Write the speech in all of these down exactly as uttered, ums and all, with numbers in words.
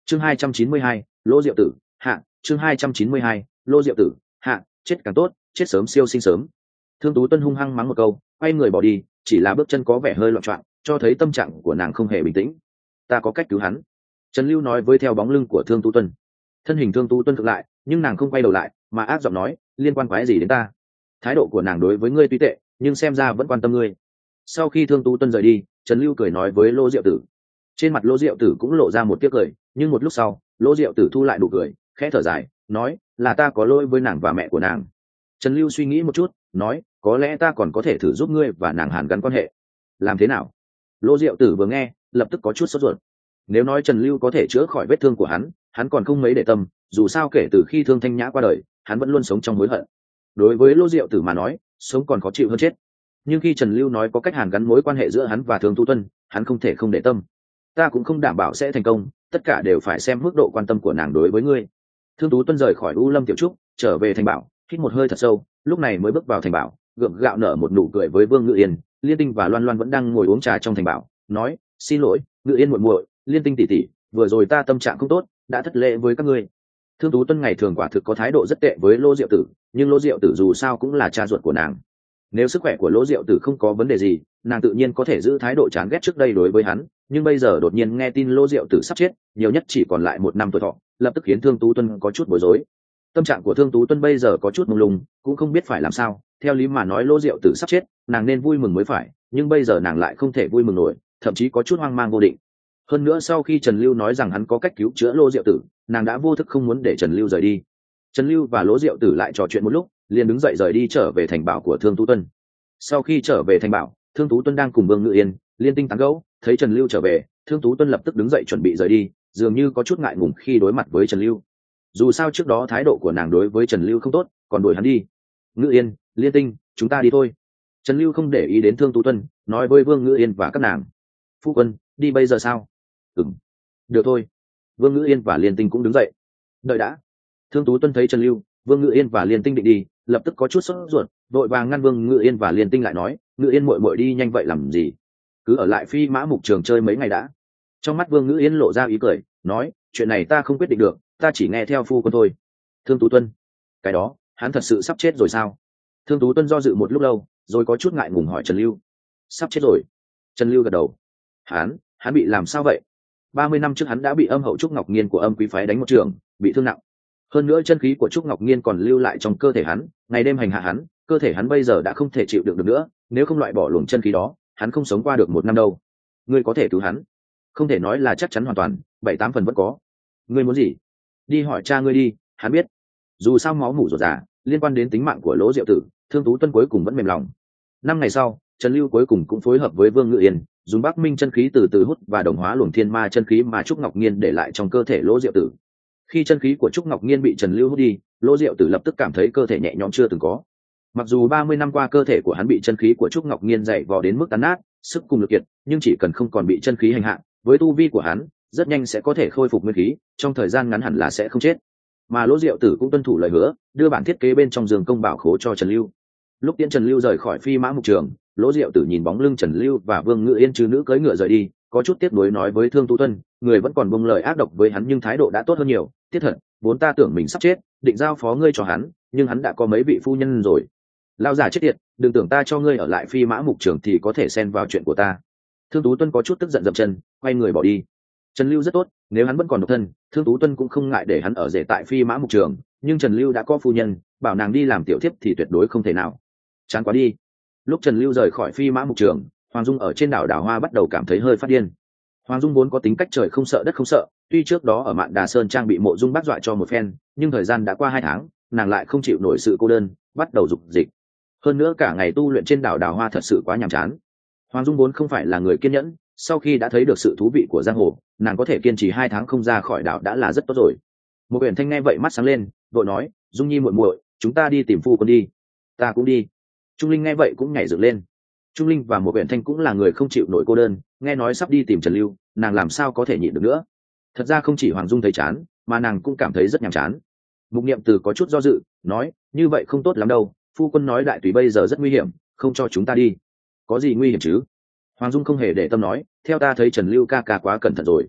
chương hai trăm chín mươi hai, lô diệu tử hạ chương hai trăm chín mươi hai, lô diệu tử hạ chết càng tốt, chết sớm siêu sinh sớm. Thương Tú Tuân hung hăng mắng một câu, quay người bỏ đi, chỉ là bước chân có vẻ hơi loạn choạng, cho thấy tâm trạng của nàng không hề bình tĩnh. Ta có cách cứu hắn, Trần Lưu nói với theo bóng lưng của Thương Tú Tuân. Thân hình Thương Tú Tuân thực lại, nhưng nàng không quay đầu lại, mà ác giọng nói, liên quan quái gì đến ta? Thái độ của nàng đối với ngươi tuy tệ, nhưng xem ra vẫn quan tâm ngươi. Sau khi Thương Tú Tuân rời đi, Trần Lưu cười nói với Lô Diệu Tử. Trên mặt Lô Diệu Tử cũng lộ ra một tiếc cười, nhưng một lúc sau, Lô Diệu Tử thu lại nụ cười, khẽ thở dài, nói, là ta có lỗi với nàng và mẹ của nàng. Trần Lưu suy nghĩ một chút, nói, có lẽ ta còn có thể thử giúp ngươi và nàng hàn gắn quan hệ. Làm thế nào? Lô Diệu Tử vừa nghe, lập tức có chút sốt ruột. Nếu nói Trần Lưu có thể chữa khỏi vết thương của hắn, hắn còn không mấy để tâm, dù sao kể từ khi Thương Thanh Nhã qua đời, hắn vẫn luôn sống trong hối hận. Đối với Lô Diệu Tử mà nói, sống còn khó chịu hơn chết. Nhưng khi Trần Lưu nói có cách hàn gắn mối quan hệ giữa hắn và Thương Tú Tuân, hắn không thể không để tâm. Ta cũng không đảm bảo sẽ thành công, tất cả đều phải xem mức độ quan tâm của nàng đối với ngươi. Thương Tú Tuân rời khỏi U Lâm Tiểu Trúc, trở về thành bảo, hít một hơi thật sâu, lúc này mới bước vào thành bảo, gượng gạo nở một nụ cười với Vương Ngự Yên. Liên Tinh và Loan Loan vẫn đang ngồi uống trà trong thành bảo, nói, xin lỗi, Ngự Yên muội muội, Liên Tinh tỷ tỷ, vừa rồi ta tâm trạng không tốt, đã thất lễ với các ngươi. Thương Tú Tuân ngày thường quả thực có thái độ rất tệ với Lô Diệu Tử, nhưng Lô Diệu Tử dù sao cũng là cha ruột của nàng. Nếu sức khỏe của Lô Diệu Tử không có vấn đề gì, nàng tự nhiên có thể giữ thái độ chán ghét trước đây đối với hắn, nhưng bây giờ đột nhiên nghe tin Lô Diệu Tử sắp chết, nhiều nhất chỉ còn lại một năm tuổi thọ, lập tức khiến Thương Tú Tuân có chút bối rối. Tâm trạng của Thương Tú Tuân bây giờ có chút mông lung, cũng không biết phải làm sao. Theo lý mà nói Lô Diệu Tử sắp chết, nàng nên vui mừng mới phải, nhưng bây giờ nàng lại không thể vui mừng nổi, thậm chí có chút hoang mang vô định. Hơn nữa sau khi Trần Lưu nói rằng hắn có cách cứu chữa Lô Diệu Tử, nàng đã vô thức không muốn để Trần Lưu rời đi. Trần Lưu và Lô Diệu Tử lại trò chuyện một lúc, liền đứng dậy rời đi trở về thành bảo của Thương Tú Tuân. Sau khi trở về thành bảo, Thương Tú Tuân đang cùng Vương Ngự Yên, Liên Tinh tán gẫu, thấy Trần Lưu trở về, Thương Tú Tuân lập tức đứng dậy chuẩn bị rời đi, dường như có chút ngại ngùng khi đối mặt với Trần Lưu. Dù sao trước đó thái độ của nàng đối với Trần Lưu không tốt, còn đuổi hắn đi. Ngự Yên, Liên Tinh, chúng ta đi thôi. Trần Lưu không để ý đến Thương Tú Tuân, nói với Vương Ngự Yên và các nàng. Phu quân, đi bây giờ sao? Ừm, được thôi. Vương Ngự Yên và Liên Tinh cũng đứng dậy. Đợi đã. Thương Tú Tuân thấy Trần Lưu, Vương Ngự Yên và Liên Tinh định đi, lập tức có chút sốt ruột, vội vàng ngăn Vương Ngự Yên và Liên Tinh lại nói, Ngự Yên muội muội đi nhanh vậy làm gì? Cứ ở lại Phi Mã Mục Trường chơi mấy ngày đã. Trong mắt Vương Ngự Yên lộ ra ý cười, nói, chuyện này ta không quyết định được, ta chỉ nghe theo phu quân thôi. Thương Tú Tuân, cái đó, hắn thật sự sắp chết rồi sao? Thương Tú Tuân do dự một lúc lâu, rồi có chút ngại ngùng hỏi Trần Lưu. Sắp chết rồi. Trần Lưu gật đầu. Hắn, hắn bị làm sao vậy? Ba mươi năm trước hắn đã bị Âm Hậu Trúc Ngọc Nghiên của Âm Quý phái đánh một trường, bị thương nặng. Hơn nữa chân khí của Trúc Ngọc Nghiên còn lưu lại trong cơ thể hắn, ngày đêm hành hạ hắn, cơ thể hắn bây giờ đã không thể chịu đựng được nữa, nếu không loại bỏ luồng chân khí đó, hắn không sống qua được một năm đâu. Ngươi có thể cứu hắn? Không thể nói là chắc chắn hoàn toàn, bảy tám phần vẫn có. Ngươi muốn gì? Đi hỏi cha ngươi đi, hắn biết. Dù sao máu mủ ruột già, liên quan đến tính mạng của Lỗ Diệu Tử, Thương Tú Tuân cuối cùng vẫn mềm lòng. Năm ngày sau, Trần Lưu cuối cùng cũng phối hợp với Vương Ngự Yên, dùng Bắc Minh chân khí từ từ hút và đồng hóa luồng thiên ma chân khí mà Trúc Ngọc Nghiên để lại trong cơ thể Lỗ Diệu Tử. Khi chân khí của Trúc Ngọc Nghiên bị Trần Lưu hút đi, Lỗ Diệu Tử lập tức cảm thấy cơ thể nhẹ nhõm chưa từng có. Mặc dù ba mươi năm qua cơ thể của hắn bị chân khí của Trúc Ngọc Nghiên dày vò đến mức tan nát, sức cùng lực kiệt, nhưng chỉ cần không còn bị chân khí hành hạ, với tu vi của hắn, rất nhanh sẽ có thể khôi phục nguyên khí, trong thời gian ngắn hẳn là sẽ không chết. Mà Lỗ Diệu Tử cũng tuân thủ lời hứa, đưa bản thiết kế bên trong giường công bảo khố cho Trần Lưu. Lúc tiễn Trần Lưu rời khỏi Phi Mã Mục Trường, Lỗ Diệu Tử nhìn bóng lưng Trần Lưu và Vương Ngự Yên trừ nữ cưỡi ngựa rời đi, có chút tiếc nuối nói với Thương Tú Tuân, người vẫn còn buông lời ác độc với hắn nhưng thái độ đã tốt hơn nhiều. Tiếc thật, vốn ta tưởng mình sắp chết, định giao phó ngươi cho hắn, nhưng hắn đã có mấy vị phu nhân rồi. Lao giả chết tiệt, đừng tưởng ta cho ngươi ở lại Phi Mã Mục Trường thì có thể xen vào chuyện của ta. Thương Tú Tuân có chút tức giận dậm chân, quay người bỏ đi. Trần Lưu rất tốt, nếu hắn vẫn còn độc thân, Thương Tú Tuân cũng không ngại để hắn ở rể tại Phi Mã Mục Trường, nhưng Trần Lưu đã có phu nhân, bảo nàng đi làm tiểu thiếp thì tuyệt đối không thể nào. Chán quá đi. Lúc Trần Lưu rời khỏi Phi Mã Mục Trường, Hoàng Dung ở trên đảo Đào Hoa bắt đầu cảm thấy hơi phát điên. Hoàng Dung vốn có tính cách trời không sợ đất không sợ, tuy trước đó ở Mạn Đà Sơn trang bị Mộ Dung Bác dọa cho một phen, nhưng thời gian đã qua hai tháng, nàng lại không chịu nổi sự cô đơn, bắt đầu dục dịch. Hơn nữa cả ngày tu luyện trên đảo Đào Hoa thật sự quá nhàm chán. Hoàng Dung vốn không phải là người kiên nhẫn, sau khi đã thấy được sự thú vị của giang hồ, nàng có thể kiên trì hai tháng không ra khỏi đảo đã là rất tốt rồi. Một Uyển Thanh nghe vậy mắt sáng lên, vội nói, Dung Nhi muội muội, chúng ta đi tìm phu quân đi. Ta cũng đi. Trung Linh nghe vậy cũng nhảy dựng lên. Trung Linh và Một Uyển Thanh cũng là người không chịu nổi cô đơn, nghe nói sắp đi tìm Trần Lưu, nàng làm sao có thể nhịn được nữa. Thật ra không chỉ Hoàng Dung thấy chán, mà nàng cũng cảm thấy rất nhàm chán. Mục Niệm Từ có chút do dự, nói, như vậy không tốt lắm đâu, phu quân nói đại tùy bây giờ rất nguy hiểm, không cho chúng ta đi. Có gì nguy hiểm chứ? Hoàng Dung không hề để tâm nói, theo ta thấy Trần Lưu ca ca quá cẩn thận rồi.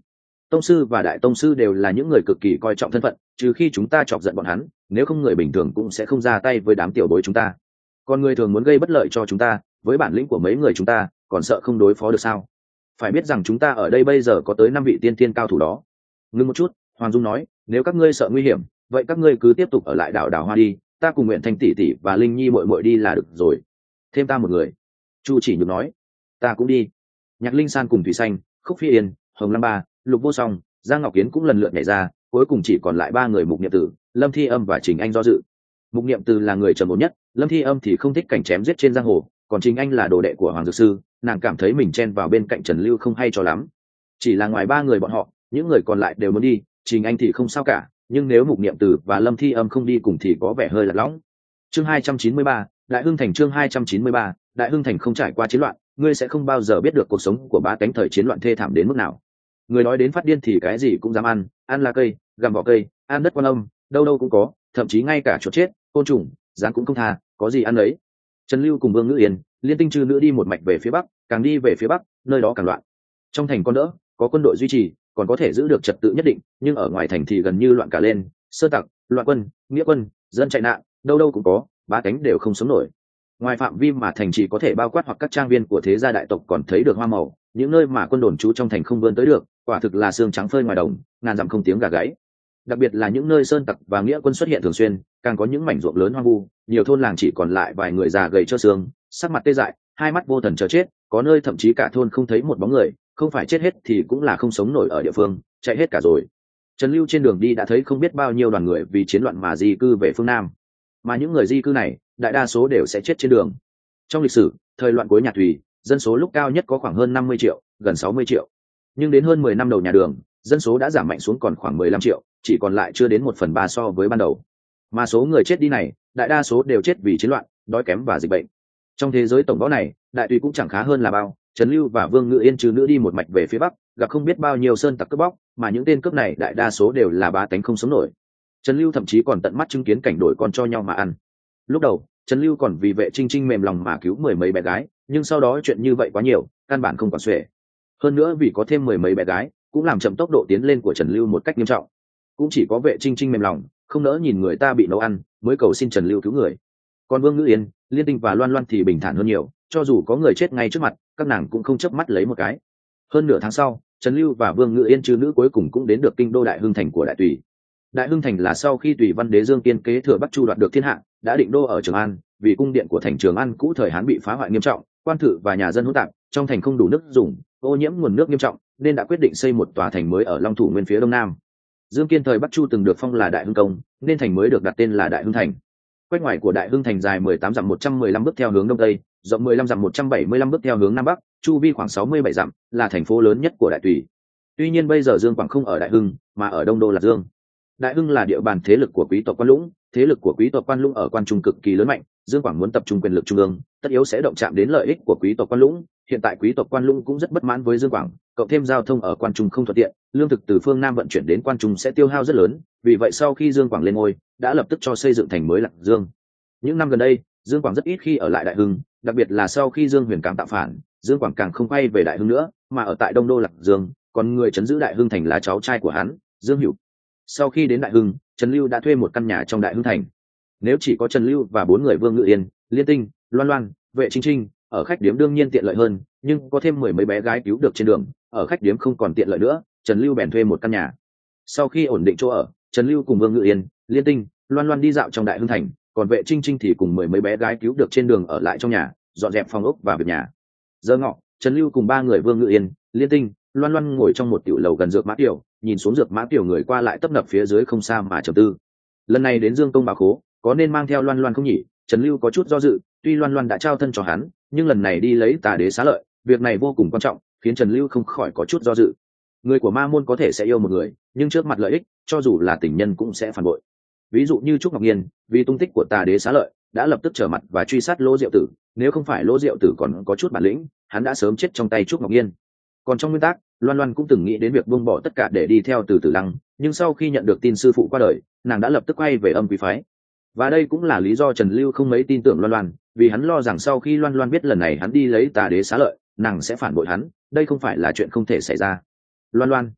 tông sư và đại tông sư đều là những người cực kỳ coi trọng thân phận, trừ khi chúng ta chọc giận bọn hắn, nếu không người bình thường cũng sẽ không ra tay với đám tiểu bối chúng ta. Còn người thường muốn gây bất lợi cho chúng ta, với bản lĩnh của mấy người chúng ta còn sợ không đối phó được sao? Phải biết rằng chúng ta ở đây bây giờ có tới năm vị tiên thiên cao thủ đó. Ngưng một chút, Hoàng Dung nói, nếu các ngươi sợ nguy hiểm, vậy các ngươi cứ tiếp tục ở lại đảo Đào Hoa đi, ta cùng Nguyện Thanh tỷ tỷ và Linh Nhi muội muội đi là được rồi. Thêm ta một người. Chu Chỉ Nhược nói, ta cũng đi. Nhạc Linh San cùng Thủy Xanh, Khúc Phi Yên, Hồng Lam Ba, Lục Vô Song, Giang Ngọc Kiến cũng lần lượt nhảy ra, cuối cùng chỉ còn lại ba người Mục Niệm Tử, Lâm Thi Âm và Trình Anh do dự. Mục Niệm Tử là người trầm ổn nhất, Lâm Thi Âm thì không thích cảnh chém giết trên giang hồ, còn Trình Anh là đồ đệ của Hoàng Dược Sư, nàng cảm thấy mình chen vào bên cạnh Trần Lưu không hay cho lắm. Chỉ là ngoài ba người bọn họ, những người còn lại đều muốn đi, Trình Anh thì không sao cả, nhưng nếu Mục Niệm Tử và Lâm Thi Âm không đi cùng thì có vẻ hơi lạc lõng. Chương hai trăm chín mươi ba, Đại Hưng Thành. Chương hai trăm chín mươi ba, Đại Hưng Thành. Không trải qua chiến loạn, ngươi sẽ không bao giờ biết được cuộc sống của bá tánh thời chiến loạn thê thảm đến mức nào. Người nói đến phát điên thì cái gì cũng dám ăn, ăn lá cây, gặm vỏ cây, ăn đất quan âm, đâu đâu cũng có, thậm chí ngay cả chuột chết, côn trùng, rắn cũng không tha, có gì ăn ấy. Trần Lưu cùng Vương Ngữ Yên, Liên Tinh Trư nữ đi một mạch về phía bắc, càng đi về phía bắc, nơi đó càng loạn. Trong thành con đỡ, có quân đội duy trì, còn có thể giữ được trật tự nhất định, nhưng ở ngoài thành thì gần như loạn cả lên, sơ tặc, loạn quân, nghĩa quân, dân chạy nạn, đâu đâu cũng có, bá tánh đều không sống nổi. Ngoài phạm vi mà thành chỉ có thể bao quát hoặc các trang viên của thế gia đại tộc còn thấy được hoa màu, những nơi mà quân đồn trú trong thành không vươn tới được, quả thực là xương trắng phơi ngoài đồng, ngàn dặm không tiếng gà gáy. Đặc biệt là những nơi sơn tặc và nghĩa quân xuất hiện thường xuyên, càng có những mảnh ruộng lớn hoang vu, nhiều thôn làng chỉ còn lại vài người già gầy trơ xương, sắc mặt tê dại, hai mắt vô thần chờ chết, có nơi thậm chí cả thôn không thấy một bóng người, không phải chết hết thì cũng là không sống nổi ở địa phương, chạy hết cả rồi. Trần Lưu trên đường đi đã thấy không biết bao nhiêu đoàn người vì chiến loạn mà di cư về phương Nam, mà những người di cư này, đại đa số đều sẽ chết trên đường. Trong lịch sử, thời loạn cuối nhà Thùy, dân số lúc cao nhất có khoảng hơn năm mươi triệu, gần sáu mươi triệu. Nhưng đến hơn mười năm đầu nhà Đường, dân số đã giảm mạnh xuống còn khoảng mười lăm triệu, chỉ còn lại chưa đến một phần ba so với ban đầu. Mà số người chết đi này, đại đa số đều chết vì chiến loạn, đói kém và dịch bệnh. Trong thế giới tổng võ này, Đại Tùy cũng chẳng khá hơn là bao. Trần Lưu và Vương Ngự Yên trừ nữ đi một mạch về phía bắc, gặp không biết bao nhiêu sơn tặc cướp bóc, mà những tên cướp này đại đa số đều là bá tánh không sống nổi. Trần Lưu thậm chí còn tận mắt chứng kiến cảnh đổi con cho nhau mà ăn. Lúc đầu, Trần Lưu còn vì Vệ Trinh Trinh mềm lòng mà cứu mười mấy bé gái, nhưng sau đó chuyện như vậy quá nhiều, căn bản không còn xuể. Hơn nữa vì có thêm mười mấy bé gái, cũng làm chậm tốc độ tiến lên của Trần Lưu một cách nghiêm trọng. Cũng chỉ có Vệ Trinh Trinh mềm lòng, không nỡ nhìn người ta bị nấu ăn, mới cầu xin Trần Lưu cứu người. Còn Vương Ngữ Yên, Liên Tinh và Loan Loan thì bình thản hơn nhiều, cho dù có người chết ngay trước mặt, các nàng cũng không chớp mắt lấy một cái. Hơn nửa tháng sau, Trần Lưu và Vương Ngữ Yên trừ nữ cuối cùng cũng đến được kinh đô Đại Hưng Thành của Đại Tùy. Đại Hưng Thành là sau khi Tùy Văn Đế Dương Kiên kế thừa Bắc Chu đoạt được thiên hạ, đã định đô ở Trường An, vì cung điện của thành Trường An cũ thời Hán bị phá hoại nghiêm trọng, quan thự và nhà dân hỗn tạp, trong thành không đủ nước dùng, ô nhiễm nguồn nước nghiêm trọng, nên đã quyết định xây một tòa thành mới ở Long Thủ Nguyên phía đông nam. Dương Kiên thời Bắc Chu từng được phong là Đại Hưng Công, nên thành mới được đặt tên là Đại Hưng Thành. Quách ngoài của Đại Hưng Thành dài mười tám dặm một trăm mười lăm bước theo hướng đông tây, rộng mười lăm dặm một trăm bảy mươi lăm bước theo hướng nam bắc, chu vi khoảng sáu mươi bảy dặm, là thành phố lớn nhất của Đại Tùy. Tuy nhiên bây giờ Dương Quảng không ở Đại Hưng, mà ở Đông Đô Lạc Dương. Đại Hưng là địa bàn thế lực của quý tộc Quan Lũng, thế lực của quý tộc Quan Lũng ở Quan Trung cực kỳ lớn mạnh, Dương Quảng muốn tập trung quyền lực trung ương, tất yếu sẽ động chạm đến lợi ích của quý tộc Quan Lũng. Hiện tại quý tộc Quan Lũng cũng rất bất mãn với Dương Quảng, cộng thêm giao thông ở Quan Trung không thuận tiện, lương thực từ phương Nam vận chuyển đến Quan Trung sẽ tiêu hao rất lớn, vì vậy sau khi Dương Quảng lên ngôi, đã lập tức cho xây dựng thành mới Lạc Dương. Những năm gần đây, Dương Quảng rất ít khi ở lại Đại Hưng, đặc biệt là sau khi Dương Huyền Cảm tạo phản, Dương Quảng càng không quay về Đại Hưng nữa, mà ở tại Đông Đô Lạc Dương, còn người trấn giữ Đại Hưng Thành là cháu trai của hắn, Dương Hữu. Sau khi đến Đại Hưng, Trần Lưu đã thuê một căn nhà trong Đại Hưng Thành. Nếu chỉ có Trần Lưu và bốn người Vương Ngự Yên, Liên Tinh, Loan Loan, Vệ Trinh Trinh, ở khách điếm đương nhiên tiện lợi hơn, nhưng có thêm mười mấy bé gái cứu được trên đường, ở khách điếm không còn tiện lợi nữa, Trần Lưu bèn thuê một căn nhà. Sau khi ổn định chỗ ở, Trần Lưu cùng Vương Ngự Yên, Liên Tinh, Loan Loan đi dạo trong Đại Hưng Thành, còn Vệ Trinh Trinh thì cùng mười mấy bé gái cứu được trên đường ở lại trong nhà, dọn dẹp phòng ốc và việc nhà. Giờ ngọ, Trần Lưu cùng ba người Vương Ngự Yên, Liên Tinh, Loan Loan ngồi trong một tiểu lầu gần Dược Mã Tiểu, nhìn xuống Dược Mã Tiểu người qua lại tấp nập phía dưới không xa mà trầm tư. Lần này đến Dương Công Bảo Khố, có nên mang theo Loan Loan không nhỉ? Trần Lưu có chút do dự, tuy Loan Loan đã trao thân cho hắn, nhưng lần này đi lấy Tà Đế xá lợi, việc này vô cùng quan trọng, khiến Trần Lưu không khỏi có chút do dự. Người của Ma môn có thể sẽ yêu một người, nhưng trước mặt lợi ích, cho dù là tình nhân cũng sẽ phản bội. Ví dụ như Trúc Ngọc Nhiên, vì tung tích của Tà Đế xá lợi, đã lập tức trở mặt và truy sát Lỗ Diệu Tử, nếu không phải Lỗ Diệu Tử còn có chút bản lĩnh, hắn đã sớm chết trong tay Trúc Ngọc Nhiên. Còn trong nguyên tắc, Loan Loan cũng từng nghĩ đến việc buông bỏ tất cả để đi theo Từ Tử Lăng, nhưng sau khi nhận được tin sư phụ qua đời, nàng đã lập tức quay về Âm Quý phái. Và đây cũng là lý do Trần Lưu không mấy tin tưởng Loan Loan, vì hắn lo rằng sau khi Loan Loan biết lần này hắn đi lấy Tà Đế xá lợi, nàng sẽ phản bội hắn, đây không phải là chuyện không thể xảy ra. Loan Loan,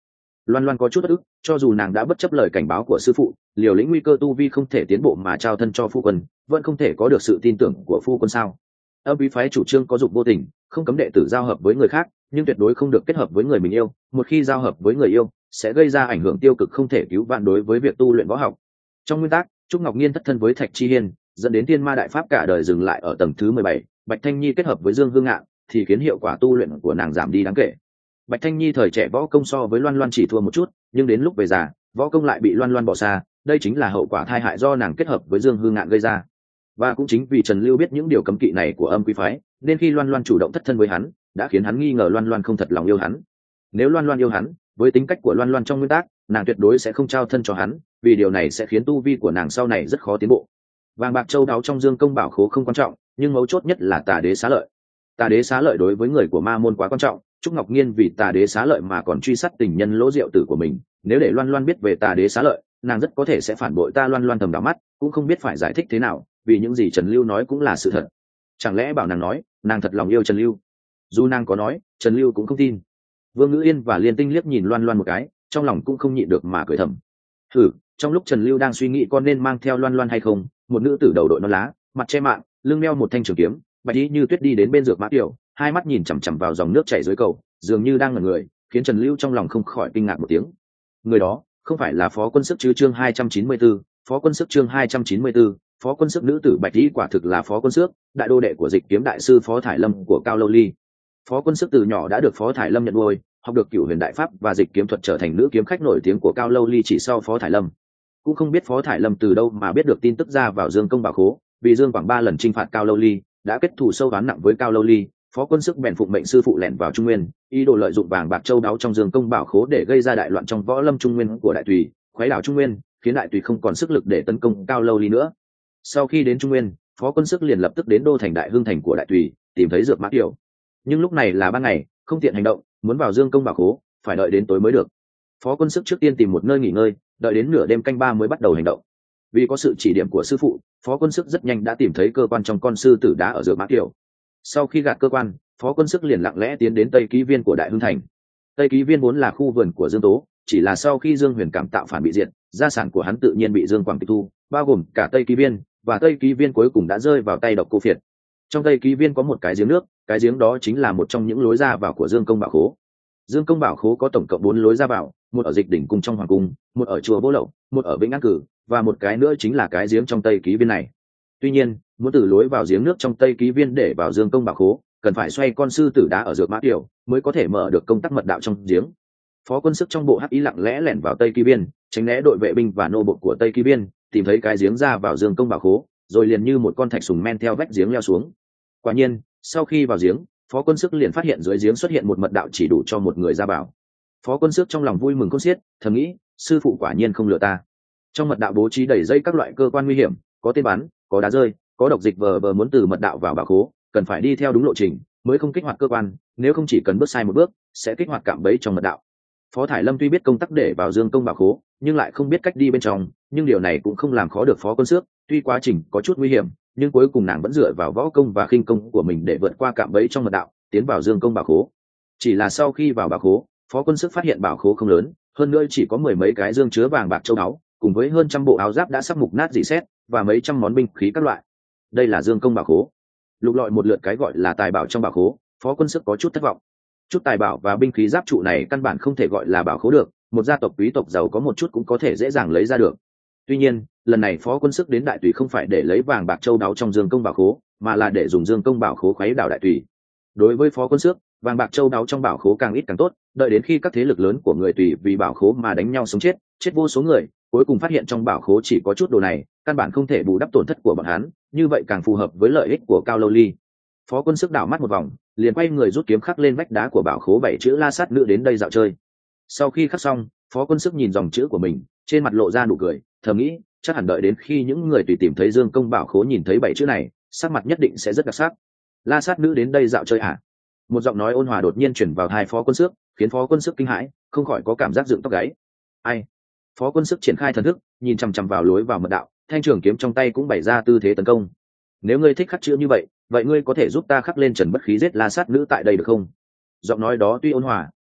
Loan Loan có chút bất ức, cho dù nàng đã bất chấp lời cảnh báo của sư phụ, liều lĩnh nguy cơ tu vi không thể tiến bộ mà trao thân cho phu quân, vẫn không thể có được sự tin tưởng của phu quân sao? Âm quý phái chủ trương có dục vô tình, không cấm đệ tử giao hợp với người khác, nhưng tuyệt đối không được kết hợp với người mình yêu. Một khi giao hợp với người yêu, sẽ gây ra ảnh hưởng tiêu cực không thể cứu vãn đối với việc tu luyện võ học. Trong nguyên tắc, Trúc Ngọc Nhiên thất thân với Thạch Chi Hiên, dẫn đến Thiên Ma Đại Pháp cả đời dừng lại ở tầng thứ mười bảy. Bạch Thanh Nhi kết hợp với Dương Hương Ngạn, thì khiến hiệu quả tu luyện của nàng giảm đi đáng kể. Bạch Thanh Nhi thời trẻ võ công so với Loan Loan chỉ thua một chút, nhưng đến lúc về già, võ công lại bị Loan Loan bỏ xa. Đây chính là hậu quả tai hại do nàng kết hợp với Dương Hương Ngạn gây ra. Và cũng chính vì Trần Lưu biết những điều cấm kỵ này của Âm Quý phái, nên khi Loan Loan chủ động thất thân với hắn, đã khiến hắn nghi ngờ Loan Loan không thật lòng yêu hắn. Nếu Loan Loan yêu hắn, với tính cách của Loan Loan trong nguyên tắc, nàng tuyệt đối sẽ không trao thân cho hắn, vì điều này sẽ khiến tu vi của nàng sau này rất khó tiến bộ. Vàng bạc châu đáo trong Dương công bảo khố không quan trọng, nhưng mấu chốt nhất là Tà Đế xá lợi. Tà Đế xá lợi đối với người của ma môn quá quan trọng. Trúc Ngọc Nhiên vì Tà Đế xá lợi mà còn truy sát tình nhân Lỗ Diệu Tử của mình. Nếu để Loan Loan biết về Tà Đế xá lợi, nàng rất có thể sẽ phản bội ta. Loan Loan thầm đảo mắt, cũng không biết phải giải thích thế nào, vì những gì Trần Lưu nói cũng là sự thật. Chẳng lẽ bảo nàng nói nàng thật lòng yêu Trần Lưu? Dù nàng có nói, Trần Lưu cũng không tin. Vương Ngữ Yên và Liên Tinh liếc nhìn Loan Loan một cái, trong lòng cũng không nhịn được mà cười thầm. Thử, trong lúc Trần Lưu đang suy nghĩ con nên mang theo Loan Loan hay không, một nữ tử đầu đội nón lá, mặt che mạng, lưng đeo một thanh trường kiếm, bạch y như tuyết đi đến bên Dược Mã Tiểu, hai mắt nhìn chằm chằm vào dòng nước chảy dưới cầu, dường như đang ngẩn người, khiến Trần Lưu trong lòng không khỏi kinh ngạc một tiếng. Người đó không phải là Phó Quân Sức chứ? Chương hai trăm chín mươi tư, Phó Quân Sức. Chương hai trăm chín mươi tư, Phó Quân Sức. Nữ tử bạch y quả thực là Phó Quân Sức, đại đô đệ của Dịch Kiếm đại sư Phó Thải Lâm của Cao Lâu Ly. Phó Quân Sức từ nhỏ đã được Phó Thải Lâm nhận nuôi, học được Cửu Huyền Đại Pháp và Dịch Kiếm thuật, trở thành nữ kiếm khách nổi tiếng của Cao Lâu Ly chỉ sau Phó Thải Lâm. Cũng không biết Phó Thải Lâm từ đâu mà biết được tin tức ra vào Dương công bảo khố, vì Dương Quảng ba lần chinh phạt Cao Lâu Ly, đã kết thù sâu oán nặng với Cao Lâu Ly. Phó Quân Sức bèn phụng mệnh sư phụ lẻn vào Trung Nguyên, ý đồ lợi dụng vàng bạc châu đáo trong Dương công bảo khố để gây ra đại loạn trong võ lâm Trung Nguyên của Đại Tùy, khuấy đảo Trung Nguyên, khiến Đại Tùy không còn sức lực để tấn công Cao Lâu Ly nữa. Sau khi đến Trung Nguyên, Phó Quân Sức liền lập tức đến đô thành Đại Hưng thành của Đại Tùy, tìm thấy Dược Mã Tiểu. Nhưng lúc này là ban ngày, không tiện hành động, muốn vào Dương công bảo khố, phải đợi đến tối mới được. Phó Quân Sức trước tiên tìm một nơi nghỉ ngơi, đợi đến nửa đêm canh ba mới bắt đầu hành động. Vì có sự chỉ điểm của sư phụ, Phó Quân Sức rất nhanh đã tìm thấy cơ quan trong con sư tử đá ở Dược Mã Tiểu. Sau khi gạt cơ quan, Phó Quân Sức liền lặng lẽ tiến đến Tây Ký Viên của Đại Hưng thành. Tây Ký Viên vốn là khu vườn của Dương Tố, chỉ là sau khi Dương Huyền Cảm tạo phản bị diệt, gia sản của hắn tự nhiên bị Dương Quảng tịch thu, bao gồm cả Tây Ký Viên, và Tây Ký Viên cuối cùng đã rơi vào tay Độc Cô Phiệt. Trong Tây Ký Viên có một cái giếng nước, cái giếng đó chính là một trong những lối ra vào của Dương công bảo khố. Dương công bảo khố có tổng cộng bốn lối ra vào, một ở Dịch Đỉnh cung trong hoàng cung, một ở chùa Vô Lậu, một ở Vĩnh An Cử, và một cái nữa chính là cái giếng trong Tây Ký Viên này. Tuy nhiên, muốn từ lối vào giếng nước trong Tây Ký Viên để vào Dương công bảo khố, cần phải xoay con sư tử đá ở Dược Mã Tiểu mới có thể mở được công tắc mật đạo trong giếng. Phó Quân Sức trong bộ hắc ý lặng lẽ lẻn vào Tây Ký Viên, tránh né đội vệ binh và nô bộc của Tây Ký Viên, tìm thấy cái giếng ra vào Dương công bảo khố, rồi liền như một con thạch sùng men theo vách giếng leo xuống. Quả nhiên, sau khi vào giếng, Phó Quân Sức liền phát hiện dưới giếng xuất hiện một mật đạo chỉ đủ cho một người ra vào. Phó Quân Sức trong lòng vui mừng khôn xiết, thầm nghĩ, sư phụ quả nhiên không lừa ta. Trong mật đạo bố trí đầy dây các loại cơ quan nguy hiểm, có tên bắn, có đá rơi, có độc dịch vờ vờ, muốn từ mật đạo vào bảo khố, cần phải đi theo đúng lộ trình mới không kích hoạt cơ quan, nếu không chỉ cần bước sai một bước, sẽ kích hoạt cạm bẫy trong mật đạo. Phó Thải Lâm tuy biết công tắc để vào Dương công bảo khố, nhưng lại không biết cách đi bên trong, nhưng điều này cũng không làm khó được Phó Quân Sức, tuy quá trình có chút nguy hiểm, nhưng cuối cùng nàng vẫn dựa vào võ công và khinh công của mình để vượt qua cạm bẫy trong mật đạo, tiến vào Dương công bảo khố. Chỉ là sau khi vào bảo khố, Phó Quân Sức phát hiện bảo khố không lớn, hơn nữa chỉ có mười mấy cái dương chứa vàng bạc châu báu, cùng với hơn trăm bộ áo giáp đã sắp mục nát rỉ sét và mấy trăm món binh khí các loại. Đây là Dương công bảo khố. Lục lọi một lượt cái gọi là tài bảo trong bảo khố, Phó Quân Sức có chút thất vọng. Chút tài bảo và binh khí giáp trụ này căn bản không thể gọi là bảo khố được, một gia tộc quý tộc giàu có một chút cũng có thể dễ dàng lấy ra được. Tuy nhiên, lần này Phó Quân Sức đến Đại Tùy không phải để lấy vàng bạc châu báu trong Dương công bảo khố, mà là để dùng Dương công bảo khố khuấy đảo Đại Tùy. Đối với Phó Quân Sức, vàng bạc châu báu trong bảo khố càng ít càng tốt, đợi đến khi các thế lực lớn của người Tùy vì bảo khố mà đánh nhau sống chết, chết vô số người, cuối cùng phát hiện trong bảo khố chỉ có chút đồ này, căn bản không thể bù đắp tổn thất của bọn hắn, như vậy càng phù hợp với lợi ích của Cao Lâu Ly. Phó Quân Sức đảo mắt một vòng, liền quay người rút kiếm khắc lên vách đá của bảo khố bảy chữ La Sát Nữ đến đây dạo chơi. Sau khi khắc xong, Phó Quân Sức nhìn dòng chữ của mình, trên mặt lộ ra nụ cười, thầm nghĩ, chắc hẳn đợi đến khi những người Tùy tìm thấy Dương công bảo khố nhìn thấy bảy chữ này, sắc mặt nhất định sẽ rất đặc sắc. La Sát Nữ đến đây dạo chơi à? Một giọng nói ôn hòa đột nhiên chuyển vào tai Phó Quân Sức, khiến Phó Quân Sức kinh hãi, không khỏi có cảm giác dựng tóc gáy. Ai? Phó Quân Sức triển khai thần thức, nhìn chằm chằm vào lối vào mật đạo, thanh trường kiếm trong tay cũng bày ra tư thế tấn công. Nếu ngươi thích khắc chữ như vậy, vậy ngươi có thể giúp ta khắc lên Trần Bất Khí giết La Sát Nữ tại đây được không? Giọng nói đó tuy ôn hòa,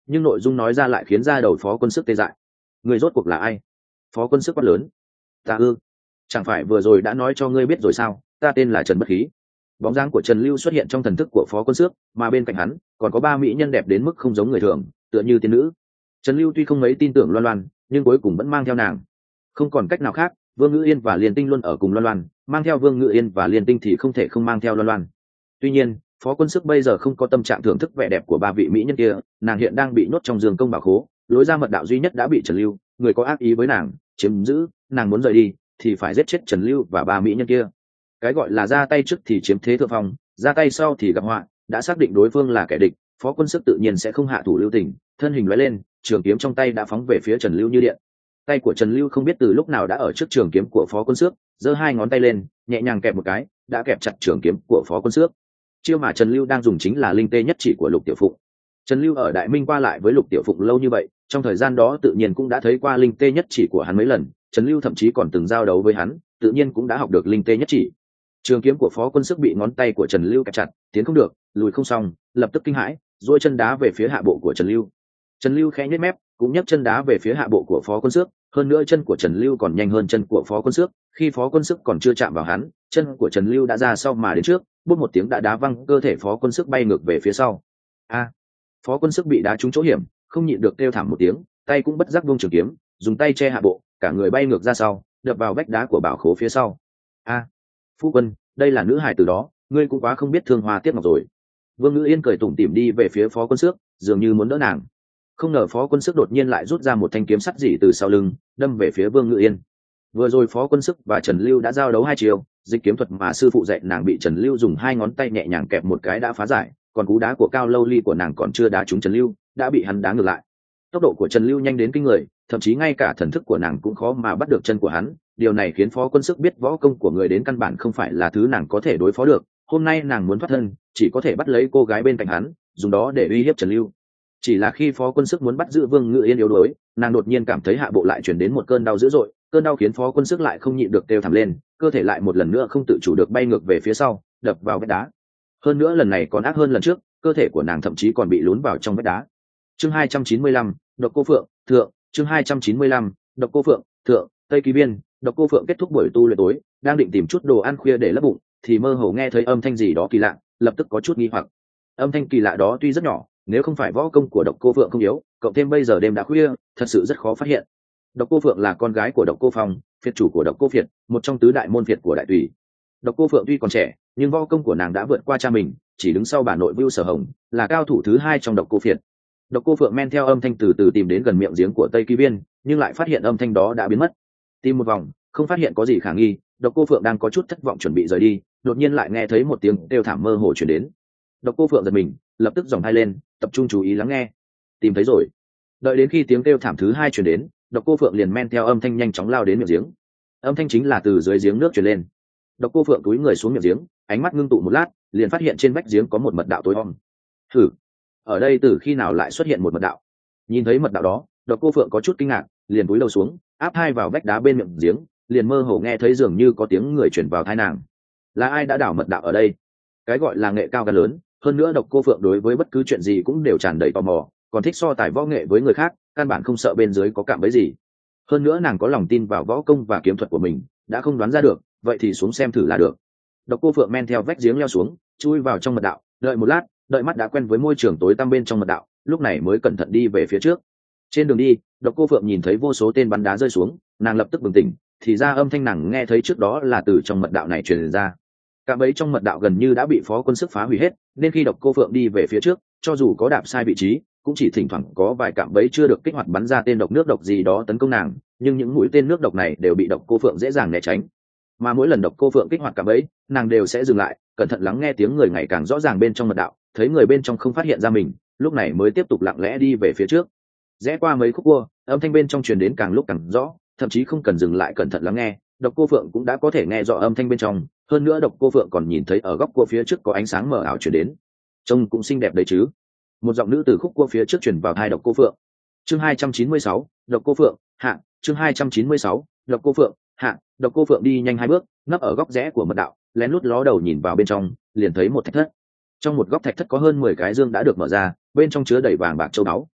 nhưng nội dung nói ra lại khiến ra đầu Phó Quân Sức tê dại. Người rốt cuộc là ai? Phó Quân Sức quát lớn. Ta ư? Chẳng phải vừa rồi đã nói cho ngươi biết rồi sao? Ta tên là Trần Bất Khí. Bóng dáng của Trần Lưu xuất hiện trong thần thức của Phó Quân Sức, mà bên cạnh hắn còn có ba mỹ nhân đẹp đến mức không giống người thường, tựa như tiên nữ. Trần Lưu tuy không mấy tin tưởng Loan Loan, nhưng cuối cùng vẫn mang theo nàng. Không còn cách nào khác, Vương Ngữ Yên và Liên Tinh luôn ở cùng Loan Loan, mang theo Vương Ngữ Yên và Liên Tinh thì không thể không mang theo Loan Loan. Tuy nhiên, Phó Quân Sức bây giờ không có tâm trạng thưởng thức vẻ đẹp của ba vị mỹ nhân kia, nàng hiện đang bị nhốt trong giường công bảo khố, lối ra mật đạo duy nhất đã bị Trần Lưu, người có ác ý với nàng, chiếm giữ, nàng muốn rời đi thì phải giết chết Trần Lưu và ba mỹ nhân kia. Cái gọi là ra tay trước thì chiếm thế thượng phong, ra tay sau thì gặp họa, đã xác định đối phương là kẻ địch, Phó Quân Sức tự nhiên sẽ không hạ thủ lưu tình, thân hình lóe lên, trường kiếm trong tay đã phóng về phía Trần Lưu như điện. Tay của Trần Lưu không biết từ lúc nào đã ở trước trường kiếm của Phó Quân Sức, giơ hai ngón tay lên, nhẹ nhàng kẹp một cái, đã kẹp chặt trường kiếm của Phó Quân Sức. Chiêu mà Trần Lưu đang dùng chính là linh tê nhất chỉ của Lục Tiểu Phụng. Trần Lưu ở Đại Minh qua lại với Lục Tiểu Phụng lâu như vậy, trong thời gian đó tự nhiên cũng đã thấy qua linh tê nhất chỉ của hắn mấy lần, Trần Lưu thậm chí còn từng giao đấu với hắn, tự nhiên cũng đã học được linh tê nhất chỉ. Trường kiếm của Phó Quân Sức bị ngón tay của Trần Lưu kẹp chặt, tiến không được, lùi không xong, lập tức kinh hãi, duỗi chân đá về phía hạ bộ của Trần Lưu. Trần Lưu khẽ nhếch mép, cũng nhấc chân đá về phía hạ bộ của Phó Quân Sức, hơn nữa chân của Trần Lưu còn nhanh hơn chân của Phó Quân Sức, khi Phó Quân Sức còn chưa chạm vào hắn, chân của Trần Lưu đã ra sau mà đến trước, bút một tiếng đã đá văng cơ thể Phó Quân Sức bay ngược về phía sau. A! Phó Quân Sức bị đá trúng chỗ hiểm, không nhịn được kêu thảm một tiếng, tay cũng bất giác buông trường kiếm, dùng tay che hạ bộ, cả người bay ngược ra sau, đập vào vách đá của bảo khố phía sau. A! Phu quân, đây là nữ hài từ đó, ngươi cũng quá không biết thương hoa tiếc ngọc rồi. Vương Ngữ Yên cười tủm tỉm đi về phía Phó Quân Sức, dường như muốn đỡ nàng. Không ngờ Phó Quân Sức đột nhiên lại rút ra một thanh kiếm sắt dỉ từ sau lưng, đâm về phía Vương Ngữ Yên. Vừa rồi Phó Quân Sức và Trần Lưu đã giao đấu hai chiều, dịch kiếm thuật mà sư phụ dạy nàng bị Trần Lưu dùng hai ngón tay nhẹ nhàng kẹp một cái đã phá giải, còn cú đá của Cao Lâu Ly của nàng còn chưa đá trúng Trần Lưu, đã bị hắn đá ngược lại. Tốc độ của Trần Lưu nhanh đến kinh người, thậm chí ngay cả thần thức của nàng cũng khó mà bắt được chân của hắn, điều này khiến Phó Quân Sức biết võ công của người đến căn bản không phải là thứ nàng có thể đối phó được. Hôm nay nàng muốn thoát thân, chỉ có thể bắt lấy cô gái bên cạnh hắn, dùng đó để uy hiếp Trần Lưu. Chỉ là khi Phó Quân Sức muốn bắt giữ Vương Ngữ Yên yếu đuối, nàng đột nhiên cảm thấy hạ bộ lại truyền đến một cơn đau dữ dội, cơn đau khiến Phó Quân Sức lại không nhịn được kêu thảm lên, cơ thể lại một lần nữa không tự chủ được bay ngược về phía sau, đập vào vách đá. Hơn nữa lần này còn ác hơn lần trước, cơ thể của nàng thậm chí còn bị lún vào trong vách đá. Chương hai trăm chín mươi lăm, Độc Cô Phượng, thượng, chương hai trăm chín mươi lăm, Độc Cô Phượng, thượng, Tây Kỳ Biên. Độc Cô Phượng kết thúc buổi tu luyện tối, đang định tìm chút đồ ăn khuya để lấp bụng, thì mơ hồ nghe thấy âm thanh gì đó kỳ lạ, lập tức có chút nghi hoặc. Âm thanh kỳ lạ đó tuy rất nhỏ, nếu không phải võ công của Độc Cô Phượng không yếu, cộng thêm bây giờ đêm đã khuya, thật sự rất khó phát hiện. Độc Cô Phượng là con gái của Độc Cô Phong, phiệt chủ của Độc Cô Phiệt, một trong tứ đại môn phiệt của Đại Tùy. Độc Cô Phượng tuy còn trẻ, nhưng võ công của nàng đã vượt qua cha mình, chỉ đứng sau bà nội Vưu Sở Hồng, là cao thủ thứ hai trong Độc Cô Phiệt. Độc Cô Phượng men theo âm thanh từ từ tìm đến gần miệng giếng của Tây Kỳ Biên, nhưng lại phát hiện âm thanh đó đã biến mất. Tìm một vòng, không phát hiện có gì khả nghi, Độc Cô Phượng đang có chút thất vọng chuẩn bị rời đi, đột nhiên lại nghe thấy một tiếng kêu thảm mơ hồ truyền đến. Độc Cô Phượng giật mình, lập tức giọng hai lên, tập trung chú ý lắng nghe. Tìm thấy rồi. Đợi đến khi tiếng kêu thảm thứ hai truyền đến, Độc Cô Phượng liền men theo âm thanh nhanh chóng lao đến miệng giếng. Âm thanh chính là từ dưới giếng nước truyền lên. Độc Cô Phượng cúi người xuống miệng giếng, ánh mắt ngưng tụ một lát, liền phát hiện trên vách giếng có một mật đạo tối om. Thử, ở đây từ khi nào lại xuất hiện một mật đạo? Nhìn thấy mật đạo đó, Độc Cô Phượng có chút kinh ngạc, liền cúi đầu xuống, áp hai vào vách đá bên miệng giếng, liền mơ hồ nghe thấy dường như có tiếng người truyền vào tai nàng. Là ai đã đảo mật đạo ở đây? Cái gọi là nghệ cao gan lớn, hơn nữa Độc Cô Phượng đối với bất cứ chuyện gì cũng đều tràn đầy tò mò, còn thích so tài võ nghệ với người khác, căn bản không sợ bên dưới có cạm bẫy gì. Hơn nữa nàng có lòng tin vào võ công và kiếm thuật của mình, đã không đoán ra được, vậy thì xuống xem thử là được. Độc Cô Phượng men theo vách giếng leo xuống, chui vào trong mật đạo, đợi một lát, đợi mắt đã quen với môi trường tối tăm bên trong mật đạo, lúc này mới cẩn thận đi về phía trước. Trên đường đi, Độc Cô Phượng nhìn thấy vô số tên bắn đá rơi xuống, nàng lập tức bừng tỉnh, thì ra âm thanh nàng nghe thấy trước đó là từ trong mật đạo này truyền ra. Cạm bẫy trong mật đạo gần như đã bị Phó Quân Sức phá hủy hết, nên khi Độc Cô Phượng đi về phía trước, cho dù có đạp sai vị trí, cũng chỉ thỉnh thoảng có vài cạm bẫy chưa được kích hoạt bắn ra tên độc nước độc gì đó tấn công nàng, nhưng những mũi tên nước độc này đều bị Độc Cô Phượng dễ dàng né tránh. Mà mỗi lần Độc Cô Phượng kích hoạt cạm bẫy, nàng đều sẽ dừng lại, cẩn thận lắng nghe tiếng người ngày càng rõ ràng bên trong mật đạo, thấy người bên trong không phát hiện ra mình, lúc này mới tiếp tục lặng lẽ đi về phía trước. Rẽ qua mấy khúc cua, âm thanh bên trong truyền đến càng lúc càng rõ, thậm chí không cần dừng lại cẩn thận lắng nghe, Độc Cô Phượng cũng đã có thể nghe rõ âm thanh bên trong, hơn nữa Độc Cô Phượng còn nhìn thấy ở góc cua phía trước có ánh sáng mờ ảo truyền đến. Trông cũng xinh đẹp đấy chứ. Một giọng nữ từ khúc cua phía trước truyền vào tai Độc Cô Phượng. Chương hai trăm chín mươi sáu, Độc Cô Phượng, hạ, chương hai trăm chín mươi sáu, Độc Cô Phượng, hạ. Độc Cô Phượng đi nhanh hai bước, nấp ở góc rẽ của mật đạo, lén lút ló đầu nhìn vào bên trong, liền thấy một thạch thất. Trong một góc thạch thất có hơn mười cái dương đã được mở ra, bên trong chứa đầy vàng bạc châu báu.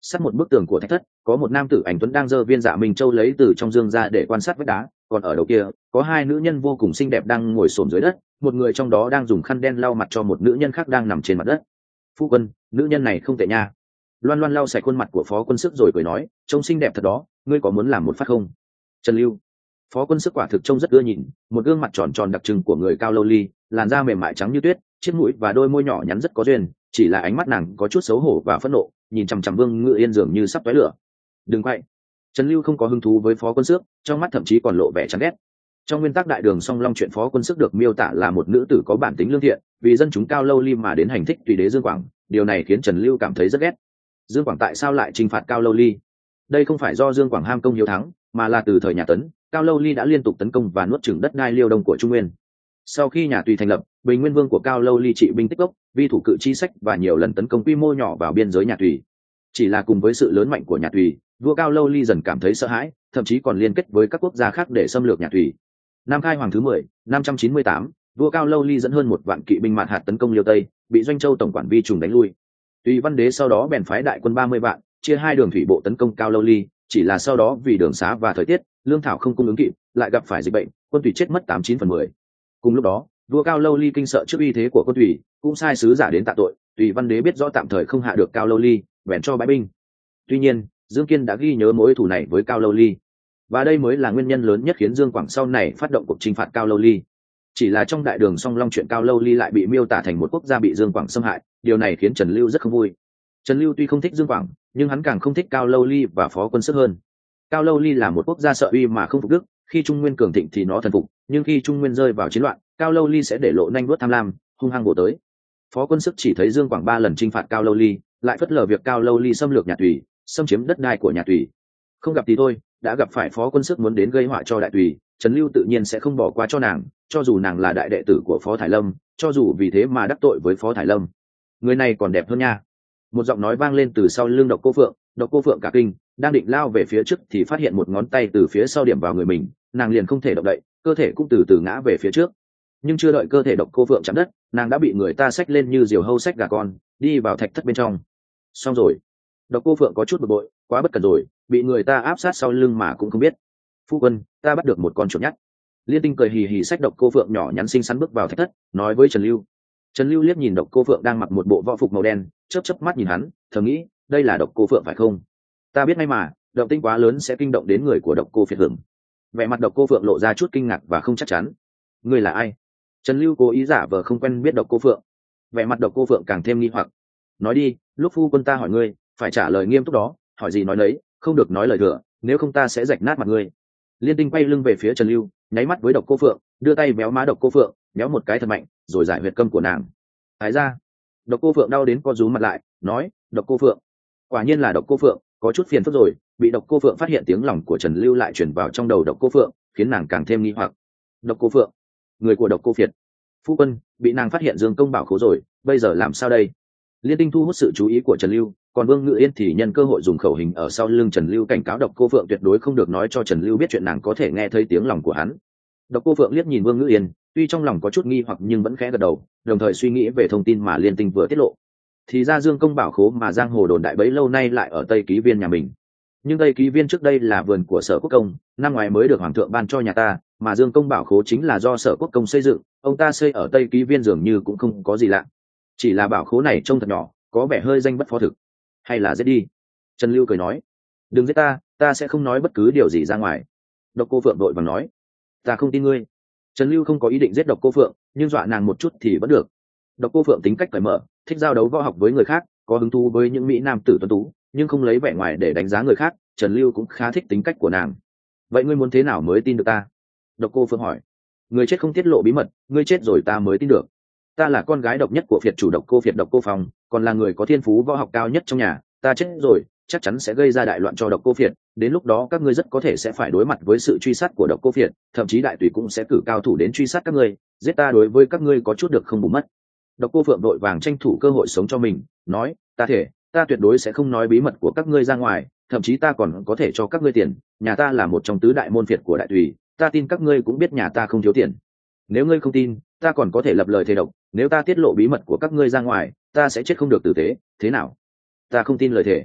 sát một bức tường của thạch thất có một nam tử ảnh tuấn đang giơ viên dạ minh châu lấy từ trong dương ra để quan sát vách đá, còn ở đầu kia có hai nữ nhân vô cùng xinh đẹp đang ngồi xổm dưới đất, một người trong đó đang dùng khăn đen lau mặt cho một nữ nhân khác đang nằm trên mặt đất. Phu quân, nữ nhân này không tệ nha. Loan Loan lau sạch khuôn mặt của Phó Quân Sức rồi cười nói, trông xinh đẹp thật đó, ngươi có muốn làm một phát không? Trần Lưu. Phó Quân Sức quả thực trông rất ưa nhìn, một gương mặt tròn tròn đặc trưng của người cao lâu ly, làn da mềm mại trắng như tuyết, chiếc mũi và đôi môi nhỏ nhắn rất có duyên, chỉ là ánh mắt nàng có chút xấu hổ và phẫn nộ, nhìn chằm chằm Vương Ngự Yên dường như sắp tóe lửa. Đừng quậy. Trần Lưu không có hứng thú với Phó Quân Sức, trong mắt thậm chí còn lộ vẻ chán ghét. Trong nguyên tắc đại đường song long chuyện Phó Quân Sức được miêu tả là một nữ tử có bản tính lương thiện, vì dân chúng cao lâu ly mà đến hành thích tùy đế Dương Quảng, điều này khiến Trần Lưu cảm thấy rất ghét. Dương Quảng tại sao lại trừng phạt cao lâu ly? Đây không phải do Dương Quảng ham công hiếu thắng, mà là từ thời nhà Tấn, cao lâu ly đã liên tục tấn công và nuốt chửng đất đai liêu đông của Trung Nguyên. Sau khi nhà Tùy thành lập, Bình Nguyên Vương của cao lâu ly trị binh tích gốc, vi thủ cự chi sách và nhiều lần tấn công quy mô nhỏ vào biên giới nhà Tùy. Chỉ là cùng với sự lớn mạnh của nhà Tùy, vua cao lâu ly dần cảm thấy sợ hãi, thậm chí còn liên kết với các quốc gia khác để xâm lược nhà Tùy. Năm Khai Hoàng thứ mười, năm trăm chín mươi tám, vua cao lâu ly dẫn hơn một vạn kỵ binh mạt hạt tấn công liêu Tây, bị Doanh Châu tổng quản Vi Trùng đánh lui. Tùy Văn Đế sau đó bèn phái đại quân ba mươi vạn, chia hai đường thủy bộ tấn công cao lâu ly, chỉ là sau đó vì đường xá và thời tiết, lương thảo không cung ứng kịp, lại gặp phải dịch bệnh, quân Tùy chết mất tám chín phần mười. Cùng lúc đó, vua cao lâu ly kinh sợ trước uy thế của quân Tùy, cũng sai sứ giả đến tạ tội. Tùy Văn Đế biết rõ tạm thời không hạ được cao lâu ly, bèn cho bãi binh. Tuy nhiên, Dương Kiên đã ghi nhớ mối thù này với cao lâu ly, và đây mới là nguyên nhân lớn nhất khiến Dương Quảng sau này phát động cuộc chinh phạt cao lâu ly. Chỉ là trong đại đường song long chuyện cao lâu ly lại bị miêu tả thành một quốc gia bị Dương Quảng xâm hại, điều này khiến Trần Lưu rất không vui. Trần Lưu tuy không thích Dương Quảng, nhưng hắn càng không thích cao lâu ly và Phó Quân Sức hơn. Cao lâu ly là một quốc gia sợ uy mà không phục đức, khi Trung Nguyên cường thịnh thì nó thần phục, nhưng khi Trung Nguyên rơi vào chiến loạn, cao lâu ly sẽ để lộ nanh vuốt tham lam, hung hăng bổ tới. Phó Quân Sức chỉ thấy Dương Quảng ba lần chinh phạt cao lâu ly, lại phớt lờ việc cao lâu ly xâm lược nhà Tùy, xâm chiếm đất đai của nhà Tùy. Không gặp thì thôi, đã gặp phải Phó Quân Sức muốn đến gây họa cho đại Tùy, Trần Lưu tự nhiên sẽ không bỏ qua cho nàng, cho dù nàng là đại đệ tử của Phó Thải Lâm, cho dù vì thế mà đắc tội với Phó Thải Lâm. Người này còn đẹp hơn nha. Một giọng nói vang lên từ sau lưng Độc Cô Phượng. Độc Cô Phượng cả kinh, đang định lao về phía trước thì phát hiện một ngón tay từ phía sau điểm vào người mình, nàng liền không thể động đậy, cơ thể cũng từ từ ngã về phía trước. Nhưng chưa đợi cơ thể Độc Cô Phượng chạm đất, nàng đã bị người ta xách lên như diều hâu xách gà con, đi vào thạch thất bên trong. Xong rồi. Độc Cô Phượng có chút bực bội, quá bất cẩn rồi, bị người ta áp sát sau lưng mà cũng không biết. Phu quân, ta bắt được một con chuột nhắt. Liên Tinh cười hì hì xách Độc Cô Phượng nhỏ nhắn xinh xắn bước vào thạch thất, nói với Trần Lưu. Trần Lưu liếc nhìn Độc Cô Phượng đang mặc một bộ võ phục màu đen, chớp chớp mắt nhìn hắn, thầm nghĩ, đây là Độc Cô Phượng phải không? Ta biết ngay mà, động tĩnh quá lớn sẽ kinh động đến người của Độc Cô Phiệt hưởng. Vẻ mặt Độc Cô Phượng lộ ra chút kinh ngạc và không chắc chắn. Ngươi là ai? Trần Lưu cố ý giả vờ không quen biết Độc Cô Phượng. Vẻ mặt Độc Cô Phượng càng thêm nghi hoặc. Nói đi, lúc phu quân ta hỏi ngươi, phải trả lời nghiêm túc đó, hỏi gì nói đấy, không được nói lời thừa, nếu không ta sẽ rạch nát mặt ngươi. Liên Tinh quay lưng về phía Trần Lưu, nháy mắt với Độc Cô Phượng, đưa tay véo má Độc Cô Phượng, véo một cái thật mạnh, rồi giải huyệt câm của nàng. Thái ra. Độc Cô Phượng đau đến co rúm mặt lại, nói, Độc Cô Phượng. Quả nhiên là Độc Cô Phượng, có chút phiền phức rồi. Bị Độc Cô Phượng phát hiện tiếng lòng của Trần Lưu lại chuyển vào trong đầu Độc Cô Phượng, khiến nàng càng thêm nghi hoặc. Độc Cô Phượng, người của Độc Cô Phiệt. Phu quân, bị nàng phát hiện Dương công bảo khố rồi, bây giờ làm sao đây? Liên Tinh thu hút sự chú ý của Trần Lưu, còn Vương Ngự Yên thì nhân cơ hội dùng khẩu hình ở sau lưng Trần Lưu cảnh cáo Độc Cô Phượng tuyệt đối không được nói cho Trần Lưu biết chuyện nàng có thể nghe thấy tiếng lòng của hắn. Độc Cô Phượng liếc nhìn Vương Ngự Yên, tuy trong lòng có chút nghi hoặc nhưng vẫn khẽ gật đầu, đồng thời suy nghĩ về thông tin mà Liên Tinh vừa tiết lộ. Thì ra Dương công bảo khố mà giang hồ đồn đại bấy lâu nay lại ở Tây Ký Viên nhà mình. Nhưng Tây Ký Viên trước đây là vườn của Sở Quốc công, năm ngoái mới được hoàng thượng ban cho nhà ta, mà Dương công bảo khố chính là do Sở Quốc công xây dựng, ông ta xây ở Tây Ký Viên dường như cũng không có gì lạ. Chỉ là bảo khố này trông thật nhỏ, có vẻ hơi danh bất phó thực. Hay là giết đi. Trần Lưu cười nói, đừng giết ta, ta sẽ không nói bất cứ điều gì ra ngoài. Độc Cô Phượng đội vàng nói, ta không tin ngươi. Trần Lưu không có ý định giết Độc Cô Phượng, nhưng dọa nàng một chút thì vẫn được. Độc Cô Phượng tính cách cởi mở, thích giao đấu võ học với người khác, có hứng thú với những mỹ nam tử tuấn tú, nhưng không lấy vẻ ngoài để đánh giá người khác. Trần Lưu cũng khá thích tính cách của nàng. Vậy ngươi muốn thế nào mới tin được ta? Độc Cô Phượng hỏi. Người chết không tiết lộ bí mật, ngươi chết rồi ta mới tin được. Ta là con gái độc nhất của Phiệt chủ Độc Cô Phiệt Độc Cô Phong, còn là người có thiên phú võ học cao nhất trong nhà. Ta chết rồi, chắc chắn sẽ gây ra đại loạn cho Độc Cô Phiệt. Đến lúc đó các ngươi rất có thể sẽ phải đối mặt với sự truy sát của Độc Cô Phiệt, thậm chí đại tùy cũng sẽ cử cao thủ đến truy sát các ngươi. Giết ta đối với các ngươi có chút được không bù mất. Độc Cô Phượng vội vàng tranh thủ cơ hội sống cho mình, nói, ta thể, ta tuyệt đối sẽ không nói bí mật của các ngươi ra ngoài, thậm chí ta còn có thể cho các ngươi tiền. Nhà ta là một trong tứ đại môn phiệt của đại tùy, ta tin các ngươi cũng biết nhà ta không thiếu tiền. Nếu ngươi không tin, ta còn có thể lập lời thề độc, nếu ta tiết lộ bí mật của các ngươi ra ngoài, ta sẽ chết không được tử tế. Thế nào? Ta không tin lời thề.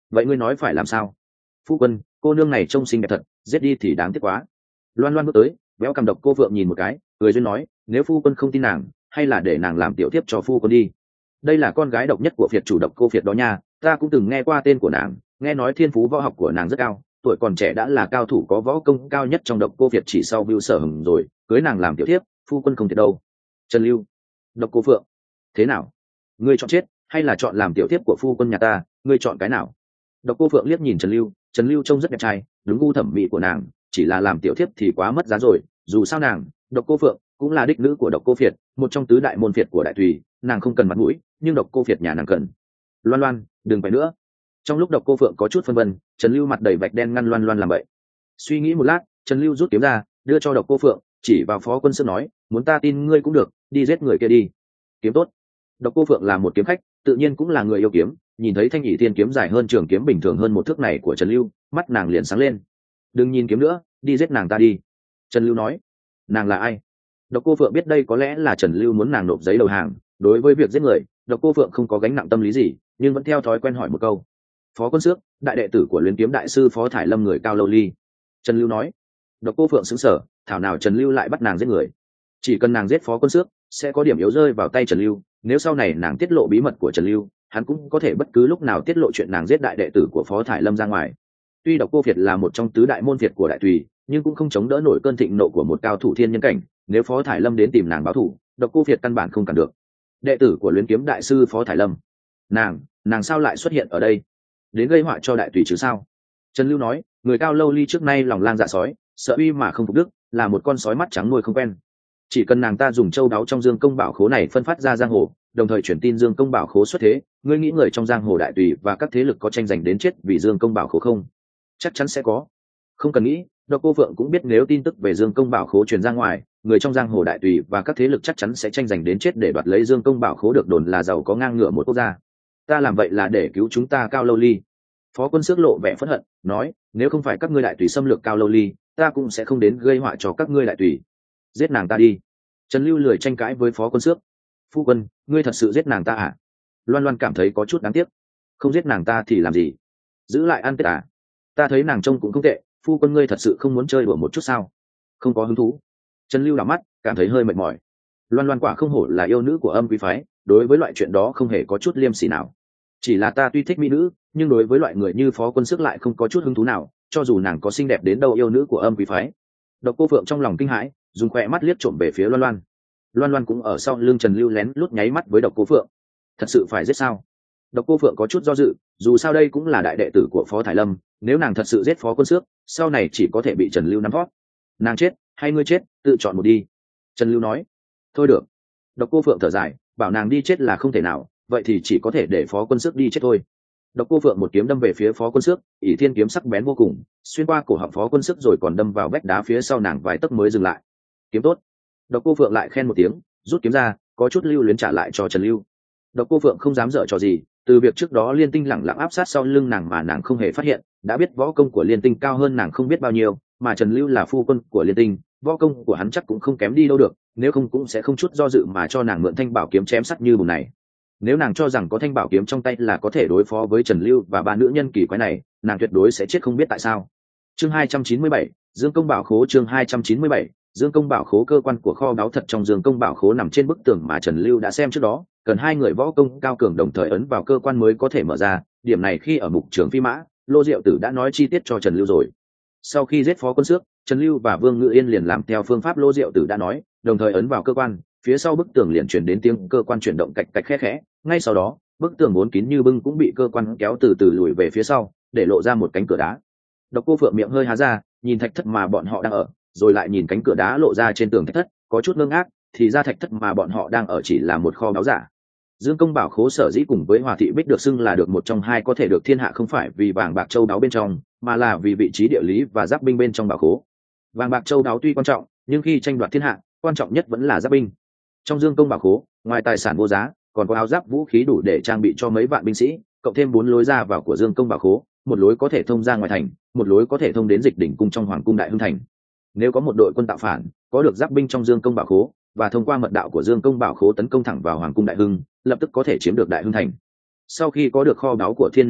vậy ngươi nói phải làm sao? Phu quân, cô nương này trông xinh đẹp thật, giết đi thì đáng tiếc quá. Loan Loan bước tới, véo cầm Độc Cô Phượng nhìn một cái, cười duyên nói, nếu phu quân không tin nàng, hay là để nàng làm tiểu tiếp cho phu quân đi. Đây là con gái độc nhất của Việt chủ Độc Cô Việt đó nha, ta cũng từng nghe qua tên của nàng, nghe nói thiên phú võ học của nàng rất cao, tuổi còn trẻ đã là cao thủ có võ công cao nhất trong Độc Cô Việt chỉ sau Bưu Sở Hùng rồi, cưới nàng làm tiểu tiếp, phu quân không thiệt đâu. Trần Lưu, Độc Cô Phượng, thế nào? Ngươi chọn chết, hay là chọn làm tiểu tiếp của phu quân nhà ta, ngươi chọn cái nào? Độc Cô Phượng liếc nhìn Trần Lưu, Trần Lưu trông rất đẹp trai, đúng gu thẩm mỹ của nàng, chỉ là làm tiểu thiếp thì quá mất giá rồi, dù sao nàng, Độc Cô Phượng, cũng là đích nữ của Độc Cô Việt, một trong tứ đại môn Việt của Đại Tùy, nàng không cần mặt mũi, nhưng Độc Cô Việt nhà nàng cần. Loan Loan, đừng phải nữa. Trong lúc Độc Cô Phượng có chút phân vân, Trần Lưu mặt đầy vạch đen ngăn Loan Loan làm vậy. Suy nghĩ một lát, Trần Lưu rút kiếm ra, đưa cho Độc Cô Phượng, chỉ vào Phó Quân Sức nói, muốn ta tin ngươi cũng được, đi giết người kia đi. Kiếm tốt. Độc Cô Phượng là một kiếm khách, tự nhiên cũng là người yêu kiếm, nhìn thấy thanh nhị thiên kiếm dài hơn trường kiếm bình thường hơn một thước này của Trần Lưu, mắt nàng liền sáng lên. Đừng nhìn kiếm nữa, đi giết nàng ta đi. Trần Lưu nói. Nàng là ai? Độc Cô Phượng biết đây có lẽ là Trần Lưu muốn nàng nộp giấy đầu hàng, đối với việc giết người, Độc Cô Phượng không có gánh nặng tâm lý gì, nhưng vẫn theo thói quen hỏi một câu. Phó Quân Xước, đại đệ tử của Luyến Kiếm đại sư Phó Thải Lâm người Cao Lâu Ly. Trần Lưu nói. Độc Cô Phượng sững sờ, thảo nào Trần Lưu lại bắt nàng giết người? Chỉ cần nàng giết Phó Quân Xước, sẽ có điểm yếu rơi vào tay Trần Lưu, nếu sau này nàng tiết lộ bí mật của Trần Lưu, hắn cũng có thể bất cứ lúc nào tiết lộ chuyện nàng giết đại đệ tử của Phó Thải Lâm ra ngoài. Tuy Độc Cô Việt là một trong tứ đại môn Việt của Đại Tùy, nhưng cũng không chống đỡ nổi cơn thịnh nộ của một cao thủ thiên nhân cảnh, nếu Phó Thải Lâm đến tìm nàng báo thù, Độc Cô Việt căn bản không cản được. Đệ tử của Luyến Kiếm đại sư Phó Thải Lâm, nàng, nàng sao lại xuất hiện ở đây? Đến gây họa cho Đại Tùy chứ sao? Trần Lưu nói, người Cao Lâu Ly trước nay lòng lang dạ sói, sợ uy mà không phục đức, là một con sói mắt trắng nuôi không quen. Chỉ cần nàng ta dùng châu đáo trong Dương Công Bảo Khố này phân phát ra giang hồ, đồng thời chuyển tin Dương Công Bảo Khố xuất thế, ngươi nghĩ người trong giang hồ Đại Tùy và các thế lực có tranh giành đến chết vì Dương Công Bảo Khố không? Chắc chắn sẽ có. Không cần nghĩ, Độc Cô Phượng cũng biết nếu tin tức về Dương Công Bảo Khố truyền ra ngoài, người trong giang hồ Đại Tùy và các thế lực chắc chắn sẽ tranh giành đến chết để đoạt lấy Dương Công Bảo Khố, được đồn là giàu có ngang ngửa một quốc gia. Ta làm vậy là để cứu chúng ta Cao Lâu Ly. Phó Quân Xước lộ vẻ phẫn hận, nói, nếu không phải các ngươi Đại Tùy xâm lược Cao Lâu Ly, ta cũng sẽ không đến gây họa cho các ngươi Đại Tùy. Giết nàng ta đi. Trần Lưu lười tranh cãi với Phó Quân Xước. Phu quân, ngươi thật sự giết nàng ta à? Loan Loan cảm thấy có chút đáng tiếc. Không giết nàng ta thì làm gì? Giữ lại ăn tết à? Ta thấy nàng trông cũng không tệ, phu quân ngươi thật sự không muốn chơi đùa một chút sao? Không có hứng thú. Trần Lưu đảo mắt, cảm thấy hơi mệt mỏi. Loan Loan quả không hổ là yêu nữ của Âm Quý phái, đối với loại chuyện đó không hề có chút liêm sỉ nào. Chỉ là ta tuy thích mỹ nữ, nhưng đối với loại người như Phó Quân Xước lại không có chút hứng thú nào, cho dù nàng có xinh đẹp đến đâu yêu nữ của Âm Quý phái. Độc Cô Phượng trong lòng kinh hãi, dùng khỏe mắt liếc trộm về phía Loan Loan. Loan Loan cũng ở sau lưng Trần Lưu lén lút nháy mắt với Độc Cô Phượng. Thật sự phải giết sao? Độc Cô Phượng có chút do dự, dù sao đây cũng là đại đệ tử của Phó Thải Lâm, nếu nàng thật sự giết Phó Quân Xước, sau này chỉ có thể bị Trần Lưu nắm thoát. Nàng chết hay ngươi chết, tự chọn một đi. Trần Lưu nói. Thôi được. Độc Cô Phượng thở dài, bảo nàng đi chết là không thể nào, vậy thì chỉ có thể để Phó Quân Xước đi chết thôi. Độc Cô Phượng một kiếm đâm về phía Phó Quân Xước, ỷ thiên kiếm sắc bén vô cùng, xuyên qua cổ họng Phó Quân Xước rồi còn đâm vào vách đá phía sau nàng vài tấc mới dừng lại. Kiếm tốt. Độc Cô Phượng lại khen một tiếng, rút kiếm ra, có chút lưu luyến trả lại cho Trần Lưu. Độc Cô Phượng không dám dở trò gì, từ việc trước đó Liên Tinh lẳng lặng áp sát sau lưng nàng mà nàng không hề phát hiện, đã biết võ công của Liên Tinh cao hơn nàng không biết bao nhiêu, mà Trần Lưu là phu quân của Liên Tinh, võ công của hắn chắc cũng không kém đi đâu được, nếu không cũng sẽ không chút do dự mà cho nàng mượn thanh bảo kiếm chém sắt như bùn này. Nếu nàng cho rằng có thanh bảo kiếm trong tay là có thể đối phó với Trần Lưu và ba nữ nhân kỳ quái này, nàng tuyệt đối sẽ chết không biết tại sao. Chương hai trăm chín mươi bảy, Dương Công Bảo Khố. Chương hai trăm chín mươi bảy, Dương Công Bảo Khố. Cơ quan của kho báu thật trong Dương Công Bảo Khố nằm trên bức tường mà Trần Lưu đã xem trước đó, cần hai người võ công cao cường đồng thời ấn vào cơ quan mới có thể mở ra, điểm này khi ở mục trường phi mã, Lô Diệu Tử đã nói chi tiết cho Trần Lưu rồi. Sau khi giết Phó Quân Xước, Trần Lưu và Vương Ngự Yên liền làm theo phương pháp Lô Diệu Tử đã nói, đồng thời ấn vào cơ quan, phía sau bức tường liền truyền đến tiếng cơ quan chuyển động cạch cạch khẽ khẽ, ngay sau đó, bức tường vốn kín như bưng cũng bị cơ quan kéo từ từ lùi về phía sau, để lộ ra một cánh cửa đá. Độc Cô Phượng miệng hơi há ra, nhìn thạch thất mà bọn họ đang ở, rồi lại nhìn cánh cửa đá lộ ra trên tường thạch thất, có chút ngơ ngác, thì ra thạch thất mà bọn họ đang ở chỉ là một kho báu giả. Dương Công Bảo Khố sở dĩ cùng với Hòa Thị Bích được xưng là được một trong hai có thể được thiên hạ không phải vì vàng bạc châu báu bên trong, mà là vì vị trí địa lý và giáp binh bên trong bảo khố. Vàng bạc châu báu tuy quan trọng, nhưng khi tranh đoạt thiên hạ, quan trọng nhất vẫn là giáp binh. Trong Dương Công Bảo Khố, ngoài tài sản vô giá, còn có áo giáp vũ khí đủ để trang bị cho mấy vạn binh sĩ, cộng thêm bốn lối ra vào của Dương Công Bảo Khố, một lối có thể thông ra ngoài thành, một lối có thể thông đến Dịch Đỉnh cung trong Hoàng cung Đại Hưng thành. Nếu có một đội quân tạo phản, có được giáp binh trong Dương Công Bảo Khố và thông qua mật đạo của Dương Công Bảo Khố tấn công thẳng vào Hoàng cung Đại Hưng, lập tức có thể chiếm được Đại Hưng thành. Sau khi có được kho báu của Thiên Linh tự,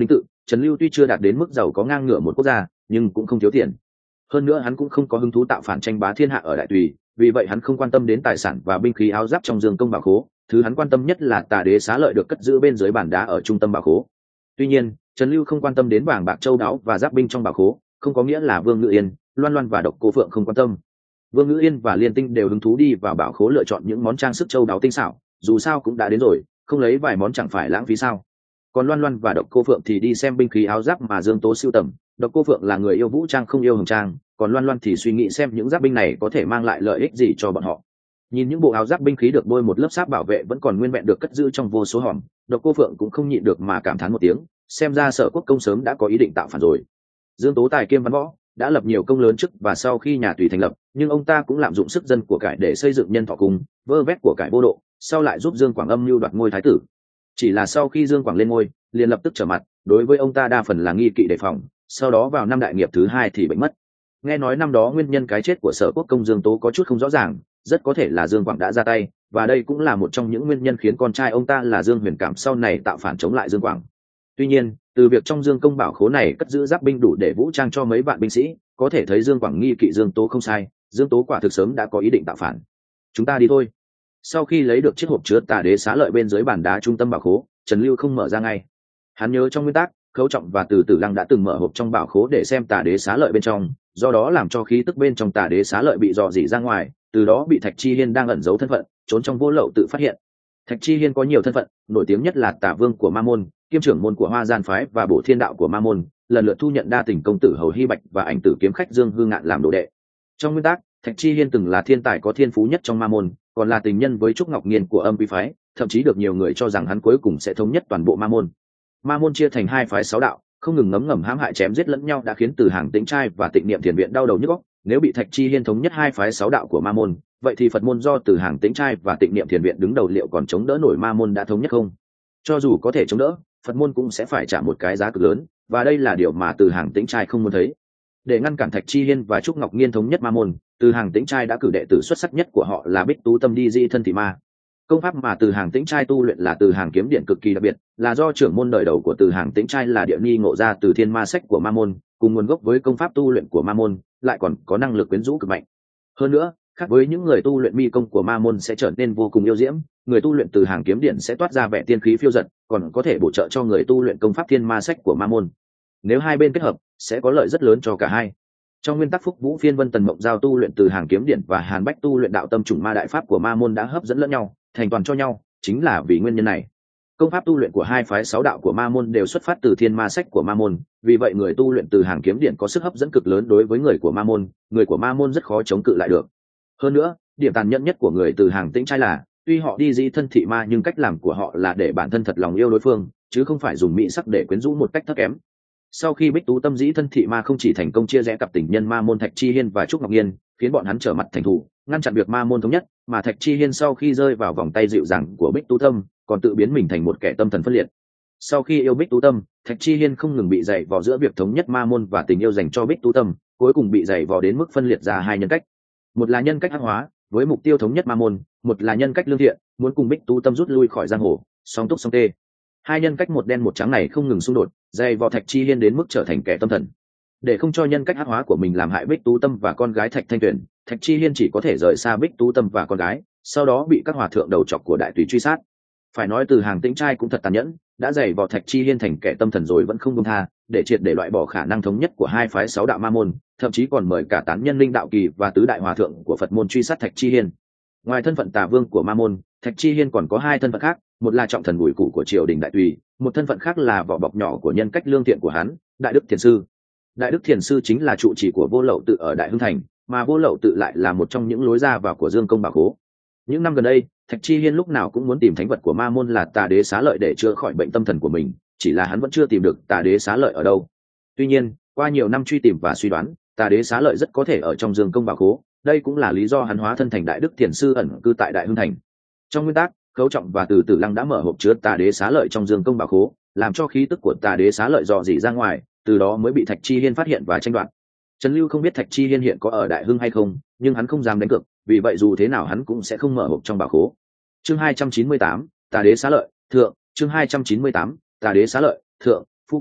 Trần Lưu tuy chưa đạt đến mức giàu có ngang ngửa một quốc gia, nhưng cũng không thiếu tiền. Hơn nữa hắn cũng không có hứng thú tạo phản tranh bá thiên hạ ở đại tùy, vì vậy hắn không quan tâm đến tài sản và binh khí áo giáp trong dương công bảo khố, thứ hắn quan tâm nhất là Tà Đế xá lợi được cất giữ bên dưới bàn đá ở trung tâm bảo khố. Tuy nhiên, Trần Lưu không quan tâm đến vàng bạc châu báu và giáp binh trong bảo khố, không có nghĩa là Vương Ngự Yên, Loan Loan và Độc Cô Phượng không quan tâm. Vương Ngự Yên và Liên Tinh đều hứng thú đi vào bảo khố lựa chọn những món trang sức châu báu tinh xảo, dù sao cũng đã đến rồi, không lấy vài món chẳng phải lãng phí sao. Còn Loan Loan và Độc Cô Phượng thì đi xem binh khí áo giáp mà Dương Tố sưu tầm. Độc Cô Phượng là người yêu vũ trang không yêu hồng trang, còn Loan Loan thì suy nghĩ xem những giáp binh này có thể mang lại lợi ích gì cho bọn họ. Nhìn những bộ áo giáp binh khí được bôi một lớp sáp bảo vệ vẫn còn nguyên vẹn được cất giữ trong vô số hòm, Độc Cô Phượng cũng không nhịn được mà cảm thán một tiếng, xem ra Sở Quốc công sớm đã có ý định tạo phản rồi. Dương Tố tài kiêm văn võ, đã lập nhiều công lớn trước và sau khi nhà Tùy thành lập, nhưng ông ta cũng lạm dụng sức dân của cải để xây dựng nhân thọ cung, vơ vét của cải vô độ, sau lại giúp Dương Quảng âm mưu đoạt ngôi thái tử. Chỉ là sau khi Dương Quảng lên ngôi, liền lập tức trở mặt, đối với ông ta đa phần là nghi kỵ đề phòng, sau đó vào năm đại nghiệp thứ hai thì bệnh mất. Nghe nói năm đó nguyên nhân cái chết của Sở Quốc công Dương Tố có chút không rõ ràng, rất có thể là Dương Quảng đã ra tay, và đây cũng là một trong những nguyên nhân khiến con trai ông ta là Dương Huyền Cảm sau này tạo phản chống lại Dương Quảng. Tuy nhiên, từ việc trong Dương công bảo khố này cất giữ giáp binh đủ để vũ trang cho mấy vạn binh sĩ, có thể thấy Dương Quảng nghi kỵ Dương Tố không sai, Dương Tố quả thực sớm đã có ý định tạo phản. Chúng ta đi thôi. Sau khi lấy được chiếc hộp chứa Tà Đế xá lợi bên dưới bàn đá trung tâm bảo khố, Trần Lưu không mở ra ngay. Hắn nhớ trong nguyên tắc, Khấu Trọng và Từ Tử Lăng đã từng mở hộp trong bảo khố để xem Tà Đế xá lợi bên trong, do đó làm cho khí tức bên trong Tà Đế xá lợi bị dò dỉ ra ngoài, từ đó bị Thạch Chi Hiên đang ẩn giấu thân phận, trốn trong vô lậu tự phát hiện. Thạch Chi Hiên có nhiều thân phận, nổi tiếng nhất là Tả Vương của Ma môn, kiêm trưởng môn của Hoa Gian phái và Bổ Thiên đạo của Ma môn, lần lượt thu nhận Đa Tình công tử Hầu Hy Bạch và ảnh tử kiếm khách Dương Hư Ngạn làm đồ đệ. Trong nguyên tắc, Thạch Chi Hiên từng là thiên tài có thiên phú nhất trong Ma môn, còn là tình nhân với Trúc Ngọc Nghiên của Âm Quý phái, thậm chí được nhiều người cho rằng hắn cuối cùng sẽ thống nhất toàn bộ Ma môn. Ma môn chia thành hai phái sáu đạo, không ngừng ngấm ngầm hãm hại chém giết lẫn nhau đã khiến Từ Hàng Tĩnh Trai và Tịnh Niệm Thiền Viện đau đầu nhức óc. Nếu bị Thạch Chi Hiên thống nhất hai phái sáu đạo của Ma môn, vậy thì Phật môn do Từ Hàng Tĩnh Trai và Tịnh Niệm Thiền Viện đứng đầu liệu còn chống đỡ nổi Ma môn đã thống nhất không? Cho dù có thể chống đỡ, Phật môn cũng sẽ phải trả một cái giá cực lớn, và đây là điều mà Từ Hàng Tĩnh Trai không muốn thấy. Để ngăn cản Thạch Chi Hiên và Trúc Ngọc Nghiên thống nhất Ma môn, Từ Hàng Tĩnh Trai đã cử đệ tử xuất sắc nhất của họ là Bích Tú Tâm đi di thân thị ma. Công pháp mà Từ Hàng Tĩnh Trai tu luyện là Từ Hàng kiếm điện cực kỳ đặc biệt, là do trưởng môn đời đầu của Từ Hàng Tĩnh Trai là Địa Ni ngộ ra từ Thiên Ma sách của Ma môn, cùng nguồn gốc với công pháp tu luyện của Ma môn, lại còn có năng lực quyến rũ cực mạnh. Hơn nữa, khác với những người tu luyện mi công của Ma môn sẽ trở nên vô cùng yêu diễm, người tu luyện Từ Hàng kiếm điện sẽ toát ra vẻ tiên khí phiêu dật, còn có thể bổ trợ cho người tu luyện công pháp Thiên Ma sách của Ma môn. Nếu hai bên kết hợp, sẽ có lợi rất lớn cho cả hai. Trong nguyên tắc Phúc Vũ Phiên Vân Tần Mộng Giao tu luyện Từ Hàng kiếm điện và Hàn Bách tu luyện đạo tâm trùng ma đại pháp của Ma môn đã hấp dẫn lẫn nhau, thành toàn cho nhau, chính là vì nguyên nhân này. Công pháp tu luyện của hai phái sáu đạo của Ma môn đều xuất phát từ Thiên Ma sách của Ma môn, vì vậy người tu luyện Từ Hàng kiếm điện có sức hấp dẫn cực lớn đối với người của Ma môn, người của Ma môn rất khó chống cự lại được. Hơn nữa, điểm tàn nhẫn nhất của người Từ Hàng Tĩnh Trai là, tuy họ đi dĩ thân thị ma nhưng cách làm của họ là để bản thân thật lòng yêu đối phương, chứ không phải dùng mỹ sắc để quyến rũ một cách thấp kém. Sau khi Bích Tú Tâm dĩ thân thị ma không chỉ thành công chia rẽ cặp tình nhân Ma môn Thạch Chi Hiên và Trúc Ngọc Nghiên, khiến bọn hắn trở mặt thành thù, ngăn chặn việc Ma môn thống nhất, mà Thạch Chi Hiên sau khi rơi vào vòng tay dịu dàng của Bích Tú Tâm, còn tự biến mình thành một kẻ tâm thần phân liệt. Sau khi yêu Bích Tú Tâm, Thạch Chi Hiên không ngừng bị dày vò giữa việc thống nhất Ma môn và tình yêu dành cho Bích Tú Tâm, cuối cùng bị dày vò đến mức phân liệt ra hai nhân cách. Một là nhân cách hắc hóa, với mục tiêu thống nhất Ma môn, một là nhân cách lương thiện, muốn cùng Bích Tú Tâm rút lui khỏi giang hồ, song túc song tê. Hai nhân cách một đen một trắng này không ngừng xung đột, dày vò Thạch Chi Hiên đến mức trở thành kẻ tâm thần. Để không cho nhân cách hắc hóa của mình làm hại Bích Tú Tâm và con gái Thạch Thanh Tuyền, Thạch Chi Hiên chỉ có thể rời xa Bích Tú Tâm và con gái, sau đó bị các hòa thượng đầu trọc của đại tùy truy sát. Phải nói Từ Hàng Tĩnh Trai cũng thật tàn nhẫn, đã dày vò Thạch Chi Hiên thành kẻ tâm thần rồi vẫn không buông tha, để triệt để loại bỏ khả năng thống nhất của hai phái sáu đạo Ma môn, thậm chí còn mời cả tán nhân Linh Đạo Kỳ và tứ đại hòa thượng của Phật môn truy sát Thạch Chi Hiên. Ngoài thân phận Tà Vương của Ma môn, Thạch Chi Hiên còn có hai thân phận khác, một là trọng thần bùi củ của triều đình đại tùy, một thân phận khác là vỏ bọc nhỏ của nhân cách lương thiện của hắn, Đại Đức Thiền Sư. Đại Đức Thiền Sư chính là trụ trì của Vô Lậu tự ở Đại Hưng Thành, mà Vô Lậu tự lại là một trong những lối ra vào của Dương công bảo khố. Những năm gần đây, Thạch Chi Hiên lúc nào cũng muốn tìm thánh vật của Ma môn là Tà Đế xá lợi để chữa khỏi bệnh tâm thần của mình, chỉ là hắn vẫn chưa tìm được Tà Đế xá lợi ở đâu. Tuy nhiên, qua nhiều năm truy tìm và suy đoán, Tà Đế xá lợi rất có thể ở trong Dương công bảo khố, đây cũng là lý do hắn hóa thân thành Đại Đức Thiền Sư ẩn cư tại Đại Hưng Thành. Trong nguyên tắc, Khấu Trọng và Từ Tử Lăng đã mở hộp chứa Tà Đế xá lợi trong Dương công bảo khố, làm cho khí tức của Tà Đế xá lợi dò dỉ ra ngoài, từ đó mới bị Thạch Chi Hiên phát hiện và tranh đoạt. Trần Lưu không biết Thạch Chi Hiên hiện có ở Đại Hưng hay không, nhưng hắn không dám đánh cược, vì vậy dù thế nào hắn cũng sẽ không mở hộp trong bảo khố. Chương hai trăm chín mươi tám, Tà Đế xá lợi, thượng, chương hai trăm chín mươi tám, Tà Đế xá lợi, thượng, phu quân,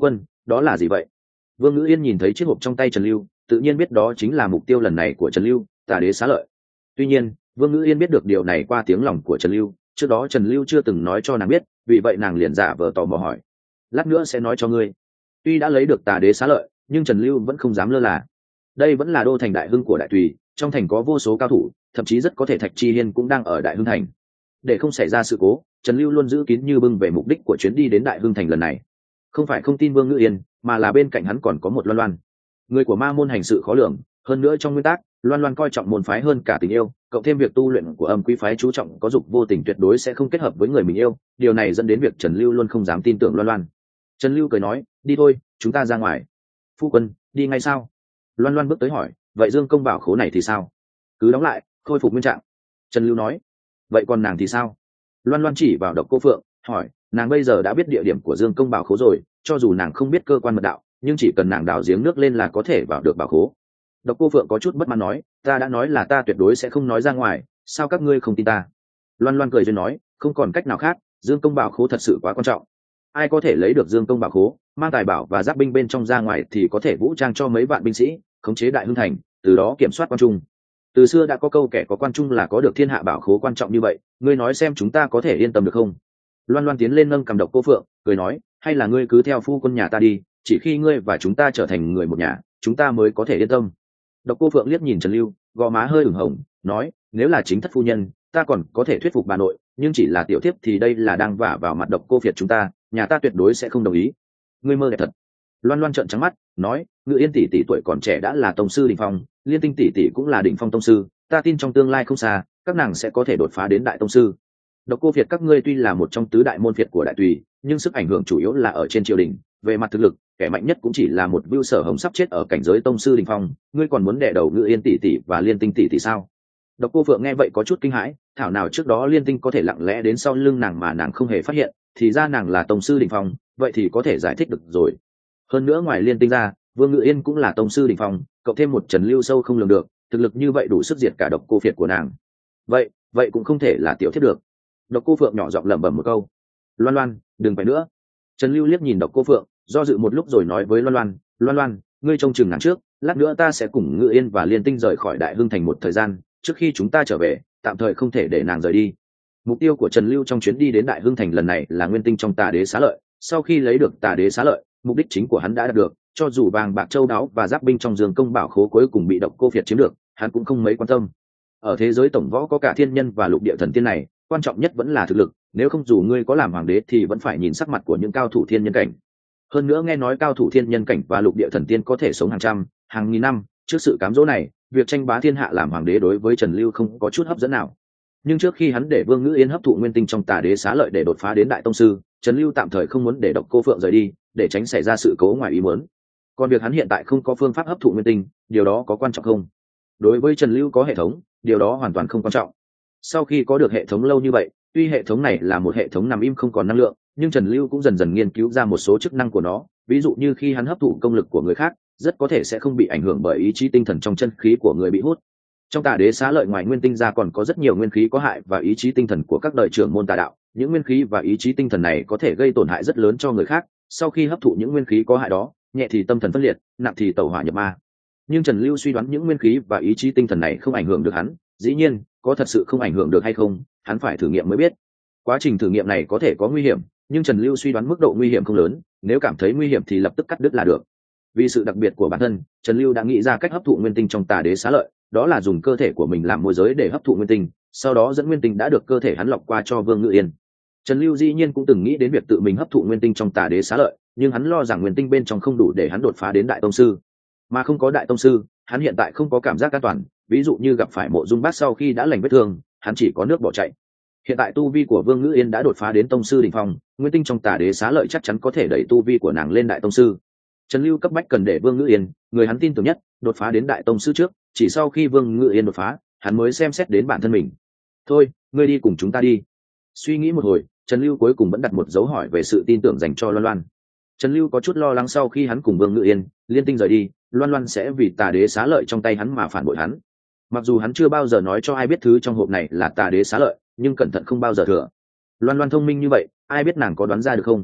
đó là gì vậy? Vương Ngữ Yên nhìn thấy chiếc hộp trong tay Trần Lưu, tự nhiên biết đó chính là mục tiêu lần này của Trần Lưu, Tà Đế Xá Lợi. Tuy nhiên, Vương Ngữ Yên biết được điều này qua tiếng lòng của Trần Lưu, trước đó Trần Lưu chưa từng nói cho nàng biết, vì vậy nàng liền giả vờ tò mò hỏi: lát nữa sẽ nói cho ngươi. Tuy đã lấy được Tà Đế Xá Lợi, nhưng Trần Lưu vẫn không dám lơ là. Đây vẫn là đô thành đại hưng của Đại Tùy, trong thành có vô số cao thủ, thậm chí rất có thể Thạch Chi Hiên cũng đang ở Đại Hưng thành. Để không xảy ra sự cố, Trần Lưu luôn giữ kín như bưng về mục đích của chuyến đi đến Đại Hưng thành lần này. Không phải không tin Vương Ngữ Yên, mà là bên cạnh hắn còn có một Loan Loan. Người của ma môn hành sự khó lường, hơn nữa trong nguyên tắc, Loan Loan coi trọng môn phái hơn cả tình yêu, cộng thêm việc tu luyện của Âm Quý phái chú trọng có dục vô tình tuyệt đối sẽ không kết hợp với người mình yêu, điều này dẫn đến việc Trần Lưu luôn không dám tin tưởng Loan Loan. Trần Lưu cười nói: đi thôi, chúng ta ra ngoài. Phu quân, đi ngay sao? Loan Loan bước tới hỏi: vậy Dương Công bảo khố này thì sao? Cứ đóng lại, khôi phục nguyên trạng. Trần Lưu nói: vậy còn nàng thì sao? Loan Loan chỉ vào Độc Cô Phượng hỏi: nàng bây giờ đã biết địa điểm của Dương Công bảo khố rồi, cho dù nàng không biết cơ quan mật đạo, nhưng chỉ cần nàng đào giếng nước lên là có thể vào được bảo khố. Độc Cô Phượng có chút bất mãn nói: ta đã nói là ta tuyệt đối sẽ không nói ra ngoài, sao các ngươi không tin ta? Loan Loan cười duyên nói: không còn cách nào khác, Dương Công bảo khố thật sự quá quan trọng. Ai có thể lấy được Dương Công bảo khố, mang tài bảo và giáp binh bên trong ra ngoài thì có thể vũ trang cho mấy vạn binh sĩ, khống chế Đại Hưng thành, từ đó kiểm soát quan trung. Từ xưa đã có câu kẻ có quan trung là có được thiên hạ bảo khố quan trọng như vậy, ngươi nói xem chúng ta có thể yên tâm được không? Loan Loan tiến lên nâng cầm Độc Cô Phượng, cười nói: hay là ngươi cứ theo phu quân nhà ta đi, chỉ khi ngươi và chúng ta trở thành người một nhà, chúng ta mới có thể yên tâm. Độc Cô Phượng liếc nhìn Trần Lưu, gò má hơi ửng hồng, nói: nếu là chính thất phu nhân, ta còn có thể thuyết phục bà nội, nhưng chỉ là tiểu thiếp thì đây là đang vả vào mặt Độc Cô Việt chúng ta, nhà ta tuyệt đối sẽ không đồng ý. Ngươi mơ đẹp thật. Loan Loan trợn trắng mắt, nói: Ngự Yên tỷ tỷ tuổi còn trẻ đã là tông sư đỉnh phong, Liên Tinh tỷ tỷ cũng là đỉnh phong tông sư, ta tin trong tương lai không xa, các nàng sẽ có thể đột phá đến đại tông sư. Độc Cô Việt các ngươi tuy là một trong tứ đại môn phiệt của Đại Tùy, nhưng sức ảnh hưởng chủ yếu là ở trên triều đình, về mặt thực lực, kẻ mạnh nhất cũng chỉ là một Vưu Sở Hồng sắp chết ở cảnh giới tông sư đỉnh phong, ngươi còn muốn đè đầu Ngự Yên tỷ tỷ và Liên Tinh tỷ tỷ sao? Độc Cô Phượng nghe vậy có chút kinh hãi, thảo nào trước đó Liên Tinh có thể lặng lẽ đến sau lưng nàng mà nàng không hề phát hiện, thì ra nàng là tông sư đỉnh phong, vậy thì có thể giải thích được rồi. Hơn nữa ngoài Liên Tinh ra, Vương Ngự Yên cũng là tông sư đỉnh phong, cộng thêm một Trần Lưu sâu không lường được, thực lực như vậy đủ sức diệt cả Độc Cô Việt của nàng. Vậy, vậy cũng không thể là tiểu thiết được. Độc Cô Phượng nhỏ giọng lẩm bẩm một câu. Loan Loan, đừng phải nữa. Trần Lưu liếc nhìn Độc Cô Phượng, do dự một lúc rồi nói với Loan Loan: Loan Loan, ngươi trông chừng nàng trước, lát nữa ta sẽ cùng Ngự Yên và Liên Tinh rời khỏi Đại Hưng thành một thời gian, trước khi chúng ta trở về, tạm thời không thể để nàng rời đi. Mục tiêu của Trần Lưu trong chuyến đi đến Đại Hưng thành lần này là nguyên tinh trong Tà Đế Xá Lợi, sau khi lấy được Tà Đế Xá Lợi, mục đích chính của hắn đã đạt được, cho dù vàng bạc châu đáo và giáp binh trong Dương Công bảo khố cuối cùng bị Độc Cô Việt chiếm được, hắn cũng không mấy quan tâm. Ở thế giới tổng võ có cả thiên nhân và lục địa thần tiên này, quan trọng nhất vẫn là thực lực, nếu không dù ngươi có làm hoàng đế thì vẫn phải nhìn sắc mặt của những cao thủ thiên nhân cảnh. Hơn nữa nghe nói cao thủ thiên nhân cảnh và lục địa thần tiên có thể sống hàng trăm, hàng nghìn năm, trước sự cám dỗ này, việc tranh bá thiên hạ làm hoàng đế đối với Trần Lưu không có chút hấp dẫn nào. Nhưng trước khi hắn để Vương Ngữ Yên hấp thụ nguyên tinh trong Tà Đế Xá Lợi để đột phá đến đại tông sư, Trần Lưu tạm thời không muốn để Độc Cô Phượng rời đi, để tránh xảy ra sự cố ngoài ý muốn. Còn việc hắn hiện tại không có phương pháp hấp thụ nguyên tinh, điều đó có quan trọng không? Đối với Trần Lưu có hệ thống, điều đó hoàn toàn không quan trọng. Sau khi có được hệ thống lâu như vậy, tuy hệ thống này là một hệ thống nằm im không còn năng lượng, nhưng Trần Lưu cũng dần dần nghiên cứu ra một số chức năng của nó, ví dụ như khi hắn hấp thụ công lực của người khác, rất có thể sẽ không bị ảnh hưởng bởi ý chí tinh thần trong chân khí của người bị hút. Trong Tà Đế Xá Lợi ngoài nguyên tinh ra còn có rất nhiều nguyên khí có hại và ý chí tinh thần của các đời trưởng môn tà đạo, những nguyên khí và ý chí tinh thần này có thể gây tổn hại rất lớn cho người khác, sau khi hấp thụ những nguyên khí có hại đó, nhẹ thì tâm thần phân liệt, nặng thì tẩu hỏa nhập ma. Nhưng Trần Lưu suy đoán những nguyên khí và ý chí tinh thần này không ảnh hưởng được hắn, dĩ nhiên, có thật sự không ảnh hưởng được hay không, hắn phải thử nghiệm mới biết. Quá trình thử nghiệm này có thể có nguy hiểm, nhưng Trần Lưu suy đoán mức độ nguy hiểm không lớn, nếu cảm thấy nguy hiểm thì lập tức cắt đứt là được. Vì sự đặc biệt của bản thân, Trần Lưu đã nghĩ ra cách hấp thụ nguyên tinh trong Tà Đế Xá Lợi, đó là dùng cơ thể của mình làm môi giới để hấp thụ nguyên tinh, sau đó dẫn nguyên tinh đã được cơ thể hắn lọc qua cho Vương Ngự Yên. Trần Lưu dĩ nhiên cũng từng nghĩ đến việc tự mình hấp thụ nguyên tinh trong Tà Đế Xá Lợi, nhưng hắn lo rằng nguyên tinh bên trong không đủ để hắn đột phá đến đại tông sư. Mà không có đại tông sư, hắn hiện tại không có cảm giác an toàn, ví dụ như gặp phải Mộ Dung Bát sau khi đã lành vết thương, hắn chỉ có nước bỏ chạy. Hiện tại tu vi của Vương Ngữ Yên đã đột phá đến tông sư đỉnh phong, nguyên tinh trong Tà Đế Xá Lợi chắc chắn có thể đẩy tu vi của nàng lên đại tông sư. Trần Lưu cấp bách cần để Vương Ngữ Yên, người hắn tin tưởng nhất, đột phá đến đại tông sư trước, chỉ sau khi Vương Ngữ Yên đột phá, hắn mới xem xét đến bản thân mình. Thôi, ngươi đi cùng chúng ta đi. Suy nghĩ một hồi, Trần Lưu cuối cùng vẫn đặt một dấu hỏi về sự tin tưởng dành cho Loan Loan. Trần Lưu có chút lo lắng sau khi hắn cùng Vương Ngữ Yên, Liên Tinh rời đi, Loan Loan sẽ vì Tà Đế Xá Lợi trong tay hắn mà phản bội hắn. Mặc dù hắn chưa bao giờ nói cho ai biết thứ trong hộp này là Tà Đế Xá Lợi, nhưng cẩn thận không bao giờ thừa. Loan Loan thông minh như vậy, ai biết nàng có đoán ra được không?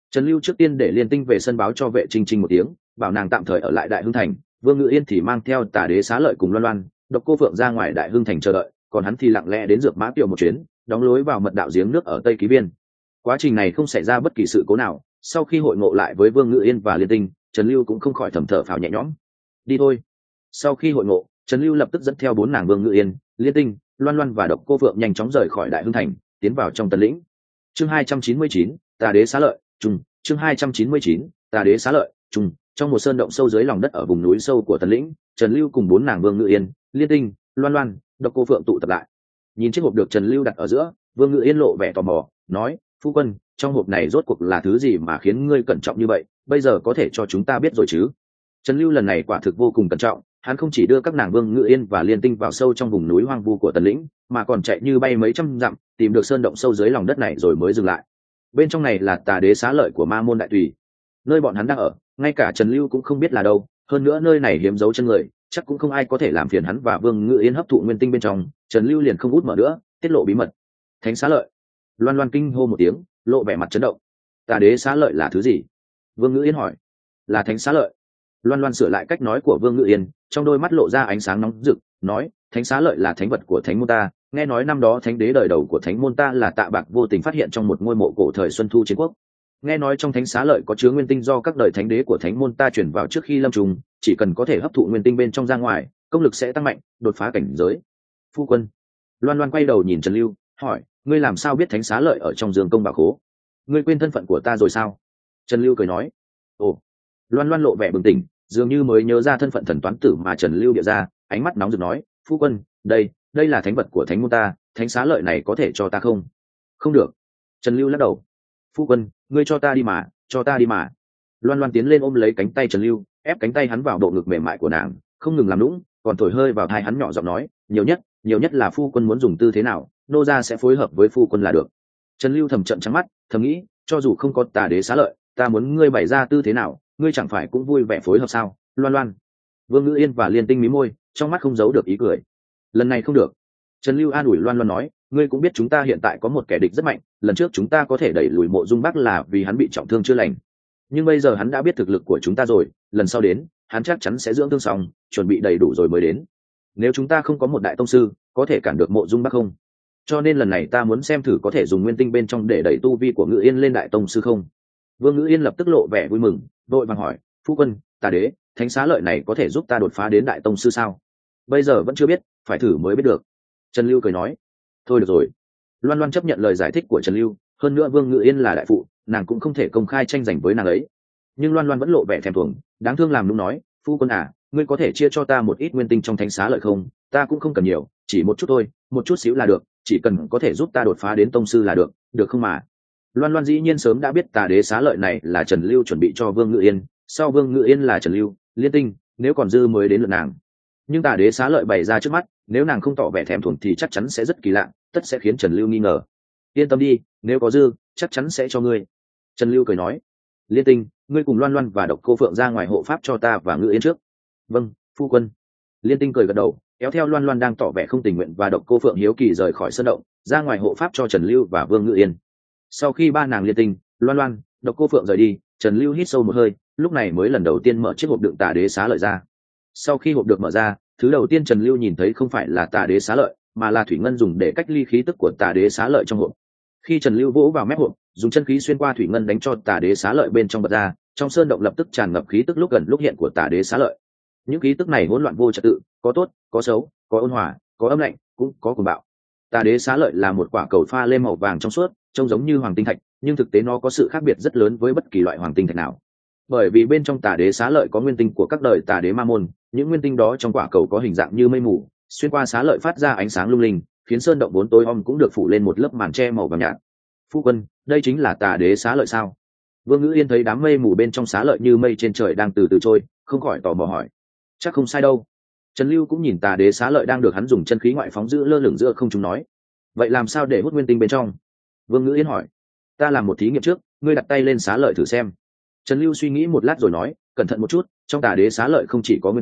Trần Lưu trước tiên để Liên Tinh về sân báo cho vệ Trinh Trinh một tiếng, bảo nàng tạm thời ở lại Đại Hưng Thành. Vương Ngự Yên thì mang theo Tà Đế Xá Lợi cùng Loan Loan, Độc Cô Phượng ra ngoài Đại Hưng Thành chờ đợi, còn hắn thì lặng lẽ đến Dược Mã Kiều một chuyến, đóng lối vào mật đạo giếng nước ở Tây Ký Biên. Quá trình này không xảy ra bất kỳ sự cố nào. Sau khi hội ngộ lại với Vương Ngự Yên và Liên Tinh, Trần Lưu cũng không khỏi thầm thở phào nhẹ nhõm. Đi thôi. Sau khi hội ngộ, Trần Lưu lập tức dẫn theo bốn nàng Vương Ngự Yên, Liên Tinh, Loan Loan và Độc Cô Phượng nhanh chóng rời khỏi Đại Hưng Thành, tiến vào trong Tần Lĩnh. Chương hai trăm chín mươi chín, Tà Đế Xá Lợi, trùng, chương hai trăm chín mươi chín, Tà Đế Xá Lợi, trùng, trong một sơn động sâu dưới lòng đất ở vùng núi sâu của Tần Lĩnh, Trần Lưu cùng bốn nàng Vương Ngự Yên, Liên Tinh, Loan Loan, Độc Cô Phượng tụ tập lại. Nhìn chiếc hộp được Trần Lưu đặt ở giữa, Vương Ngự Yên lộ vẻ tò mò, nói: "Phu quân, trong hộp này rốt cuộc là thứ gì mà khiến ngươi cẩn trọng như vậy, bây giờ có thể cho chúng ta biết rồi chứ?" Trần Lưu lần này quả thực vô cùng cẩn trọng, hắn không chỉ đưa các nàng Vương Ngự Yên và Liên Tinh vào sâu trong vùng núi hoang vu của Tần Lĩnh, mà còn chạy như bay mấy trăm dặm, tìm được sơn động sâu dưới lòng đất này rồi mới dừng lại. Bên trong này là Tà Đế Xá Lợi của Ma môn đại tùy, nơi bọn hắn đang ở, ngay cả Trần Lưu cũng không biết là đâu, hơn nữa nơi này hiếm dấu chân người, chắc cũng không ai có thể làm phiền hắn và Vương Ngự Yên hấp thụ nguyên tinh bên trong. Trần Lưu liền không út mở nữa, tiết lộ bí mật. Thánh Xá Lợi. Loan Loan kinh hô một tiếng, lộ vẻ mặt chấn động. Tà Đế Xá Lợi là thứ gì? Vương Ngự Yên hỏi. Là Thánh Xá Lợi. Loan Loan sửa lại cách nói của Vương Ngự Yên, trong đôi mắt lộ ra ánh sáng nóng rực, nói: Thánh Xá Lợi là thánh vật của thánh môn ta, nghe nói năm đó thánh đế đời đầu của thánh môn ta là Tạ Bạc vô tình phát hiện trong một ngôi mộ cổ thời Xuân Thu chiến quốc. Nghe nói trong Thánh Xá Lợi có chứa nguyên tinh do các đời thánh đế của thánh môn ta chuyển vào trước khi lâm trùng, chỉ cần có thể hấp thụ nguyên tinh bên trong ra ngoài, công lực sẽ tăng mạnh, đột phá cảnh giới. Phu quân. Loan Loan quay đầu nhìn Trần Lưu, hỏi: ngươi làm sao biết Thánh Xá Lợi ở trong Dương Công Bảo Khố? Ngươi quên thân phận của ta rồi sao? Trần Lưu cười nói. Ồ. Loan Loan lộ vẻ bừng tỉnh, dường như mới nhớ ra thân phận thần toán tử mà Trần Lưu địa ra, ánh mắt nóng rực nói: phu quân, đây đây là thánh vật của thánh môn ta, Thánh Xá Lợi này có thể cho ta không? Không được. Trần Lưu lắc đầu. Phu quân, ngươi cho ta đi mà, cho ta đi mà. Loan Loan tiến lên ôm lấy cánh tay Trần Lưu, ép cánh tay hắn vào bộ ngực mềm mại của nàng, không ngừng làm nũng, còn thổi hơi vào tai hắn nhỏ giọng nói: nhiều nhất nhiều nhất là phu quân muốn dùng tư thế nào, nô gia sẽ phối hợp với phu quân là được. Trần Lưu thầm trận trắng mắt, thầm nghĩ: cho dù không có Tà Đế Xá Lợi, ta muốn ngươi bày ra tư thế nào, ngươi chẳng phải cũng vui vẻ phối hợp sao? Loan Loan. Vương Ngự Yên và Liên Tinh mí môi, trong mắt không giấu được ý cười. Lần này không được. Trần Lưu an ủi Loan Loan nói: ngươi cũng biết chúng ta hiện tại có một kẻ địch rất mạnh, lần trước chúng ta có thể đẩy lùi Mộ Dung Bắc là vì hắn bị trọng thương chưa lành, nhưng bây giờ hắn đã biết thực lực của chúng ta rồi, lần sau đến hắn chắc chắn sẽ dưỡng thương xong, chuẩn bị đầy đủ rồi mới đến. Nếu chúng ta không có một đại tông sư, có thể cản được Mộ Dung Bắc không? Cho nên lần này ta muốn xem thử có thể dùng nguyên tinh bên trong để đẩy tu vi của Ngự Yên lên đại tông sư không. Vương Ngự Yên lập tức lộ vẻ vui mừng, vội vàng hỏi: phu quân, Tà Đế, Thánh Xá Lợi này có thể giúp ta đột phá đến đại tông sư sao? Bây giờ vẫn chưa biết, phải thử mới biết được. Trần Lưu cười nói. Thôi được rồi. Loan Loan chấp nhận lời giải thích của Trần Lưu, hơn nữa Vương Ngự Yên là đại phụ, nàng cũng không thể công khai tranh giành với nàng ấy. Nhưng Loan Loan vẫn lộ vẻ thèm thuồng, đáng thương làm nũng nói: phu quân à, ngươi có thể chia cho ta một ít nguyên tinh trong Thánh Xá Lợi không? Ta cũng không cần nhiều, chỉ một chút thôi, một chút xíu là được, chỉ cần có thể giúp ta đột phá đến tông sư là được, được không mà? Loan Loan dĩ nhiên sớm đã biết Tà Đế Xá Lợi này là Trần Lưu chuẩn bị cho Vương Ngự Yên, sau Vương Ngự Yên là Trần Lưu, Liên Tinh, nếu còn dư mới đến lượt nàng. Nhưng Tà Đế Xá Lợi bày ra trước mắt, nếu nàng không tỏ vẻ thèm thuồng thì chắc chắn sẽ rất kỳ lạ, tất sẽ khiến Trần Lưu nghi ngờ. Yên tâm đi, nếu có dư, chắc chắn sẽ cho ngươi. Trần Lưu cười nói. Liên Tinh, ngươi cùng Loan Loan và Độc Cô Phượng ra ngoài hộ pháp cho ta và Ngự Yên trước. Vâng, phu quân. Liên Tinh cười gật đầu, kéo theo Loan Loan đang tỏ vẻ không tình nguyện và Độc Cô Phượng hiếu kỳ rời khỏi sân động, ra ngoài hộ pháp cho Trần Lưu và Vương Ngự Yên. Sau khi ba nàng Liên Tinh, Loan Loan, Độc Cô Phượng rời đi, Trần Lưu hít sâu một hơi, lúc này mới lần đầu tiên mở chiếc hộp đựng Tà Đế Xá Lợi ra. Sau khi hộp được mở ra, thứ đầu tiên Trần Lưu nhìn thấy không phải là Tà Đế Xá Lợi, mà là thủy ngân dùng để cách ly khí tức của Tà Đế Xá Lợi trong hộp. Khi Trần Lưu vỗ vào mép hộp, dùng chân khí xuyên qua thủy ngân đánh cho Tà Đế Xá Lợi bên trong bật ra, trong sơn động lập tức tràn ngập khí tức lúc gần lúc hiện của Tà Đế Xá Lợi. Những khí tức này hỗn loạn vô trật tự, có tốt, có xấu, có ôn hòa, có âm lạnh, cũng có cuồng bạo. Tà Đế Xá Lợi là một quả cầu pha lê màu vàng trong suốt, trông giống như hoàng tinh thạch, nhưng thực tế nó có sự khác biệt rất lớn với bất kỳ loại hoàng tinh thạch nào. Bởi vì bên trong Tà Đế Xá Lợi có nguyên tinh của các đời Tà Đế Ma môn, những nguyên tinh đó trong quả cầu có hình dạng như mây mù, xuyên qua xá lợi phát ra ánh sáng lung linh, khiến sơn động vốn tối om cũng được phủ lên một lớp màn che màu vàng nhạt. Phu quân, đây chính là Tà Đế Xá Lợi sao? Vương Ngự Yên thấy đám mây mù bên trong xá lợi như mây trên trời đang từ từ trôi, không khỏi tò mò hỏi. Chắc không sai đâu. Trần Lưu cũng nhìn Tà Đế Xá Lợi đang được hắn dùng chân khí ngoại phóng giữ lơ lửng giữa không trung nói. Vậy làm sao để hút nguyên tinh bên trong? Vương Ngự Yên hỏi. Ta làm một thí nghiệm trước, ngươi đặt tay lên xá lợi thử xem. Trần Lưu suy nghĩ một lát rồi nói, cẩn thận một chút, trong Tà Đế Xá Lợi không chỉ có nguyên tinh,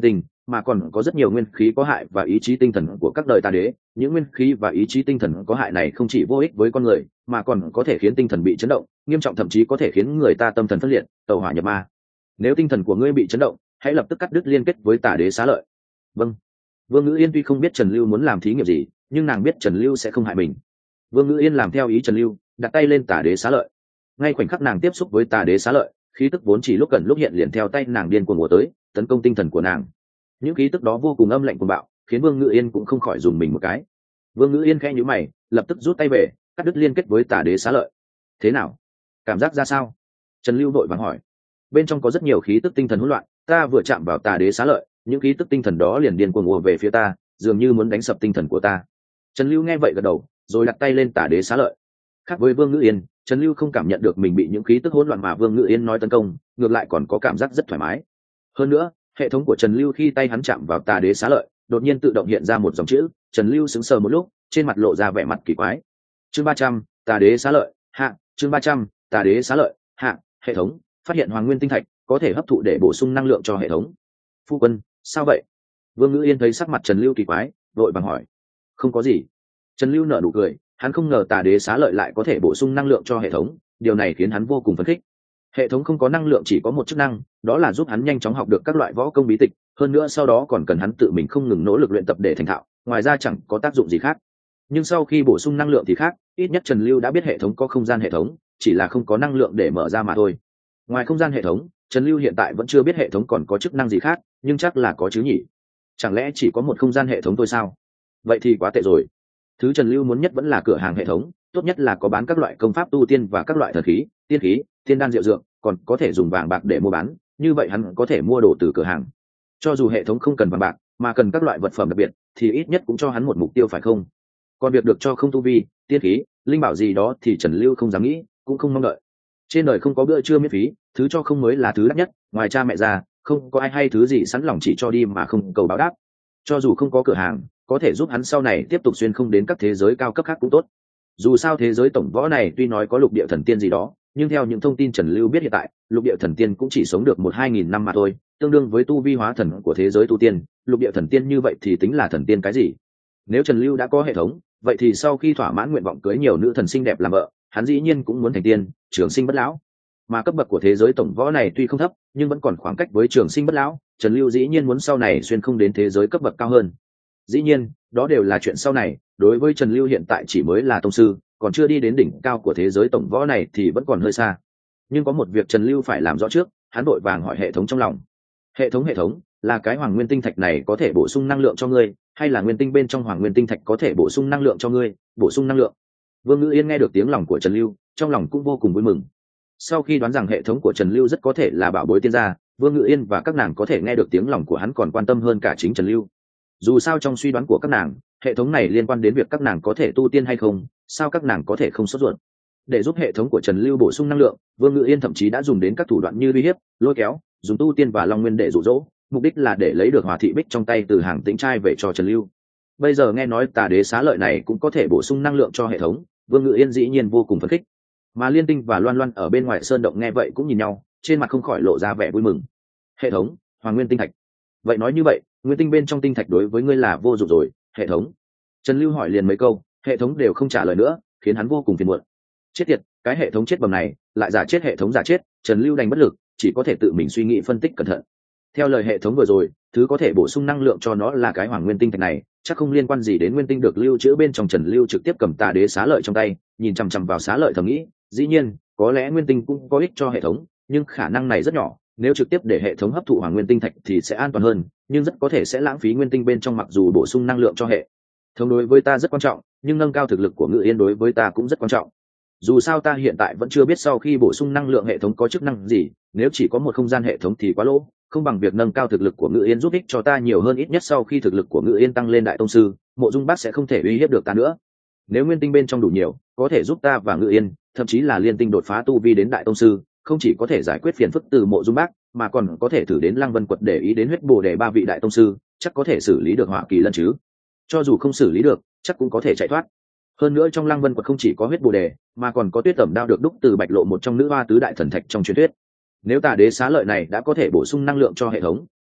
mà còn có rất nhiều nguyên khí có hại và ý chí tinh thần của các đời tà đế. Những nguyên khí và ý chí tinh thần có hại này không chỉ vô ích với con người mà còn có thể khiến tinh thần bị chấn động nghiêm trọng, thậm chí có thể khiến người ta tâm thần phân liệt, tẩu hỏa nhập ma. Nếu tinh thần của ngươi bị chấn động, hãy lập tức cắt đứt liên kết với tà đế Xá Lợi. Vâng. Vương Ngữ Yên tuy không biết Trần Lưu muốn làm thí nghiệm gì, nhưng nàng biết Trần Lưu sẽ không hại mình. Vương Ngữ Yên làm theo ý Trần Lưu, đặt tay lên tà đế Xá Lợi. Ngay khoảnh khắc nàng tiếp xúc với tà đế Xá Lợi, khí tức vốn chỉ lúc gần lúc hiện liền theo tay nàng điên cuồng ùa tới, tấn công tinh thần của nàng. Những khí tức đó vô cùng âm lạnh cuồng bạo, khiến Vương Ngữ Yên cũng không khỏi dùng mình một cái. Vương Ngữ Yên khẽ nhíu mày, lập tức rút tay về, cắt đứt liên kết với tà đế Xá Lợi. Thế nào? Cảm giác ra sao? Trần Lưu vội vàng hỏi. Bên trong có rất nhiều khí tức tinh thần hỗn loạn, ta vừa chạm vào tà đế Xá Lợi, những khí tức tinh thần đó liền điên cuồng ùa về phía ta, dường như muốn đánh sập tinh thần của ta. Trần Lưu nghe vậy gật đầu, rồi đặt tay lên tà đế Xá Lợi. Khác với Vương Ngữ Yên, Trần Lưu không cảm nhận được mình bị những khí tức hỗn loạn mà Vương Ngữ Yên nói tấn công, ngược lại còn có cảm giác rất thoải mái. Hơn nữa, hệ thống của Trần Lưu khi tay hắn chạm vào tà đế Xá Lợi, đột nhiên tự động hiện ra một dòng chữ. Trần Lưu sững sờ một lúc, trên mặt lộ ra vẻ mặt kỳ quái. Chương ba trăm, tà đế Xá Lợi, hạ. Chương ba trăm, tà đế Xá Lợi, hạ. Hệ thống phát hiện Hoàng Nguyên tinh thạch, có thể hấp thụ để bổ sung năng lượng cho hệ thống. Phu quân, sao vậy? Vương Ngữ Yên thấy sắc mặt Trần Lưu kỳ quái, vội vàng hỏi. Không có gì. Trần Lưu nở nụ cười, hắn không ngờ tà đế Xá Lợi lại có thể bổ sung năng lượng cho hệ thống, điều này khiến hắn vô cùng phấn khích. Hệ thống không có năng lượng chỉ có một chức năng, đó là giúp hắn nhanh chóng học được các loại võ công bí tịch, hơn nữa sau đó còn cần hắn tự mình không ngừng nỗ lực luyện tập để thành thạo, ngoài ra chẳng có tác dụng gì khác. Nhưng sau khi bổ sung năng lượng thì khác, ít nhất Trần Lưu đã biết hệ thống có không gian hệ thống, chỉ là không có năng lượng để mở ra mà thôi. Ngoài không gian hệ thống, Trần Lưu hiện tại vẫn chưa biết hệ thống còn có chức năng gì khác, nhưng chắc là có chứ nhỉ? Chẳng lẽ chỉ có một không gian hệ thống thôi sao? Vậy thì quá tệ rồi. Thứ Trần Lưu muốn nhất vẫn là cửa hàng hệ thống, tốt nhất là có bán các loại công pháp tu tiên và các loại thần khí, tiên khí, tiên đan diệu dược, còn có thể dùng vàng bạc để mua bán, như vậy hắn có thể mua đồ từ cửa hàng. Cho dù hệ thống không cần vàng bạc, mà cần các loại vật phẩm đặc biệt, thì ít nhất cũng cho hắn một mục tiêu phải không? Còn việc được cho không tu vi, tiên khí, linh bảo gì đó thì Trần Lưu không dám nghĩ, cũng không mong đợi. Trên đời không có bữa trưa miễn phí, thứ cho không mới là thứ đắt nhất, ngoài cha mẹ ra, không có ai hay thứ gì sẵn lòng chỉ cho đi mà không cầu báo đáp. Cho dù không có cửa hàng, có thể giúp hắn sau này tiếp tục xuyên không đến các thế giới cao cấp khác cũng tốt. Dù sao thế giới tổng võ này tuy nói có lục địa thần tiên gì đó, nhưng theo những thông tin Trần Lưu biết hiện tại, lục địa thần tiên cũng chỉ sống được một hai nghìn năm mà thôi, tương đương với tu vi hóa thần của thế giới tu tiên. Lục địa thần tiên như vậy thì tính là thần tiên cái gì? Nếu Trần Lưu đã có hệ thống, vậy thì sau khi thỏa mãn nguyện vọng cưới nhiều nữ thần xinh đẹp làm vợ, hắn dĩ nhiên cũng muốn thành tiên, trường sinh bất lão. Mà cấp bậc của thế giới tổng võ này tuy không thấp, nhưng vẫn còn khoảng cách với trường sinh bất lão. Trần Lưu dĩ nhiên muốn sau này xuyên không đến thế giới cấp bậc cao hơn. Dĩ nhiên, đó đều là chuyện sau này, đối với Trần Lưu hiện tại chỉ mới là tông sư, còn chưa đi đến đỉnh cao của thế giới tổng võ này thì vẫn còn hơi xa. Nhưng có một việc Trần Lưu phải làm rõ trước, hắn vội vàng hỏi hệ thống trong lòng. Hệ thống hệ thống, là cái Hoàng Nguyên tinh thạch này có thể bổ sung năng lượng cho ngươi, hay là nguyên tinh bên trong Hoàng Nguyên tinh thạch có thể bổ sung năng lượng cho ngươi, bổ sung năng lượng? Vương Ngữ Yên nghe được tiếng lòng của Trần Lưu, trong lòng cũng vô cùng vui mừng. Sau khi đoán rằng hệ thống của Trần Lưu rất có thể là bảo bối tiên gia, Vương Ngữ Yên và các nàng có thể nghe được tiếng lòng của hắn còn quan tâm hơn cả chính Trần Lưu. Dù sao trong suy đoán của các nàng, hệ thống này liên quan đến việc các nàng có thể tu tiên hay không, sao các nàng có thể không sốt ruột. Để giúp hệ thống của Trần Lưu bổ sung năng lượng, Vương Ngữ Yên thậm chí đã dùng đến các thủ đoạn như uy hiếp, lôi kéo, dùng tu tiên và long nguyên để dụ dỗ, mục đích là để lấy được Hòa thị bích trong tay từ Hàng Tĩnh trai về cho Trần Lưu. Bây giờ nghe nói tà đế Xá Lợi này cũng có thể bổ sung năng lượng cho hệ thống, Vương Ngữ Yên dĩ nhiên vô cùng phấn khích. Mà Liên Tinh và Loan Loan ở bên ngoài sơn động nghe vậy cũng nhìn nhau, trên mặt không khỏi lộ ra vẻ vui mừng. Hệ thống, Hoàng Nguyên tinh thạch. Vậy nói như vậy, nguyên tinh bên trong tinh thạch đối với ngươi là vô dụng rồi, hệ thống. Trần Lưu hỏi liền mấy câu, hệ thống đều không trả lời nữa, khiến hắn vô cùng phiền muộn. Chết tiệt, cái hệ thống chết bầm này, lại giả chết hệ thống giả chết, Trần Lưu đành bất lực, chỉ có thể tự mình suy nghĩ phân tích cẩn thận. Theo lời hệ thống vừa rồi, thứ có thể bổ sung năng lượng cho nó là cái Hoàng Nguyên tinh thạch này, chắc không liên quan gì đến nguyên tinh được lưu trữ bên trong. Trần Lưu trực tiếp cầm tà đế Xá Lợi trong tay, nhìn chằm chằm vào Xá Lợi thầm nghĩ, dĩ nhiên, có lẽ nguyên tinh cũng có ích cho hệ thống, nhưng khả năng này rất nhỏ. Nếu trực tiếp để hệ thống hấp thụ Hoàng Nguyên tinh thạch thì sẽ an toàn hơn, nhưng rất có thể sẽ lãng phí nguyên tinh bên trong. Mặc dù bổ sung năng lượng cho hệ thống đối với ta rất quan trọng, nhưng nâng cao thực lực của Ngự Yên đối với ta cũng rất quan trọng. Dù sao ta hiện tại vẫn chưa biết sau khi bổ sung năng lượng hệ thống có chức năng gì, nếu chỉ có một không gian hệ thống thì quá lỗ, không bằng việc nâng cao thực lực của Ngự Yên giúp ích cho ta nhiều hơn. Ít nhất sau khi thực lực của Ngự Yên tăng lên đại tông sư, Mộ Dung Bác sẽ không thể uy hiếp được ta nữa. Nếu nguyên tinh bên trong đủ nhiều, có thể giúp ta và Ngự Yên, thậm chí là liên tinh đột phá tu vi đến đại tông sư, không chỉ có thể giải quyết phiền phức từ Mộ Dung Bác, mà còn có thể thử đến Lăng Vân Quật để ý đến huyết bồ đề ba vị đại tông sư, chắc có thể xử lý được Hỏa Kỳ Lân chứ. Cho dù không xử lý được, chắc cũng có thể chạy thoát. Hơn nữa trong Lăng Vân Quật không chỉ có huyết bồ đề, mà còn có tuyết tẩm đao được đúc từ bạch lộ, một trong nữ hoa tứ đại thần thạch trong truyền thuyết. Nếu tà đế Xá Lợi này đã có thể bổ sung năng lượng cho hệ thống,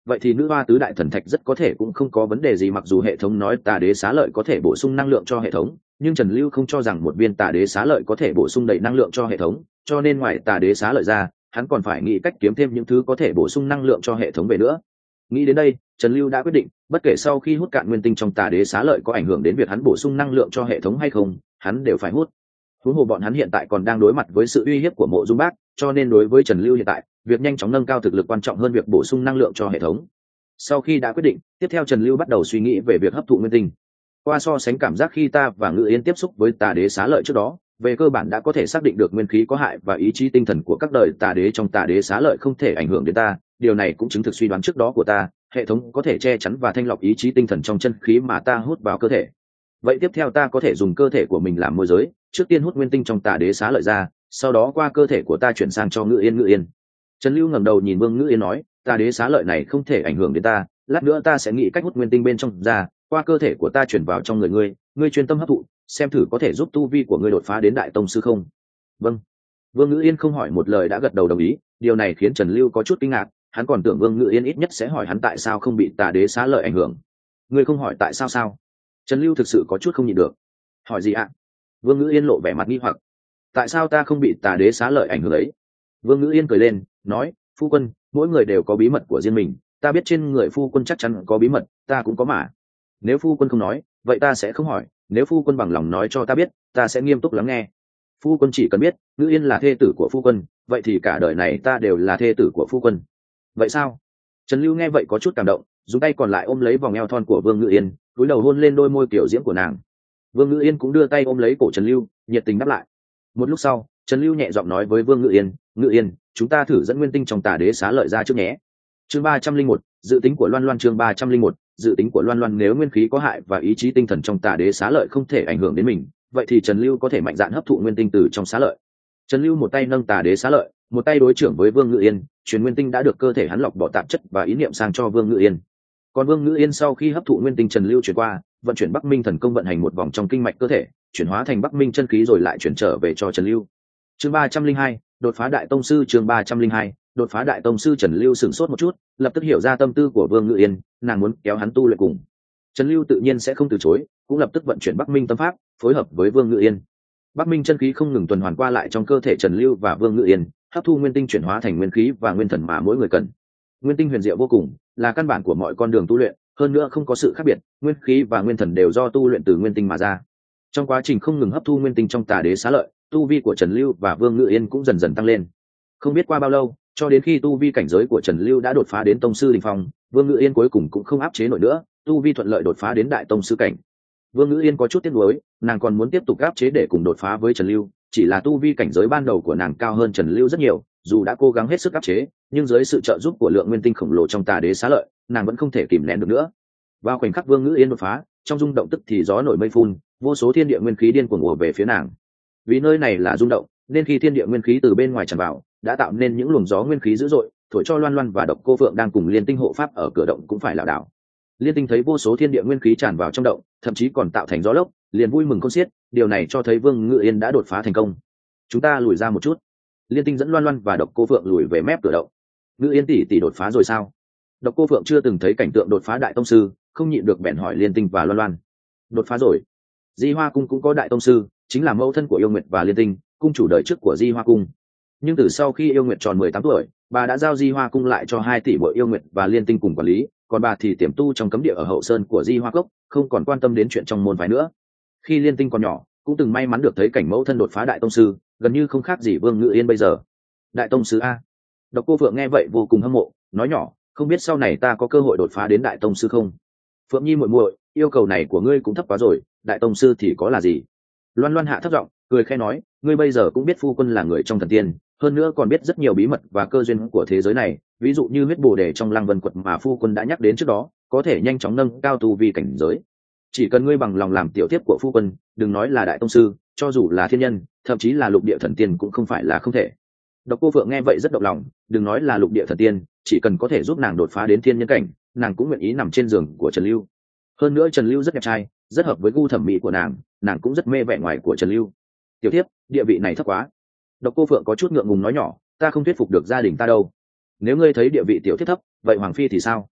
vậy thì nữ hoa tứ đại thần thạch rất có thể cũng không có vấn đề gì. Mặc dù hệ thống nói tà đế xá lợi có thể bổ sung năng lượng cho hệ thống, nhưng Trần Lưu không cho rằng một viên tà đế xá lợi có thể bổ sung đầy năng lượng cho hệ thống, cho nên ngoài tà đế xá lợi ra, hắn còn phải nghĩ cách kiếm thêm những thứ có thể bổ sung năng lượng cho hệ thống về nữa. Nghĩ đến đây, Trần Lưu đã quyết định, bất kể sau khi hút cạn nguyên tinh trong tà đế xá lợi có ảnh hưởng đến việc hắn bổ sung năng lượng cho hệ thống hay không, hắn đều phải hút. Huống hồ bọn hắn hiện tại còn đang đối mặt với sự uy hiếp của Mộ Dung Bác, cho nên đối với Trần Lưu hiện tại, việc nhanh chóng nâng cao thực lực quan trọng hơn việc bổ sung năng lượng cho hệ thống. Sau khi đã quyết định, tiếp theo Trần Lưu bắt đầu suy nghĩ về việc hấp thụ nguyên tinh. Qua so sánh cảm giác khi ta và Ngự Yên tiếp xúc với tà đế xá lợi trước đó, về cơ bản đã có thể xác định được nguyên khí có hại và ý chí tinh thần của các đời tà đế trong tà đế xá lợi không thể ảnh hưởng đến ta. Điều này cũng chứng thực suy đoán trước đó của ta, hệ thống có thể che chắn và thanh lọc ý chí tinh thần trong chân khí mà ta hút vào cơ thể. Vậy tiếp theo ta có thể dùng cơ thể của mình làm môi giới, trước tiên hút nguyên tinh trong tà đế xá lợi ra, sau đó qua cơ thể của ta chuyển sang cho Ngự Yên. Ngự Yên. Trần Lưu ngẩng đầu nhìn Vương Ngự Yên nói, tà đế xá lợi này không thể ảnh hưởng đến ta, lát nữa ta sẽ nghĩ cách hút nguyên tinh bên trong ra, qua cơ thể của ta chuyển vào trong người ngươi, ngươi chuyên tâm hấp thụ, xem thử có thể giúp tu vi của ngươi đột phá đến đại tông sư không. Vâng. Vương Ngự Yên không hỏi một lời đã gật đầu đồng ý. Điều này khiến Trần Lưu có chút kinh ngạc, hắn còn tưởng Vương Ngự Yên ít nhất sẽ hỏi hắn tại sao không bị tà đế xá lợi ảnh hưởng. Ngươi không hỏi tại sao sao? Trần Lưu thực sự có chút không nhịn được. Hỏi gì ạ? Vương Ngự Yên lộ vẻ mặt nghi hoặc. Tại sao ta không bị tà đế xá lợi ảnh hưởng ấy? Vương Ngự Yên cười lên, nói, phu quân, mỗi người đều có bí mật của riêng mình, ta biết trên người phu quân chắc chắn có bí mật, ta cũng có mà. Nếu phu quân không nói, vậy ta sẽ không hỏi, nếu phu quân bằng lòng nói cho ta biết, ta sẽ nghiêm túc lắng nghe. Phu quân chỉ cần biết Ngự Yên là thê tử của phu quân, vậy thì cả đời này ta đều là thê tử của phu quân. Vậy sao? Trần Lưu nghe vậy có chút cảm động, dùng tay còn lại ôm lấy vòng eo thon của Vương Ngự Yên, cúi đầu hôn lên đôi môi kiểu diễm của nàng. Vương Ngự Yên cũng đưa tay ôm lấy cổ Trần Lưu, nhiệt tình đáp lại. Một lúc sau, Trần Lưu nhẹ giọng nói với Vương Ngự Yên, Ngự Yên, chúng ta thử dẫn nguyên tinh trong tà đế xá lợi ra trước nhé. Chương ba trăm linh một, dự tính của Loan Loan. Chương ba trăm linh một, dự tính của Loan Loan. Nếu nguyên khí có hại và ý chí tinh thần trong tà đế xá lợi không thể ảnh hưởng đến mình, vậy thì Trần Lưu có thể mạnh dạn hấp thụ nguyên tinh từ trong xá lợi. Trần Lưu một tay nâng tà đế xá lợi, một tay đối trưởng với Vương Ngự Yên, truyền nguyên tinh đã được cơ thể hắn lọc bỏ tạp chất và ý niệm sang cho Vương Ngự Yên. Còn Vương Ngự Yên sau khi hấp thụ nguyên tinh Trần Lưu chuyển qua, vận chuyển Bắc Minh thần công vận hành một vòng trong kinh mạch cơ thể, chuyển hóa thành Bắc Minh chân khí rồi lại chuyển trở về cho Trần Lưu. Chương ba trăm linh hai, đột phá đại tông sư. Chương ba trăm linh hai, đột phá đại tông sư. Trần Lưu sửng sốt một chút, lập tức hiểu ra tâm tư của Vương Ngự Yên, nàng muốn kéo hắn tu luyện cùng. Trần Lưu tự nhiên sẽ không từ chối, cũng lập tức vận chuyển Bắc Minh tâm pháp, phối hợp với Vương Ngự Yên. Bắc Minh chân khí không ngừng tuần hoàn qua lại trong cơ thể Trần Lưu và Vương Ngự Yên, hấp thu nguyên tinh chuyển hóa thành nguyên khí và nguyên thần mà mỗi người cần. Nguyên tinh huyền diệu vô cùng, là căn bản của mọi con đường tu luyện, hơn nữa không có sự khác biệt, nguyên khí và nguyên thần đều do tu luyện từ nguyên tinh mà ra. Trong quá trình không ngừng hấp thu nguyên tinh trong tà đế xá lợi, tu vi của Trần Lưu và Vương Ngự Yên cũng dần dần tăng lên. Không biết qua bao lâu, cho đến khi tu vi cảnh giới của Trần Lưu đã đột phá đến tông sư đỉnh phong, Vương Ngự Yên cuối cùng cũng không áp chế nổi nữa, tu vi thuận lợi đột phá đến đại tông sư cảnh. Vương Ngự Yên có chút tiếc nuối, nàng còn muốn tiếp tục áp chế để cùng đột phá với Trần Lưu, chỉ là tu vi cảnh giới ban đầu của nàng cao hơn Trần Lưu rất nhiều, dù đã cố gắng hết sức áp chế, nhưng dưới sự trợ giúp của lượng nguyên tinh khổng lồ trong tà đế xá lợi, nàng vẫn không thể kìm nén được nữa. Vào khoảnh khắc Vương Ngự Yên đột phá, trong rung động tức thì gió nổi mây phun, vô số thiên địa nguyên khí điên cuồng ùa về phía nàng. Vì nơi này là rung động, nên khi thiên địa nguyên khí từ bên ngoài tràn vào, đã tạo nên những luồng gió nguyên khí dữ dội, thổi cho Loan Loan và Độc Cô Phượng đang cùng Liên Tinh hộ pháp ở cửa động cũng phải lảo đảo. Liên Tinh thấy vô số thiên địa nguyên khí tràn vào trong động, thậm chí còn tạo thành gió lốc, liền vui mừng khôn xiết, điều này cho thấy Vương Ngự Yên đã đột phá thành công. Chúng ta lùi ra một chút. Liên Tinh dẫn Loan Loan và Độc Cô Phượng lùi về mép cửa động. Ngự Yên tỷ tỷ đột phá rồi sao? Độc Cô Phượng chưa từng thấy cảnh tượng đột phá đại tông sư, không nhịn được bèn hỏi Liên Tinh và Loan Loan. Đột phá rồi. Di Hoa cung cũng có đại tông sư, chính là mẫu thân của Yêu Nguyệt và Liên Tinh, cung chủ đời trước của Di Hoa cung. Nhưng từ sau khi Yêu Nguyệt tròn mười tám tuổi, bà đã giao Di Hoa cung lại cho hai tỷ muội Yêu Nguyệt và Liên Tinh cùng quản lý, còn bà thì tiềm tu trong cấm địa ở hậu sơn của Di Hoa cốc, không còn quan tâm đến chuyện trong môn phái nữa. Khi Liên Tinh còn nhỏ, cũng từng may mắn được thấy cảnh mẫu thân đột phá đại tông sư, gần như không khác gì Vương Ngự Yên bây giờ. Đại tông sư a? Độc Cô Phượng nghe vậy vô cùng hâm mộ, nói nhỏ, không biết sau này ta có cơ hội đột phá đến đại tông sư không? Phượng Nhi muội muội, yêu cầu này của ngươi cũng thấp quá rồi, đại tông sư thì có là gì? Loan Loan hạ thấp giọng, cười khẽ nói, ngươi bây giờ cũng biết phu quân là người trong thần tiên, hơn nữa còn biết rất nhiều bí mật và cơ duyên của thế giới này, ví dụ như huyết bồ đề trong Lăng Vân Quật mà phu quân đã nhắc đến trước đó, có thể nhanh chóng nâng cao tu vi cảnh giới. Chỉ cần ngươi bằng lòng làm tiểu tiếp của phu quân, đừng nói là đại tông sư, cho dù là thiên nhân, thậm chí là lục địa thần tiên cũng không phải là không thể. Độc Cô Phượng nghe vậy rất động lòng, đừng nói là lục địa thần tiên, chỉ cần có thể giúp nàng đột phá đến thiên nhân cảnh, nàng cũng nguyện ý nằm trên giường của Trần Lưu. Hơn nữa Trần Lưu rất đẹp trai, rất hợp với gu thẩm mỹ của nàng, nàng cũng rất mê vẻ ngoài của Trần Lưu. Tiểu thiếp, địa vị này thấp quá. Độc Cô Phượng có chút ngượng ngùng nói nhỏ, ta không thuyết phục được gia đình ta đâu. Nếu ngươi thấy địa vị tiểu thiếp thấp, vậy hoàng phi thì sao?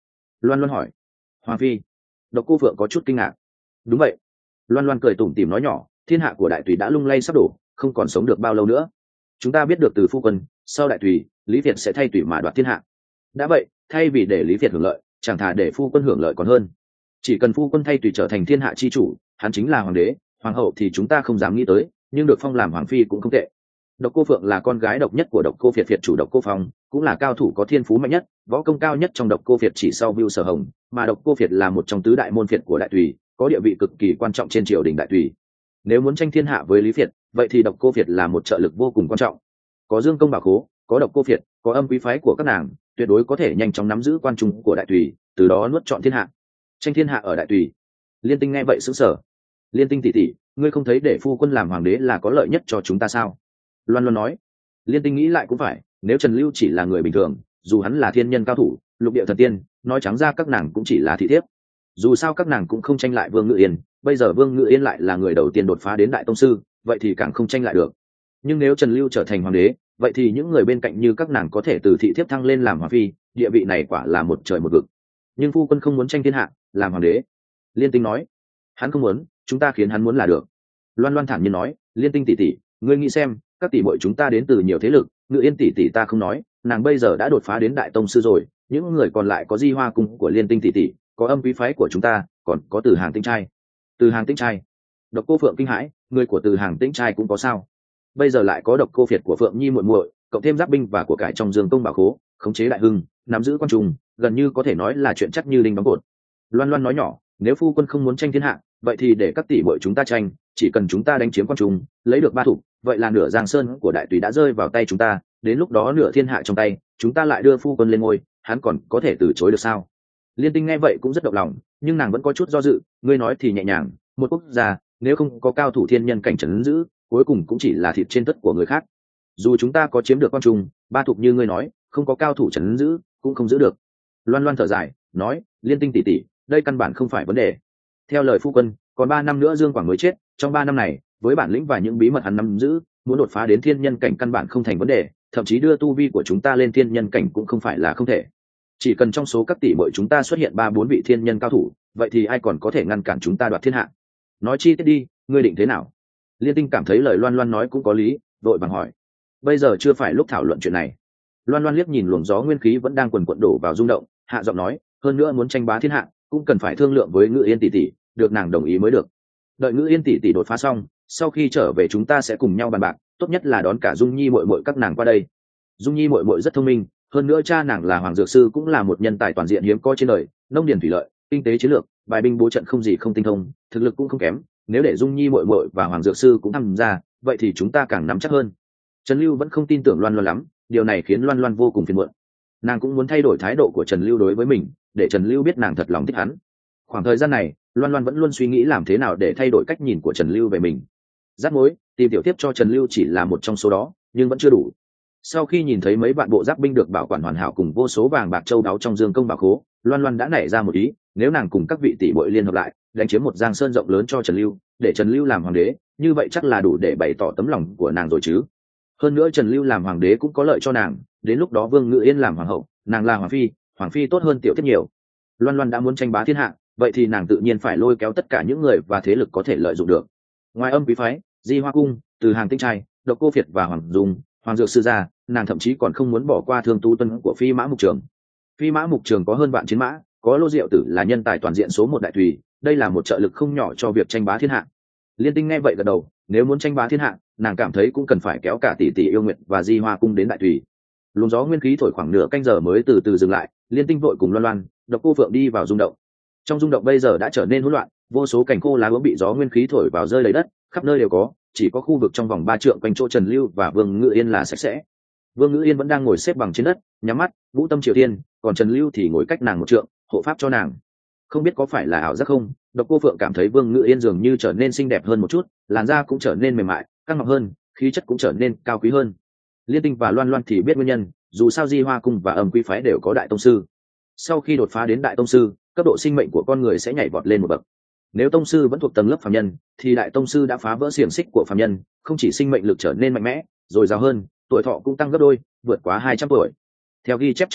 Loan Loan hỏi. Hoàng phi. Độc Cô Phượng có chút kinh ngạc. Đúng vậy. Loan Loan cười tủm tỉm nói nhỏ, thiên hạ của đại tùy đã lung lay sắp đổ, không còn sống được bao lâu nữa. Chúng ta biết được từ phu quân, sau đại tùy, Lý Việt sẽ thay tùy mà đoạt thiên hạ. Đã vậy, thay vì để Lý Việt hưởng lợi, chẳng thà để phu quân hưởng lợi còn hơn. Chỉ cần phu quân thay tùy trở thành thiên hạ chi chủ, hắn chính là hoàng đế, hoàng hậu thì chúng ta không dám nghĩ tới, nhưng được phong làm hoàng phi cũng không tệ. Độc Cô Phượng là con gái độc nhất của Độc Cô Việt Việt chủ Độc Cô Phong, cũng là cao thủ có thiên phú mạnh nhất, võ công cao nhất trong Độc Cô Việt chỉ sau Bưu Sở Hồng, mà Độc Cô Việt là một trong tứ đại môn phiệt của đại tùy, có địa vị cực kỳ quan trọng trên triều đình đại tùy. Nếu muốn tranh thiên hạ với Lý Việt, vậy thì Độc Cô Việt là một trợ lực vô cùng quan trọng. Có Dương Công Bảo Khố, có Độc Cô Việt, có âm quý phái của các nàng, tuyệt đối có thể nhanh chóng nắm giữ quan trung của đại tùy, từ đó nuốt trọn thiên hạ. Tranh thiên hạ ở đại tùy. Liên Tinh nghe vậy sững sờ. Liên Tinh tỷ tỷ, ngươi không thấy để phu quân làm hoàng đế là có lợi nhất cho chúng ta sao? Loan Loan nói. Liên Tinh nghĩ lại cũng phải, nếu Trần Lưu chỉ là người bình thường, dù hắn là thiên nhân cao thủ, lục địa thần tiên, nói trắng ra các nàng cũng chỉ là thị thiếp. Dù sao các nàng cũng không tranh lại Vương Ngự Yên, bây giờ Vương Ngự Yên lại là người đầu tiên đột phá đến đại tông sư, vậy thì càng không tranh lại được. Nhưng nếu Trần Lưu trở thành hoàng đế, vậy thì những người bên cạnh như các nàng có thể từ thị thiếp thăng lên làm hoàng phi, địa vị này quả là một trời một vực. Nhưng phu quân không muốn tranh thiên hạ, làm hoàng đế. Liên Tinh nói. Hắn không muốn, chúng ta khiến hắn muốn là được. Loan Loan thản nhiên nói. Liên Tinh tỷ tỷ, ngươi nghĩ xem, các tỷ muội chúng ta đến từ nhiều thế lực, Ngự Yên tỷ tỷ ta không nói, nàng bây giờ đã đột phá đến đại tông sư rồi, những người còn lại có Di Hoa cung của Liên Tinh tỷ tỷ, có âm quý phái của chúng ta, còn có Từ Hàng Tĩnh trai. Từ Hàng Tĩnh trai? Độc Cô Phượng kinh hãi, người của Từ Hàng Tĩnh trai cũng có sao? Bây giờ lại có Độc Cô Việt của Phượng Nhi muội muội, cộng thêm giáp binh và của cải trong Dương Công Bảo Khố, khống chế đại hưng, nắm giữ quan trung, gần như có thể nói là chuyện chắc như đinh đóng cột. Loan Loan nói nhỏ, nếu phu quân không muốn tranh thiên hạ, vậy thì để các tỷ muội chúng ta tranh, chỉ cần chúng ta đánh chiếm quan trung, lấy được ba thủ, vậy là nửa giang sơn của đại tùy đã rơi vào tay chúng ta, đến lúc đó nửa thiên hạ trong tay, chúng ta lại đưa phu quân lên ngôi, hắn còn có thể từ chối được sao? Liên Tinh nghe vậy cũng rất động lòng, nhưng nàng vẫn có chút do dự. Ngươi nói thì nhẹ nhàng, một quốc gia nếu không có cao thủ thiên nhân cảnh trấn giữ, cuối cùng cũng chỉ là thịt trên tất của người khác. Dù chúng ta có chiếm được quan trung, ba thục như ngươi nói, không có cao thủ trấn giữ, cũng không giữ được. Loan Loan thở dài, nói, Liên Tinh tỷ tỷ, đây căn bản không phải vấn đề. Theo lời phu quân, còn ba năm nữa Dương Quảng mới chết, trong ba năm này, với bản lĩnh và những bí mật hắn nắm giữ, muốn đột phá đến thiên nhân cảnh căn bản không thành vấn đề, thậm chí đưa tu vi của chúng ta lên thiên nhân cảnh cũng không phải là không thể. Chỉ cần trong số các tỷ muội chúng ta xuất hiện ba bốn vị thiên nhân cao thủ, vậy thì ai còn có thể ngăn cản chúng ta đoạt thiên hạ? Nói chi tiết đi, ngươi định thế nào? Liên Tinh cảm thấy lời Loan Loan nói cũng có lý, vội vàng hỏi. Bây giờ chưa phải lúc thảo luận chuyện này. Loan Loan liếc nhìn luồng gió nguyên khí vẫn đang quần quật đổ vào rung động, hạ giọng nói, hơn nữa muốn tranh bá thiên hạ, cũng cần phải thương lượng với Ngự Yên tỷ tỷ, được nàng đồng ý mới được. Đợi Ngự Yên tỷ tỷ đột phá xong, sau khi trở về chúng ta sẽ cùng nhau bàn bạc, tốt nhất là đón cả Dung Nhi muội muội các nàng qua đây. Dung Nhi muội muội rất thông minh, hơn nữa cha nàng là hoàng dược sư, cũng là một nhân tài toàn diện hiếm có trên đời, nông điền thủy lợi, kinh tế chiến lược, bài binh bố trận không gì không tinh thông, thực lực cũng không kém. Nếu để Dung Nhi muội muội và hoàng dược sư cũng tham gia, vậy thì chúng ta càng nắm chắc hơn. Trần Lưu vẫn không tin tưởng Loan Loan lắm, điều này khiến Loan Loan vô cùng phiền muộn. Nàng cũng muốn thay đổi thái độ của Trần Lưu đối với mình, để Trần Lưu biết nàng thật lòng thích hắn. Khoảng thời gian này, Loan Loan vẫn luôn suy nghĩ làm thế nào để thay đổi cách nhìn của Trần Lưu về mình. Dắt mối, tìm tiểu tiếp cho Trần Lưu chỉ là một trong số đó, nhưng vẫn chưa đủ. Sau khi nhìn thấy mấy vạn bộ giáp binh được bảo quản hoàn hảo cùng vô số vàng bạc châu báu trong Dương Công Bảo Khố, Loan Loan đã nảy ra một ý, nếu nàng cùng các vị tỷ muội liên hợp lại, đánh chiếm một giang sơn rộng lớn cho Trần Lưu, để Trần Lưu làm hoàng đế, như vậy chắc là đủ để bày tỏ tấm lòng của nàng rồi chứ. Hơn nữa Trần Lưu làm hoàng đế cũng có lợi cho nàng, đến lúc đó Vương Ngự Yên làm hoàng hậu, nàng là hoàng phi, hoàng phi tốt hơn tiểu tiếp nhiều. Loan Loan đã muốn tranh bá thiên hạ, vậy thì nàng tự nhiên phải lôi kéo tất cả những người và thế lực có thể lợi dụng được. Ngoài âm quý phái, Di Hoa cung, Từ Hàng Tĩnh trai, Độc Cô Việt và Hoàng Dung, Hoàng Dược sư gia, nàng thậm chí còn không muốn bỏ qua Thương Tú Tuân của Phi Mã Mục Trường. Phi Mã Mục Trường có hơn vạn chiến mã, có Lô Diệu Tử là nhân tài toàn diện số một đại tùy, đây là một trợ lực không nhỏ cho việc tranh bá thiên hạ. Liên Tinh nghe vậy gật đầu, nếu muốn tranh bá thiên hạ, nàng cảm thấy cũng cần phải kéo cả tỷ tỷ Yêu Nguyệt và Di Hoa cung đến đại tùy. Luồng gió nguyên khí thổi khoảng nửa canh giờ mới từ từ dừng lại, Liên Tinh vội cùng Loan Loan, Độc Cô Phượng đi vào rung động. Trong rung động bây giờ đã trở nên hỗn loạn, vô số cành khô lá úa bị gió nguyên khí thổi vào rơi đầy đất, khắp nơi đều có, chỉ có khu vực trong vòng ba trượng quanh chỗ Trần Lưu và Vương Ngự Yên là sạch sẽ. Vương Ngự Yên vẫn đang ngồi xếp bằng trên đất, nhắm mắt, vũ tâm triều tiên, còn Trần Lưu thì ngồi cách nàng một trượng, hộ pháp cho nàng. Không biết có phải là ảo giác không, Độc Cô Phượng cảm thấy Vương Ngự Yên dường như trở nên xinh đẹp hơn một chút, làn da cũng trở nên mềm mại, căng ngọc hơn, khí chất cũng trở nên cao quý hơn. Liên Tinh và Loan Loan thì biết nguyên nhân, dù sao Di Hoa cung và Âm Quý phái đều có đại tông sư. Sau khi đột phá đến đại tông sư, cấp độ sinh mệnh của con người sẽ nhảy vọt lên một bậc. Nếu tông sư vẫn thuộc tầng lớp phàm nhân, thì đại tông sư đã phá vỡ xiềng xích của phàm nhân, không chỉ sinh mệnh lực trở nên mạnh mẽ, dồi dào hơn, tuổi thọ cũng tăng gấp đôi, vượt quá hai trăm tuổi. Theo ghi chép trước đây,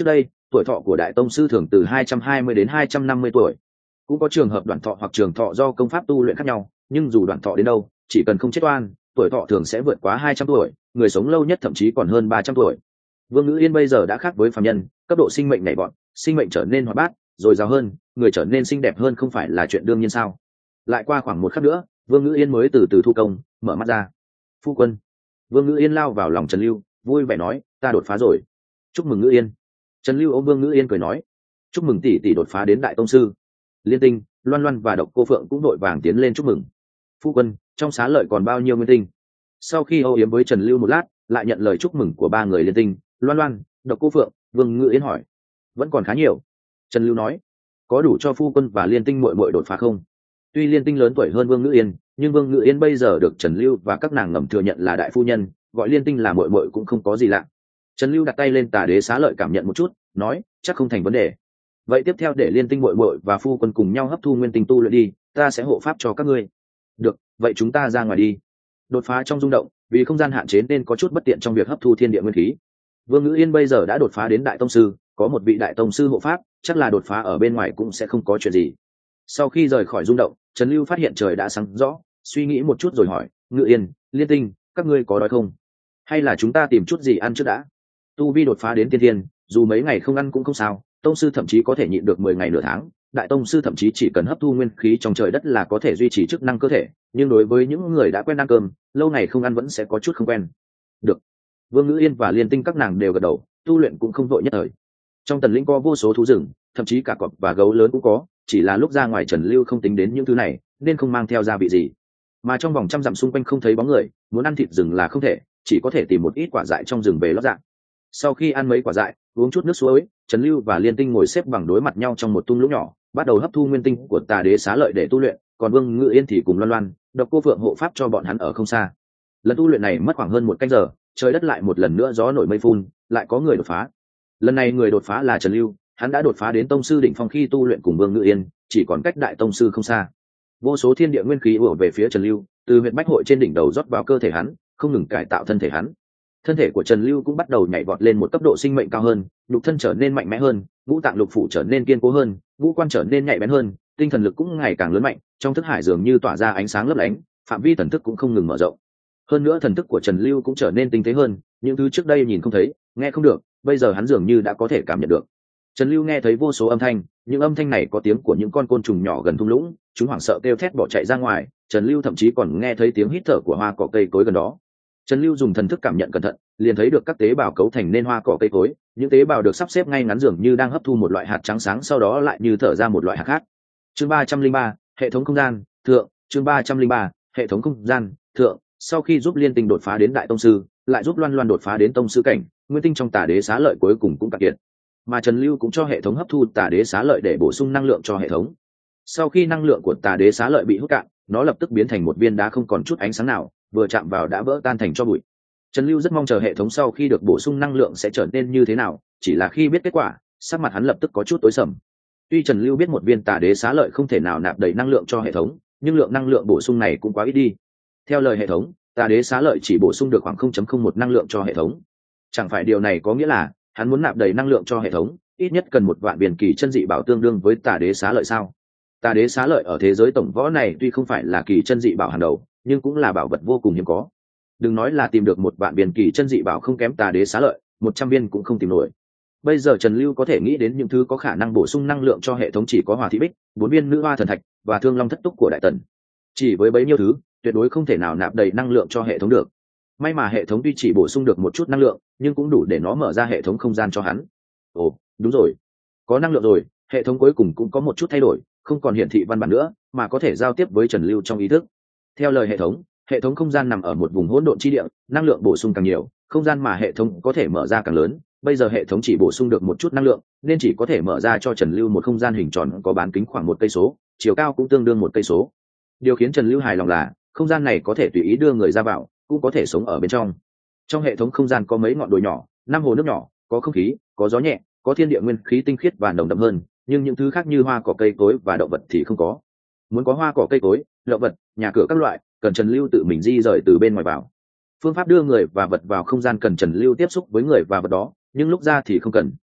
tuổi thọ của đại tông sư thường từ hai trăm hai mươi đến hai trăm năm mươi tuổi. Cũng có trường hợp đoạn thọ hoặc trường thọ do công pháp tu luyện khác nhau, nhưng dù đoạn thọ đến đâu, chỉ cần không chết oan, tuổi thọ thường sẽ vượt quá hai trăm tuổi, người sống lâu nhất thậm chí còn hơn ba trăm tuổi. Vương Ngữ Yên bây giờ đã khác với phàm nhân, cấp độ sinh mệnh nhảy vọt, sinh mệnh trở nên hoạt bát, dồi dào hơn, người trở nên xinh đẹp hơn không phải là chuyện đương nhiên sao? Lại qua khoảng một khắc nữa, Vương Ngữ Yên mới từ từ thu công, mở mắt ra. Phu quân. Vương Ngữ Yên lao vào lòng Trần Lưu, vui vẻ nói, ta đột phá rồi. Chúc mừng Ngữ Yên. Trần Lưu ôm Vương Ngữ Yên cười nói, chúc mừng tỷ tỷ đột phá đến đại tông sư. Liên Tinh, Loan Loan và Độc Cô Phượng cũng đội vàng tiến lên chúc mừng. Phu quân, trong xá lợi còn bao nhiêu nguyên tinh? Sau khi âu yếm với Trần Lưu một lát, lại nhận lời chúc mừng của ba người Liên Tinh, Loan Loan, Độc Cô Phượng, Vương Ngữ Yên hỏi. Vẫn còn khá nhiều. Trần Lưu nói, có đủ cho phu quân và Liên Tinh muội muội đột phá không? Tuy Liên Tinh lớn tuổi hơn Vương Ngữ Yên, nhưng Vương Ngữ Yên bây giờ được Trần Lưu và các nàng ngầm thừa nhận là đại phu nhân, gọi Liên Tinh là muội muội cũng không có gì lạ. Trần Lưu đặt tay lên Tà Đế xá lợi cảm nhận một chút, nói, chắc không thành vấn đề. Vậy tiếp theo để Liên Tinh muội muội và phu quân cùng nhau hấp thu nguyên tinh tu luyện đi, ta sẽ hộ pháp cho các ngươi. Được, vậy chúng ta ra ngoài đi. Đột phá trong rung động, vì không gian hạn chế nên có chút bất tiện trong việc hấp thu thiên địa nguyên khí. Vương Ngữ Yên bây giờ đã đột phá đến đại tông sư, có một vị đại tông sư hộ pháp, chắc là đột phá ở bên ngoài cũng sẽ không có chuyện gì. Sau khi rời khỏi rung động, Trần Lưu phát hiện trời đã sáng rõ, suy nghĩ một chút rồi hỏi, Ngữ Yên, Liên Tinh, các ngươi có đói không? Hay là chúng ta tìm chút gì ăn trước đã? Tu vi đột phá đến tiên thiên, dù mấy ngày không ăn cũng không sao, tông sư thậm chí có thể nhịn được mười ngày nửa tháng, đại tông sư thậm chí chỉ cần hấp thu nguyên khí trong trời đất là có thể duy trì chức năng cơ thể, nhưng đối với những người đã quen ăn cơm, lâu ngày không ăn vẫn sẽ có chút không quen. Được. Vương Ngữ Yên và Liên Tinh các nàng đều gật đầu, tu luyện cũng không vội nhất thời. Trong tần lĩnh có vô số thú rừng, thậm chí cả cọp và gấu lớn cũng có, chỉ là lúc ra ngoài Trần Lưu không tính đến những thứ này, nên không mang theo gia vị gì. Mà trong vòng trăm dặm xung quanh không thấy bóng người, muốn ăn thịt rừng là không thể, chỉ có thể tìm một ít quả dại trong rừng về lót dạ. Sau khi ăn mấy quả dại, uống chút nước suối, Trần Lưu và Liên Tinh ngồi xếp bằng đối mặt nhau trong một tung lũ nhỏ, bắt đầu hấp thu nguyên tinh của Tà Đế xá lợi để tu luyện, còn Vương Ngữ Yên thì cùng Loan Loan, Độc Cô Phượng hộ pháp cho bọn hắn ở không xa. Lần tu luyện này mất khoảng hơn một canh giờ, trời đất lại một lần nữa gió nổi mây phun, lại có người đột phá. Lần này người đột phá là Trần Lưu, hắn đã đột phá đến tông sư đỉnh phong khi tu luyện cùng Vương Ngữ Yên, chỉ còn cách đại tông sư không xa. Vô số thiên địa nguyên khí ùa về phía Trần Lưu, từ huyệt bách hội trên đỉnh đầu rót vào cơ thể hắn, không ngừng cải tạo thân thể hắn. Thân thể của Trần Lưu cũng bắt đầu nhảy vọt lên một cấp độ sinh mệnh cao hơn, nhục thân trở nên mạnh mẽ hơn, ngũ tạng lục phủ trở nên kiên cố hơn, ngũ quan trở nên nhạy bén hơn, tinh thần lực cũng ngày càng lớn mạnh, trong thức hải dường như tỏa ra ánh sáng lấp lánh, phạm vi thần thức cũng không ngừng mở rộng. Hơn nữa thần thức của Trần Lưu cũng trở nên tinh tế hơn, những thứ trước đây nhìn không thấy, nghe không được, bây giờ hắn dường như đã có thể cảm nhận được. Trần Lưu nghe thấy vô số âm thanh, những âm thanh này có tiếng của những con côn trùng nhỏ gần thung lũng, chúng hoảng sợ kêu thét bỏ chạy ra ngoài, Trần Lưu thậm chí còn nghe thấy tiếng hít thở của hoa cỏ cây cối gần đó. Trần Lưu dùng thần thức cảm nhận cẩn thận, liền thấy được các tế bào cấu thành nên hoa cỏ cây cối, những tế bào được sắp xếp ngay ngắn dường như đang hấp thu một loại hạt trắng sáng sau đó lại như thở ra một loại hạt khác. Chương ba trăm linh ba, hệ thống không gian, thượng, chương ba trăm linh ba, hệ thống không gian, thượng, sau khi giúp Liên Tinh đột phá đến đại tông sư, lại giúp Loan Loan đột phá đến tông sư cảnh, nguyên tinh trong Tà Đế xá lợi cuối cùng cũng cạn kiệt. Mà Trần Lưu cũng cho hệ thống hấp thu Tà Đế xá lợi để bổ sung năng lượng cho hệ thống. Sau khi năng lượng của Tà Đế xá lợi bị hút cạn, nó lập tức biến thành một viên đá không còn chút ánh sáng nào, vừa chạm vào đã vỡ tan thành tro bụi. Trần Lưu rất mong chờ hệ thống sau khi được bổ sung năng lượng sẽ trở nên như thế nào, chỉ là khi biết kết quả, sắc mặt hắn lập tức có chút tối sầm. Tuy Trần Lưu biết một viên Tà Đế xá lợi không thể nào nạp đầy năng lượng cho hệ thống, nhưng lượng năng lượng bổ sung này cũng quá ít đi. Theo lời hệ thống, Tà Đế xá lợi chỉ bổ sung được khoảng không phẩy không một năng lượng cho hệ thống. Chẳng phải điều này có nghĩa là hắn muốn nạp đầy năng lượng cho hệ thống, ít nhất cần một vạn viên kỳ chân dị bảo tương đương với Tà Đế xá lợi sao? Tà Đế xá lợi ở thế giới tổng võ này tuy không phải là kỳ chân dị bảo hàng đầu, nhưng cũng là bảo vật vô cùng hiếm có. Đừng nói là tìm được một vạn viên kỳ chân dị bảo không kém Tà Đế xá lợi, một trăm viên cũng không tìm nổi. Bây giờ Trần Lưu có thể nghĩ đến những thứ có khả năng bổ sung năng lượng cho hệ thống chỉ có Hỏa Thị Bích, bốn viên nữ hoa thần thạch và Thương Long thất túc của Đại Tần. Chỉ với bấy nhiêu thứ, tuyệt đối không thể nào nạp đầy năng lượng cho hệ thống được. May mà hệ thống tuy chỉ bổ sung được một chút năng lượng, nhưng cũng đủ để nó mở ra hệ thống không gian cho hắn. Ồ, đúng rồi, có năng lượng rồi, hệ thống cuối cùng cũng có một chút thay đổi, không còn hiển thị văn bản nữa, mà có thể giao tiếp với Trần Lưu trong ý thức. Theo lời hệ thống, hệ thống không gian nằm ở một vùng hỗn độn chi địa, năng lượng bổ sung càng nhiều, không gian mà hệ thống có thể mở ra càng lớn. Bây giờ hệ thống chỉ bổ sung được một chút năng lượng, nên chỉ có thể mở ra cho Trần Lưu một không gian hình tròn có bán kính khoảng một cây số, chiều cao cũng tương đương một cây số. Điều khiến Trần Lưu hài lòng là không gian này có thể tùy ý đưa người ra vào, cũng có thể sống ở bên trong. Trong hệ thống không gian có mấy ngọn đồi nhỏ, năm hồ nước nhỏ, có không khí, có gió nhẹ, có thiên địa nguyên khí tinh khiết và nồng đậm hơn, nhưng những thứ khác như hoa cỏ cây cối và động vật thì không có. Muốn có hoa cỏ cây cối, động vật, nhà cửa các loại, cần Trần Lưu tự mình di rời từ bên ngoài vào. Phương pháp đưa người và vật vào không gian cần Trần Lưu tiếp xúc với người và vật đó, nhưng lúc ra thì không cần,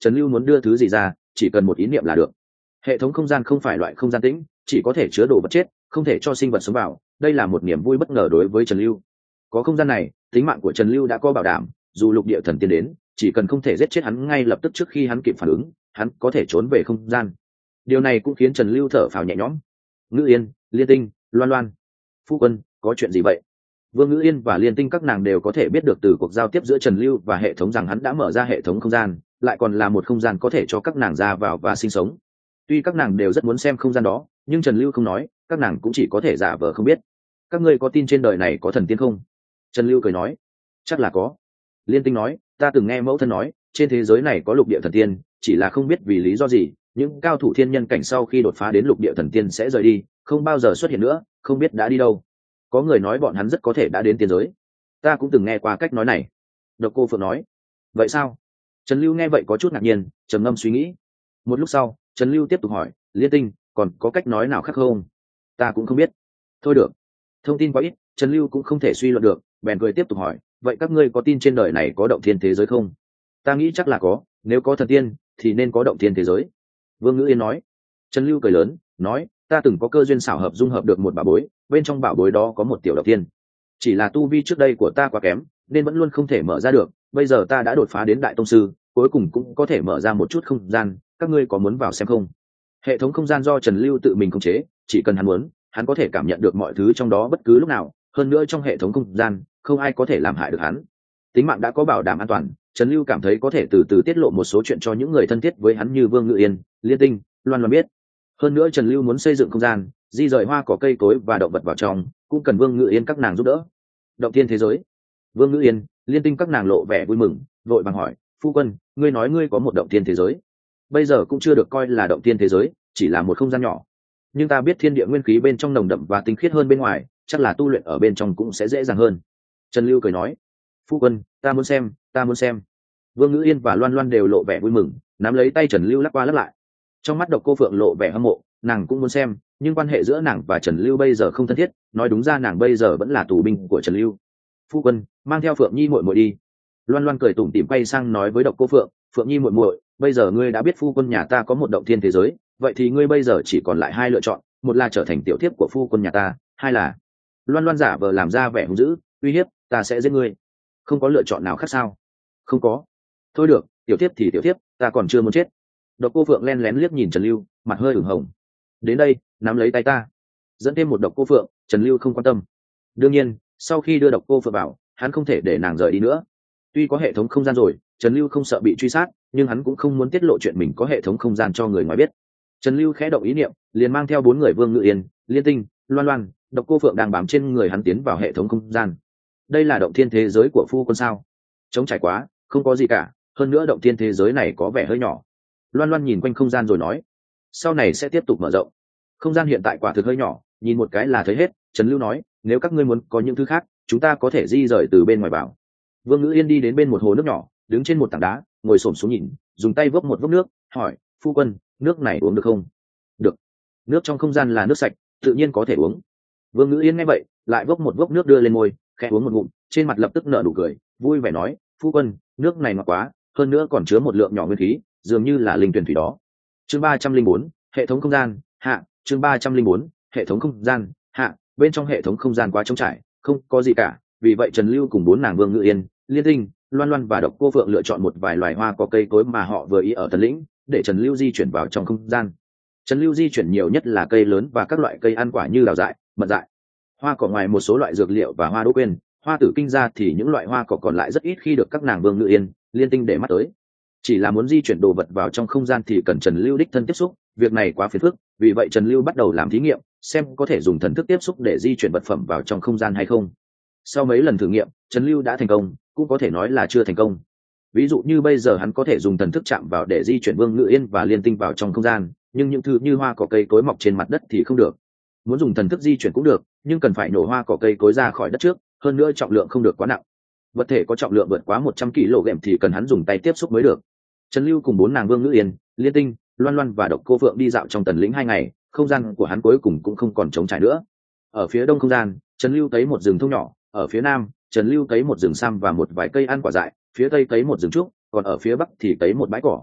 trần lưu muốn đưa thứ gì ra chỉ cần một ý niệm là được. Hệ thống không gian không phải loại không gian tĩnh, chỉ có thể chứa đồ vật chết, không thể cho sinh vật sống vào. Đây là một niềm vui bất ngờ đối với trần lưu. Có không gian này, tính mạng của trần lưu đã có bảo đảm, dù lục địa thần tiên đến, chỉ cần không thể giết chết hắn ngay lập tức trước khi hắn kịp phản ứng, hắn có thể trốn về không gian. Điều này cũng khiến trần lưu thở phào nhẹ nhõm. Ngữ Yên, Liên Tinh, Loan Loan, phu quân, có chuyện gì vậy? Vương Ngữ Yên và Liên Tinh các nàng đều có thể biết được từ cuộc giao tiếp giữa Trần Lưu và hệ thống rằng hắn đã mở ra hệ thống không gian, lại còn là một không gian có thể cho các nàng ra vào và sinh sống. Tuy các nàng đều rất muốn xem không gian đó, nhưng Trần Lưu không nói, các nàng cũng chỉ có thể giả vờ không biết. Các ngươi có tin trên đời này có thần tiên không? Trần Lưu cười nói. Chắc là có. Liên Tinh nói, ta từng nghe mẫu thân nói, trên thế giới này có lục địa thần tiên, chỉ là không biết vì lý do gì, những cao thủ thiên nhân cảnh sau khi đột phá đến lục địa thần tiên sẽ rời đi, không bao giờ xuất hiện nữa, không biết đã đi đâu. Có người nói bọn hắn rất có thể đã đến tiên giới. Ta cũng từng nghe qua cách nói này. Độc Cô Phượng nói. Vậy sao? Trần Lưu nghe vậy có chút ngạc nhiên, trầm ngâm suy nghĩ. Một lúc sau, Trần Lưu tiếp tục hỏi, Liên Tinh, còn có cách nói nào khác không? Ta cũng không biết. Thôi được. Thông tin quá ít, Trần Lưu cũng không thể suy luận được, bèn cười tiếp tục hỏi, vậy các ngươi có tin trên đời này có động thiên thế giới không? Ta nghĩ chắc là có, nếu có thần tiên thì nên có động thiên thế giới. Vương Ngữ Yên nói. Trần Lưu cười lớn, nói, ta từng có cơ duyên xảo hợp dung hợp được một bảo bối, bên trong bảo bối đó có một tiểu động thiên. Chỉ là tu vi trước đây của ta quá kém, nên vẫn luôn không thể mở ra được, bây giờ ta đã đột phá đến đại tông sư, cuối cùng cũng có thể mở ra một chút không gian, các ngươi có muốn vào xem không? Hệ thống không gian do Trần Lưu tự mình khống chế, chỉ cần hắn muốn, hắn có thể cảm nhận được mọi thứ trong đó bất cứ lúc nào, hơn nữa trong hệ thống không gian, không ai có thể làm hại được hắn. Tính mạng đã có bảo đảm an toàn, Trần Lưu cảm thấy có thể từ từ tiết lộ một số chuyện cho những người thân thiết với hắn như Vương Ngự Yên, Liên Tinh, Loan Loan biết. Hơn nữa Trần Lưu muốn xây dựng không gian, di rời hoa cỏ cây cối và động vật vào trong, cũng cần Vương Ngự Yên các nàng giúp đỡ. Động thiên thế giới. Vương Ngự Yên, Liên Tinh các nàng lộ vẻ vui mừng, vội vàng hỏi, phu quân, ngươi nói ngươi có một động thiên thế giới. Bây giờ cũng chưa được coi là động thiên thế giới, chỉ là một không gian nhỏ. Nhưng ta biết thiên địa nguyên khí bên trong nồng đậm và tinh khiết hơn bên ngoài, chắc là tu luyện ở bên trong cũng sẽ dễ dàng hơn. Trần Lưu cười nói, phu quân, ta muốn xem, ta muốn xem. Vương Ngữ Yên và Loan Loan đều lộ vẻ vui mừng, nắm lấy tay Trần Lưu lắc qua lắc lại. Trong mắt Độc Cô Phượng lộ vẻ hâm mộ, nàng cũng muốn xem, nhưng quan hệ giữa nàng và Trần Lưu bây giờ không thân thiết, nói đúng ra nàng bây giờ vẫn là tù binh của Trần Lưu. Phu quân, mang theo Phượng Nhi muội muội đi. Loan Loan cười tủm tỉm quay sang nói với Độc Cô Phượng, Phượng Nhi muội muội, bây giờ ngươi đã biết phu quân nhà ta có một động thiên thế giới, vậy thì ngươi bây giờ chỉ còn lại hai lựa chọn, một là trở thành tiểu thiếp của phu quân nhà ta, hai là... Loan Loan giả vờ làm ra vẻ hung dữ, uy hiếp, ta sẽ giết ngươi. Không có lựa chọn nào khác sao? Không có. Thôi được, tiểu thiếp thì tiểu thiếp, ta còn chưa muốn chết. Độc Cô Phượng len lén liếc nhìn Trần Lưu, mặt hơi ửng hồng. Đến đây, nắm lấy tay ta. Dẫn thêm một Độc Cô Phượng, Trần Lưu không quan tâm. Đương nhiên, sau khi đưa Độc Cô Phượng vào, hắn không thể để nàng rời đi nữa. Tuy có hệ thống không gian rồi, Trần Lưu không sợ bị truy sát, nhưng hắn cũng không muốn tiết lộ chuyện mình có hệ thống không gian cho người ngoài biết. Trần Lưu khẽ động ý niệm, liền mang theo bốn người Vương Ngự Yên, Liên Tinh, Loan Loan, Độc Cô Phượng đang bám trên người hắn tiến vào hệ thống không gian. Đây là động thiên thế giới của phu quân sao? Trống trải quá, không có gì cả, hơn nữa động thiên thế giới này có vẻ hơi nhỏ. Loan Loan nhìn quanh không gian rồi nói, sau này sẽ tiếp tục mở rộng. Không gian hiện tại quả thực hơi nhỏ, nhìn một cái là thấy hết. Trần Lưu nói, nếu các ngươi muốn có những thứ khác, chúng ta có thể di rời từ bên ngoài vào. Vương Ngữ Yên đi đến bên một hồ nước nhỏ, đứng trên một tảng đá, ngồi xổm xuống nhìn, dùng tay vớp một vốc nước, hỏi, phu quân, nước này uống được không? Được. Nước trong không gian là nước sạch, tự nhiên có thể uống. Vương Ngữ Yên nghe vậy, lại vốc một vốc nước đưa lên môi, khẽ uống một ngụm, trên mặt lập tức nở nụ cười, vui vẻ nói, phu quân, nước này ngọt quá, hơn nữa còn chứa một lượng nhỏ nguyên khí, dường như là linh tuyển thủy đó. Chương ba trăm linh bốn, hệ thống không gian hạ. Chương ba trăm linh bốn, hệ thống không gian hạ. Bên trong hệ thống không gian quá trống trải, không có gì cả, vì vậy Trần Lưu cùng bốn nàng Vương Ngự Yên, Liên Tinh, Loan Loan và Độc Cô Phượng lựa chọn một vài loài hoa có cây cối mà họ vừa ý ở Tần Lĩnh, để Trần Lưu di chuyển vào trong không gian. Trần Lưu di chuyển nhiều nhất là cây lớn và các loại cây ăn quả như đào dại, mận dại. Hoa cỏ ngoài một số loại dược liệu và hoa đỗ quyên, hoa tử kinh ra thì những loại hoa cỏ còn lại rất ít khi được các nàng Vương Ngự Yên, Liên Tinh để mắt tới. Chỉ là muốn di chuyển đồ vật vào trong không gian thì cần Trần Lưu đích thân tiếp xúc, việc này quá phiền phức, vì vậy Trần Lưu bắt đầu làm thí nghiệm, xem có thể dùng thần thức tiếp xúc để di chuyển vật phẩm vào trong không gian hay không. Sau mấy lần thử nghiệm, Trần Lưu đã thành công, cũng có thể nói là chưa thành công. Ví dụ như bây giờ hắn có thể dùng thần thức chạm vào để di chuyển Vương Ngự Yên và Liên Tinh vào trong không gian, nhưng những thứ như hoa cỏ cây cối mọc trên mặt đất thì không được. Muốn dùng thần thức di chuyển cũng được, nhưng cần phải nổ hoa cỏ cây cối ra khỏi đất trước, hơn nữa trọng lượng không được quá nặng. Vật thể có trọng lượng vượt quá một trăm ki lô gam thì cần hắn dùng tay tiếp xúc mới được. Trần Lưu cùng bốn nàng Vương Ngự Yên, Liên Tinh, Loan Loan và Độc Cô Phượng đi dạo trong Tần Lĩnh hai ngày, không gian của hắn cuối cùng cũng không còn trống trải nữa. Ở phía đông không gian, Trần Lưu thấy một rừng thông nhỏ, ở phía nam, Trần Lưu thấy một rừng sam và một vài cây ăn quả dại, phía tây thấy một rừng trúc, còn ở phía bắc thì thấy một bãi cỏ.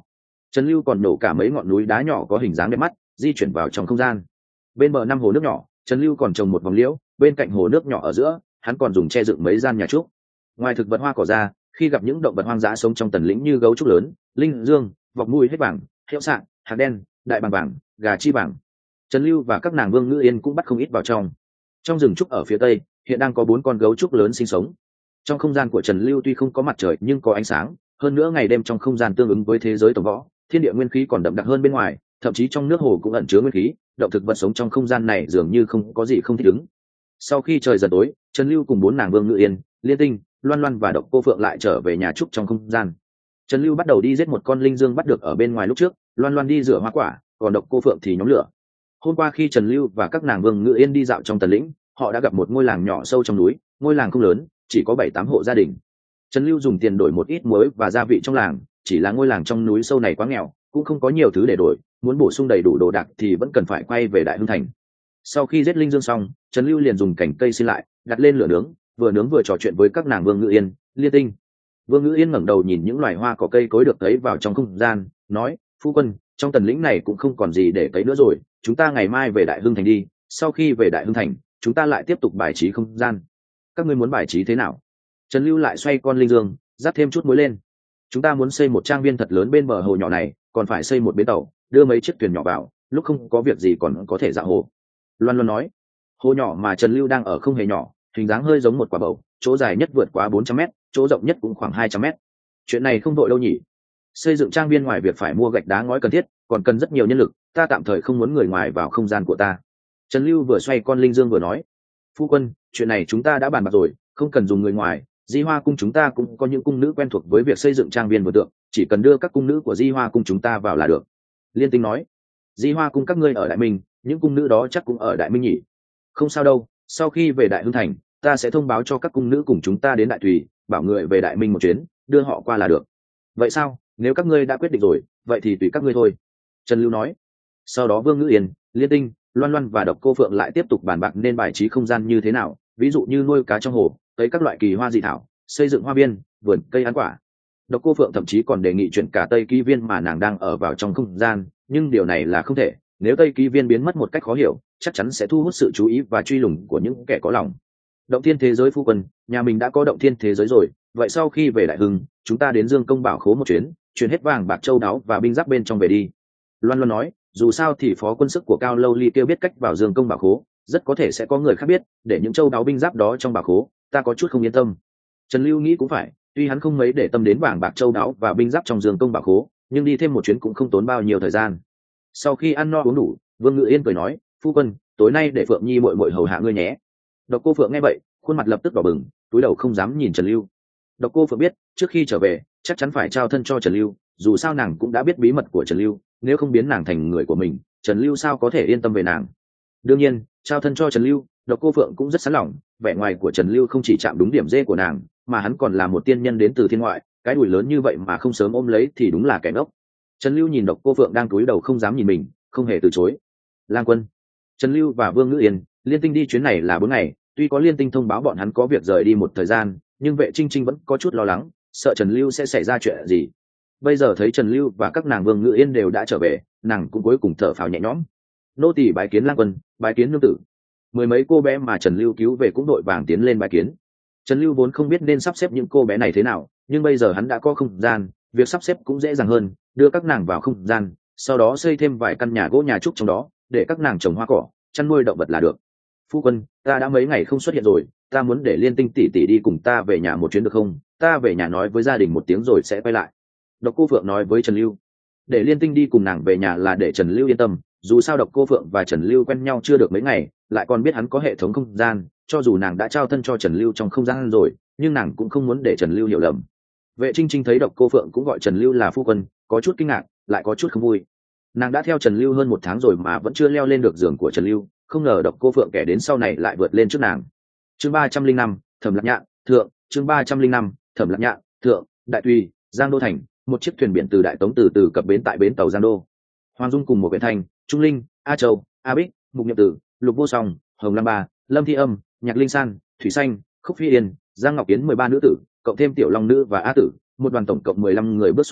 Trần Lưu còn nổ cả mấy ngọn núi đá nhỏ có hình dáng đẹp mắt di chuyển vào trong không gian. Bên bờ năm hồ nước nhỏ, Trần Lưu còn trồng một vòng liễu, bên cạnh hồ nước nhỏ ở giữa hắn còn dùng che dựng mấy gian nhà trúc. Ngoài thực vật hoa cỏ ra, khi gặp những động vật hoang dã sống trong tần lĩnh như gấu trúc lớn, linh dương, vọc mũi hết vàng, hiệu sạn, hạt đen, đại bàng vàng, gà chi vàng, Trần Lưu và các nàng Vương Ngữ Yên cũng bắt không ít vào trong. Trong rừng trúc ở phía tây hiện đang có bốn con gấu trúc lớn sinh sống. Trong không gian của Trần Lưu tuy không có mặt trời nhưng có ánh sáng, hơn nữa ngày đêm trong không gian tương ứng với thế giới tổng võ, thiên địa nguyên khí còn đậm đặc hơn bên ngoài, thậm chí trong nước hồ cũng ẩn chứa nguyên khí, động thực vật sống trong không gian này dường như không có gì không thích ứng. Sau khi trời dần tối, Trần Lưu cùng bốn nàng Vương Ngữ Yên, Liên Tinh, Loan Loan và Độc Cô Phượng lại trở về nhà trúc trong không gian. Trần Lưu bắt đầu đi giết một con linh dương bắt được ở bên ngoài lúc trước, Loan Loan đi rửa hoa quả, còn Độc Cô Phượng thì nhóm lửa. Hôm qua khi Trần Lưu và các nàng Vương Ngữ Yên đi dạo trong tần lĩnh, họ đã gặp một ngôi làng nhỏ sâu trong núi, ngôi làng không lớn, chỉ có bảy tám hộ gia đình. Trần Lưu dùng tiền đổi một ít muối và gia vị trong làng, chỉ là ngôi làng trong núi sâu này quá nghèo, cũng không có nhiều thứ để đổi, muốn bổ sung đầy đủ đồ đạc thì vẫn cần phải quay về Đại Hưng Thành. Sau khi giết linh dương xong, Trần Lưu liền dùng cành cây xin lại, đặt lên lửa nướng, vừa nướng vừa trò chuyện với các nàng Vương Ngữ Yên, Liên Tinh. Vương Ngữ Yên ngẩng đầu nhìn những loài hoa cỏ cây cối được thấy vào trong không gian, nói: "Phu quân, trong tần lĩnh này cũng không còn gì để cấy nữa rồi, chúng ta ngày mai về Đại Hưng Thành đi, sau khi về Đại Hưng Thành, chúng ta lại tiếp tục bài trí không gian. Các ngươi muốn bài trí thế nào?" Trần Lưu lại xoay con linh dương, dắt thêm chút muối lên. "Chúng ta muốn xây một trang viên thật lớn bên bờ hồ nhỏ này, còn phải xây một bến tàu, đưa mấy chiếc thuyền nhỏ vào, lúc không có việc gì còn có thể dạo hồ." Loan Loan nói. Hồ nhỏ mà Trần Lưu đang ở không hề nhỏ, hình dáng hơi giống một quả bầu, chỗ dài nhất vượt quá bốn trăm mét, chỗ rộng nhất cũng khoảng hai trăm mét. Chuyện này không đội đâu nhỉ? Xây dựng trang viên ngoài việc phải mua gạch đá ngói cần thiết, còn cần rất nhiều nhân lực, ta tạm thời không muốn người ngoài vào không gian của ta. Trần Lưu vừa xoay con linh dương vừa nói: "Phu quân, chuyện này chúng ta đã bàn bạc rồi, không cần dùng người ngoài, Di Hoa cung chúng ta cũng có những cung nữ quen thuộc với việc xây dựng trang viên vườn tượng, chỉ cần đưa các cung nữ của Di Hoa cung chúng ta vào là được." Liên Tinh nói: "Di Hoa cung các ngươi ở Đại Minh, những cung nữ đó chắc cũng ở Đại Minh nhỉ?" "Không sao đâu, sau khi về Đại Hưng Thành, ta sẽ thông báo cho các cung nữ cùng chúng ta đến Đại Thùy, bảo người về Đại Minh một chuyến, đưa họ qua là được." "Vậy sao, nếu các ngươi đã quyết định rồi, vậy thì tùy các ngươi thôi." Trần Lưu nói. Sau đó Vương Ngữ Yên, Liên Tinh, Loan Loan và Độc Cô Phượng lại tiếp tục bàn bạc nên bài trí không gian như thế nào, ví dụ như nuôi cá trong hồ, cấy các loại kỳ hoa dị thảo, xây dựng hoa viên, vườn cây ăn quả. Độc Cô Phượng thậm chí còn đề nghị chuyển cả Tây Ký Viên mà nàng đang ở vào trong không gian, nhưng điều này là không thể, nếu Tây Ký Viên biến mất một cách khó hiểu, chắc chắn sẽ thu hút sự chú ý và truy lùng của những kẻ có lòng. Động thiên thế giới phu quân, nhà mình đã có động thiên thế giới rồi, vậy sau khi về Đại Hưng, chúng ta đến Dương Công Bảo Khố một chuyến, chuyển hết vàng bạc châu đáo và binh giáp bên trong về đi. Loan Loan nói, dù sao thì phó quân sức của Cao Lâu Ly kêu biết cách vào Dương Công Bảo Khố, rất có thể sẽ có người khác biết, để những châu đáo binh giáp đó trong bảo khố, ta có chút không yên tâm. Trần Lưu nghĩ cũng phải, tuy hắn không mấy để tâm đến vàng bạc châu đáo và binh giáp trong Dương Công Bảo Khố, nhưng đi thêm một chuyến cũng không tốn bao nhiêu thời gian. Sau khi ăn no uống đủ, Vương Ngự Yên cười nói, phu quân, tối nay để Phượng Nhi muội muội hầu hạ ngươi nhé. Độc Cô Phượng nghe vậy, khuôn mặt lập tức đỏ bừng, túi đầu không dám nhìn Trần Lưu. Độc Cô Phượng biết, trước khi trở về, chắc chắn phải trao thân cho Trần Lưu, dù sao nàng cũng đã biết bí mật của Trần Lưu, nếu không biến nàng thành người của mình, Trần Lưu sao có thể yên tâm về nàng. Đương nhiên, trao thân cho Trần Lưu, Độc Cô Phượng cũng rất sẵn lòng, vẻ ngoài của Trần Lưu không chỉ chạm đúng điểm dê của nàng, mà hắn còn là một tiên nhân đến từ thiên ngoại, cái đùi lớn như vậy mà không sớm ôm lấy thì đúng là kẻ ngốc. Trần Lưu nhìn Độc Cô Phượng đang cúi đầu không dám nhìn mình, không hề từ chối. Lang Quân, Trần Lưu và Vương Ngữ Yên, Liên Tinh đi chuyến này là bốn ngày, tuy có Liên Tinh thông báo bọn hắn có việc rời đi một thời gian, nhưng Vệ Trinh Trinh vẫn có chút lo lắng, sợ Trần Lưu sẽ xảy ra chuyện gì. Bây giờ thấy Trần Lưu và các nàng Vương Ngữ Yên đều đã trở về, nàng cũng cuối cùng thở phào nhẹ nhõm. Nô tỳ bái kiến Lang Quân, bái kiến nương tử. Mười mấy cô bé mà Trần Lưu cứu về cũng đội vàng tiến lên bái kiến. Trần Lưu vốn không biết nên sắp xếp những cô bé này thế nào, nhưng bây giờ hắn đã có không gian, việc sắp xếp cũng dễ dàng hơn, đưa các nàng vào không gian, sau đó xây thêm vài căn nhà gỗ nhà trúc trong đó, để các nàng trồng hoa cỏ, chăn nuôi động vật là được. Phu quân, ta đã mấy ngày không xuất hiện rồi, ta muốn để Liên Tinh tỷ tỷ đi cùng ta về nhà một chuyến được không? Ta về nhà nói với gia đình một tiếng rồi sẽ quay lại. Độc Cô Phượng nói với Trần Lưu, để Liên Tinh đi cùng nàng về nhà là để Trần Lưu yên tâm, dù sao Độc Cô Phượng và Trần Lưu quen nhau chưa được mấy ngày, lại còn biết hắn có hệ thống không gian, cho dù nàng đã trao thân cho Trần Lưu trong không gian rồi, nhưng nàng cũng không muốn để Trần Lưu hiểu lầm. Vệ Trinh Trinh thấy Độc Cô Phượng cũng gọi Trần Lưu là phu quân, có chút kinh ngạc, lại có chút không vui. Nàng đã theo Trần Lưu hơn một tháng rồi mà vẫn chưa leo lên được giường của Trần Lưu, không ngờ Độc Cô Phượng kẻ đến sau này lại vượt lên trước nàng. Chương ba trăm linh năm, Thẩm Lạc Nhạn, thượng, chương ba trăm linh năm, Thẩm Lạc Nhạn, thượng, Đại Tùy, Giang Đô thành, một chiếc thuyền biển từ Đại Tống từ từ cập bến tại bến tàu Giang Đô. Hoàng Dung cùng một Quyển Thành, Trung Linh, A Châu, A Bích, Mục Niệm Tử, Lục Vô Song, Hồng Lam Ba, Lâm Thi Âm, Nhạc Linh San, Thủy Xanh, Khúc Phi Yên, Giang Ngọc Yến mười ba nữ tử, cộng thêm Tiểu Long nữ và A Tử, một đoàn tổng cộng mười lăm người bước xuống thuyền,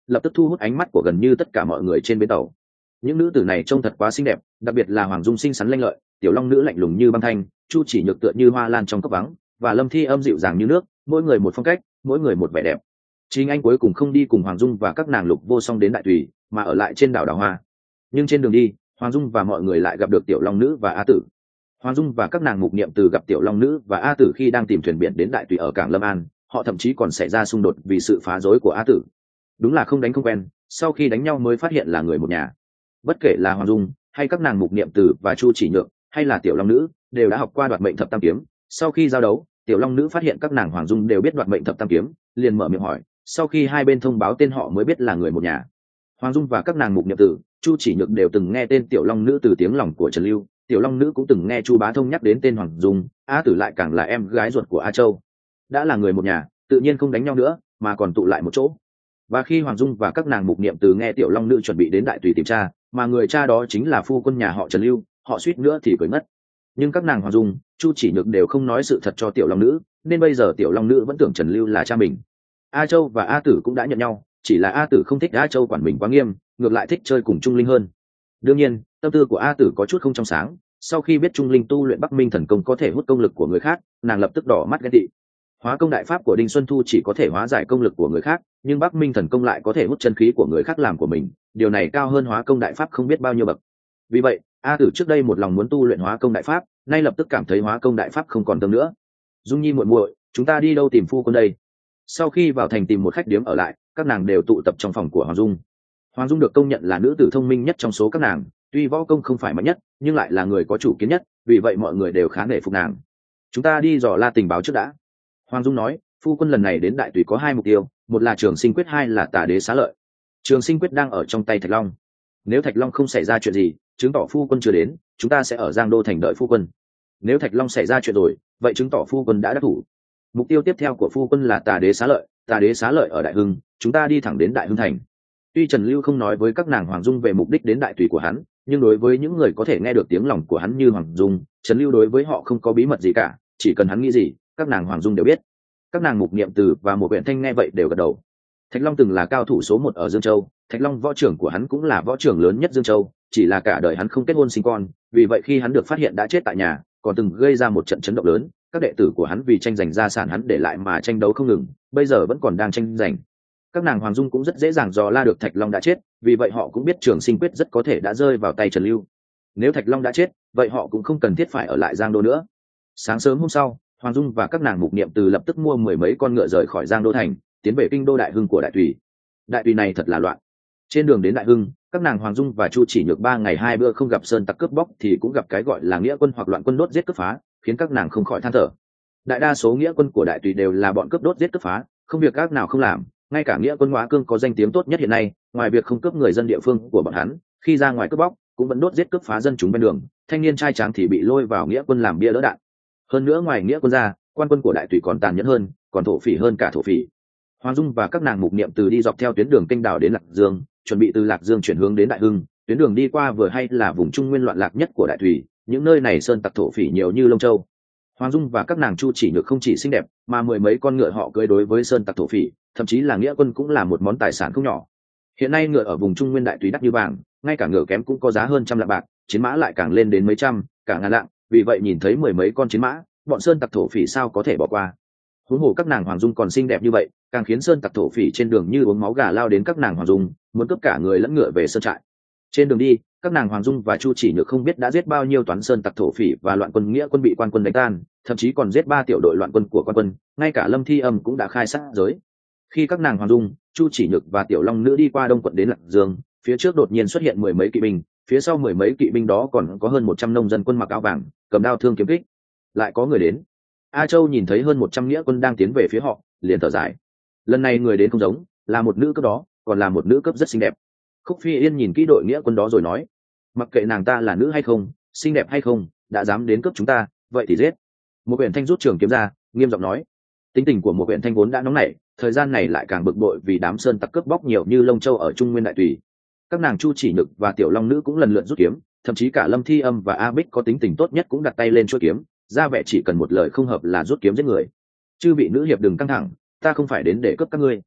lập tức thu hút ánh mắt của gần như tất cả mọi người trên bến tàu. Những nữ tử này trông thật quá xinh đẹp, đặc biệt là Hoàng Dung xinh xắn lanh lợi, tiểu long nữ lạnh lùng như băng thanh, Chu Chỉ Nhược tựa như hoa lan trong cốc vắng, và Lâm Thi Âm dịu dàng như nước, mỗi người một phong cách, mỗi người một vẻ đẹp. Chính anh cuối cùng không đi cùng Hoàng Dung và các nàng Lục Vô Song đến Đại Tùy, mà ở lại trên đảo Đào Hoa. Nhưng trên đường đi, Hoàng Dung và mọi người lại gặp được tiểu long nữ và A Tử. Hoàng Dung và các nàng Mục Niệm Từ gặp tiểu long nữ và A Tử khi đang tìm thuyền biển đến Đại Tùy ở cảng Lâm An, họ thậm chí còn xảy ra xung đột vì sự phá rối của A Tử. Đúng là không đánh không quen, sau khi đánh nhau mới phát hiện là người một nhà. Bất kể là Hoàng Dung hay các nàng Mục Niệm Từ và Chu Chỉ Nhược hay là tiểu long nữ đều đã học qua đoạt mệnh thập tam kiếm. Sau khi giao đấu, tiểu long nữ phát hiện các nàng Hoàng Dung đều biết đoạt mệnh thập tam kiếm, liền mở miệng hỏi. Sau khi hai bên thông báo tên họ mới biết là người một nhà. Hoàng Dung và các nàng Mục Niệm Tử, Chu Chỉ Nhược đều từng nghe tên tiểu long nữ từ tiếng lòng của Trần Lưu, tiểu long nữ cũng từng nghe Chu Bá Thông nhắc đến tên Hoàng Dung, A Tử lại càng là em gái ruột của A Châu. Đã là người một nhà, tự nhiên không đánh nhau nữa, mà còn tụ lại một chỗ. Và khi Hoàng Dung và các nàng Mục Niệm Từ nghe tiểu long nữ chuẩn bị đến Đại Tùy tìm cha, mà người cha đó chính là phu quân nhà họ Trần Lưu, họ suýt nữa thì cười mất. Nhưng các nàng Hoàng Dung, Chu Chỉ Nhược đều không nói sự thật cho tiểu long nữ, nên bây giờ tiểu long nữ vẫn tưởng Trần Lưu là cha mình. A Châu và A Tử cũng đã nhận nhau, chỉ là A Tử không thích A Châu quản mình quá nghiêm, ngược lại thích chơi cùng Trung Linh hơn. Đương nhiên, tâm tư của A Tử có chút không trong sáng, sau khi biết Trung Linh tu luyện Bắc Minh thần công có thể hút công lực của người khác, nàng lập tức đỏ mắt ghen tị. Hóa công đại pháp của Đinh Xuân Thu chỉ có thể hóa giải công lực của người khác, nhưng Bắc Minh thần công lại có thể hút chân khí của người khác làm của mình, điều này cao hơn hóa công đại pháp không biết bao nhiêu bậc. Vì vậy, A Tử trước đây một lòng muốn tu luyện hóa công đại pháp, nay lập tức cảm thấy hóa công đại pháp không còn tâm nữa. Dung Nhi muội muội, chúng ta đi đâu tìm phu quân đây? Sau khi vào thành tìm một khách điếm ở lại, các nàng đều tụ tập trong phòng của Hoàng Dung. Hoàng Dung được công nhận là nữ tử thông minh nhất trong số các nàng, tuy võ công không phải mạnh nhất, nhưng lại là người có chủ kiến nhất, vì vậy mọi người đều khá nể phục nàng. Chúng ta đi dò la tình báo trước đã. Hoàng Dung nói, phu quân lần này đến Đại Tùy có hai mục tiêu, một là Trường Sinh Quyết, hai là Tả Đế Xá Lợi. Trường Sinh Quyết đang ở trong tay Thạch Long. Nếu Thạch Long không xảy ra chuyện gì, chứng tỏ phu quân chưa đến, chúng ta sẽ ở Giang Đô thành đợi phu quân. Nếu Thạch Long xảy ra chuyện rồi, vậy chứng tỏ phu quân đã đắc thủ. Mục tiêu tiếp theo của phu quân là Tả Đế Xá Lợi, Tả Đế Xá Lợi ở Đại Hưng, chúng ta đi thẳng đến Đại Hưng thành. Tuy Trần Lưu không nói với các nàng Hoàng Dung về mục đích đến Đại Tùy của hắn, nhưng đối với những người có thể nghe được tiếng lòng của hắn như Hoàng Dung, Trần Lưu đối với họ không có bí mật gì cả, chỉ cần hắn nghĩ gì, các nàng Hoàng Dung đều biết. Các nàng Mục Niệm Từ và một huyện thanh nghe vậy đều gật đầu. Thạch Long từng là cao thủ số một ở Dương Châu, Thạch Long võ trưởng của hắn cũng là võ trưởng lớn nhất Dương Châu, chỉ là cả đời hắn không kết hôn sinh con, vì vậy khi hắn được phát hiện đã chết tại nhà, còn từng gây ra một trận chấn động lớn, các đệ tử của hắn vì tranh giành gia sản hắn để lại mà tranh đấu không ngừng, bây giờ vẫn còn đang tranh giành. Các nàng Hoàng Dung cũng rất dễ dàng dò la được Thạch Long đã chết, vì vậy họ cũng biết Trường Sinh Quyết rất có thể đã rơi vào tay Trần Lưu. Nếu Thạch Long đã chết, vậy họ cũng không cần thiết phải ở lại Giang Đô nữa. Sáng sớm hôm sau, Hoàng Dung và các nàng Mục Niệm Từ lập tức mua mười mấy con ngựa rời khỏi Giang Đô thành, tiến về kinh đô Đại Hưng của Đại Tùy. Đại Tùy này thật là loạn. Trên đường đến Đại Hưng, các nàng Hoàng Dung và Chu Chỉ Nhược ba ngày hai bữa không gặp sơn tặc cướp bóc thì cũng gặp cái gọi là nghĩa quân hoặc loạn quân đốt giết cướp phá, khiến các nàng không khỏi than thở. Đại đa số nghĩa quân của Đại Tùy đều là bọn cướp đốt giết cướp phá, không việc các nào không làm. Ngay cả nghĩa quân Ngoá Cương có danh tiếng tốt nhất hiện nay, ngoài việc không cướp người dân địa phương của bọn hắn, khi ra ngoài cướp bóc cũng vẫn đốt giết cướp phá dân chúng bên đường, thanh niên trai tráng thì bị lôi vào nghĩa quân làm bia đỡ đạn. Hơn nữa ngoài nghĩa quân ra, quan quân của Đại Tùy còn tàn nhẫn hơn, còn thổ phỉ hơn cả thổ phỉ. Hoàng Dung và các nàng Mục Niệm Từ đi dọc theo tuyến đường kênh đảo đến Lạc Dương, chuẩn bị từ Lạc Dương chuyển hướng đến Đại Hưng. Tuyến đường đi qua vừa hay là vùng trung nguyên loạn lạc nhất của Đại Tùy, những nơi này sơn tặc thổ phỉ nhiều như Lông Châu. Hoàng Dung và các nàng Chu Chỉ Nhược không chỉ xinh đẹp, mà mười mấy con ngựa họ cưỡi đối với sơn tặc thổ phỉ, thậm chí là nghĩa quân cũng là một món tài sản không nhỏ. Hiện nay ngựa ở vùng trung nguyên Đại Tùy đắt như vàng, ngay cả ngựa kém cũng có giá hơn trăm lạng bạc, chiến mã lại càng lên đến mấy trăm, cả ngàn lạng. Vì vậy nhìn thấy mười mấy con chiến mã, bọn sơn tặc thổ phỉ sao có thể bỏ qua. Huống hồ các nàng Hoàng Dung còn xinh đẹp như vậy, càng khiến sơn tặc thổ phỉ trên đường như uống máu gà lao đến các nàng Hoàng Dung, muốn cướp cả người lẫn ngựa về sơn trại. Trên đường đi, các nàng Hoàng Dung và Chu Chỉ Nhược không biết đã giết bao nhiêu toán sơn tặc thổ phỉ và loạn quân nghĩa quân bị quan quân đánh tan, thậm chí còn giết ba tiểu đội loạn quân của quan quân, ngay cả Lâm Thi Âm cũng đã khai sát giới. Khi các nàng Hoàng Dung, Chu Chỉ Nhược và tiểu long nữ đi qua Đông quận đến Lạc Dương, phía trước đột nhiên xuất hiện mười mấy kỵ binh, phía sau mười mấy kỵ binh đó còn có hơn một trăm nông dân quân mặc áo vàng, cầm đao thương kiếm kích. Lại có người đến. A Châu nhìn thấy hơn một trăm nghĩa quân đang tiến về phía họ, liền thở dài. Lần này người đến không giống, là một nữ cấp đó, còn là một nữ cấp rất xinh đẹp. Khúc Phi Yên nhìn kỹ đội nghĩa quân đó rồi nói, mặc kệ nàng ta là nữ hay không, xinh đẹp hay không, đã dám đến cướp chúng ta, vậy thì giết. Một Uyển Thanh rút trường kiếm ra, nghiêm giọng nói. Tính tình của một Uyển Thanh vốn đã nóng nảy, thời gian này lại càng bực bội vì đám sơn tặc cướp bóc nhiều như Lông Châu ở Trung Nguyên Đại Tùy. Các nàng Chu Chỉ Nhược và tiểu long nữ cũng lần lượt rút kiếm, thậm chí cả Lâm Thi Âm và A Bích có tính tình tốt nhất cũng đặt tay lên chuôi kiếm, ra vẻ chỉ cần một lời không hợp là rút kiếm giết người. Chư vị nữ hiệp đừng căng thẳng, ta không phải đến để cướp các ngươi.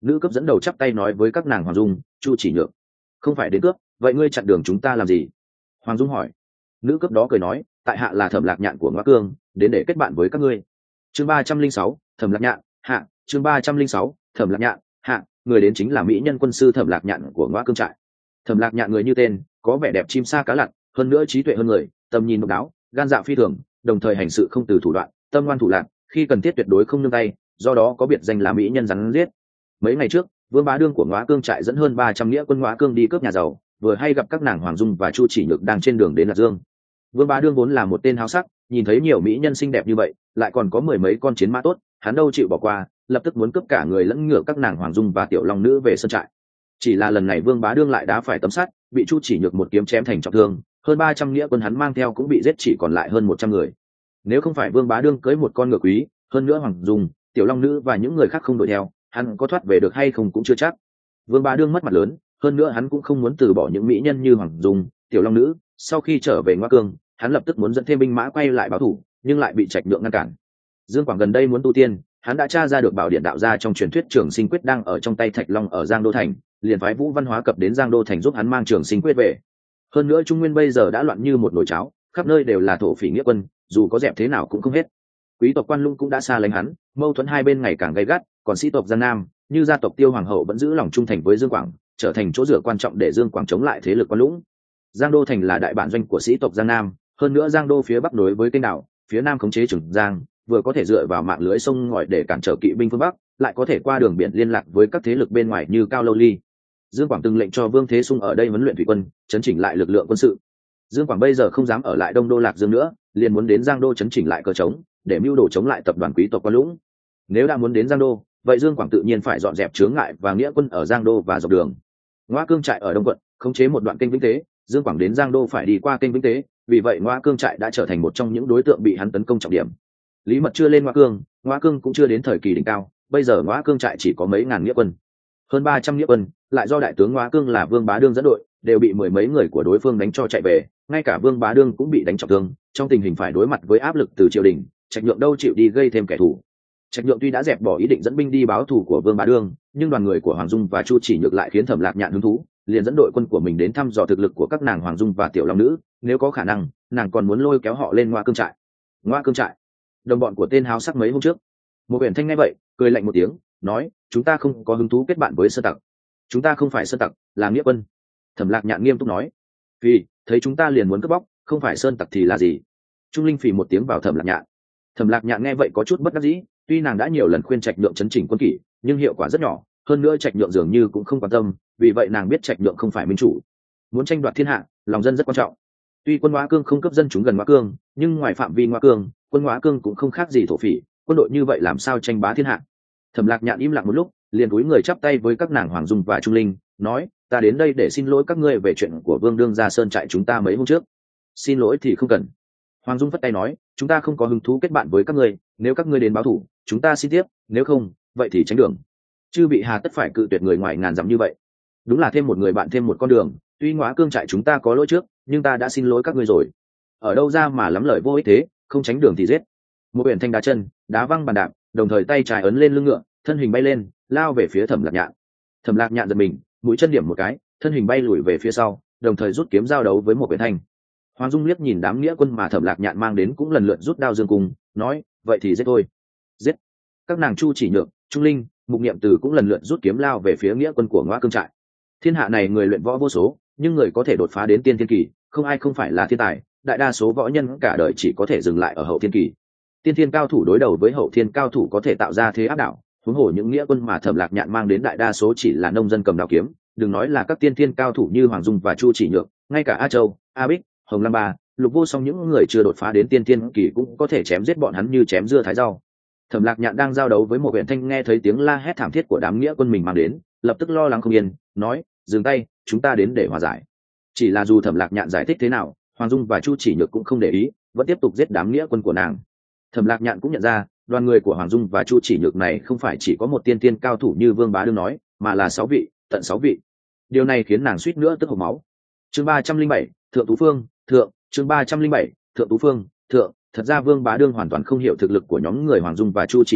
Nữ cấp dẫn đầu chắp tay nói với các nàng Hoàng Dung, Chu Chỉ Nhược. Không phải đến cướp, vậy ngươi chặn đường chúng ta làm gì? Hoàng Dung hỏi. Nữ cấp đó cười nói, tại hạ là Thẩm Lạc Nhạn của Ngoa Cương, đến để kết bạn với các ngươi. Chương ba trăm linh sáu, Thẩm Lạc Nhạn hạ. Chương ba trăm linh sáu, Thẩm Lạc Nhạn hạ. Người đến chính là mỹ nhân quân sư Thẩm Lạc Nhạn của Ngoa Cương trại. Thẩm Lạc Nhạn người như tên, có vẻ đẹp chim sa cá lặn, hơn nữa trí tuệ hơn người, tầm nhìn độc đáo, gan dạ phi thường, đồng thời hành sự không từ thủ đoạn, tâm ngoan thủ lạn, khi cần thiết tuyệt đối không nương tay, do đó có biệt danh là mỹ nhân rắn giết. Mấy ngày trước, Vương Bá Đương của Ngoa Cương trại dẫn hơn ba trăm nghĩa quân Ngoa Cương đi cướp nhà giàu, vừa hay gặp các nàng Hoàng Dung và Chu Chỉ Nhược đang trên đường đến Lạc Dương. Vương Bá Đương vốn là một tên háo sắc, nhìn thấy nhiều mỹ nhân xinh đẹp như vậy, lại còn có mười mấy con chiến mã tốt, hắn đâu chịu bỏ qua, lập tức muốn cướp cả người lẫn ngựa các nàng Hoàng Dung và Tiểu Long Nữ về sân trại. Chỉ là lần này Vương Bá Đương lại đá phải tấm sắt, bị Chu Chỉ Nhược một kiếm chém thành trọng thương, hơn ba trăm nghĩa quân hắn mang theo cũng bị giết, chỉ còn lại hơn một trăm người. Nếu không phải Vương Bá Đương cưới một con ngựa quý, hơn nữa Hoàng Dung, Tiểu Long Nữ và những người khác không đuổi theo, hắn có thoát về được hay không cũng chưa chắc. Vương Bá Đương mất mặt lớn, hơn nữa hắn cũng không muốn từ bỏ những mỹ nhân như Hoàng Dung, Tiểu Long Nữ. Sau khi trở về Ngoa Cương, hắn lập tức muốn dẫn thêm binh mã quay lại báo thù, nhưng lại bị Trạch Nhượng ngăn cản. Dương Quảng gần đây muốn tu tiên, hắn đã tra ra được bảo điện đạo gia trong truyền thuyết Trường Sinh Quyết đang ở trong tay Thạch Long ở Giang Đô thành, liền phái Vũ Văn Hóa Cập đến Giang Đô thành giúp hắn mang Trường Sinh Quyết về. Hơn nữa Trung Nguyên bây giờ đã loạn như một nồi cháo, khắp nơi đều là thổ phỉ nghĩa quân, dù có dẹp thế nào cũng không hết. Quý tộc Quan Lũng cũng đã xa lánh hắn, mâu thuẫn hai bên ngày càng gay gắt, còn sĩ tộc Giang Nam, như gia tộc Tiêu Hoàng hậu vẫn giữ lòng trung thành với Dương Quảng, trở thành chỗ dựa quan trọng để Dương Quảng chống lại thế lực Quan Lũng. Giang Đô thành là đại bản doanh của sĩ tộc Giang Nam, hơn nữa Giang Đô phía bắc đối với kênh đảo, phía nam khống chế Trường Giang, vừa có thể dựa vào mạng lưới sông ngòi để cản trở kỵ binh phương bắc, lại có thể qua đường biển liên lạc với các thế lực bên ngoài như Cao Lâu Ly. Dương Quảng từng lệnh cho Vương Thế Sung ở đây huấn luyện thủy quân, chấn chỉnh lại lực lượng quân sự. Dương Quảng bây giờ không dám ở lại Đông Đô Lạc Dương nữa, liền muốn đến Giang Đô chấn chỉnh lại cờ trống, để mưu đồ chống lại tập đoàn quý tộc Quan Lũng. Nếu đã muốn đến Giang Đô, vậy Dương Quảng tự nhiên phải dọn dẹp chướng ngại và nghĩa quân ở Giang Đô và dọc đường. Ngoa Cương trại ở Đông quận, khống chế một đoạn kênh Vĩnh Tế, Dương Quảng đến Giang Đô phải đi qua kênh Vĩnh Tế, vì vậy Ngoa Cương trại đã trở thành một trong những đối tượng bị hắn tấn công trọng điểm. Lý Mật chưa lên Ngoa Cương, Ngoa Cương cũng chưa đến thời kỳ đỉnh cao, bây giờ Ngoa Cương trại chỉ có mấy ngàn nghĩa quân, hơn ba trăm nghĩa quân, lại do đại tướng Ngoa Cương là Vương Bá Đương dẫn đội, đều bị mười mấy người của đối phương đánh cho chạy về, ngay cả Vương Bá Đương cũng bị đánh trọng thương. Trong tình hình phải đối mặt với áp lực từ triều đình, Trạch Nhượng đâu chịu đi gây thêm kẻ thù. Trạch Nhượng tuy đã dẹp bỏ ý định dẫn binh đi báo thù của Vương Bá Đương, nhưng đoàn người của Hoàng Dung và Chu Chỉ Nhược lại khiến Thẩm Lạc Nhạn hứng thú, liền dẫn đội quân của mình đến thăm dò thực lực của các nàng Hoàng Dung và Tiểu Long Nữ, nếu có khả năng, nàng còn muốn lôi kéo họ lên Ngoa Cương trại. Ngoa Cương trại, đồng bọn của tên háo sắc mấy hôm trước. Một Uyển Thanh nghe vậy, cười lạnh một tiếng, nói: chúng ta không có hứng thú kết bạn với sơn tặc, chúng ta không phải sơn tặc, là nghĩa quân. Thẩm Lạc Nhạn nghiêm túc nói: vì thấy chúng ta liền muốn cướp bóc, không phải sơn tặc thì là gì? Trung Linh phì một tiếng vào Thẩm Lạc Nhạn. Thẩm Lạc Nhạn nghe vậy có chút bất đắc dĩ, tuy nàng đã nhiều lần khuyên Trạch Nhượng chấn chỉnh quân kỷ, nhưng hiệu quả rất nhỏ, hơn nữa Trạch Nhượng dường như cũng không quan tâm, vì vậy nàng biết Trạch Nhượng không phải minh chủ, muốn tranh đoạt thiên hạ, lòng dân rất quan trọng. Tuy quân Ngoa Cương không cướp dân chúng gần Ngoa Cương, nhưng ngoài phạm vi Ngoa Cương, quân Ngoa Cương cũng không khác gì thổ phỉ, quân đội như vậy làm sao tranh bá thiên hạ? Thẩm Lạc Nhạn im lặng một lúc, liền cúi người chắp tay với các nàng Hoàng Dung và Trung Linh, nói: ta đến đây để xin lỗi các ngươi về chuyện của Vương Đương ra sơn trại chúng ta mấy hôm trước. Xin lỗi thì không cần. Hoàng Dung phất tay nói: chúng ta không có hứng thú kết bạn với các ngươi, nếu các ngươi đến báo thù, chúng ta xin tiếp, nếu không, vậy thì tránh đường. Chư bị hà tất phải cự tuyệt người ngoài ngàn dặm như vậy. Đúng là thêm một người bạn thêm một con đường, tuy Ngoa Cương trại chúng ta có lỗi trước, nhưng ta đã xin lỗi các ngươi rồi. Ở đâu ra mà lắm lời vô ích thế, không tránh đường thì giết. Một Uyển Thanh đá chân, đá văng bàn đạp, đồng thời tay trái ấn lên lưng ngựa, thân hình bay lên, lao về phía Thẩm Lạc Nhạn. Thẩm Lạc Nhạn giật mình, mũi chân điểm một cái, thân hình bay lùi về phía sau, đồng thời rút kiếm giao đấu với một Uyển Thanh. Hoàng Dung liếc nhìn đám nghĩa quân mà Thẩm Lạc Nhạn mang đến cũng lần lượt rút đao dương cung, nói: vậy thì giết thôi. Giết. Các nàng Chu Chỉ Nhược, Trung Linh, Mục Niệm Từ cũng lần lượt rút kiếm lao về phía nghĩa quân của Ngoa Cương trại. Thiên hạ này người luyện võ vô số, nhưng người có thể đột phá đến tiên thiên kỳ, không ai không phải là thiên tài, đại đa số võ nhân cả đời chỉ có thể dừng lại ở hậu thiên kỳ. Tiên thiên cao thủ đối đầu với hậu thiên cao thủ có thể tạo ra thế áp đảo, huống hồ những nghĩa quân mà Thẩm Lạc Nhạn mang đến đại đa số chỉ là nông dân cầm đao kiếm, đừng nói là các tiên thiên cao thủ như Hoàng Dung và Chu Chỉ Nhược, ngay cả A Châu, A Bích, Hồng Lam Ba, Lục Vô Song những người chưa đột phá đến tiên thiên kỳ cũng có thể chém giết bọn hắn như chém dưa thái rau. Thẩm Lạc Nhạn đang giao đấu với một Uyển Thanh, nghe thấy tiếng la hét thảm thiết của đám nghĩa quân mình mang đến, lập tức lo lắng không yên, nói: dừng tay, chúng ta đến để hòa giải. Chỉ là dù Thẩm Lạc Nhạn giải thích thế nào, Hoàng Dung và Chu Chỉ Nhược cũng không để ý, vẫn tiếp tục giết đám nghĩa quân của nàng. Thẩm Lạc Nhạn cũng nhận ra, đoàn người của Hoàng Dung và Chu Chỉ Nhược này không phải chỉ có một tiên tiên cao thủ như Vương Bá Đương nói, mà là sáu vị, tận sáu vị. Điều này khiến nàng suýt nữa tức hộc máu. Chương ba trăm linh bảy, Thượng Tú Phương, thượng. Chương ba trăm linh bảy, Thượng Tú Phương, thượng. Thật ra Vương Bá Đương hoàn toàn không hiểu thực lực của nhóm người Hoàng Dung và Chu Chỉ Nhược,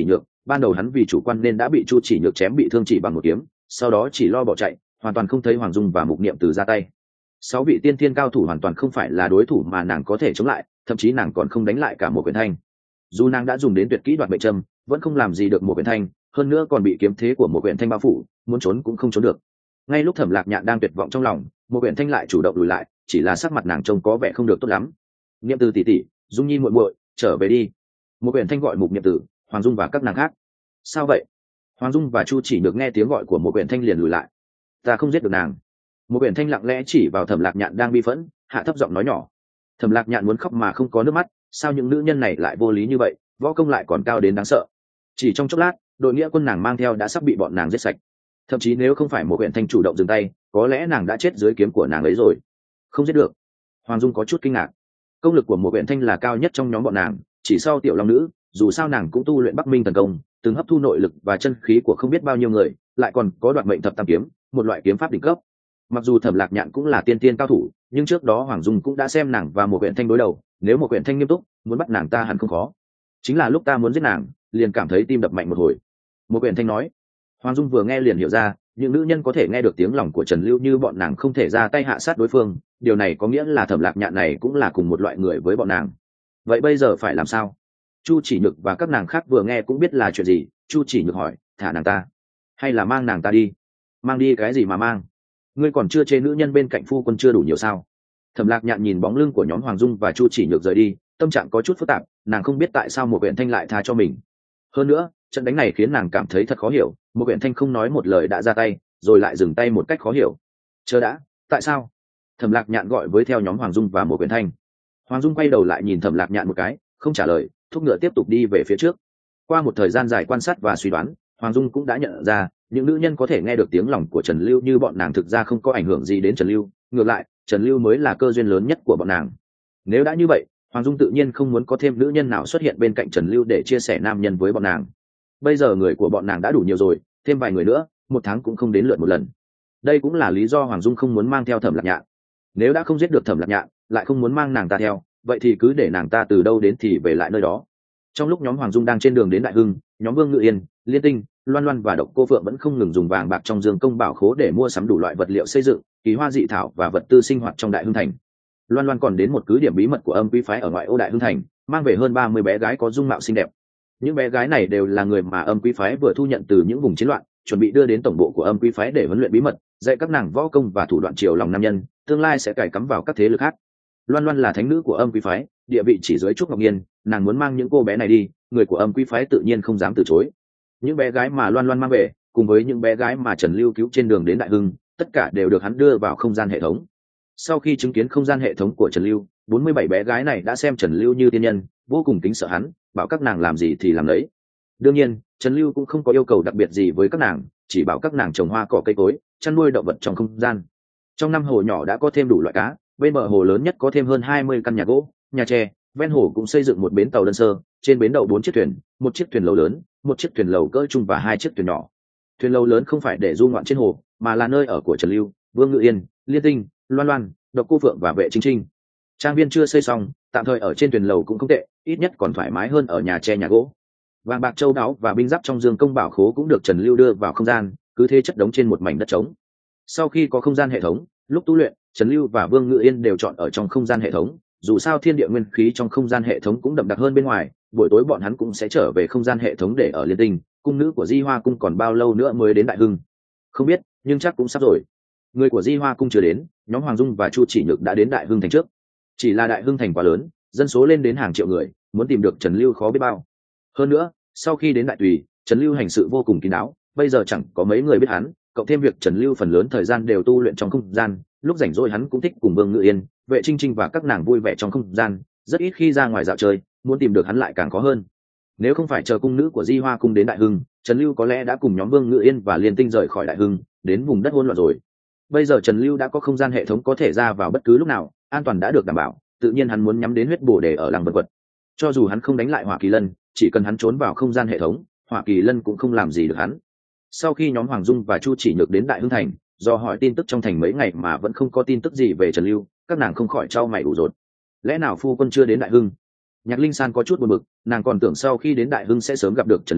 ban đầu hắn vì chủ quan nên đã bị Chu Chỉ Nhược chém bị thương chỉ bằng một kiếm, sau đó chỉ lo bỏ chạy, hoàn toàn không thấy Hoàng Dung và Mục Niệm Từ ra tay. Sáu vị tiên thiên cao thủ hoàn toàn không phải là đối thủ mà nàng có thể chống lại, thậm chí nàng còn không đánh lại cả một quyển thanh. Dù nàng đã dùng đến tuyệt kỹ đoạt mệnh châm, vẫn không làm gì được một quyển thanh, hơn nữa còn bị kiếm thế của một quyển thanh bao phủ, muốn trốn cũng không trốn được. Ngay lúc Thẩm Lạc Nhạn đang tuyệt vọng trong lòng, một quyển thanh lại chủ động lùi lại, chỉ là sắc mặt nàng trông có vẻ không được tốt lắm. Niệm Từ tỷ tỷ, Dung Nhi muội muội, trở về đi. Một quyển thanh gọi Mục Niệm Từ, Hoàng Dung và các nàng khác. Sao vậy? Hoàng Dung và Chu Chỉ Nhược nghe tiếng gọi của một quyển thanh liền lùi lại. Ta không giết được nàng. Một quyển thanh lặng lẽ chỉ vào Thẩm Lạc Nhạn đang bi phẫn, hạ thấp giọng nói nhỏ. Thẩm Lạc Nhạn muốn khóc mà không có nước mắt, sao những nữ nhân này lại vô lý như vậy, võ công lại còn cao đến đáng sợ. Chỉ trong chốc lát, đội nghĩa quân nàng mang theo đã sắp bị bọn nàng giết sạch. Thậm chí nếu không phải một quyển thanh chủ động dừng tay, có lẽ nàng đã chết dưới kiếm của nàng ấy rồi. Không giết được. Hoàng Dung có chút kinh ngạc. Công lực của một quyển thanh là cao nhất trong nhóm bọn nàng, chỉ sau Tiểu Long Nữ, dù sao nàng cũng tu luyện Bắc Minh thần công, từng hấp thu nội lực và chân khí của không biết bao nhiêu người, lại còn có đoạt mệnh thập tam kiếm, một loại kiếm pháp đỉnh cấp. Mặc dù Thẩm Lạc Nhạn cũng là tiên tiên cao thủ, nhưng trước đó Hoàng Dung cũng đã xem nàng và một quyển thanh đối đầu, nếu một quyển thanh nghiêm túc muốn bắt nàng ta hẳn không khó. Chính là lúc ta muốn giết nàng, liền cảm thấy tim đập mạnh một hồi. Một quyển thanh nói. Hoàng Dung vừa nghe liền hiểu ra, những nữ nhân có thể nghe được tiếng lòng của Trần Lưu như bọn nàng không thể ra tay hạ sát đối phương, điều này có nghĩa là Thẩm Lạc Nhạn này cũng là cùng một loại người với bọn nàng. Vậy bây giờ phải làm sao? Chu Chỉ Nhược và các nàng khác vừa nghe cũng biết là chuyện gì. Chu Chỉ Nhược hỏi, thả nàng ta hay là mang nàng ta đi? Mang đi cái gì mà mang? Ngươi còn chưa chê nữ nhân bên cạnh phu quân chưa đủ nhiều sao? Thẩm Lạc Nhạn nhìn bóng lưng của nhóm Hoàng Dung và Chu Chỉ Nhược rời đi, tâm trạng có chút phức tạp, nàng không biết tại sao một quyển thanh lại tha cho mình. Hơn nữa, trận đánh này khiến nàng cảm thấy thật khó hiểu, một quyển thanh không nói một lời đã ra tay, rồi lại dừng tay một cách khó hiểu. Chờ đã, tại sao? Thẩm Lạc Nhạn gọi với theo nhóm Hoàng Dung và một quyển thanh. Hoàng Dung quay đầu lại nhìn Thẩm Lạc Nhạn một cái, không trả lời, thúc ngựa tiếp tục đi về phía trước. Qua một thời gian dài quan sát và suy đoán, Hoàng Dung cũng đã nhận ra, những nữ nhân có thể nghe được tiếng lòng của Trần Lưu như bọn nàng thực ra không có ảnh hưởng gì đến Trần Lưu, ngược lại, Trần Lưu mới là cơ duyên lớn nhất của bọn nàng. Nếu đã như vậy, Hoàng Dung tự nhiên không muốn có thêm nữ nhân nào xuất hiện bên cạnh Trần Lưu để chia sẻ nam nhân với bọn nàng. Bây giờ người của bọn nàng đã đủ nhiều rồi, thêm vài người nữa, một tháng cũng không đến lượt một lần. Đây cũng là lý do Hoàng Dung không muốn mang theo Thẩm Lạc Nhạn. Nếu đã không giết được Thẩm Lạc Nhạn, lại không muốn mang nàng ta theo, vậy thì cứ để nàng ta từ đâu đến thì về lại nơi đó. Trong lúc nhóm Hoàng Dung đang trên đường đến Đại Hưng, nhóm Vương Ngự Yên, Liên Tinh, Loan Loan và Độc Cô Phượng vẫn không ngừng dùng vàng bạc trong dương công bảo khố để mua sắm đủ loại vật liệu xây dựng, kỳ hoa dị thảo và vật tư sinh hoạt trong Đại Hưng thành. Loan Loan còn đến một cứ điểm bí mật của Âm Quý phái ở ngoại ô Đại Hưng thành, mang về hơn ba mươi bé gái có dung mạo xinh đẹp. Những bé gái này đều là người mà Âm Quý phái vừa thu nhận từ những vùng chiến loạn, chuẩn bị đưa đến tổng bộ của Âm Quý phái để huấn luyện bí mật, dạy các nàng võ công và thủ đoạn chiều lòng nam nhân, tương lai sẽ cài cắm vào các thế lực khác. Loan Loan là thánh nữ của Âm Quý phái, địa vị chỉ dưới Trúc Ngọc Nhiên, nàng muốn mang những cô bé này đi, người của Âm Quý phái tự nhiên không dám từ chối. Những bé gái mà Loan Loan mang về, cùng với những bé gái mà Trần Lưu cứu trên đường đến Đại Hưng, tất cả đều được hắn đưa vào không gian hệ thống. Sau khi chứng kiến không gian hệ thống của Trần Lưu, bốn mươi bảy bé gái này đã xem Trần Lưu như tiên nhân, vô cùng kính sợ hắn, bảo các nàng làm gì thì làm đấy. Đương nhiên, Trần Lưu cũng không có yêu cầu đặc biệt gì với các nàng, chỉ bảo các nàng trồng hoa cỏ cây cối, chăn nuôi động vật trong không gian. Trong năm hồ nhỏ đã có thêm đủ loại cá, bên bờ hồ lớn nhất có thêm hơn hai mươi căn nhà gỗ, nhà tre, ven hồ cũng xây dựng một bến tàu đơn sơ, trên bến đậu bốn chiếc thuyền, một chiếc thuyền lầu lớn, một chiếc thuyền lầu cỡ trung và hai chiếc thuyền nhỏ. Thuyền lầu lớn không phải để du ngoạn trên hồ, mà là nơi ở của Trần Lưu, Vương Ngự Yên, Liên Tinh, Loan Loan, Độc Cô Phượng và Vệ Chính Trinh. Trang viên chưa xây xong, tạm thời ở trên thuyền lầu cũng không tệ, ít nhất còn thoải mái hơn ở nhà tre nhà gỗ. Vàng bạc châu đáo và binh giáp trong dương công bảo khố cũng được Trần Lưu đưa vào không gian, cứ thế chất đống trên một mảnh đất trống. Sau khi có không gian hệ thống, lúc tu luyện, Trần Lưu và Vương Ngự Yên đều chọn ở trong không gian hệ thống, dù sao thiên địa nguyên khí trong không gian hệ thống cũng đậm đặc hơn bên ngoài, buổi tối bọn hắn cũng sẽ trở về không gian hệ thống để ở Liên Tinh, cung nữ của Di Hoa cung còn bao lâu nữa mới đến Đại Hưng? Không biết, nhưng chắc cũng sắp rồi. Người của Di Hoa cung chưa đến, nhóm Hoàng Dung và Chu Chỉ Nhược đã đến Đại Hưng thành trước. Chỉ là Đại Hưng thành quá lớn, dân số lên đến hàng triệu người, muốn tìm được Trần Lưu khó biết bao. Hơn nữa, sau khi đến Đại Tùy, Trần Lưu hành sự vô cùng kín đáo, bây giờ chẳng có mấy người biết hắn, cộng thêm việc Trần Lưu phần lớn thời gian đều tu luyện trong không gian, lúc rảnh rỗi hắn cũng thích cùng Vương Ngự Yên, Vệ Trinh Trinh và các nàng vui vẻ trong không gian, rất ít khi ra ngoài dạo chơi, muốn tìm được hắn lại càng khó hơn. Nếu không phải chờ cung nữ của Di Hoa cung đến Đại Hưng, Trần Lưu có lẽ đã cùng nhóm Vương Ngự Yên và Liên Tinh rời khỏi Đại Hưng, đến vùng đất hỗn loạn rồi. Bây giờ Trần Lưu đã có không gian hệ thống có thể ra vào bất cứ lúc nào, an toàn đã được đảm bảo, tự nhiên hắn muốn nhắm đến huyết bổ để ở làng Vân Quật. Cho dù hắn không đánh lại Hỏa Kỳ Lân, chỉ cần hắn trốn vào không gian hệ thống, Hỏa Kỳ Lân cũng không làm gì được hắn. Sau khi nhóm Hoàng Dung và Chu Chỉ Nhược đến Đại Hưng thành, do hỏi tin tức trong thành mấy ngày mà vẫn không có tin tức gì về Trần Lưu, các nàng không khỏi trao mày ủ rột. Lẽ nào phu quân chưa đến Đại Hưng? Nhạc Linh San có chút buồn bực, nàng còn tưởng sau khi đến Đại Hưng sẽ sớm gặp được Trần Lưu,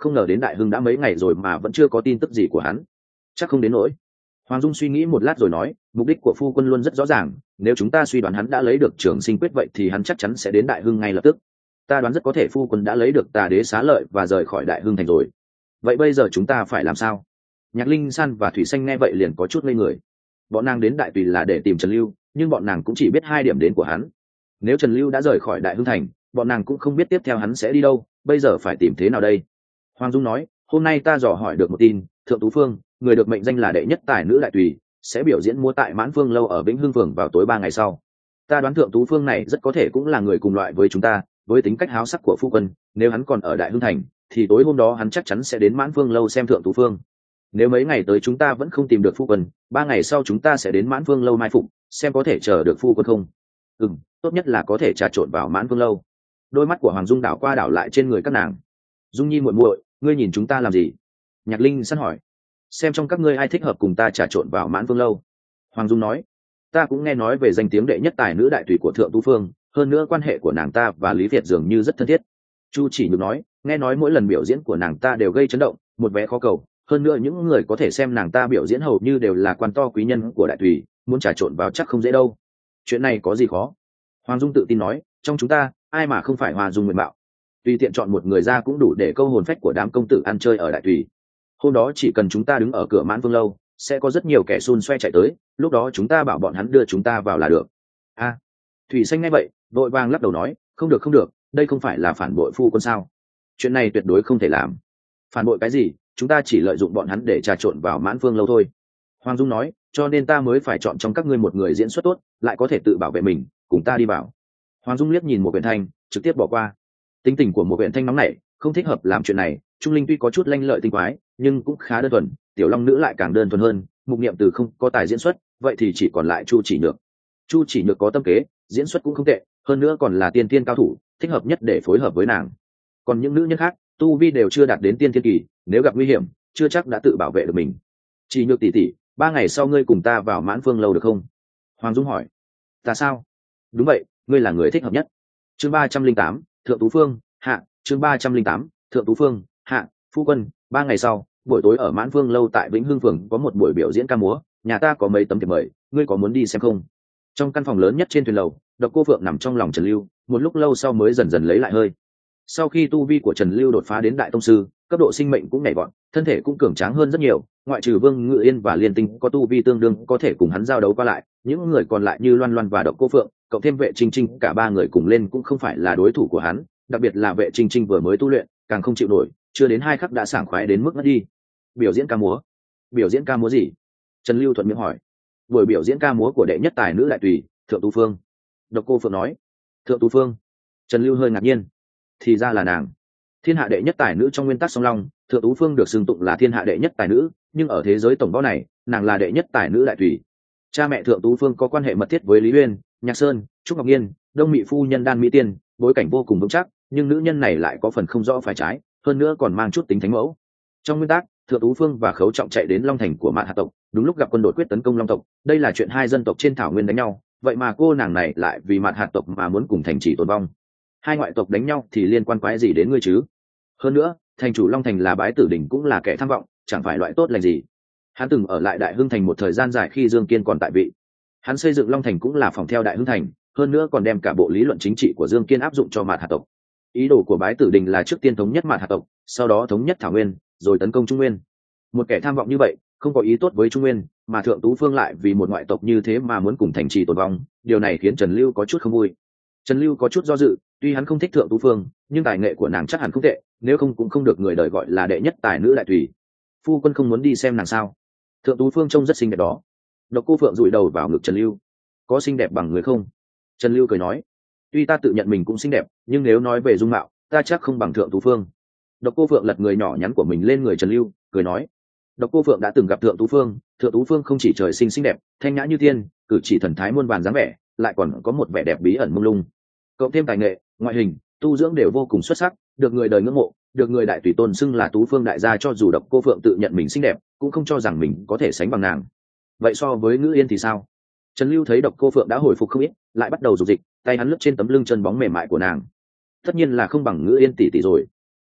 không ngờ đến đại hưng đã mấy ngày rồi mà vẫn chưa có tin tức gì của hắn. Chắc không đến nỗi. Hoàng Dung suy nghĩ một lát rồi nói, mục đích của phu quân luôn rất rõ ràng, nếu chúng ta suy đoán hắn đã lấy được trường sinh quyết vậy thì hắn chắc chắn sẽ đến đại hưng ngay lập tức. Ta đoán rất có thể phu quân đã lấy được tà đế xá lợi và rời khỏi đại hưng thành rồi. Vậy bây giờ chúng ta phải làm sao? Nhạc Linh San và Thủy Xanh nghe vậy liền có chút ngây người. Bọn nàng đến đại tùy là để tìm Trần Lưu, nhưng bọn nàng cũng chỉ biết hai điểm đến của hắn. Nếu Trần Lưu đã rời khỏi đại hưng thành, bọn nàng cũng không biết tiếp theo hắn sẽ đi đâu, bây giờ phải tìm thế nào đây? Hoàng Dung nói, hôm nay ta dò hỏi được một tin, Thượng Tú Phương, người được mệnh danh là đệ nhất tài nữ đại tùy, sẽ biểu diễn múa tại Mãn Phương lâu ở Vĩnh Hưng phường vào tối ba ngày sau. Ta đoán Thượng Tú Phương này rất có thể cũng là người cùng loại với chúng ta, với tính cách háo sắc của phu quân, nếu hắn còn ở đại hưng thành thì tối hôm đó hắn chắc chắn sẽ đến Mãn Phương lâu xem Thượng Tú Phương. Nếu mấy ngày tới chúng ta vẫn không tìm được phu quân, ba ngày sau chúng ta sẽ đến Mãn Phương lâu mai phục, xem có thể chờ được phu quân không. Ừ, tốt nhất là có thể trà trộn vào Mãn Phương lâu. Đôi mắt của Hoàng Dung đảo qua đảo lại trên người các nàng. Dung Nhi muội muội, ngươi nhìn chúng ta làm gì? Nhạc Linh săn hỏi. Xem trong các ngươi ai thích hợp cùng ta trà trộn vào Mãn Phương lâu. Hoàng Dung nói, ta cũng nghe nói về danh tiếng đệ nhất tài nữ đại tùy của Thượng Tú Phương, hơn nữa quan hệ của nàng ta và Lý Việt dường như rất thân thiết. Chu Chỉ Nhược nói, nghe nói mỗi lần biểu diễn của nàng ta đều gây chấn động, một vé khó cầu, hơn nữa những người có thể xem nàng ta biểu diễn hầu như đều là quan to quý nhân của đại tùy, muốn trà trộn vào chắc không dễ đâu. Chuyện này có gì khó? Hoàng Dung tự tin nói, trong chúng ta ai mà không phải Hoa Dung nguyện bạo, tùy tiện chọn một người ra cũng đủ để câu hồn phách của đám công tử ăn chơi ở đại tùy. Hôm đó chỉ cần chúng ta đứng ở cửa Mãn Vương lâu, sẽ có rất nhiều kẻ xun xoe chạy tới, lúc đó chúng ta bảo bọn hắn đưa chúng ta vào là được. A, à, Thủy Xanh nghe vậy vội vàng lắc đầu nói, không được không được, đây không phải là phản bội phu quân sao? Chuyện này tuyệt đối không thể làm. Phản bội cái gì? Chúng ta chỉ lợi dụng bọn hắn để trà trộn vào Mãn Vương lâu thôi. Hoàng Dung nói, cho nên ta mới phải chọn trong các ngươi một người diễn xuất tốt, lại có thể tự bảo vệ mình, cùng ta đi vào. Hoàng Dung liếc nhìn một Viện Thanh, trực tiếp bỏ qua. Tính tình của một Viện Thanh nóng nảy, không thích hợp làm chuyện này. Trung Linh tuy có chút lanh lợi tinh quái, nhưng cũng khá đơn thuần, Tiểu Long nữ lại càng đơn thuần hơn. Mục Niệm Từ không có tài diễn xuất, vậy thì chỉ còn lại Chu Chỉ Nhược. Chu Chỉ Nhược có tâm kế, diễn xuất cũng không tệ, hơn nữa còn là tiên tiên cao thủ, thích hợp nhất để phối hợp với nàng. Còn những nữ nhân khác, tu vi đều chưa đạt đến tiên thiên kỳ, nếu gặp nguy hiểm, chưa chắc đã tự bảo vệ được mình. Chỉ Nhược tỷ tỷ, ba ngày sau ngươi cùng ta vào Mãn Phương lâu được không? Hoàng Dung hỏi. Ta sao? Đúng vậy, ngươi là người thích hợp nhất. Chương ba trăm linh tám, Thượng Tú Phương hạ. Chương ba trăm linh tám, Thượng Tú Phương hạ. Phu quân, ba ngày sau, buổi tối ở Mãn Phương lâu tại Vĩnh Hưng phường có một buổi biểu diễn ca múa, nhà ta có mấy tấm thiệp mời, ngươi có muốn đi xem không? Trong căn phòng lớn nhất trên thuyền lầu, Độc Cô Phượng nằm trong lòng Trần Lưu, một lúc lâu sau mới dần dần lấy lại hơi. Sau khi tu vi của Trần Lưu đột phá đến đại tông sư, cấp độ sinh mệnh cũng nhảy vọt, thân thể cũng cường tráng hơn rất nhiều, ngoại trừ Vương Ngự Yên và Liên Tinh có tu vi tương đương có thể cùng hắn giao đấu qua lại, những người còn lại như Loan Loan và Độc Cô Phượng, cộng thêm Vệ Trinh Trinh, cả ba người cùng lên cũng không phải là đối thủ của hắn, đặc biệt là Vệ Trinh Trinh vừa mới tu luyện, càng không chịu nổi, chưa đến hai khắc đã sảng khoái đến mức ngất đi. Biểu diễn ca múa? Biểu diễn ca múa gì? Trần Lưu thuận miệng hỏi. Buổi biểu diễn ca múa của đệ nhất tài nữ đại tùy, Thượng Tú Phương. Độc Cô Phượng nói. Thượng Tú Phương? Trần Lưu hơi ngạc nhiên. Thì ra là nàng. Thiên hạ đệ nhất tài nữ trong nguyên tắc song long, Thượng Tú Phương được xưng tụng là thiên hạ đệ nhất tài nữ, nhưng ở thế giới tổng võ này, nàng là đệ nhất tài nữ đại tùy. Cha mẹ Thượng Tú Phương có quan hệ mật thiết với Lý Uyên, Nhạc Sơn, Trúc Ngọc Nhiên, Đông Mị phu nhân Đan Mỹ Tiên, bối cảnh vô cùng vững chắc, nhưng nữ nhân này lại có phần không rõ phải trái, hơn nữa còn mang chút tính thánh mẫu. Trong nguyên tắc, Thượng Tú Phương và Khấu Trọng chạy đến Long Thành của Mạn Hà tộc, đúng lúc gặp quân đội quyết tấn công Long tộc, đây là chuyện hai dân tộc trên thảo nguyên đánh nhau, vậy mà cô nàng này lại vì Mạn Hà tộc mà muốn cùng thành trì tồn vong. Hai ngoại tộc đánh nhau thì liên quan quái gì đến ngươi chứ? Hơn nữa, thành chủ Long Thành là Bái Tử Đỉnh cũng là kẻ tham vọng, chẳng phải loại tốt lành gì. Hắn từng ở lại Đại Hưng Thành một thời gian dài khi Dương Kiên còn tại vị. Hắn xây dựng Long Thành cũng là phòng theo Đại Hưng Thành, hơn nữa còn đem cả bộ lý luận chính trị của Dương Kiên áp dụng cho Mạn Hà tộc. Ý đồ của Bái Tử Đình là trước tiên thống nhất Mạn Hà tộc, sau đó thống nhất Thảo Nguyên, rồi tấn công Trung Nguyên. Một kẻ tham vọng như vậy, không có ý tốt với Trung Nguyên, mà Thượng Tú Phương lại vì một ngoại tộc như thế mà muốn cùng thành trì tồn vong, điều này khiến Trần Lưu có chút không vui. Trần Lưu có chút do dự, tuy hắn không thích Thượng Tú Phương, nhưng tài nghệ của nàng chắc hẳn không tệ, nếu không cũng không được người đời gọi là đệ nhất tài nữ đại tùy. Phu quân không muốn đi xem nàng sao? Thượng Tú Phương trông rất xinh đẹp đó. Độc Cô Phượng dụi đầu vào ngực Trần Lưu. Có xinh đẹp bằng người không? Trần Lưu cười nói. Tuy ta tự nhận mình cũng xinh đẹp, nhưng nếu nói về dung mạo, ta chắc không bằng Thượng Tú Phương. Độc Cô Phượng lật người nhỏ nhắn của mình lên người Trần Lưu, cười nói. Độc Cô Phượng đã từng gặp Thượng Tú Phương, Thượng Tú Phương không chỉ trời sinh xinh đẹp, thanh nhã như tiên, cử chỉ thần thái muôn vàn dáng vẻ, lại còn có một vẻ đẹp bí ẩn mông lung. Cộng thêm tài nghệ, ngoại hình, tu dưỡng đều vô cùng xuất sắc, được người đời ngưỡng mộ, được người đại tùy tôn xưng là Tú Phương đại gia, cho dù Độc Cô Phượng tự nhận mình xinh đẹp, cũng không cho rằng mình có thể sánh bằng nàng. Vậy so với Ngữ Yên thì sao? Trần Lưu thấy Độc Cô Phượng đã hồi phục không ít, lại bắt đầu dục dịch, tay hắn lướt trên tấm lưng chân bóng mềm mại của nàng. Tất nhiên là không bằng Ngữ Yên tỷ tỷ rồi.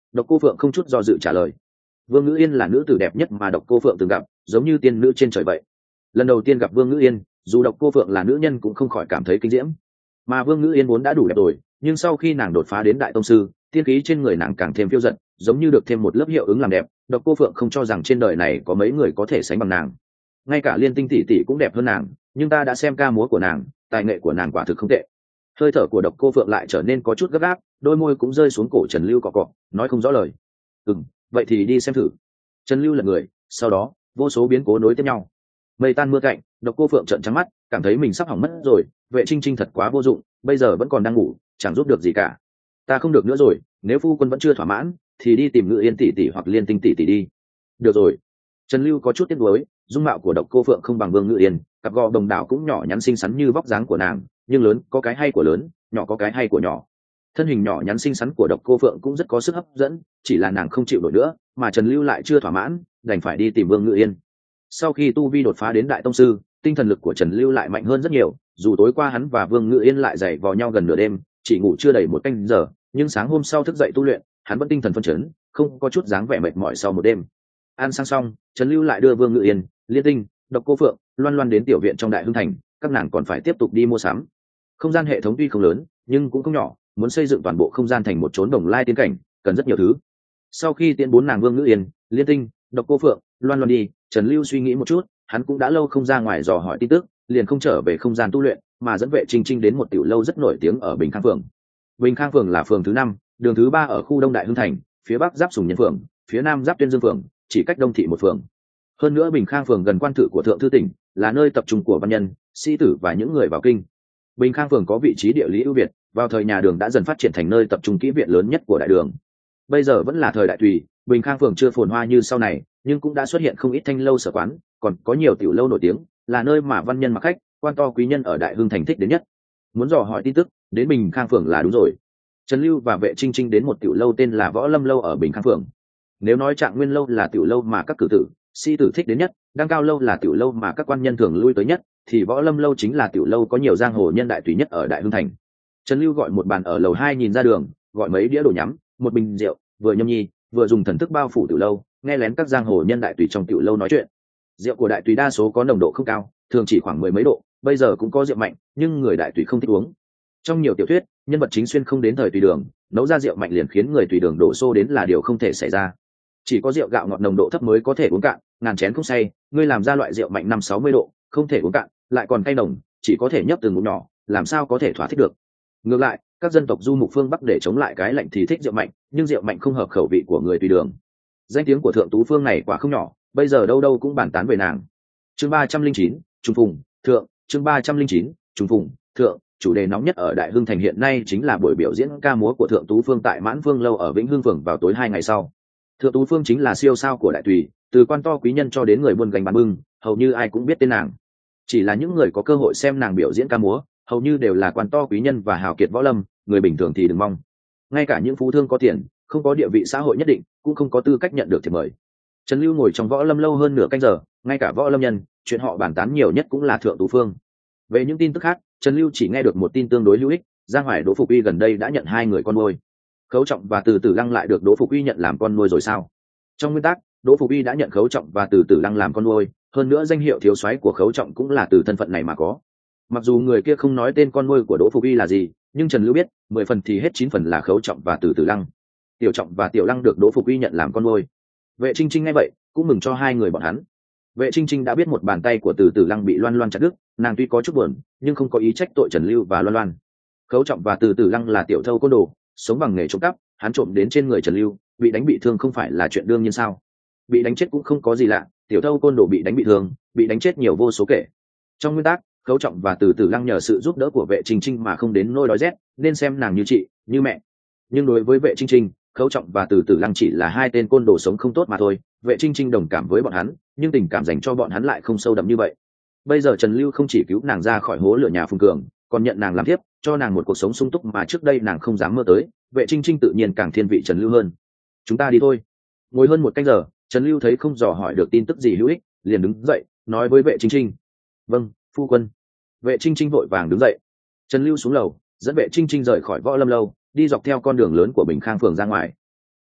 Độc Cô Phượng không chút do dự trả lời. Vương Ngữ Yên là nữ tử đẹp nhất mà Độc Cô Phượng từng gặp, giống như tiên nữ trên trời vậy. Lần đầu tiên gặp Vương Ngữ Yên, dù Độc Cô Phượng là nữ nhân cũng không khỏi cảm thấy kinh diễm. Mà Vương Ngữ Yên vốn đã đủ đẹp rồi, nhưng sau khi nàng đột phá đến đại tông sư, tiên khí trên người nàng càng thêm phiêu dật, giống như được thêm một lớp hiệu ứng làm đẹp. Độc Cô Phượng không cho rằng trên đời này có mấy người có thể sánh bằng nàng. Ngay cả Liên Tinh tỷ tỷ cũng đẹp hơn nàng, nhưng ta đã xem ca múa của nàng, tài nghệ của nàng quả thực không tệ. Hơi thở của Độc Cô Phượng lại trở nên có chút gấp gáp, đôi môi cũng rơi xuống cổ Trần Lưu cọ cọ, nói không rõ lời. "Ừm, vậy thì đi xem thử." Trần Lưu lật người, sau đó, vô số biến cố nối tiếp nhau. Mây tan mưa cạnh, Độc Cô Phượng trợn trắng mắt, cảm thấy mình sắp hỏng mất rồi, Vệ Trinh Trinh thật quá vô dụng, bây giờ vẫn còn đang ngủ, chẳng giúp được gì cả. Ta không được nữa rồi, nếu phu quân vẫn chưa thỏa mãn, thì đi tìm Ngự Yên tỷ tỷ hoặc Liên Tinh tỷ tỷ đi. Được rồi. Trần Lưu có chút tiếc nuối, dung mạo của Độc Cô Phượng không bằng Vương Ngự Yên, cặp gò đồng đảo cũng nhỏ nhắn xinh xắn như vóc dáng của nàng, nhưng lớn có cái hay của lớn, nhỏ có cái hay của nhỏ. Thân hình nhỏ nhắn xinh xắn của Độc Cô Phượng cũng rất có sức hấp dẫn, chỉ là nàng không chịu nổi nữa, mà Trần Lưu lại chưa thỏa mãn, đành phải đi tìm Vương Ngự Yên. Sau khi tu vi đột phá đến đại tông sư, tinh thần lực của Trần Lưu lại mạnh hơn rất nhiều, dù tối qua hắn và Vương Ngự Yên lại giày vò nhau gần nửa đêm, chỉ ngủ chưa đầy một canh giờ, nhưng sáng hôm sau thức dậy tu luyện, hắn vẫn tinh thần phấn chấn, không có chút dáng vẻ mệt mỏi sau một đêm. Ăn sang xong, Trần Lưu lại đưa Vương Ngự Yên, Liên Tinh, Độc Cô Phượng, Loan Loan đến tiểu viện trong Đại Hưng Thành, các nàng còn phải tiếp tục đi mua sắm. Không gian hệ thống tuy không lớn, nhưng cũng không nhỏ, muốn xây dựng toàn bộ không gian thành một chốn đồng lai tiến cảnh, cần rất nhiều thứ. Sau khi tiễn bốn nàng Vương Ngự Yên, Liên Tinh, Độc Cô Phượng, Loan Loan đi, Trần Lưu suy nghĩ một chút, hắn cũng đã lâu không ra ngoài dò hỏi tin tức, liền không trở về không gian tu luyện, mà dẫn Vệ Trinh Trinh đến một tiểu lâu rất nổi tiếng ở Bình Khang Phường. Bình Khang Phường là phường thứ năm, đường thứ ba ở khu Đông Đại Hưng Thành, phía bắc giáp Sùng Nhân Phường, phía nam giáp Tuyên Dương Phường, chỉ cách Đông thị một phường. Hơn nữa Bình Khang Phường gần quan thự của thượng thư tỉnh, là nơi tập trung của văn nhân, sĩ tử và những người vào kinh. Bình Khang Phường có vị trí địa lý ưu việt, vào thời nhà Đường đã dần phát triển thành nơi tập trung kỹ viện lớn nhất của đại đường. Bây giờ vẫn là thời đại Tùy, Bình Khang Phường chưa phồn hoa như sau này, nhưng cũng đã xuất hiện không ít thanh lâu sở quán, còn có nhiều tiểu lâu nổi tiếng, là nơi mà văn nhân mặc khách, quan to quý nhân ở Đại Hưng Thành thích đến nhất. Muốn dò hỏi tin tức, đến Bình Khang Phường là đúng rồi. Trần Lưu và Vệ Trinh Trinh đến một tiểu lâu tên là Võ Lâm lâu ở Bình Khang Phường. Nếu nói Trạng Nguyên lâu là tiểu lâu mà các cử tử, sĩ tử thích đến nhất, Đăng Cao lâu là tiểu lâu mà các quan nhân thường lui tới nhất, thì Võ Lâm lâu chính là tiểu lâu có nhiều giang hồ nhân đại tùy nhất ở Đại Hưng Thành. Trần Lưu gọi một bàn ở lầu hai nhìn ra đường, gọi mấy đĩa đồ nhắm, một bình rượu, vừa nhâm nhi, vừa dùng thần thức bao phủ tiểu lâu, nghe lén các giang hồ nhân đại tùy trong tiểu lâu nói chuyện. Rượu của đại tùy đa số có nồng độ không cao, thường chỉ khoảng mười mấy độ, bây giờ cũng có rượu mạnh, nhưng người đại tùy không thích uống. Trong nhiều tiểu thuyết, nhân vật chính xuyên không đến thời tùy đường, nấu ra rượu mạnh liền khiến người tùy đường đổ xô đến là điều không thể xảy ra. Chỉ có rượu gạo ngọt nồng độ thấp mới có thể uống cạn, ngàn chén không say, ngươi làm ra loại rượu mạnh năm sáu mươi độ, không thể uống cạn, lại còn cay nồng, chỉ có thể nhấp từng ngụm nhỏ, làm sao có thể thỏa thích được. Ngược lại, các dân tộc du mục phương Bắc để chống lại cái lạnh thì thích rượu mạnh, nhưng rượu mạnh không hợp khẩu vị của người tùy đường. Danh tiếng của thượng tú phương này quả không nhỏ, bây giờ đâu đâu cũng bàn tán về nàng. Chương ba trăm linh chín, Trung Phùng, thượng, chương ba trăm linh chín, Trung Phùng, thượng, chủ đề nóng nhất ở Đại Hưng Thành hiện nay chính là buổi biểu diễn ca múa của thượng tú phương tại Mãn Phương lâu ở Vĩnh Hưng phường vào tối hai ngày sau. Thượng tú phương chính là siêu sao của đại tùy, từ quan to quý nhân cho đến người buôn gánh bán bưng, hầu như ai cũng biết tên nàng. Chỉ là những người có cơ hội xem nàng biểu diễn ca múa, hầu như đều là quan to quý nhân và hào kiệt võ lâm, người bình thường thì đừng mong. Ngay cả những phú thương có tiền, không có địa vị xã hội nhất định, cũng không có tư cách nhận được thiệp mời. Trần Lưu ngồi trong Võ Lâm lâu hơn nửa canh giờ, ngay cả võ lâm nhân, chuyện họ bàn tán nhiều nhất cũng là thượng tú phương. Về những tin tức khác, Trần Lưu chỉ nghe được một tin tương đối hữu ích, Giang Hoài Đỗ Phục Uy gần đây đã nhận hai người con nuôi. Khấu Trọng và Từ Tử Lăng lại được Đỗ Phục Uy nhận làm con nuôi rồi sao? Trong nguyên tắc, Đỗ Phục Uy đã nhận Khấu Trọng và Từ Tử Lăng làm con nuôi, hơn nữa danh hiệu thiếu soái của Khấu Trọng cũng là từ thân phận này mà có. Mặc dù người kia không nói tên con nuôi của Đỗ Phục Uy là gì, nhưng Trần Lưu biết, mười phần thì hết chín phần là Khấu Trọng và Từ Tử Lăng. Tiểu Trọng và Tiểu Lăng được Đỗ Phục Uy nhận làm con nuôi. Vệ Trinh Trinh nghe vậy, cũng mừng cho hai người bọn hắn. Vệ Trinh Trinh đã biết một bàn tay của Từ Tử Lăng bị Loan Loan chặt đứt, nàng tuy có chút buồn, nhưng không có ý trách tội Trần Lưu và Loan Loan. Khấu Trọng và Từ Tử Lăng là tiểu thâu côn đồ, sống bằng nghề trộm cắp, hắn trộm đến trên người Trần Lưu, bị đánh bị thương không phải là chuyện đương nhiên sao? Bị đánh chết cũng không có gì lạ, tiểu thâu côn đồ bị đánh bị thương, bị đánh chết nhiều vô số kể. Trong nguyên tắc, Khấu Trọng và Từ Tử Lăng nhờ sự giúp đỡ của Vệ Trinh Trinh mà không đến nỗi đói rét, nên xem nàng như chị, như mẹ. Nhưng đối với Vệ Trinh Trinh, Khấu Trọng và Từ Tử Lăng chỉ là hai tên côn đồ sống không tốt mà thôi. Vệ Trinh Trinh đồng cảm với bọn hắn, nhưng tình cảm dành cho bọn hắn lại không sâu đậm như vậy. Bây giờ Trần Lưu không chỉ cứu nàng ra khỏi hố lửa nhà Phùng Cường, còn nhận nàng làm thiếp, cho nàng một cuộc sống sung túc mà trước đây nàng không dám mơ tới. Vệ Trinh Trinh tự nhiên càng thiên vị Trần Lưu hơn. Chúng ta đi thôi. Ngồi hơn một canh giờ, Trần Lưu thấy không dò hỏi được tin tức gì hữu ích, liền đứng dậy nói với Vệ Trinh Trinh: vâng, phu quân. Vệ Trinh Trinh vội vàng đứng dậy. Trần Lưu xuống lầu, dẫn Vệ Trinh Trinh rời khỏi Võ Lâm lâu, đi dọc theo con đường lớn của Bình Khang phường ra ngoài.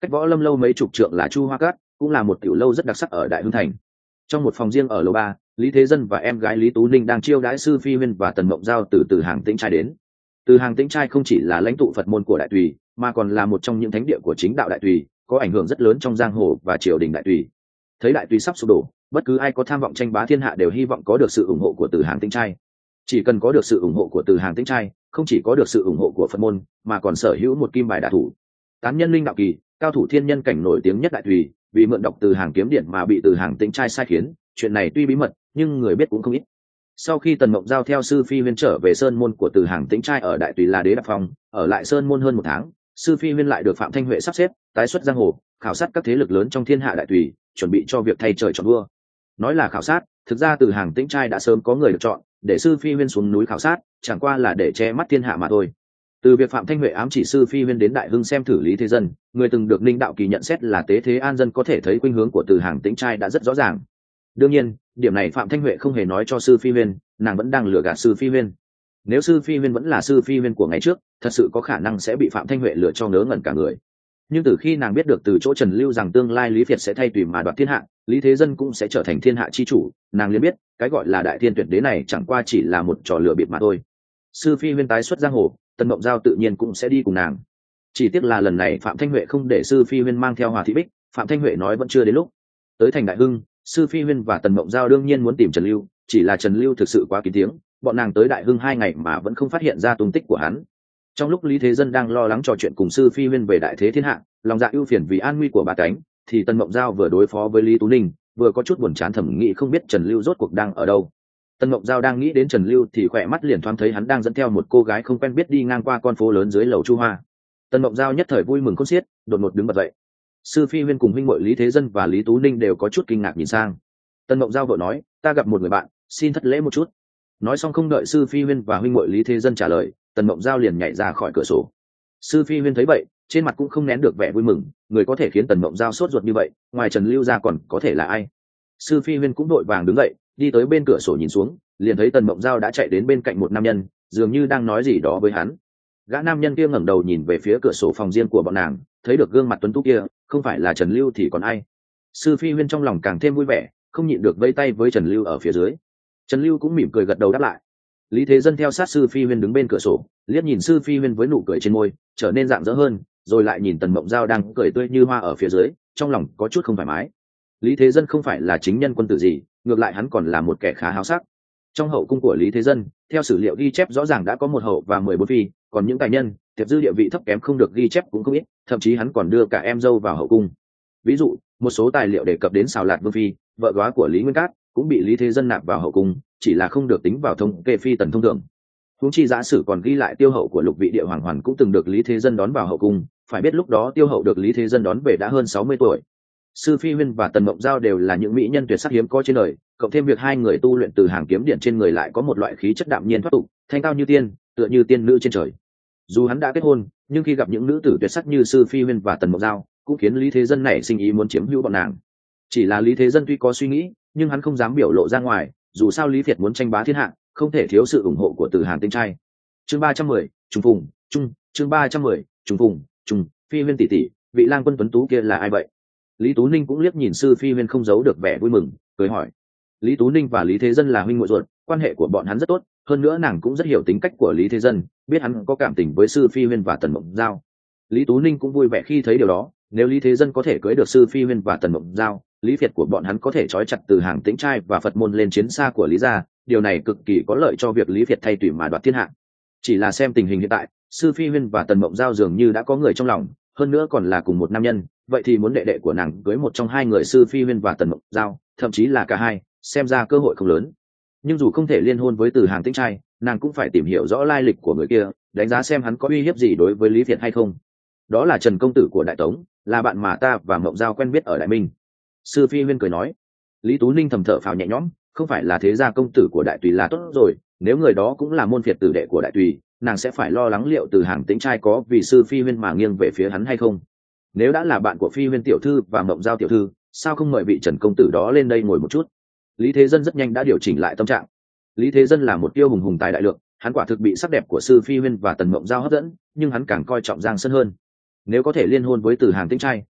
cách võ lâm lâu mấy chục trượng là Chu Hoa Cát, cũng là một tiểu lâu rất đặc sắc ở Đại Hưng thành. Trong một phòng riêng ở lầu ba, Lý Thế Dân và em gái Lý Tú Ninh đang chiêu đãi sư phi huyên và Tần Mộng Giao từ từ hàng Tĩnh trai đến. Từ hàng Tĩnh trai không chỉ là lãnh tụ Phật môn của Đại Tùy, mà còn là một trong những thánh địa của chính đạo Đại Tùy, có ảnh hưởng rất lớn trong giang hồ và triều đình Đại Tùy. Thấy Đại Tùy sắp sụp đổ, bất cứ ai có tham vọng tranh bá thiên hạ đều hy vọng có được sự ủng hộ của từ hàng Tĩnh trai. Chỉ cần có được sự ủng hộ của từ hàng Tĩnh trai, không chỉ có được sự ủng hộ của Phật môn, mà còn sở hữu một kim bài đả thủ. Tán nhân linh đạo kỳ, cao thủ thiên nhân cảnh nổi tiếng nhất Đại Tùy, vì mượn đọc từ hàng kiếm điện mà bị từ hàng Tĩnh trai sai khiến, chuyện này tuy bí mật, nhưng người biết cũng không ít. Sau khi Tần Mộng Giao theo sư phi huyên trở về sơn môn của từ hàng Tĩnh trai ở Đại Tùy là Đế Đạp Phong, ở lại sơn môn hơn một tháng, sư phi huyên lại được Phạm Thanh Huệ sắp xếp tái xuất giang hồ, khảo sát các thế lực lớn trong thiên hạ Đại Tùy, chuẩn bị cho việc thay trời chọn vua. Nói là khảo sát, thực ra từ hàng Tĩnh trai đã sớm có người được chọn để sư phi huyên xuống núi khảo sát, chẳng qua là để che mắt thiên hạ mà thôi. Từ việc Phạm Thanh Huệ ám chỉ sư phi huyên đến Đại Hưng xem thử Lý Thế Dân, người từng được Ninh Đạo Kỳ nhận xét là tế thế an dân có thể thấy khuynh hướng của từ hàng Tĩnh trai đã rất rõ ràng. Đương nhiên, điểm này Phạm Thanh Huệ không hề nói cho sư phi huyên, nàng vẫn đang lừa gạt sư phi huyên. Nếu sư phi huyên vẫn là sư phi huyên của ngày trước, thật sự có khả năng sẽ bị Phạm Thanh Huệ lừa cho ngớ ngẩn cả người. Nhưng từ khi nàng biết được từ chỗ Trần Lưu rằng tương lai Lý Việt sẽ thay tùy mà đoạt thiên hạ, Lý Thế Dân cũng sẽ trở thành thiên hạ chi chủ, nàng liền biết cái gọi là đại thiên tuyệt đế này chẳng qua chỉ là một trò lừa bịp mà thôi. Sư phi huyên tái xuất giang hồ, Tần Mộng Giao tự nhiên cũng sẽ đi cùng nàng. Chỉ tiếc là lần này Phạm Thanh Huệ không để sư phi huyên mang theo Hòa Thị Bích, Phạm Thanh Huệ nói vẫn chưa đến lúc. Tới thành Đại Hưng, sư phi huyên và Tần Mộng Giao đương nhiên muốn tìm Trần Lưu, chỉ là Trần Lưu thực sự quá kín tiếng, bọn nàng tới Đại Hưng hai ngày mà vẫn không phát hiện ra tung tích của hắn. Trong lúc Lý Thế Dân đang lo lắng trò chuyện cùng sư phi huyên về đại thế thiên hạ, lòng dạ ưu phiền vì an nguy của bà cánh, thì Tần Mộng Giao vừa đối phó với Lý Tú Ninh, vừa có chút buồn chán thẩm nghĩ không biết Trần Lưu rốt cuộc đang ở đâu. Tần Mộng Giao đang nghĩ đến Trần Lưu thì khỏe mắt liền thoáng thấy hắn đang dẫn theo một cô gái không quen biết đi ngang qua con phố lớn dưới lầu Chu Hoa. Tần Mộng Giao nhất thời vui mừng khôn xiết, đột ngột đứng bật dậy. Sư phi huyên cùng huynh muội Lý Thế Dân và Lý Tú Ninh đều có chút kinh ngạc nhìn sang. Tần Mộng Giao vội nói, ta gặp một người bạn, xin thất lễ một chút. Nói xong không đợi sư phi huyên và huynh muội Lý Thế Dân trả lời, Tần Mộng Giao liền nhảy ra khỏi cửa sổ. Sư phi huyên thấy vậy, trên mặt cũng không nén được vẻ vui mừng, người có thể khiến Tần Mộng Giao sốt ruột như vậy, ngoài Trần Lưu ra còn có thể là ai? Sư phi huyên cũng đội vàng đứng dậy, đi tới bên cửa sổ nhìn xuống, liền thấy Tần Mộng Giao đã chạy đến bên cạnh một nam nhân, dường như đang nói gì đó với hắn. Gã nam nhân kia ngẩng đầu nhìn về phía cửa sổ phòng riêng của bọn nàng, thấy được gương mặt tuấn tú kia, không phải là Trần Lưu thì còn ai? Sư phi huyên trong lòng càng thêm vui vẻ, không nhịn được vẫy tay với Trần Lưu ở phía dưới. Trần Lưu cũng mỉm cười gật đầu đáp lại. Lý Thế Dân theo sát sư phi huyên đứng bên cửa sổ, liếc nhìn sư phi huyên với nụ cười trên môi, trở nên rạng rỡ hơn, rồi lại nhìn Tần Mộng Giao đang cười tươi như hoa ở phía dưới, trong lòng có chút không thoải mái. Lý Thế Dân không phải là chính nhân quân tử gì, ngược lại hắn còn là một kẻ khá háo sắc. Trong hậu cung của Lý Thế Dân, theo sử liệu ghi chép rõ ràng đã có một hậu và mười bốn phi, còn những tài nhân, tiệp dư địa vị thấp kém không được ghi chép cũng không ít, thậm chí hắn còn đưa cả em dâu vào hậu cung. Ví dụ, một số tài liệu đề cập đến Sào Lạt Vương phi, vợ góa của Lý Nguyên Cát, cũng bị Lý Thế Dân nạp vào hậu cung, chỉ là không được tính vào thống kê phi tần thông thường. Huống chi giả sử còn ghi lại tiêu hậu của Lục Vị Địa Hoàng Hoàn cũng từng được Lý Thế Dân đón vào hậu cung, phải biết lúc đó tiêu hậu được Lý Thế Dân đón về đã hơn sáu mươi tuổi. Sư phi huyên và Tần Mộng Giao đều là những mỹ nhân tuyệt sắc hiếm có trên đời, cộng thêm việc hai người tu luyện từ hàng kiếm điện trên người lại có một loại khí chất đạm nhiên thoát tục, thanh cao như tiên, tựa như tiên nữ trên trời. Dù hắn đã kết hôn, nhưng khi gặp những nữ tử tuyệt sắc như sư phi huyên và Tần Mộng Giao, cũng khiến Lý Thế Dân nảy sinh ý muốn chiếm hữu bọn nàng. Chỉ là Lý Thế Dân tuy có suy nghĩ, nhưng hắn không dám biểu lộ ra ngoài, dù sao Lý Việt muốn tranh bá thiên hạ, không thể thiếu sự ủng hộ của từ hàng Tĩnh trai. Chương ba trăm mười, trùng phùng, trung, chương ba trăm mười, trùng phùng, trùng, phi huyên tỷ tỷ, vị lang quân tuấn tú kia là ai vậy? Lý Tú Ninh cũng liếc nhìn sư phi huyên không giấu được vẻ vui mừng, cười hỏi. Lý Tú Ninh và Lý Thế Dân là huynh muội ruột, quan hệ của bọn hắn rất tốt, hơn nữa nàng cũng rất hiểu tính cách của Lý Thế Dân, biết hắn có cảm tình với sư phi huyên và Tần Mộng Giao. Lý Tú Ninh cũng vui vẻ khi thấy điều đó, nếu Lý Thế Dân có thể cưới được sư phi huyên và Tần Mộng Giao, Lý Việt của bọn hắn có thể trói chặt từ hàng Tĩnh trai và Phật môn lên chiến xa của Lý gia, điều này cực kỳ có lợi cho việc Lý Việt thay tùy mà đoạt thiên hạ. Chỉ là xem tình hình hiện tại, sư phi huyên và Tần Mộng Giao dường như đã có người trong lòng, hơn nữa còn là cùng một nam nhân, vậy thì muốn đệ đệ của nàng cưới một trong hai người sư phi huyên và Tần Mộng Giao, thậm chí là cả hai, xem ra cơ hội không lớn. Nhưng dù không thể liên hôn với từ hàng Tĩnh trai, nàng cũng phải tìm hiểu rõ lai lịch của người kia, đánh giá xem hắn có uy hiếp gì đối với Lý Việt hay không. Đó là Trần công tử của Đại Tống, là bạn mà ta và Mộng Giao quen biết ở Đại Minh. Sư phi huyên cười nói. Lý Tú Ninh thầm thở phào nhẹ nhõm, không phải là thế gia công tử của Đại Tùy là tốt rồi, nếu người đó cũng là môn phiệt tử đệ của Đại Tùy, nàng sẽ phải lo lắng liệu từ hàng Tĩnh trai có vì sư phi huyên mà nghiêng về phía hắn hay không. Nếu đã là bạn của phi huyên tiểu thư và Mộng Giao tiểu thư, sao không mời vị Trần công tử đó lên đây ngồi một chút? Lý Thế Dân rất nhanh đã điều chỉnh lại tâm trạng. Lý Thế Dân là một tiêu hùng hùng tài đại lượng, hắn quả thực bị sắc đẹp của sư phi huyên và Tần Mộng Giao hấp dẫn, nhưng hắn càng coi trọng Giang Sơn hơn. Nếu có thể liên hôn với từ hàng Tĩnh trai,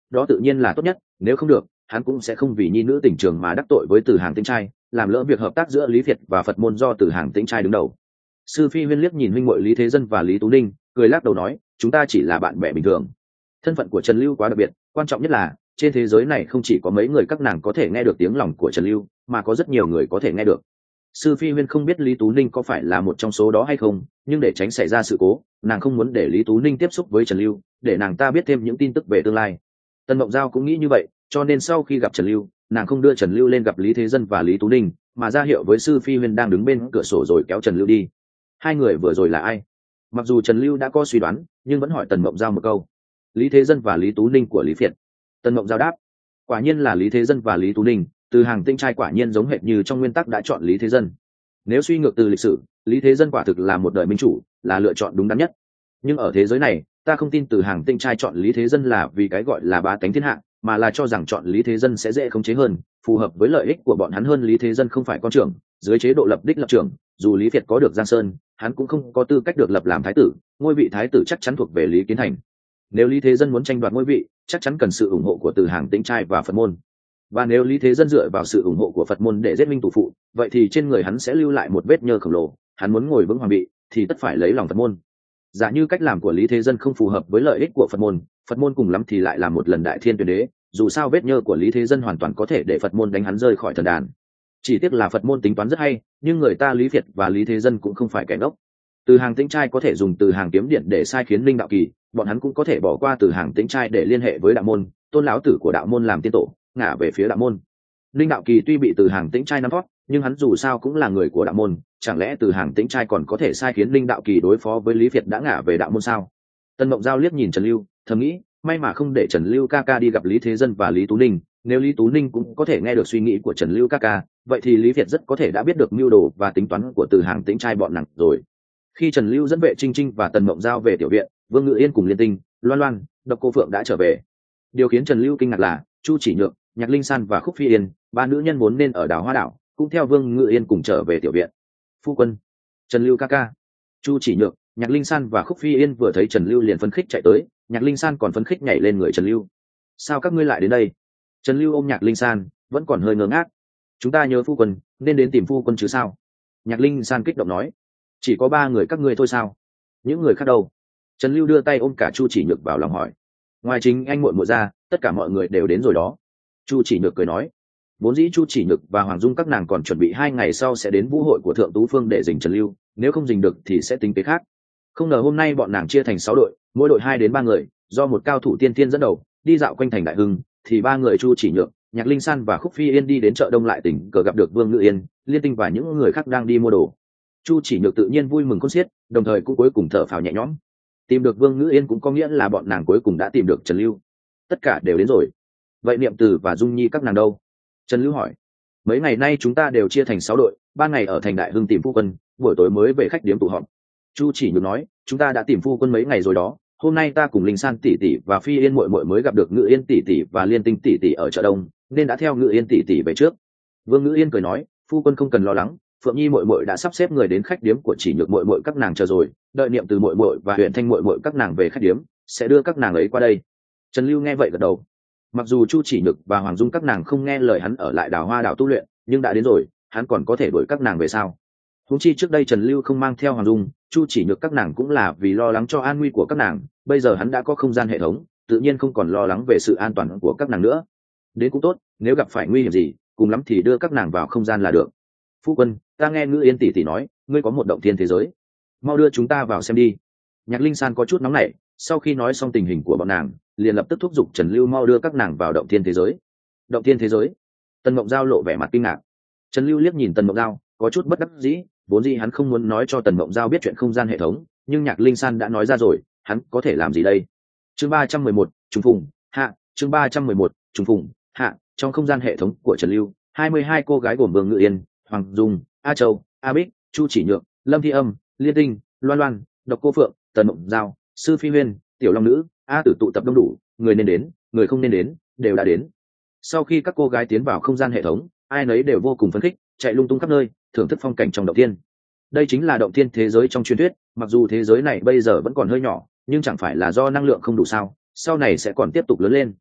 đó tự nhiên là tốt nhất, nếu không được hắn cũng sẽ không vì nhi nữ tình trường mà đắc tội với Từ Hàng Tĩnh trai, làm lỡ việc hợp tác giữa Lý Việt và Phật môn do Từ Hàng Tĩnh trai đứng đầu. Sư Phi Huyên liếc nhìn huynh muội Lý Thế Dân và Lý Tú Ninh, cười lắc đầu nói, chúng ta chỉ là bạn bè bình thường. Thân phận của Trần Lưu quá đặc biệt, quan trọng nhất là trên thế giới này không chỉ có mấy người các nàng có thể nghe được tiếng lòng của Trần Lưu, mà có rất nhiều người có thể nghe được. Sư Phi Huyên không biết Lý Tú Ninh có phải là một trong số đó hay không, nhưng để tránh xảy ra sự cố, nàng không muốn để Lý Tú Ninh tiếp xúc với Trần Lưu, để nàng ta biết thêm những tin tức về tương lai. Tân Mộng Giao cũng nghĩ như vậy, cho nên sau khi gặp Trần Lưu, nàng không đưa Trần Lưu lên gặp Lý Thế Dân và Lý Tú Ninh, mà ra hiệu với Sư Phi Huyên đang đứng bên cửa sổ rồi kéo Trần Lưu đi. Hai người vừa rồi là ai? Mặc dù Trần Lưu đã có suy đoán, nhưng vẫn hỏi Tần Mộng Giao một câu. Lý Thế Dân và Lý Tú Ninh của Lý Việt. Tần Mộng Giao đáp, quả nhiên là Lý Thế Dân và Lý Tú Ninh. Từ Hàng Tĩnh trai quả nhiên giống hệt như trong nguyên tắc đã chọn Lý Thế Dân. Nếu suy ngược từ lịch sử, Lý Thế Dân quả thực là một đời minh chủ, là lựa chọn đúng đắn nhất. Nhưng ở thế giới này, ta không tin Từ Hàng Tĩnh trai chọn Lý Thế Dân là vì cái gọi là bá tánh thiên hạ, mà là cho rằng chọn Lý Thế Dân sẽ dễ khống chế hơn, phù hợp với lợi ích của bọn hắn hơn. Lý Thế Dân không phải con trưởng, dưới chế độ lập đích lập trưởng, dù Lý Việt có được Giang Sơn, hắn cũng không có tư cách được lập làm thái tử, ngôi vị thái tử chắc chắn thuộc về Lý Kiến Thành. Nếu Lý Thế Dân muốn tranh đoạt ngôi vị, chắc chắn cần sự ủng hộ của Từ Hàng Tĩnh trai và Phật môn. Và nếu Lý Thế Dân dựa vào sự ủng hộ của Phật môn để giết minh tù phụ, vậy thì trên người hắn sẽ lưu lại một vết nhơ khổng lồ, hắn muốn ngồi vững hoàng vị thì tất phải lấy lòng Phật môn. Giả như cách làm của Lý Thế Dân không phù hợp với lợi ích của Phật môn, Phật môn cùng lắm thì lại làm một lần đại thiên tuyển đế, dù sao vết nhơ của Lý Thế Dân hoàn toàn có thể để Phật môn đánh hắn rơi khỏi thần đàn. Chỉ tiếc là Phật môn tính toán rất hay, nhưng người ta Lý Việt và Lý Thế Dân cũng không phải kẻ ngốc. Từ Hàng Tĩnh trai có thể dùng Từ Hàng kiếm điện để sai khiến Linh Đạo Kỳ, bọn hắn cũng có thể bỏ qua Từ Hàng Tĩnh trai để liên hệ với đạo môn, tôn lão tử của đạo môn làm tiên tổ, ngả về phía đạo môn. Linh Đạo Kỳ tuy bị Từ Hàng Tĩnh trai nắm thoát, nhưng hắn dù sao cũng là người của đạo môn, chẳng lẽ Từ Hàng Tĩnh trai còn có thể sai khiến Linh Đạo Kỳ đối phó với Lý Việt đã ngả về đạo môn sao? Tân Mộng Giao liếc nhìn Trần Lưu, thầm nghĩ, may mà không để Trần Lưu ca ca đi gặp Lý Thế Dân và Lý Tú Ninh, nếu Lý Tú Ninh cũng có thể nghe được suy nghĩ của Trần Lưu ca ca, vậy thì Lý Việt rất có thể đã biết được mưu đồ và tính toán của Từ Hàng Tĩnh trai bọn nàng rồi. Khi Trần Lưu dẫn vệ Trinh Trinh và Tần Mộng Giao về tiểu viện, Vương Ngự Yên cùng Liên Tinh, Loan Loan, Độc Cô Phượng đã trở về. Điều khiến Trần Lưu kinh ngạc là Chu Chỉ Nhược, Nhạc Linh San và Khúc Phi Yên, ba nữ nhân vốn nên ở Đào Hoa đảo, cũng theo Vương Ngự Yên cùng trở về tiểu viện. Phu quân, Trần Lưu ca ca. Chu Chỉ Nhược, Nhạc Linh San và Khúc Phi Yên vừa thấy Trần Lưu liền phấn khích chạy tới, Nhạc Linh San còn phấn khích nhảy lên người Trần Lưu. Sao các ngươi lại đến đây? Trần Lưu ôm Nhạc Linh San, vẫn còn hơi ngớ ngác. Chúng ta nhớ phu quân, nên đến tìm phu quân chứ sao? Nhạc Linh San kích động nói. Chỉ có ba người các ngươi thôi sao? Những người khác đâu? Trần Lưu đưa tay ôm cả Chu Chỉ Nhược vào lòng hỏi. Ngoài chính anh muội muội ra, tất cả mọi người đều đến rồi đó. Chu Chỉ Nhược cười nói. Vốn dĩ Chu Chỉ Nhược và Hoàng Dung các nàng còn chuẩn bị hai ngày sau sẽ đến vũ hội của Thượng Tú Phương để dình Trần Lưu, nếu không dình được thì sẽ tính kế khác. Không ngờ hôm nay bọn nàng chia thành sáu đội, mỗi đội hai đến ba người, do một cao thủ tiên tiên dẫn đầu, đi dạo quanh thành Đại Hưng, thì ba người Chu Chỉ Nhược, Nhạc Linh San và Khúc Phi Yên đi đến chợ Đông Lại tỉnh cờ gặp được Vương Ngự Yên, Liên Tinh và những người khác đang đi mua đồ. Chu Chỉ Nhược tự nhiên vui mừng khôn xiết, đồng thời cũng cuối cùng thở phào nhẹ nhõm. Tìm được Vương Ngự Yên cũng có nghĩa là bọn nàng cuối cùng đã tìm được Trần Lưu. Tất cả đều đến rồi. Vậy Niệm Từ và Dung Nhi các nàng đâu? Trần Lưu hỏi. Mấy ngày nay chúng ta đều chia thành sáu đội, ban ngày ở thành Đại Hưng tìm phu quân, buổi tối mới về khách điếm tụ họp. Chu Chỉ Nhược nói, chúng ta đã tìm phu quân mấy ngày rồi đó. Hôm nay ta cùng Linh San tỷ tỷ và Phi Yên muội muội mới gặp được Ngự Yên tỷ tỷ và Liên Tinh tỷ tỷ ở chợ Đông, nên đã theo Ngự Yên tỷ tỷ về trước. Vương Ngự Yên cười nói, phu quân không cần lo lắng, Phượng Nhi muội muội đã sắp xếp người đến khách điếm của Chỉ Nhược muội muội các nàng chờ rồi, đợi Niệm Từ muội muội và Huyền Thanh muội muội các nàng về khách điếm, sẽ đưa các nàng ấy qua đây. Trần Lưu nghe vậy gật đầu. Mặc dù Chu Chỉ Nhược và Hoàng Dung các nàng không nghe lời hắn ở lại Đào Hoa đảo tu luyện, nhưng đã đến rồi, hắn còn có thể đuổi các nàng về sao? Huống chi trước đây Trần Lưu không mang theo Hoàng Dung, Chu Chỉ Nhược các nàng cũng là vì lo lắng cho an nguy của các nàng, bây giờ hắn đã có không gian hệ thống, tự nhiên không còn lo lắng về sự an toàn của các nàng nữa. Đến cũng tốt, nếu gặp phải nguy hiểm gì, cùng lắm thì đưa các nàng vào không gian là được. Phu quân, ta nghe Ngự Yên tỷ tỷ nói, ngươi có một động thiên thế giới, mau đưa chúng ta vào xem đi. Nhạc Linh San có chút nóng nảy, sau khi nói xong tình hình của bọn nàng, liền lập tức thúc giục Trần Lưu mau đưa các nàng vào động thiên thế giới. Động thiên thế giới? Tần Mộng Giao lộ vẻ mặt kinh ngạc. Trần Lưu liếc nhìn Tần Mộng Giao, có chút bất đắc dĩ, vốn dĩ hắn không muốn nói cho Tần Mộng Giao biết chuyện không gian hệ thống, nhưng Nhạc Linh San đã nói ra rồi, hắn có thể làm gì đây? Chương ba trăm mười một, trùng phùng, hạ, chương ba trăm mười một, trùng phùng, hạ, trong không gian hệ thống của Trần Lưu, hai mươi hai cô gái gồm Vương Ngự Yên, Hoàng Dung, A Châu, A Bích, Chu Chỉ Nhược, Lâm Thi Âm, Liên Tinh, Loan Loan, Độc Cô Phượng, Tần Mộng Giao, Sư Phi Huyên, Tiểu Long Nữ, A Tử tụ tập đông đủ, người nên đến, người không nên đến, đều đã đến. Sau khi các cô gái tiến vào không gian hệ thống, ai nấy đều vô cùng phấn khích, chạy lung tung khắp nơi, thưởng thức phong cảnh trong động thiên. Đây chính là động thiên thế giới trong truyền thuyết, mặc dù thế giới này bây giờ vẫn còn hơi nhỏ, nhưng chẳng phải là do năng lượng không đủ sao, sau này sẽ còn tiếp tục lớn lên.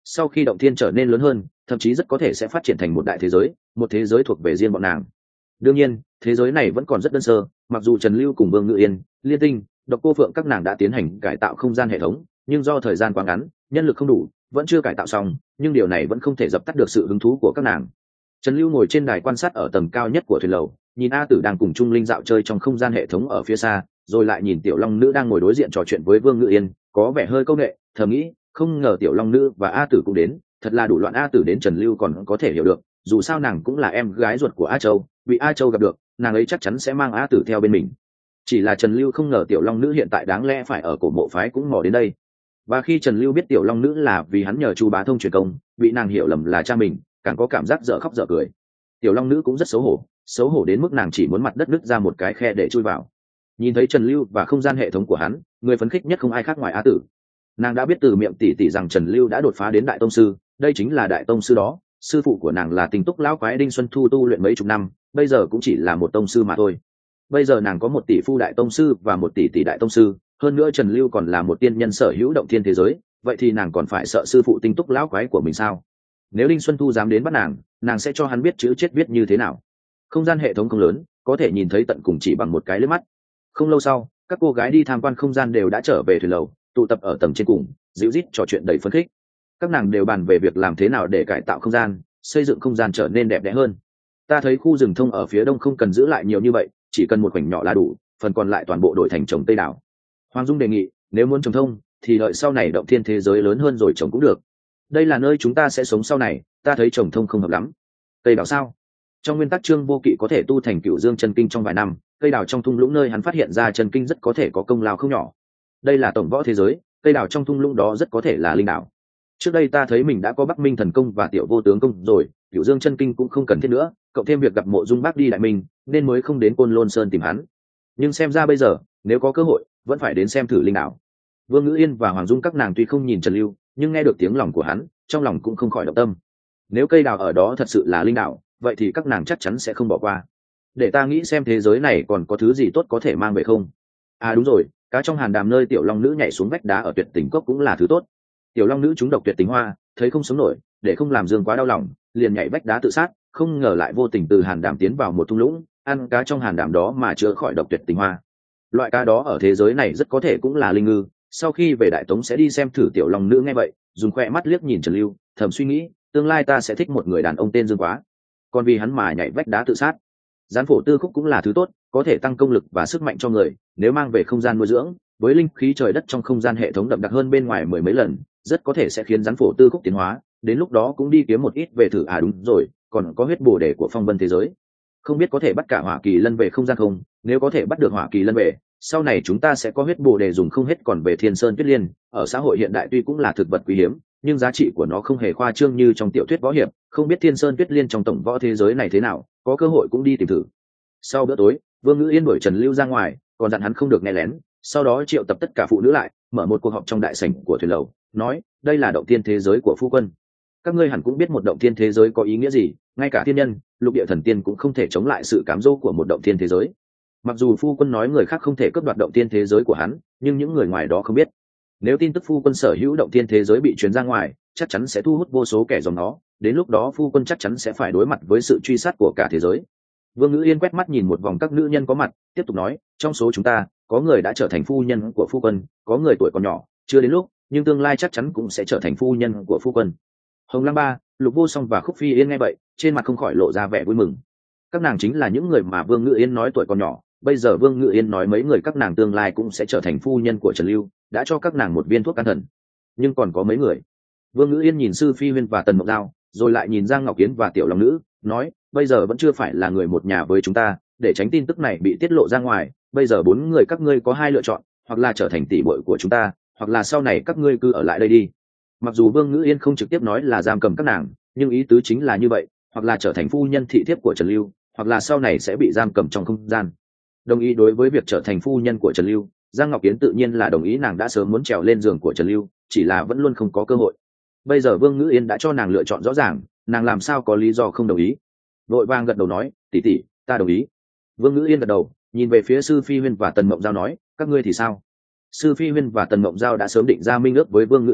sau khi động thiên trở nên lớn hơn, thậm chí rất có thể sẽ phát triển thành một đại thế giới, một thế giới thuộc về riêng bọn nàng. Đương nhiên thế giới này vẫn còn rất đơn sơ, mặc dù Trần Lưu cùng Vương Ngự Yên, Liên Tinh, Độc Cô Phượng các nàng đã tiến hành cải tạo không gian hệ thống, nhưng do thời gian quá ngắn, nhân lực không đủ, vẫn chưa cải tạo xong, nhưng điều này vẫn không thể dập tắt được sự hứng thú của các nàng. Trần Lưu ngồi trên đài quan sát ở tầng cao nhất của thuyền lầu, nhìn A Tử đang cùng Trung Linh dạo chơi trong không gian hệ thống ở phía xa, rồi lại nhìn Tiểu Long Nữ đang ngồi đối diện trò chuyện với Vương Ngự Yên, có vẻ hơi câu nệ, thầm nghĩ, không ngờ Tiểu Long Nữ và A Tử cũng đến, thật là đủ loạn. A Tử đến Trần Lưu còn có thể hiểu được, dù sao nàng cũng là em gái ruột của A Châu, bị A Châu gặp được, nàng ấy chắc chắn sẽ mang A Tử theo bên mình. Chỉ là Trần Lưu không ngờ Tiểu Long Nữ hiện tại đáng lẽ phải ở cổ mộ phái cũng mò đến đây. Và khi Trần Lưu biết Tiểu Long Nữ là vì hắn nhờ Chu Bá Thông truyền công, bị nàng hiểu lầm là cha mình, càng có cảm giác dở khóc dở cười. Tiểu Long Nữ cũng rất xấu hổ, xấu hổ đến mức nàng chỉ muốn mặt đất nứt ra một cái khe để chui vào. Nhìn thấy Trần Lưu và không gian hệ thống của hắn, người phấn khích nhất không ai khác ngoài A Tử. Nàng đã biết từ miệng tỷ tỷ rằng Trần Lưu đã đột phá đến đại tông sư, đây chính là đại tông sư đó, sư phụ của nàng là Tình Túc lão quái Đinh Xuân Thu tu luyện mấy chục năm, bây giờ cũng chỉ là một tông sư mà thôi. Bây giờ nàng có một tỷ phu đại tông sư và một tỷ tỷ đại tông sư, hơn nữa Trần Lưu còn là một tiên nhân sở hữu động thiên thế giới, vậy thì nàng còn phải sợ sư phụ Tinh Túc lão quái của mình sao? Nếu Đinh Xuân Thu dám đến bắt nàng, nàng sẽ cho hắn biết chữ chết viết như thế nào. Không gian hệ thống không lớn, có thể nhìn thấy tận cùng chỉ bằng một cái liếc mắt. Không lâu sau, các cô gái đi tham quan không gian đều đã trở về thuyền lầu, tụ tập ở tầng trên cùng, dịu rít trò chuyện đầy phấn khích. Các nàng đều bàn về việc làm thế nào để cải tạo không gian, xây dựng không gian trở nên đẹp đẽ hơn. Ta thấy khu rừng thông ở phía đông không cần giữ lại nhiều như vậy, chỉ cần một khoảnh nhỏ là đủ, phần còn lại toàn bộ đổi thành trồng tây đảo. Hoàng Dung đề nghị, nếu muốn trồng thông, thì đợi sau này động thiên thế giới lớn hơn rồi trồng cũng được. Đây là nơi chúng ta sẽ sống sau này, ta thấy trồng thông không hợp lắm. Tây đảo sao? Trong nguyên tắc Trương Vô Kỵ có thể tu thành Cửu Dương chân kinh trong vài năm, cây đào trong thung lũng nơi hắn phát hiện ra chân kinh rất có thể có công lao không nhỏ. Đây là tổng võ thế giới, cây đào trong thung lũng đó rất có thể là linh đảo. Trước đây ta thấy mình đã có Bắc Minh thần công và Tiểu Vô tướng công rồi, Cửu Dương chân kinh cũng không cần thiết nữa, cộng thêm việc gặp Mộ Dung Bác đi Đại Minh, nên mới không đến Côn Lôn Sơn tìm hắn. Nhưng xem ra bây giờ, nếu có cơ hội, vẫn phải đến xem thử linh đảo. Vương Ngữ Yên và Hoàng Dung các nàng tuy không nhìn Trần Lưu, nhưng nghe được tiếng lòng của hắn, trong lòng cũng không khỏi động tâm. Nếu cây đào ở đó thật sự là linh đảo, vậy thì các nàng chắc chắn sẽ không bỏ qua. Để ta nghĩ xem thế giới này còn có thứ gì tốt có thể mang về không. À đúng rồi, cá trong hàn đàm nơi Tiểu Long Nữ nhảy xuống vách đá ở Tuyệt Tình Cốc cũng là thứ tốt. Tiểu Long Nữ trúng độc tuyệt tình hoa, thấy không sống nổi, để không làm Dương quá đau lòng, liền nhảy vách đá tự sát, không ngờ lại vô tình từ hàn đàm tiến vào một thung lũng, ăn cá trong hàn đàm đó mà chữa khỏi độc tuyệt tình hoa. Loại cá đó ở thế giới này rất có thể cũng là linh ngư. Sau khi về Đại Tống sẽ đi xem thử. Tiểu Long Nữ nghe vậy, dùng khoe mắt liếc nhìn Trần Lưu, thầm suy nghĩ, tương lai ta sẽ thích một người đàn ông tên Dương Quá, còn vì hắn mà nhảy vách đá tự sát. Gián phổ tư khúc cũng là thứ tốt, có thể tăng công lực và sức mạnh cho người, nếu mang về không gian nuôi dưỡng, với linh khí trời đất trong không gian hệ thống đậm đặc hơn bên ngoài mười mấy lần, rất có thể sẽ khiến gián phổ tư khúc tiến hóa, đến lúc đó cũng đi kiếm một ít về thử. À đúng rồi, còn có huyết bổ đề của phong vân thế giới, không biết có thể bắt cả hỏa kỳ lân về không gian không? Nếu có thể bắt được hỏa kỳ lân về, sau này chúng ta sẽ có huyết bổ đề dùng không hết. Còn về Thiên Sơn Tuyết Liên, ở xã hội hiện đại tuy cũng là thực vật quý hiếm, nhưng giá trị của nó không hề khoa trương như trong tiểu thuyết võ hiệp. Không biết Thiên Sơn Tuyết Liên trong tổng võ thế giới này thế nào, có cơ hội cũng đi tìm thử. Sau bữa tối, Vương Ngữ Yên đuổi Trần Lưu ra ngoài, còn dặn hắn không được nghe lén. Sau đó triệu tập tất cả phụ nữ lại, mở một cuộc họp trong đại sảnh của thuyền lầu, nói: đây là động thiên thế giới của phu quân. Các ngươi hẳn cũng biết một động thiên thế giới có ý nghĩa gì, ngay cả thiên nhân, lục địa thần tiên cũng không thể chống lại sự cám dỗ của một động thiên thế giới. Mặc dù phu quân nói người khác không thể cướp đoạt động thiên thế giới của hắn, nhưng những người ngoài đó không biết. Nếu tin tức phu quân sở hữu động thiên thế giới bị truyền ra ngoài, chắc chắn sẽ thu hút vô số kẻ dòng nó, đến lúc đó phu quân chắc chắn sẽ phải đối mặt với sự truy sát của cả thế giới. Vương Ngữ Yên quét mắt nhìn một vòng các nữ nhân có mặt, tiếp tục nói: trong số chúng ta, có người đã trở thành phu nhân của phu quân, có người tuổi còn nhỏ, chưa đến lúc, nhưng tương lai chắc chắn cũng sẽ trở thành phu nhân của phu quân. Hồng Lăng Ba, Lục Vô Song và Khúc Phi Yên nghe vậy, trên mặt không khỏi lộ ra vẻ vui mừng. Các nàng chính là những người mà Vương Ngữ Yên nói tuổi còn nhỏ, bây giờ Vương Ngữ Yên nói mấy người các nàng tương lai cũng sẽ trở thành phu nhân của Trần Lưu, đã cho các nàng một viên thuốc can thần. Nhưng còn có mấy người. Vương Ngữ Yên nhìn Sư Phi Huyên và Tần Mộng Giao, rồi lại nhìn Giang Ngọc Kiến và Tiểu Long Nữ, nói: bây giờ vẫn chưa phải là người một nhà với chúng ta, để tránh tin tức này bị tiết lộ ra ngoài, bây giờ bốn người các ngươi có hai lựa chọn, hoặc là trở thành tỷ muội của chúng ta, hoặc là sau này các ngươi cứ ở lại đây đi. Mặc dù Vương Ngữ Yên không trực tiếp nói là giam cầm các nàng, nhưng ý tứ chính là như vậy, hoặc là trở thành phu nhân thị thiếp của Trần Lưu, hoặc là sau này sẽ bị giam cầm trong không gian. Đồng ý đối với việc trở thành phu nhân của Trần Lưu, Giang Ngọc Kiến tự nhiên là đồng ý, nàng đã sớm muốn trèo lên giường của Trần Lưu, chỉ là vẫn luôn không có cơ hội. Bây giờ Vương Ngữ Yên đã cho nàng lựa chọn rõ ràng, nàng làm sao có lý do không đồng ý. Vội vàng gật đầu nói: tỷ tỷ, ta đồng ý. Vương Ngữ Yên gật đầu, nhìn về phía Sư Phi Huyên và Tần Mộng Giao nói: các ngươi thì sao? Sư Phi Huyên và Tần Mộng Giao đã sớm định ra minh ước với Vương Ngữ Yên,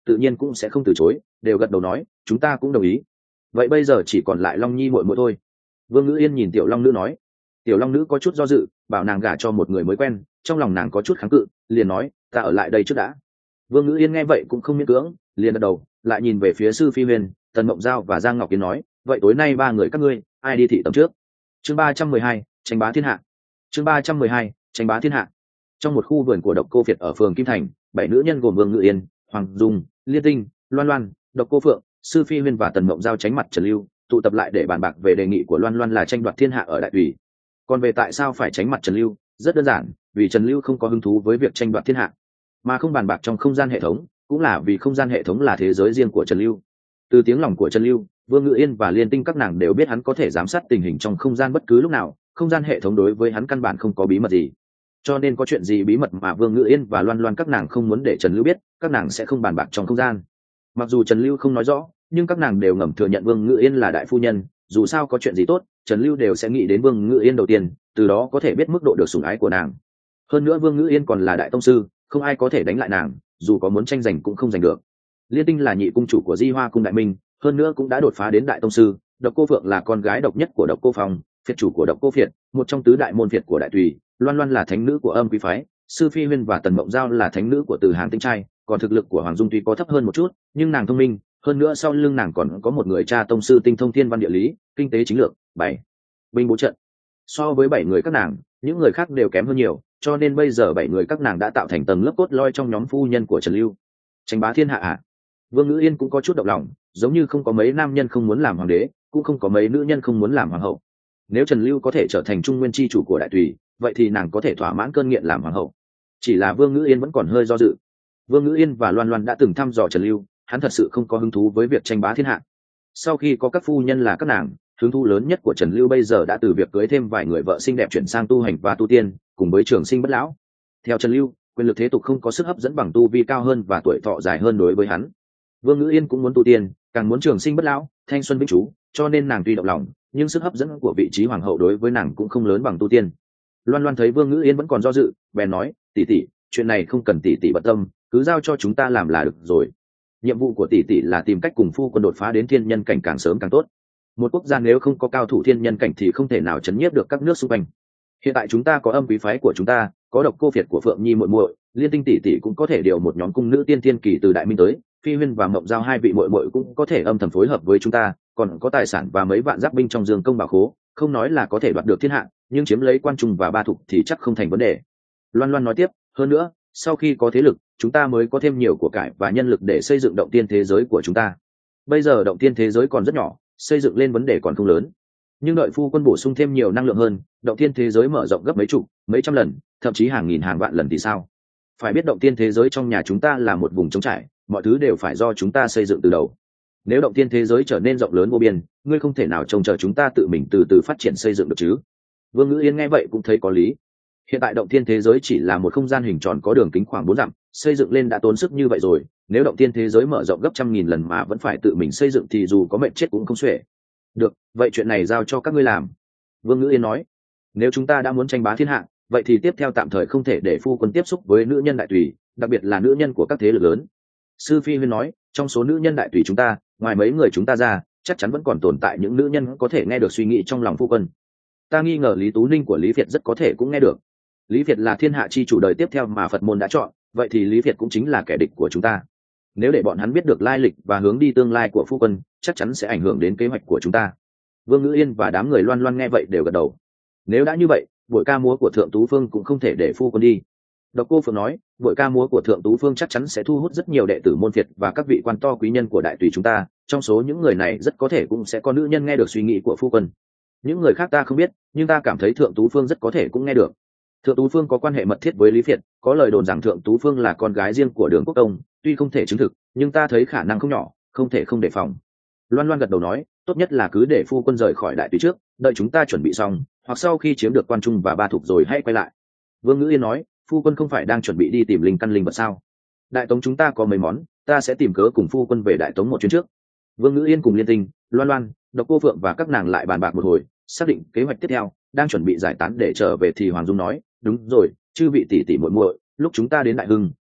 tự nhiên cũng sẽ không từ chối, đều gật đầu nói chúng ta cũng đồng ý. Vậy bây giờ chỉ còn lại Long Nhi muội muội thôi. Vương Ngữ Yên nhìn Tiểu Long Nữ nói. Tiểu Long Nữ có chút do dự, bảo nàng gả cho một người mới quen, trong lòng nàng có chút kháng cự, liền nói ta ở lại đây trước đã. Vương Ngữ Yên nghe vậy cũng không miễn cưỡng, liền gật đầu, lại nhìn về phía Sư Phi Huyền, Tần Mộng Giao và Giang Ngọc Kiến nói, vậy tối nay ba người các ngươi ai đi thị tầm trước? Chương ba trăm mười hai, tranh bá thiên hạ. Chương ba trăm mười hai, tranh bá thiên hạ. Trong một khu vườn của Độc Cô Việt ở phường Kim Thành, bảy nữ nhân gồm Vương Ngữ Yên, Hoàng Dung, Liên Tinh, Loan Loan, Độc Cô Phượng, Sư Phi Huyền và Tần Mộng Giao tránh mặt Trần Lưu, tụ tập lại để bàn bạc về đề nghị của Loan Loan là tranh đoạt thiên hạ ở đại tùy. Còn về tại sao phải tránh mặt Trần Lưu, rất đơn giản, vì Trần Lưu không có hứng thú với việc tranh đoạt thiên hạ, mà không bàn bạc trong không gian hệ thống, cũng là vì không gian hệ thống là thế giới riêng của Trần Lưu. Từ tiếng lòng của Trần Lưu, Vương Ngữ Yên và Liên Tinh các nàng đều biết hắn có thể giám sát tình hình trong không gian bất cứ lúc nào, không gian hệ thống đối với hắn căn bản không có bí mật gì. Cho nên có chuyện gì bí mật mà Vương Ngữ Yên và Loan Loan các nàng không muốn để Trần Lưu biết, các nàng sẽ không bàn bạc trong không gian. Mặc dù Trần Lưu không nói rõ, nhưng các nàng đều ngầm thừa nhận Vương Ngữ Yên là đại phu nhân, dù sao có chuyện gì tốt, Trần Lưu đều sẽ nghĩ đến Vương Ngữ Yên đầu tiên, từ đó có thể biết mức độ được sủng ái của nàng. Hơn nữa Vương Ngữ Yên còn là đại tông sư, không ai có thể đánh lại nàng, dù có muốn tranh giành cũng không giành được. Liên Tinh là nhị cung chủ của Di Hoa cung Đại Minh, hơn nữa cũng đã đột phá đến đại tông sư. Độc Cô Phượng là con gái độc nhất của Độc Cô Phong, phiệt chủ của Độc Cô Phiệt, một trong tứ đại môn phiệt của đại tùy. Loan Loan là thánh nữ của Âm Quý phái, Sư Phi Huyên và Tần Mộng Giao là thánh nữ của Từ Hàng Tinh trai. Còn thực lực của Hoàng Dung tuy có thấp hơn một chút, nhưng nàng thông minh, hơn nữa sau lưng nàng còn có một người cha tông sư tinh thông thiên văn địa lý, kinh tế chính lược, bảy binh bố trận. So với bảy người các nàng, những người khác đều kém hơn nhiều, cho nên bây giờ bảy người các nàng đã tạo thành tầng lớp cốt lõi trong nhóm phu nhân của Trần Lưu. Tranh bá thiên hạ à? Vương Ngữ Yên cũng có chút động lòng, giống như không có mấy nam nhân không muốn làm hoàng đế, cũng không có mấy nữ nhân không muốn làm hoàng hậu. Nếu Trần Lưu có thể trở thành trung nguyên chi chủ của đại tùy, vậy thì nàng có thể thỏa mãn cơn nghiện làm hoàng hậu. Chỉ là Vương Ngữ Yên vẫn còn hơi do dự. Vương Ngữ Yên và Loan Loan đã từng thăm dò Trần Lưu, hắn thật sự không có hứng thú với việc tranh bá thiên hạ. Sau khi có các phu nhân là các nàng, hứng thú lớn nhất của Trần Lưu bây giờ đã từ việc cưới thêm vài người vợ xinh đẹp chuyển sang tu hành và tu tiên, cùng với trường sinh bất lão. Theo Trần Lưu, quyền lực thế tục không có sức hấp dẫn bằng tu vi cao hơn và tuổi thọ dài hơn đối với hắn. Vương Ngữ Yên cũng muốn tu tiên, càng muốn trường sinh bất lão, thanh xuân vĩnh trú, cho nên nàng tuy động lòng, nhưng sức hấp dẫn của vị trí hoàng hậu đối với nàng cũng không lớn bằng tu tiên. Loan Loan thấy Vương Ngữ Yên vẫn còn do dự, bèn nói, tỷ tỷ, chuyện này không cần tỷ tỷ bận tâm, cứ giao cho chúng ta làm là được rồi. Nhiệm vụ của tỷ tỷ là tìm cách cùng phu quân đột phá đến thiên nhân cảnh càng sớm càng tốt. Một quốc gia nếu không có cao thủ thiên nhân cảnh thì không thể nào chấn nhiếp được các nước xung quanh. Hiện tại chúng ta có Âm Quý phái của chúng ta, có Độc Cô Phiệt của Phượng Nhi muội muội, Liên Tinh tỷ tỷ cũng có thể điều một nhóm cung nữ tiên tiên kỳ từ Đại Minh tới, Phi Huyên và Mộng Giao hai vị muội muội cũng có thể âm thầm phối hợp với chúng ta, còn có tài sản và mấy vạn giáp binh trong Dương Công bảo khố, không nói là có thể đoạt được thiên hạ, nhưng chiếm lấy Quan Trung và Ba Thục thì chắc không thành vấn đề. Loan Loan nói tiếp, hơn nữa, sau khi có thế lực, chúng ta mới có thêm nhiều của cải và nhân lực để xây dựng động tiên thế giới của chúng ta. Bây giờ động tiên thế giới còn rất nhỏ, xây dựng lên vấn đề còn không lớn, nhưng đợi phu quân bổ sung thêm nhiều năng lượng hơn, động tiên thế giới mở rộng gấp mấy chục mấy trăm lần, thậm chí hàng nghìn hàng vạn lần thì sao? Phải biết động tiên thế giới trong nhà chúng ta là một vùng trống trải, mọi thứ đều phải do chúng ta xây dựng từ đầu. Nếu động tiên thế giới trở nên rộng lớn vô biên, ngươi không thể nào trông chờ chúng ta tự mình từ từ phát triển xây dựng được chứ? Vương Ngữ Yên nghe vậy cũng thấy có lý. Hiện tại động tiên thế giới chỉ là một không gian hình tròn có đường kính khoảng bốn dặm, xây dựng lên đã tốn sức như vậy rồi, nếu động tiên thế giới mở rộng gấp trăm nghìn lần mà vẫn phải tự mình xây dựng thì dù có mệt chết cũng không xuể. Được, vậy chuyện này giao cho các ngươi làm. Vương Ngữ Yên nói, nếu chúng ta đã muốn tranh bá thiên hạ, vậy thì tiếp theo tạm thời không thể để phu quân tiếp xúc với nữ nhân đại tùy, đặc biệt là nữ nhân của các thế lực lớn. Sư Phi Huyên nói, trong số nữ nhân đại tùy chúng ta, ngoài mấy người chúng ta ra, chắc chắn vẫn còn tồn tại những nữ nhân có thể nghe được suy nghĩ trong lòng phu quân. Ta nghi ngờ Lý Tú Ninh của Lý Việt rất có thể cũng nghe được. Lý Việt là thiên hạ chi chủ đời tiếp theo mà Phật môn đã chọn, vậy thì Lý Việt cũng chính là kẻ địch của chúng ta. Nếu để bọn hắn biết được lai lịch và hướng đi tương lai của phu quân, chắc chắn sẽ ảnh hưởng đến kế hoạch của chúng ta. Vương Ngữ Yên và đám người Loan Loan nghe vậy đều gật đầu. Nếu đã như vậy, buổi ca múa của Thượng Tú Phương cũng không thể để phu quân đi. Độc Cô Phượng nói, buổi ca múa của Thượng Tú Phương chắc chắn sẽ thu hút rất nhiều đệ tử môn phiệt và các vị quan to quý nhân của đại tùy chúng ta, trong số những người này rất có thể cũng sẽ có nữ nhân nghe được suy nghĩ của phu quân. Những người khác ta không biết, nhưng ta cảm thấy Thượng Tú Phương rất có thể cũng nghe được. Thượng Tú Phương có quan hệ mật thiết với Lý Việt, có lời đồn rằng Thượng Tú Phương là con gái riêng của Đường Quốc Công, tuy không thể chứng thực, nhưng ta thấy khả năng không nhỏ, không thể không đề phòng. Loan Loan gật đầu nói, tốt nhất là cứ để phu quân rời khỏi đại tùy trước, đợi chúng ta chuẩn bị xong, hoặc sau khi chiếm được Quan Trung và Ba Thục rồi hãy quay lại. Vương Ngữ Yên nói, phu quân không phải đang chuẩn bị đi tìm linh căn linh vật sao? Đại Tống chúng ta có mấy món, ta sẽ tìm cớ cùng phu quân về Đại Tống một chuyến trước. Vương Ngữ Yên cùng Liên Tinh, Loan Loan, Độc Cô Phượng và các nàng lại bàn bạc một hồi, xác định kế hoạch tiếp theo, đang chuẩn bị giải tán để trở về thì Hoàng Dung nói, đúng rồi, chư vị tỷ tỷ muội muội, lúc chúng ta đến Đại Hưng,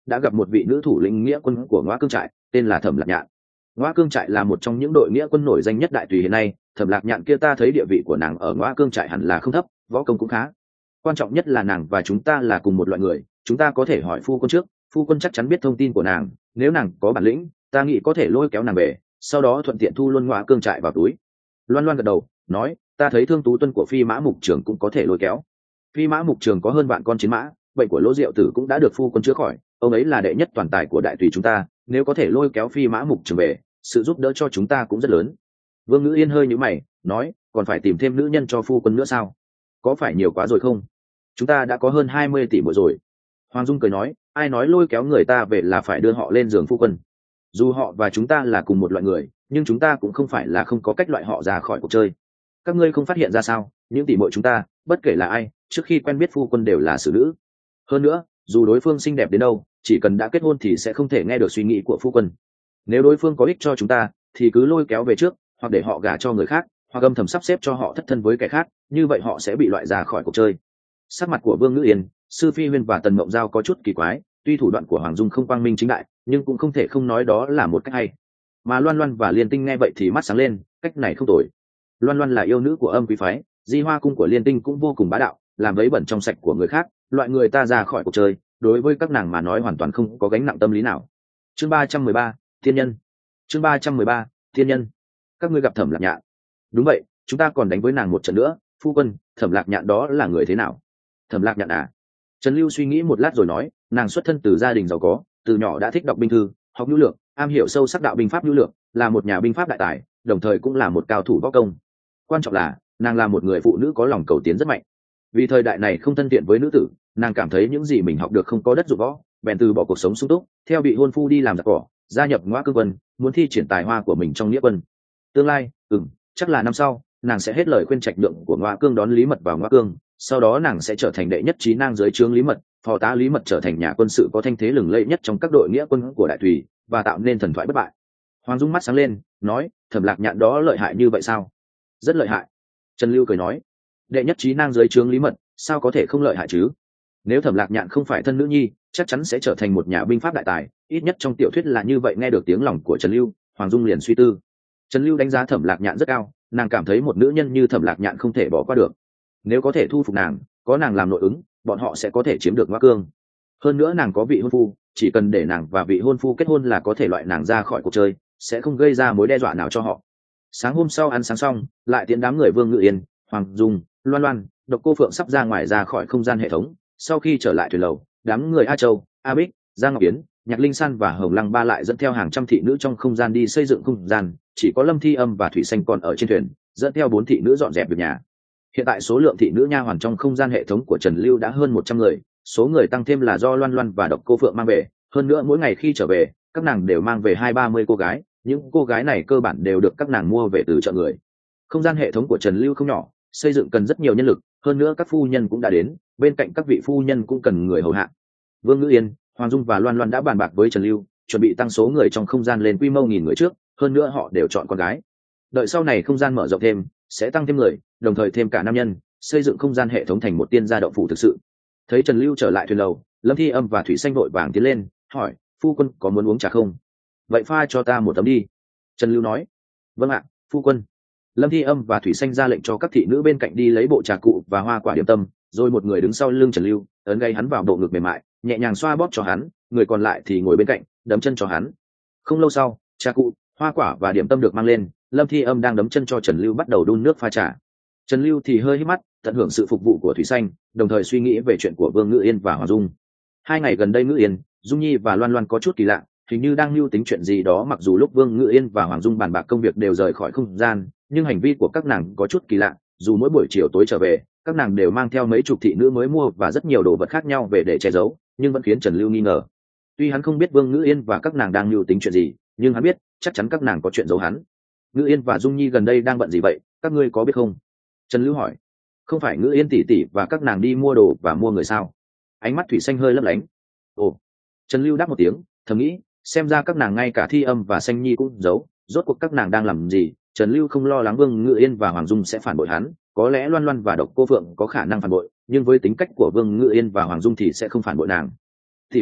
đã gặp một vị nữ thủ lĩnh nghĩa quân của Ngõa Cương trại, tên là Thẩm Lạc Nhạn. Ngõa Cương trại là một trong những đội nghĩa quân nổi danh nhất đại tùy hiện nay. Thẩm Lạc Nhạn kia ta thấy địa vị của nàng ở Ngõa Cương trại hẳn là không thấp, võ công cũng khá. Quan trọng nhất là nàng và chúng ta là cùng một loại người, chúng ta có thể hỏi phu quân trước, phu quân chắc chắn biết thông tin của nàng. Nếu nàng có bản lĩnh, ta nghĩ có thể lôi kéo nàng về, sau đó thuận tiện thu luôn Ngõa Cương trại vào túi. Loan Loan gật đầu, nói, ta thấy Thương Tú Tuân của Phi Mã Mục Trường cũng có thể lôi kéo. Phi Mã Mục Trường có hơn vạn con chiến mã, bệnh của Lỗ Diệu Tử cũng đã được phu quân chữa khỏi, ông ấy là đệ nhất toàn tài của đại tùy chúng ta, nếu có thể lôi kéo Phi Mã Mục Trường về, sự giúp đỡ cho chúng ta cũng rất lớn. Vương Ngữ Yên hơi nhíu mày, nói, còn phải tìm thêm nữ nhân cho phu quân nữa sao? Có phải nhiều quá rồi không? Chúng ta đã có hơn hai mươi tỷ mỗi rồi. Hoàng Dung cười nói, ai nói lôi kéo người ta về là phải đưa họ lên giường phu quân. Dù họ và chúng ta là cùng một loại người, nhưng chúng ta cũng không phải là không có cách loại họ ra khỏi cuộc chơi. Các ngươi không phát hiện ra sao? Những tỷ muội chúng ta, bất kể là ai, trước khi quen biết phu quân đều là xử nữ. Hơn nữa, dù đối phương xinh đẹp đến đâu, chỉ cần đã kết hôn thì sẽ không thể nghe được suy nghĩ của phu quân. Nếu đối phương có ích cho chúng ta, thì cứ lôi kéo về trước, hoặc để họ gả cho người khác, hoặc âm thầm sắp xếp cho họ thất thân với kẻ khác, như vậy họ sẽ bị loại ra khỏi cuộc chơi. Sắc mặt của Vương Ngữ Yên, Sư Phi Huyên và Tần Mộng Giao có chút kỳ quái, tuy thủ đoạn của Hoàng Dung không quang minh chính đại, nhưng cũng không thể không nói đó là một cách hay. Mà Loan Loan và Liên Tinh nghe vậy thì mắt sáng lên, cách này không tồi. Loan Loan là yêu nữ của Âm Quý phái, Di Hoa cung của Liên Tinh cũng vô cùng bá đạo, làm vấy bẩn trong sạch của người khác, loại người ta ra khỏi cuộc chơi, đối với các nàng mà nói hoàn toàn không có gánh nặng tâm lý nào. Chương ba trăm mười ba, Thiên Nhân. Chương ba trăm mười ba, Thiên Nhân. Các ngươi gặp Thẩm Lạc Nhạn? Đúng vậy, chúng ta còn đánh với nàng một trận nữa. Phu quân, Thẩm Lạc Nhạn đó là người thế nào? Thẩm Lạc Nhạn à? Trần Lưu suy nghĩ một lát rồi nói, nàng xuất thân từ gia đình giàu có, từ nhỏ đã thích đọc binh thư, học nhu lược, am hiểu sâu sắc đạo binh pháp nhu lược, là một nhà binh pháp đại tài, đồng thời cũng là một cao thủ võ công. Quan trọng là, nàng là một người phụ nữ có lòng cầu tiến rất mạnh. Vì thời đại này không thân thiện với nữ tử, nàng cảm thấy những gì mình học được không có đất dụng võ, bèn từ bỏ cuộc sống sung túc, theo bị hôn phu đi làm giặc cỏ, gia nhập Ngõa Cương quân, muốn thi triển tài hoa của mình trong nghĩa quân. Tương lai, ừm, chắc là năm sau, nàng sẽ hết lời khuyên trạch lượng của Ngõa Cương đón Lý Mật vào Ngõa Cương, sau đó nàng sẽ trở thành đệ nhất trí nang dưới trướng Lý Mật, phò tá Lý Mật trở thành nhà quân sự có thanh thế lừng lẫy nhất trong các đội nghĩa quân của đại tùy, và tạo nên thần thoại bất bại. Hoàng Dung mắt sáng lên, nói, Thẩm Lạc Nhạn đó lợi hại như vậy sao? Rất lợi hại. Trần Lưu cười nói, đệ nhất trí nang dưới trướng Lý Mật, sao có thể không lợi hại chứ? Nếu Thẩm Lạc Nhạn không phải thân nữ nhi, chắc chắn sẽ trở thành một nhà binh pháp đại tài, ít nhất trong tiểu thuyết là như vậy. Nghe được tiếng lòng của Trần Lưu, Hoàng Dung liền suy tư. Trần Lưu đánh giá Thẩm Lạc Nhạn rất cao, nàng cảm thấy một nữ nhân như Thẩm Lạc Nhạn không thể bỏ qua được. Nếu có thể thu phục nàng, có nàng làm nội ứng, bọn họ sẽ có thể chiếm được Ngõa Cương. Hơn nữa nàng có vị hôn phu, chỉ cần để nàng và vị hôn phu kết hôn là có thể loại nàng ra khỏi cuộc chơi, sẽ không gây ra mối đe dọa nào cho họ. Sáng hôm sau ăn sáng xong, lại tiễn đám người Vương Ngự Yên, Hoàng Dung, Loan Loan, Độc Cô Phượng sắp ra ngoài ra khỏi không gian hệ thống. Sau khi trở lại thuyền lầu, đám người A Châu, A Bích, Giang Ngọc Yến, Nhạc Linh San và Hồng Lăng Ba lại dẫn theo hàng trăm thị nữ trong không gian đi xây dựng không gian, chỉ có Lâm Thi Âm và Thủy Xanh còn ở trên thuyền, dẫn theo bốn thị nữ dọn dẹp việc nhà. Hiện tại số lượng thị nữ nha hoàn trong không gian hệ thống của Trần Lưu đã hơn một trăm người, số người tăng thêm là do Loan Loan và Độc Cô Phượng mang về, hơn nữa mỗi ngày khi trở về, các nàng đều mang về hai ba mươi cô gái, những cô gái này cơ bản đều được các nàng mua về từ chợ người. Không gian hệ thống của Trần Lưu không nhỏ, xây dựng cần rất nhiều nhân lực, hơn nữa các phu nhân cũng đã đến, bên cạnh các vị phu nhân cũng cần người hầu hạ. Vương Ngữ Yên, Hoàng Dung và Loan Loan đã bàn bạc với Trần Lưu, chuẩn bị tăng số người trong không gian lên quy mô nghìn người trước, hơn nữa họ đều chọn con gái. Đợi sau này không gian mở rộng thêm, sẽ tăng thêm người, đồng thời thêm cả nam nhân, xây dựng không gian hệ thống thành một tiên gia động phủ thực sự. Thấy Trần Lưu trở lại thuyền lầu, Lâm Thi Âm và Thủy Xanh vội vàng tiến lên, hỏi, phu quân có muốn uống trà không? Vậy pha cho ta một tấm đi. Trần Lưu nói, vâng ạ, phu quân. Lâm Thi Âm và Thủy Xanh ra lệnh cho các thị nữ bên cạnh đi lấy bộ trà cụ và hoa quả điểm tâm, rồi một người đứng sau lưng Trần Lưu, ấn gáy hắn vào bộ ngực mềm mại, nhẹ nhàng xoa bóp cho hắn, người còn lại thì ngồi bên cạnh, đấm chân cho hắn. Không lâu sau, trà cụ, hoa quả và điểm tâm được mang lên, Lâm Thi Âm đang đấm chân cho Trần Lưu bắt đầu đun nước pha trà. Trần Lưu thì hơi hít mắt, tận hưởng sự phục vụ của Thủy Xanh, đồng thời suy nghĩ về chuyện của Vương Ngữ Yên và Hoàng Dung. Hai ngày gần đây Ngữ Yên, Dung Nhi và Loan Loan có chút kỳ lạ, hình như đang mưu tính chuyện gì đó. Mặc dù lúc Vương Ngữ Yên và Hoàng Dung bàn bạc công việc đều rời khỏi không gian, nhưng hành vi của các nàng có chút kỳ lạ. Dù mỗi buổi chiều tối trở về, các nàng đều mang theo mấy chục thị nữ mới mua và rất nhiều đồ vật khác nhau về để che giấu, nhưng vẫn khiến Trần Lưu nghi ngờ. Tuy hắn không biết Vương Ngữ Yên và các nàng đang mưu tính chuyện gì, nhưng hắn biết chắc chắn các nàng có chuyện giấu hắn. Ngữ Yên và Dung Nhi gần đây đang bận gì vậy, các ngươi có biết không? Trần Lưu hỏi. Không phải Ngữ Yên tỷ tỷ và các nàng đi mua đồ và mua người sao? Ánh mắt Thủy Xanh hơi lấp lánh. Ồ. Trần Lưu đáp một tiếng, thầm nghĩ, xem ra các nàng ngay cả Thi Âm và Xanh Nhi cũng giấu, rốt cuộc các nàng đang làm gì? Trần Lưu không lo lắng Vương Ngữ Yên và Hoàng Dung sẽ phản bội hắn, có lẽ Loan Loan và Độc Cô Phượng có khả năng phản bội, nhưng với tính cách của Vương Ngữ Yên và Hoàng Dung thì sẽ không phản bội nàng. Thị phu,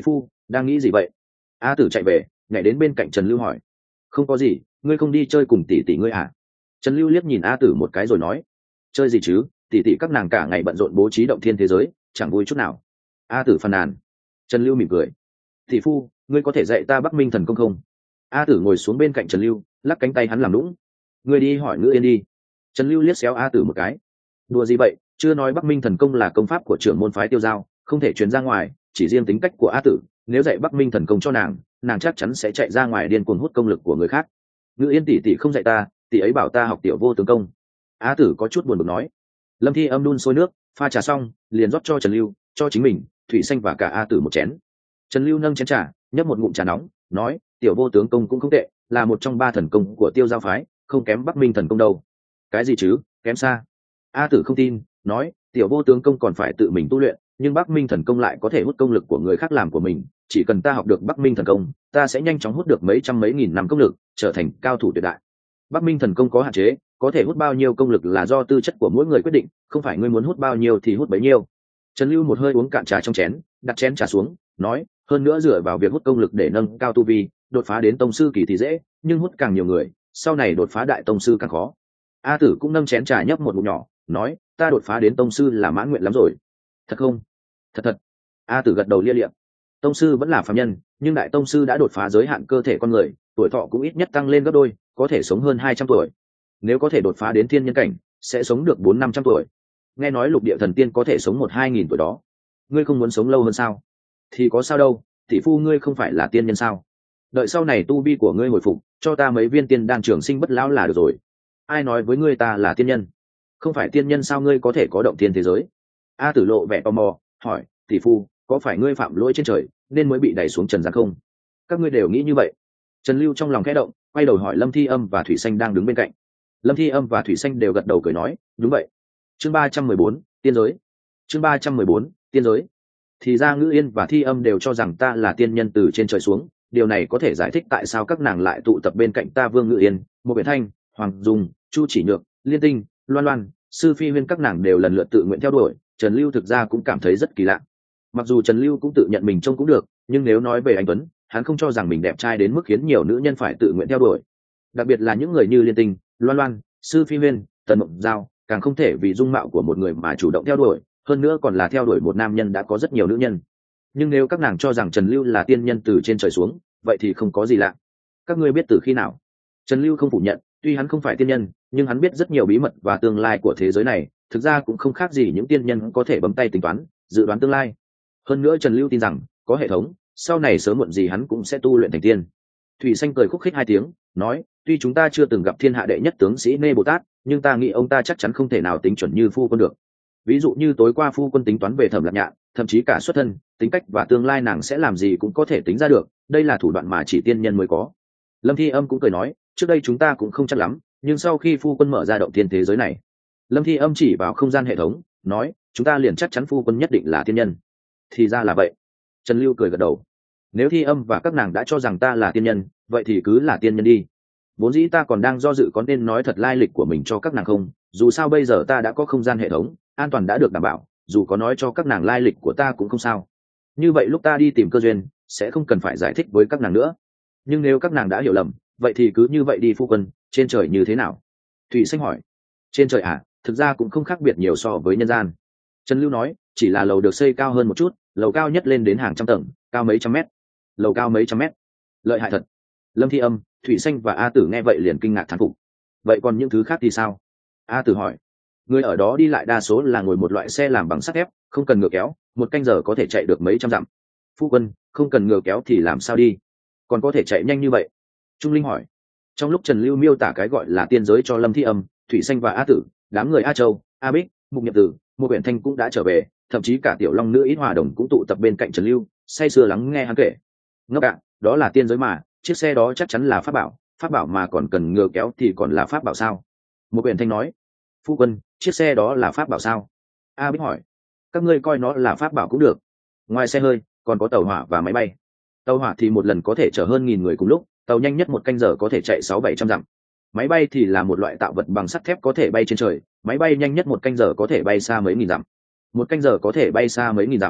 đang nghĩ gì vậy? A tử chạy về, nhảy đến bên cạnh Trần Lưu hỏi. Không có gì, ngươi không đi chơi cùng tỷ tỷ ngươi à? Trần Lưu liếc nhìn A tử một cái rồi nói. Chơi gì chứ, tỷ tỷ các nàng cả ngày bận rộn bố trí động thiên thế giới, chẳng vui chút nào. A tử phàn nàn. Trần Lưu mỉm cười. Tỷ phu, ngươi có thể dạy ta Bắc Minh thần công không? A tử ngồi xuống bên cạnh Trần Lưu, lắc cánh tay hắn làm lũng. Ngươi đi hỏi Ngữ Yên đi. Trần Lưu liếc xéo A tử một cái. Đùa gì vậy, chưa nói Bắc Minh thần công là công pháp của trưởng môn phái Tiêu Giao, không thể truyền ra ngoài, chỉ riêng tính cách của A tử, nếu dạy Bắc Minh thần công cho nàng, nàng chắc chắn sẽ chạy ra ngoài điên cuồng hút công lực của người khác. Ngữ Yên tỷ tỷ không dạy ta, tỷ ấy bảo ta học tiểu vô tướng công. A tử có chút buồn bực nói. Lâm Thi Âm đun sôi nước, pha trà xong, liền rót cho Trần Lưu, cho chính mình, Thủy Xanh và cả A tử một chén. Trần Lưu nâng chén trà, nhấp một ngụm trà nóng, nói, tiểu vô tướng công cũng không tệ, là một trong ba thần công của Tiêu Giao phái, không kém Bắc Minh thần công đâu. Cái gì chứ, kém xa. A tử không tin, nói, tiểu vô tướng công còn phải tự mình tu luyện, nhưng Bắc Minh thần công lại có thể hút công lực của người khác làm của mình, chỉ cần ta học được Bắc Minh thần công, ta sẽ nhanh chóng hút được mấy trăm mấy nghìn năm công lực, trở thành cao thủ tuyệt đại. Bắc Minh thần công có hạn chế, có thể hút bao nhiêu công lực là do tư chất của mỗi người quyết định, không phải ngươi muốn hút bao nhiêu thì hút bấy nhiêu. Trần Lưu một hơi uống cạn trà trong chén, đặt chén trà xuống, nói, hơn nữa dựa vào việc hút công lực để nâng cao tu vi, đột phá đến tông sư kỳ thì dễ, nhưng hút càng nhiều người, sau này đột phá đại tông sư càng khó. A tử cũng nâng chén trà nhấp một ngụm nhỏ, nói, ta đột phá đến tông sư là mãn nguyện lắm rồi. Thật không? Thật thật. A tử gật đầu lia liệm. Tông sư vẫn là phàm nhân, nhưng đại tông sư đã đột phá giới hạn cơ thể con người, tuổi thọ cũng ít nhất tăng lên gấp đôi, có thể sống hơn hai trăm tuổi. Nếu có thể đột phá đến thiên nhân cảnh, sẽ sống được bốn năm trăm tuổi. Nghe nói lục địa thần tiên có thể sống một hai nghìn tuổi đó. Ngươi không muốn sống lâu hơn sao? Thì có sao đâu, tỷ phu ngươi không phải là tiên nhân sao? Đợi sau này tu vi của ngươi hồi phục, cho ta mấy viên tiên đan trường sinh bất lão là được rồi. Ai nói với ngươi ta là tiên nhân? Không phải tiên nhân sao ngươi có thể có động thiên thế giới? A tử lộ vẻ tò mò, hỏi, tỷ phu, có phải ngươi phạm lỗi trên trời nên mới bị đẩy xuống trần gian không? Các ngươi đều nghĩ như vậy. Trần Lưu trong lòng khẽ động, quay đầu hỏi Lâm Thi Âm và Thủy Xanh đang đứng bên cạnh. Lâm Thi Âm và Thủy Xanh đều gật đầu cười nói, đúng vậy. Chương ba trăm mười bốn, tiên giới. Chương ba trăm mười bốn, tiên giới. Thì ra Ngữ Yên và Thi Âm đều cho rằng ta là tiên nhân từ trên trời xuống, điều này có thể giải thích tại sao các nàng lại tụ tập bên cạnh ta. Vương Ngữ Yên, Một Biển Thanh, Hoàng Dung, Chu Chỉ Nhược, Liên Tinh, Loan Loan, Sư Phi Huyên, các nàng đều lần lượt tự nguyện theo đuổi. Trần Lưu thực ra cũng cảm thấy rất kỳ lạ. Mặc dù Trần Lưu cũng tự nhận mình trông cũng được, nhưng nếu nói về anh tuấn, hắn không cho rằng mình đẹp trai đến mức khiến nhiều nữ nhân phải tự nguyện theo đuổi. Đặc biệt là những người như Liên Tinh, Loan Loan, Sư Phi Huyên, Tần Mộng Giao, càng không thể vì dung mạo của một người mà chủ động theo đuổi, hơn nữa còn là theo đuổi một nam nhân đã có rất nhiều nữ nhân. Nhưng nếu các nàng cho rằng Trần Lưu là tiên nhân từ trên trời xuống, vậy thì không có gì lạ. Các ngươi biết từ khi nào? Trần Lưu không phủ nhận, tuy hắn không phải tiên nhân, nhưng hắn biết rất nhiều bí mật và tương lai của thế giới này, thực ra cũng không khác gì những tiên nhân có thể bấm tay tính toán, dự đoán tương lai. Hơn nữa Trần Lưu tin rằng, có hệ thống, sau này sớm muộn gì hắn cũng sẽ tu luyện thành tiên. Thủy Xanh cười khúc khích hai tiếng, nói, tuy chúng ta chưa từng gặp thiên hạ đệ nhất tướng sĩ Nê Bồ Tát, nhưng ta nghĩ ông ta chắc chắn không thể nào tính chuẩn như phu quân được. Ví dụ như tối qua phu quân tính toán về Thẩm Lạc Nhạn, thậm chí cả xuất thân, tính cách và tương lai nàng sẽ làm gì cũng có thể tính ra được, đây là thủ đoạn mà chỉ tiên nhân mới có. Lâm Thi Âm cũng cười nói, trước đây chúng ta cũng không chắc lắm, nhưng sau khi phu quân mở ra động thiên thế giới này. Lâm Thi Âm chỉ vào không gian hệ thống, nói, chúng ta liền chắc chắn phu quân nhất định là tiên nhân. Thì ra là vậy. Trần Lưu cười gật đầu. Nếu Thi Âm và các nàng đã cho rằng ta là tiên nhân, vậy thì cứ là tiên nhân đi. Vốn dĩ ta còn đang do dự có nên nói thật lai lịch của mình cho các nàng không, dù sao bây giờ ta đã có không gian hệ thống, an toàn đã được đảm bảo, dù có nói cho các nàng lai lịch của ta cũng không sao. Như vậy lúc ta đi tìm cơ duyên, sẽ không cần phải giải thích với các nàng nữa. Nhưng nếu các nàng đã hiểu lầm, vậy thì cứ như vậy đi. Phu quân, trên trời như thế nào? Thủy Xanh hỏi. Trên trời à, thực ra cũng không khác biệt nhiều so với nhân gian. Trần Lưu nói, chỉ là lầu được xây cao hơn một chút, lầu cao nhất lên đến hàng trăm tầng, cao mấy trăm mét. Lầu cao mấy trăm mét, lợi hại thật. Lâm Thi Âm, Thủy Xanh và A Tử nghe vậy liền kinh ngạc thán phục. Vậy còn những thứ khác thì sao? A Tử hỏi. Người ở đó đi lại đa số là ngồi một loại xe làm bằng sắt thép, không cần ngựa kéo, một canh giờ có thể chạy được mấy trăm dặm. Phu quân, không cần ngựa kéo thì làm sao đi? Còn có thể chạy nhanh như vậy? Trung Linh hỏi. Trong lúc Trần Lưu miêu tả cái gọi là tiên giới cho Lâm Thi Âm, Thủy Xanh và A Tử, đám người A Châu, A Bích, Mục Nhậm Tử, Một Biển Thanh cũng đã trở về, thậm chí cả Tiểu Long nữ Ít Hòa Đồng cũng tụ tập bên cạnh Trần Lưu, say sưa lắng nghe hắn kể. Ngốc ạ, đó là tiên giới mà, chiếc xe đó chắc chắn là pháp bảo, pháp bảo mà còn cần ngựa kéo thì còn là pháp bảo sao? Một Biển Thanh nói. Phu quân, chiếc xe đó là pháp bảo sao? A Bích hỏi. Các ngươi coi nó là pháp bảo cũng được. Ngoài xe hơi, còn có tàu hỏa và máy bay. Tàu hỏa thì một lần có thể chở hơn nghìn người cùng lúc, tàu nhanh nhất một canh giờ có thể chạy sáu bảy trăm dặm. Máy bay thì là một loại tạo vật bằng sắt thép có thể bay trên trời, máy bay nhanh nhất một canh giờ có thể bay xa mấy nghìn dặm. Một canh giờ có thể bay xa mấy nghìn dặm.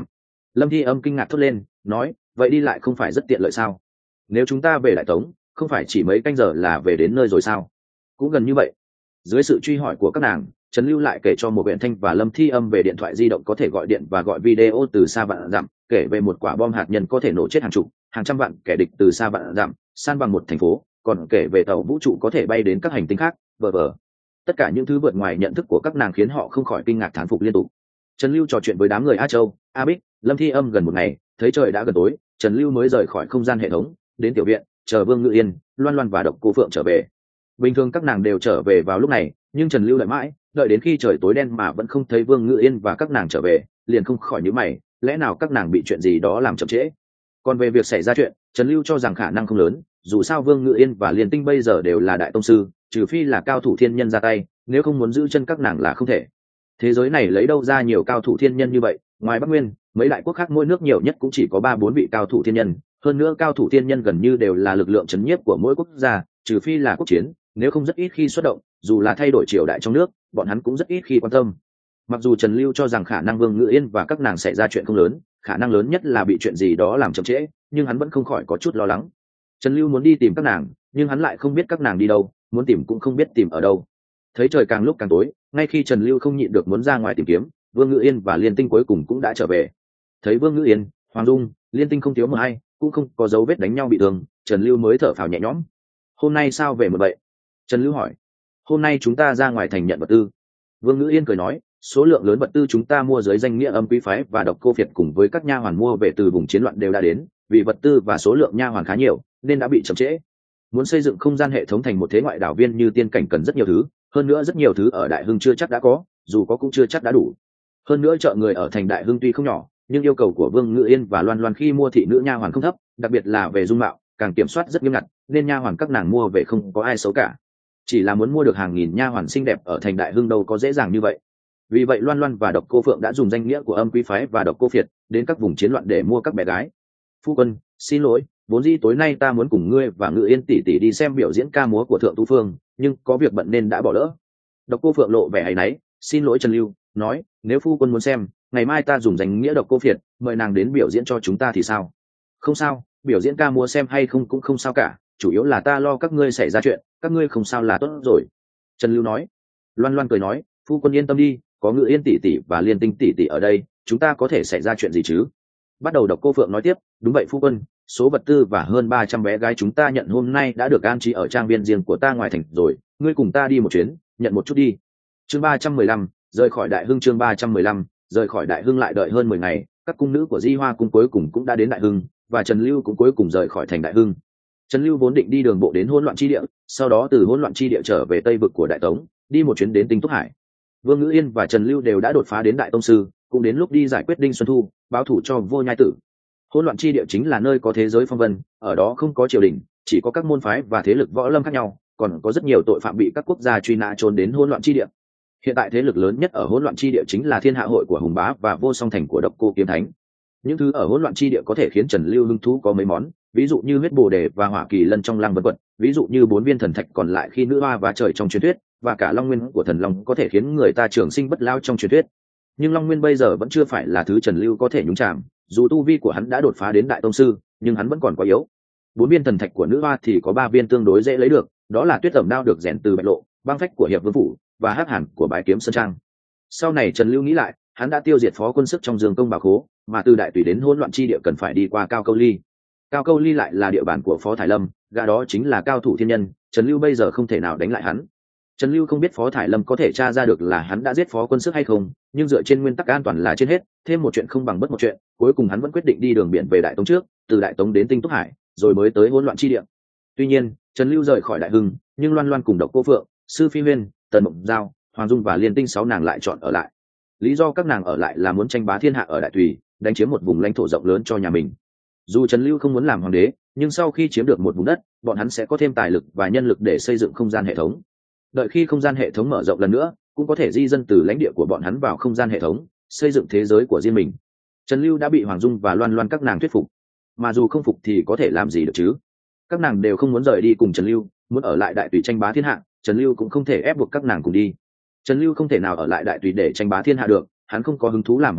Lâm Thi Âm kinh ngạc thốt lên, nói, vậy đi lại không phải rất tiện lợi sao? Nếu chúng ta về Đại Tống, không phải chỉ mấy canh giờ là về đến nơi rồi sao? Cũng gần như vậy. Dưới sự truy hỏi của các nàng, Trần Lưu lại kể cho một Uyển Thanh và Lâm Thi Âm về điện thoại di động có thể gọi điện và gọi video từ xa vạn dặm, kể về một quả bom hạt nhân có thể nổ chết hàng chục, hàng trăm vạn kẻ địch từ xa vạn dặm, san bằng một thành phố, còn kể về tàu vũ trụ có thể bay đến các hành tinh khác, vờ vờ. Tất cả những thứ vượt ngoài nhận thức của các nàng khiến họ không khỏi kinh ngạc thán phục liên tục. Trần Lưu trò chuyện với đám người A Châu, A Bích, Lâm Thi Âm gần một ngày, thấy trời đã gần tối, Trần Lưu mới rời khỏi không gian hệ thống, đến tiểu viện, chờ Vương Ngự Yên, Loan Loan và Độc Cô Phượng trở về. Bình thường các nàng đều trở về vào lúc này, nhưng Trần Lưu đợi mãi, đợi đến khi trời tối đen mà vẫn không thấy Vương Ngự Yên và các nàng trở về, liền không khỏi nhíu mày, lẽ nào các nàng bị chuyện gì đó làm chậm trễ? Còn về việc xảy ra chuyện, Trần Lưu cho rằng khả năng không lớn, dù sao Vương Ngự Yên và Liên Tinh bây giờ đều là đại tông sư, trừ phi là cao thủ thiên nhân ra tay, nếu không muốn giữ chân các nàng là không thể. Thế giới này lấy đâu ra nhiều cao thủ thiên nhân như vậy? Ngoài Bắc Nguyên, mấy đại quốc khác mỗi nước nhiều nhất cũng chỉ có ba bốn vị cao thủ thiên nhân, hơn nữa cao thủ thiên nhân gần như đều là lực lượng chấn nhiếp của mỗi quốc gia, trừ phi là quốc chiến, nếu không rất ít khi xuất động, dù là thay đổi triều đại trong nước, bọn hắn cũng rất ít khi quan tâm. Mặc dù Trần Lưu cho rằng khả năng Vương Ngự Yên và các nàng xảy ra chuyện không lớn, khả năng lớn nhất là bị chuyện gì đó làm chậm trễ, nhưng hắn vẫn không khỏi có chút lo lắng. Trần Lưu muốn đi tìm các nàng, nhưng hắn lại không biết các nàng đi đâu, muốn tìm cũng không biết tìm ở đâu. Thấy trời càng lúc càng tối, ngay khi Trần Lưu không nhịn được muốn ra ngoài tìm kiếm, Vương Ngự Yên và Liên Tinh cuối cùng cũng đã trở về. Thấy Vương Ngự Yên, Hoàng Dung, Liên Tinh không thiếu một ai, cũng không có dấu vết đánh nhau bị thương, Trần Lưu mới thở phào nhẹ nhõm. Hôm nay sao về một vậy? Trần Lưu hỏi. Hôm nay chúng ta ra ngoài thành nhận vật tư. Vương Ngự Yên cười nói, số lượng lớn vật tư chúng ta mua dưới danh nghĩa Âm Quý phái và Độc Cô Việt cùng với các nha hoàn mua về từ vùng chiến loạn đều đã đến, vì vật tư và số lượng nha hoàn khá nhiều nên đã bị chậm trễ. Muốn xây dựng không gian hệ thống thành một thế ngoại đảo viên như tiên cảnh cần rất nhiều thứ, hơn nữa rất nhiều thứ ở Đại Hưng chưa chắc đã có, dù có cũng chưa chắc đã đủ. Hơn nữa chợ người ở thành Đại Hưng tuy không nhỏ, nhưng yêu cầu của Vương Ngự Yên và Loan Loan khi mua thị nữ nha hoàn không thấp, đặc biệt là về dung mạo, càng kiểm soát rất nghiêm ngặt, nên nha hoàn các nàng mua về không có ai xấu cả. Chỉ là muốn mua được hàng nghìn nha hoàn xinh đẹp ở thành Đại Hưng đâu có dễ dàng như vậy. Vì vậy Loan Loan và Độc Cô Phượng đã dùng danh nghĩa của Âm Quý phái và Độc Cô Việt đến các vùng chiến loạn để mua các bé gái. Phu quân, xin lỗi, vốn dĩ tối nay ta muốn cùng ngươi và Ngự Yên tỷ tỷ đi xem biểu diễn ca múa của Thượng Tú Phương, nhưng có việc bận nên đã bỏ lỡ. Độc Cô Phượng lộ vẻ áy náy, xin lỗi Trần Lưu, nói, nếu phu quân muốn xem, ngày mai ta dùng danh nghĩa Độc Cô Việt mời nàng đến biểu diễn cho chúng ta thì sao? Không sao, biểu diễn ca múa xem hay không cũng không sao cả, chủ yếu là ta lo các ngươi xảy ra chuyện, các ngươi không sao là tốt rồi. Trần Lưu nói. Loan Loan cười nói, phu quân yên tâm đi, có Ngự Yên tỷ tỷ và Liên Tinh tỷ tỷ ở đây, chúng ta có thể xảy ra chuyện gì chứ? Bắt đầu Độc Cô Phượng nói tiếp, đúng vậy phu quân, số vật tư và hơn ba trăm bé gái chúng ta nhận hôm nay đã được an trí ở trang viên riêng của ta ngoài thành rồi, ngươi cùng ta đi một chuyến, nhận một chút đi. Chương ba trăm mười lăm, rời khỏi Đại Hưng. Chương ba trăm mười lăm, rời khỏi Đại Hưng. Lại đợi hơn mười ngày, các cung nữ của Di Hoa cung cuối cùng cũng đã đến Đại Hưng, và Trần Lưu cũng cuối cùng rời khỏi thành Đại Hưng. Trần Lưu vốn định đi đường bộ đến Hỗn Loạn chi địa, sau đó từ Hỗn Loạn chi địa trở về Tây vực của Đại Tống, đi một chuyến đến Tinh Túc Hải. Vương Ngự Yên và Trần Lưu đều đã đột phá đến Đại Tông sư, cũng đến lúc đi giải quyết Đinh Xuân Thu, báo thù cho Vô Nhai Tử. Hỗn Loạn chi địa chính là nơi có thế giới phong vân, ở đó không có triều đình, chỉ có các môn phái và thế lực võ lâm khác nhau, còn có rất nhiều tội phạm bị các quốc gia truy nã trốn đến Hỗn Loạn chi địa. Hiện tại thế lực lớn nhất ở Hỗn Loạn chi địa chính là Thiên Hạ hội của Hùng Bá và Vô Song thành của Độc Cô Kiếm Thánh. Những thứ ở Hỗn Loạn chi địa có thể khiến Trần Lưu hứng thú có mấy món, ví dụ như huyết bồ đề và hỏa kỳ lân trong lăng vân quật, ví dụ như bốn viên thần thạch còn lại khi nữ hoa và trời trong truyền thuyết, và cả long nguyên của thần long có thể khiến người ta trường sinh bất lao trong truyền thuyết. Nhưng long nguyên bây giờ vẫn chưa phải là thứ Trần Lưu có thể nhúng chạm, dù tu vi của hắn đã đột phá đến đại tông sư, nhưng hắn vẫn còn quá yếu. Bốn viên thần thạch của nữ hoa thì có ba viên tương đối dễ lấy được, đó là tuyết tẩm đao được rèn từ bạch lộ, băng phách của hiệp vương phủ và hắc hàn của bái kiếm sơn trang. Sau này Trần Lưu nghĩ lại, hắn đã tiêu diệt phó quân sức trong dương công bảo khố, mà từ đại tùy đến Hỗn Loạn chi địa cần phải đi qua Cao Câu Ly. Cao Câu Ly lại là địa bàn của Phó Thải Lâm, gã đó chính là cao thủ thiên nhân, Trần Lưu bây giờ không thể nào đánh lại hắn. Trần Lưu không biết Phó Thải Lâm có thể tra ra được là hắn đã giết phó quân sức hay không, nhưng dựa trên nguyên tắc an toàn là trên hết, thêm một chuyện không bằng bất một chuyện, cuối cùng hắn vẫn quyết định đi đường biển về Đại Tống trước, từ Đại Tống đến Tinh Túc Hải, rồi mới tới Hỗn Loạn chi địa. Tuy nhiên, Trần Lưu rời khỏi Đại Hưng, nhưng Loan Loan cùng Độc Cô Phượng, Sư Phi Huyên, Tần Mộng Giao, Hoàng Dung và Liên Tinh sáu nàng lại chọn ở lại. Lý do các nàng ở lại là muốn tranh bá thiên hạ ở Đại Tùy, đánh chiếm một vùng lãnh thổ rộng lớn cho nhà mình. Dù Trần Lưu không muốn làm hoàng đế, nhưng sau khi chiếm được một vùng đất, bọn hắn sẽ có thêm tài lực và nhân lực để xây dựng không gian hệ thống. Đợi khi không gian hệ thống mở rộng lần nữa, cũng có thể di dân từ lãnh địa của bọn hắn vào không gian hệ thống, xây dựng thế giới của riêng mình. Trần Lưu đã bị Hoàng Dung và Loan Loan các nàng thuyết phục, mà dù không phục thì có thể làm gì được chứ? Các nàng đều không muốn rời đi cùng Trần Lưu, muốn ở lại Đại Tùy tranh bá thiên hạ, Trần Lưu cũng không thể ép buộc các nàng cùng đi. Trần Lưu không thể nào ở lại Đại Tùy để tranh bá thiên hạ được, hắn không có hứng thú làm hoàng đế,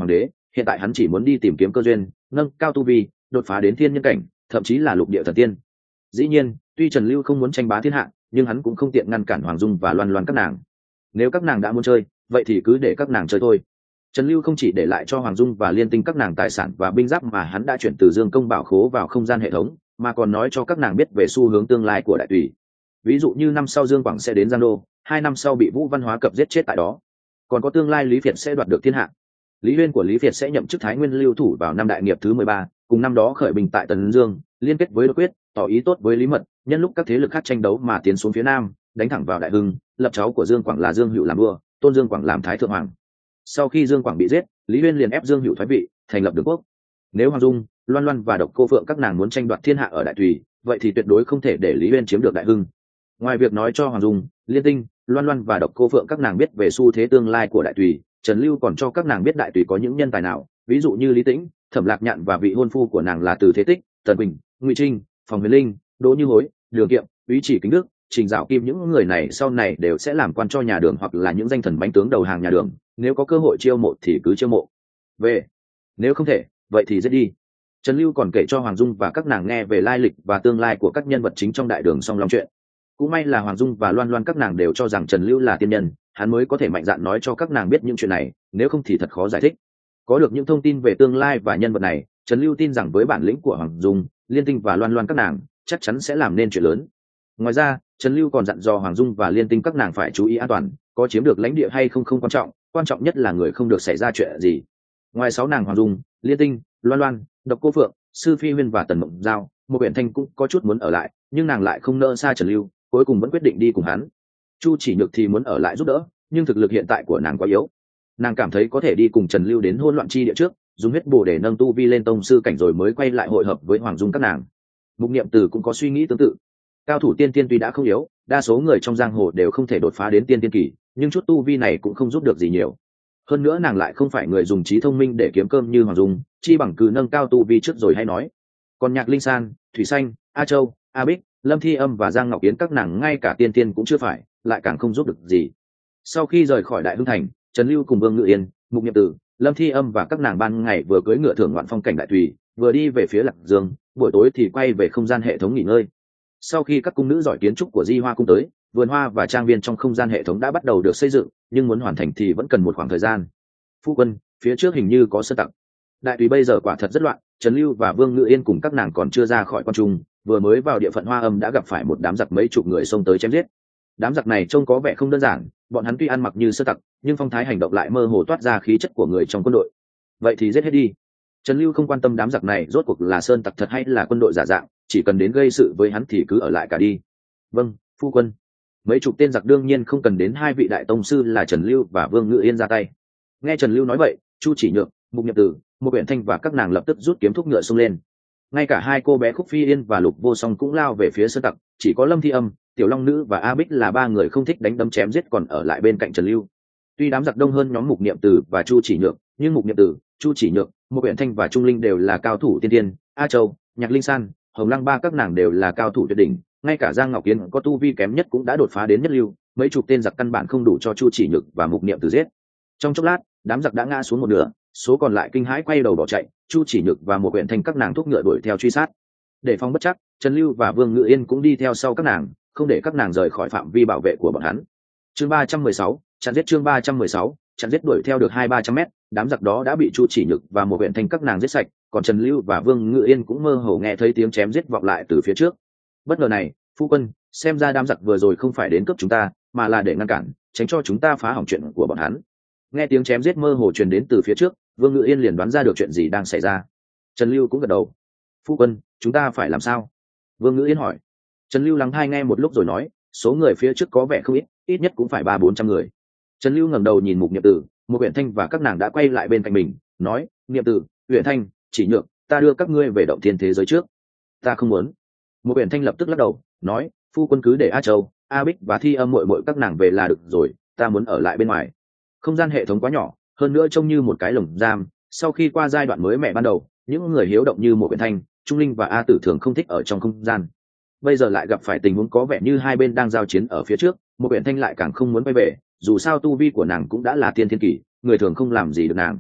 hiện tại hắn chỉ muốn đi tìm kiếm cơ duyên, nâng cao tu vi, đột phá đến thiên nhân cảnh, thậm chí là lục địa thần tiên. Dĩ nhiên, tuy Trần Lưu không muốn tranh bá thiên hạ, nhưng hắn cũng không tiện ngăn cản Hoàng Dung và Loan Loan các nàng. Nếu các nàng đã muốn chơi, vậy thì cứ để các nàng chơi thôi. Trần Lưu không chỉ để lại cho Hoàng Dung và Liên Tinh các nàng tài sản và binh giáp mà hắn đã chuyển từ Dương Công Bảo Khố vào không gian hệ thống, mà còn nói cho các nàng biết về xu hướng tương lai của Đại Tùy. Ví dụ như năm sau Dương Quảng sẽ đến Giang Đô, hai năm sau bị Vũ Văn Hóa Cập giết chết tại đó. Còn có tương lai Lý Việt sẽ đoạt được thiên hạ. Lý Huyên của Lý Việt sẽ nhậm chức Thái Nguyên lưu thủ vào năm đại nghiệp thứ mười ba, cùng năm đó khởi binh tại Tấn Dương, liên kết với Đột Quyết, tỏ ý tốt với Lý Mật, nhân lúc các thế lực khác tranh đấu mà tiến xuống phía nam, đánh thẳng vào Đại Hưng, lập cháu của Dương Quảng là Dương Hữu làm vua, tôn Dương Quảng làm thái thượng hoàng. Sau khi Dương Quảng bị giết, Lý Huyên liền ép Dương Hữu thoái vị, thành lập Đường Quốc. Nếu Hoàng Dung, Loan Loan và Độc Cô Phượng các nàng muốn tranh đoạt thiên hạ ở Đại Tùy, vậy thì tuyệt đối không thể để Lý Huyên chiếm được Đại Hưng. Ngoài việc nói cho Hoàng Dung, Liên Tinh, Loan Loan và Độc Cô Phượng các nàng biết về xu thế tương lai của Đại Tùy, Trần Lưu còn cho các nàng biết Đại Tùy có những nhân tài nào, ví dụ như Lý Tĩnh, Thẩm Lạc Nhạn và vị hôn phu của nàng là Từ Thế Tích, Tần Bình, Ngụy Trinh, Phòng Huyền Linh, Đỗ Như Hối, Đường Kiệm, Úy Chỉ Kính Đức, Trình Dạo Kim, những người này sau này đều sẽ làm quan cho nhà Đường hoặc là những danh thần bánh tướng đầu hàng nhà Đường, nếu có cơ hội chiêu mộ thì cứ chiêu mộ về, nếu không thể vậy thì giết đi. Trần Lưu còn kể cho Hoàng Dung và các nàng nghe về lai lịch và tương lai của các nhân vật chính trong Đại Đường song long chuyện. Cũng may là Hoàng Dung và Loan Loan các nàng đều cho rằng Trần Lưu là tiên nhân, hắn mới có thể mạnh dạn nói cho các nàng biết những chuyện này, nếu không thì thật khó giải thích. Có được những thông tin về tương lai và nhân vật này, Trần Lưu tin rằng với bản lĩnh của Hoàng Dung, Liên Tinh và Loan Loan các nàng chắc chắn sẽ làm nên chuyện lớn. Ngoài ra, Trần Lưu còn dặn dò Hoàng Dung và Liên Tinh các nàng phải chú ý an toàn, có chiếm được lãnh địa hay không không quan trọng, quan trọng nhất là người không được xảy ra chuyện gì. Ngoài sáu nàng Hoàng Dung, Liên Tinh, Loan Loan, Độc Cô Phượng, Sư Phi Huyên và Tần Mộng Giao, một huyện Thanh cũng có chút muốn ở lại, nhưng nàng lại không nỡ xa Trần Lưu, cuối cùng vẫn quyết định đi cùng hắn. Chu Chỉ Nhược thì muốn ở lại giúp đỡ, nhưng thực lực hiện tại của nàng quá yếu, nàng cảm thấy có thể đi cùng Trần Lưu đến hỗn loạn chi địa trước, dùng huyết bổ để nâng tu vi lên tông sư cảnh rồi mới quay lại hội hợp với Hoàng Dung các nàng. Mục Niệm Từ cũng có suy nghĩ tương tự. Cao thủ tiên tiên tuy đã không yếu, đa số người trong giang hồ đều không thể đột phá đến tiên tiên kỳ, nhưng chút tu vi này cũng không giúp được gì nhiều. Hơn nữa nàng lại không phải người dùng trí thông minh để kiếm cơm như Hoàng Dung, chi bằng cứ nâng cao tu vi trước rồi hay nói. Còn Nhạc Linh San, Thủy Xanh, A Châu, A Bích, Lâm Thi Âm và Giang Ngọc Yến các nàng ngay cả tiên tiên cũng chưa phải, lại càng không giúp được gì. Sau khi rời khỏi Đại Hưng Thành, Trần Lưu cùng Vương Ngự Yên, Mục Niệm Tử, Lâm Thi Âm và các nàng ban ngày vừa cưỡi ngựa thưởng ngoạn phong cảnh Đại Tùy, vừa đi về phía Lạc Dương, buổi tối thì quay về không gian hệ thống nghỉ ngơi. Sau khi các cung nữ giỏi kiến trúc của Di Hoa cung tới, vườn hoa và trang viên trong không gian hệ thống đã bắt đầu được xây dựng, nhưng muốn hoàn thành thì vẫn cần một khoảng thời gian. Phu quân, phía trước hình như có sơn tặc. Đại Tùy bây giờ quả thật rất loạn, Trần Lưu và Vương Ngự Yên cùng các nàng còn chưa ra khỏi quan trung, vừa mới vào địa phận Hoa Âm đã gặp phải một đám giặc mấy chục người xông tới chém giết. Đám giặc này trông có vẻ không đơn giản, bọn hắn tuy ăn mặc như sơn tặc, nhưng phong thái hành động lại mơ hồ toát ra khí chất của người trong quân đội. Vậy thì giết hết đi. Trần Lưu không quan tâm đám giặc này rốt cuộc là sơn tặc thật hay là quân đội giả dạng, chỉ cần đến gây sự với hắn thì cứ ở lại cả đi. Vâng, phu quân. Mấy chục tên giặc đương nhiên không cần đến hai vị đại tông sư là Trần Lưu và Vương Ngự Yên ra tay. Nghe Trần Lưu nói vậy, Chu Chỉ Nhược, Mục Niệm Tử, một huyện Thanh và các nàng lập tức rút kiếm thúc ngựa xông lên. Ngay cả hai cô bé Khúc Phi Yên và Lục Vô Song cũng lao về phía sơn tặc, chỉ có Lâm Thi Âm, Tiểu Long Nữ và A Bích là ba người không thích đánh đấm chém giết còn ở lại bên cạnh Trần Lưu. Tuy đám giặc đông hơn nhóm Mục Niệm Tử và Chu Chỉ Nhược, nhưng Mục Niệm Tử, Chu Chỉ Nhược, một huyện Thanh và Trung Linh đều là cao thủ tiên tiên, A Châu, Nhạc Linh San, Hồng Lăng ba các nàng đều là cao thủ tuyệt đỉnh, ngay cả Giang Ngọc Yến có tu vi kém nhất cũng đã đột phá đến nhất lưu, mấy chục tên giặc căn bản không đủ cho Chu Chỉ Nhược và Mục Niệm Tử giết. Trong chốc lát, đám giặc đã ngã xuống một nửa, số còn lại kinh hãi quay đầu bỏ chạy, Chu Chỉ Nhược và một huyện Thanh các nàng thúc ngựa đuổi theo truy sát. Để phòng bất chắc, Trần Lưu và Vương Ngự Yên cũng đi theo sau các nàng, không để các nàng rời khỏi phạm vi bảo vệ của bọn hắn. Chương ba trăm mười sáu, chặn giết chương ba trăm mười sáu, chặn giết đuổi theo được hai ba trăm mét, đám giặc đó đã bị Chu Chỉ Nhược và một huyện Thanh các nàng giết sạch, còn Trần Lưu và Vương Ngự Yên cũng mơ hồ nghe thấy tiếng chém giết vọng lại từ phía trước. Bất ngờ này, phu quân, xem ra đám giặc vừa rồi không phải đến cướp chúng ta, mà là để ngăn cản, tránh cho chúng ta phá hỏng chuyện của bọn hắn. Nghe tiếng chém giết mơ hồ truyền đến từ phía trước, Vương Ngự Yên liền đoán ra được chuyện gì đang xảy ra. Trần Lưu cũng gật đầu. Phu quân, chúng ta phải làm sao? Vương Ngự Yên hỏi. Trần Lưu lắng tai nghe một lúc rồi nói, số người phía trước có vẻ không ít, ít nhất cũng phải ba bốn trăm người. Trần Lưu ngẩng đầu nhìn Mục Niệm Tử, một huyện Thanh và các nàng đã quay lại bên cạnh mình, nói, Niệm Tử, huyện Thanh, Chỉ Nhược, ta đưa các ngươi về động thiên thế giới trước. Ta không muốn. Một huyện Thanh lập tức lắc đầu, nói, phu quân cứ để A Châu, A Bích và Thi Âm muội muội các nàng về là được rồi, ta muốn ở lại bên ngoài. Không gian hệ thống quá nhỏ, hơn nữa trông như một cái lồng giam, sau khi qua giai đoạn mới mẻ ban đầu, những người hiếu động như một huyện Thanh, Trung Linh và A Tử thường không thích ở trong không gian. Bây giờ lại gặp phải tình huống có vẻ như hai bên đang giao chiến ở phía trước, một huyện Thanh lại càng không muốn quay về, dù sao tu vi của nàng cũng đã là tiên thiên kỳ, người thường không làm gì được nàng.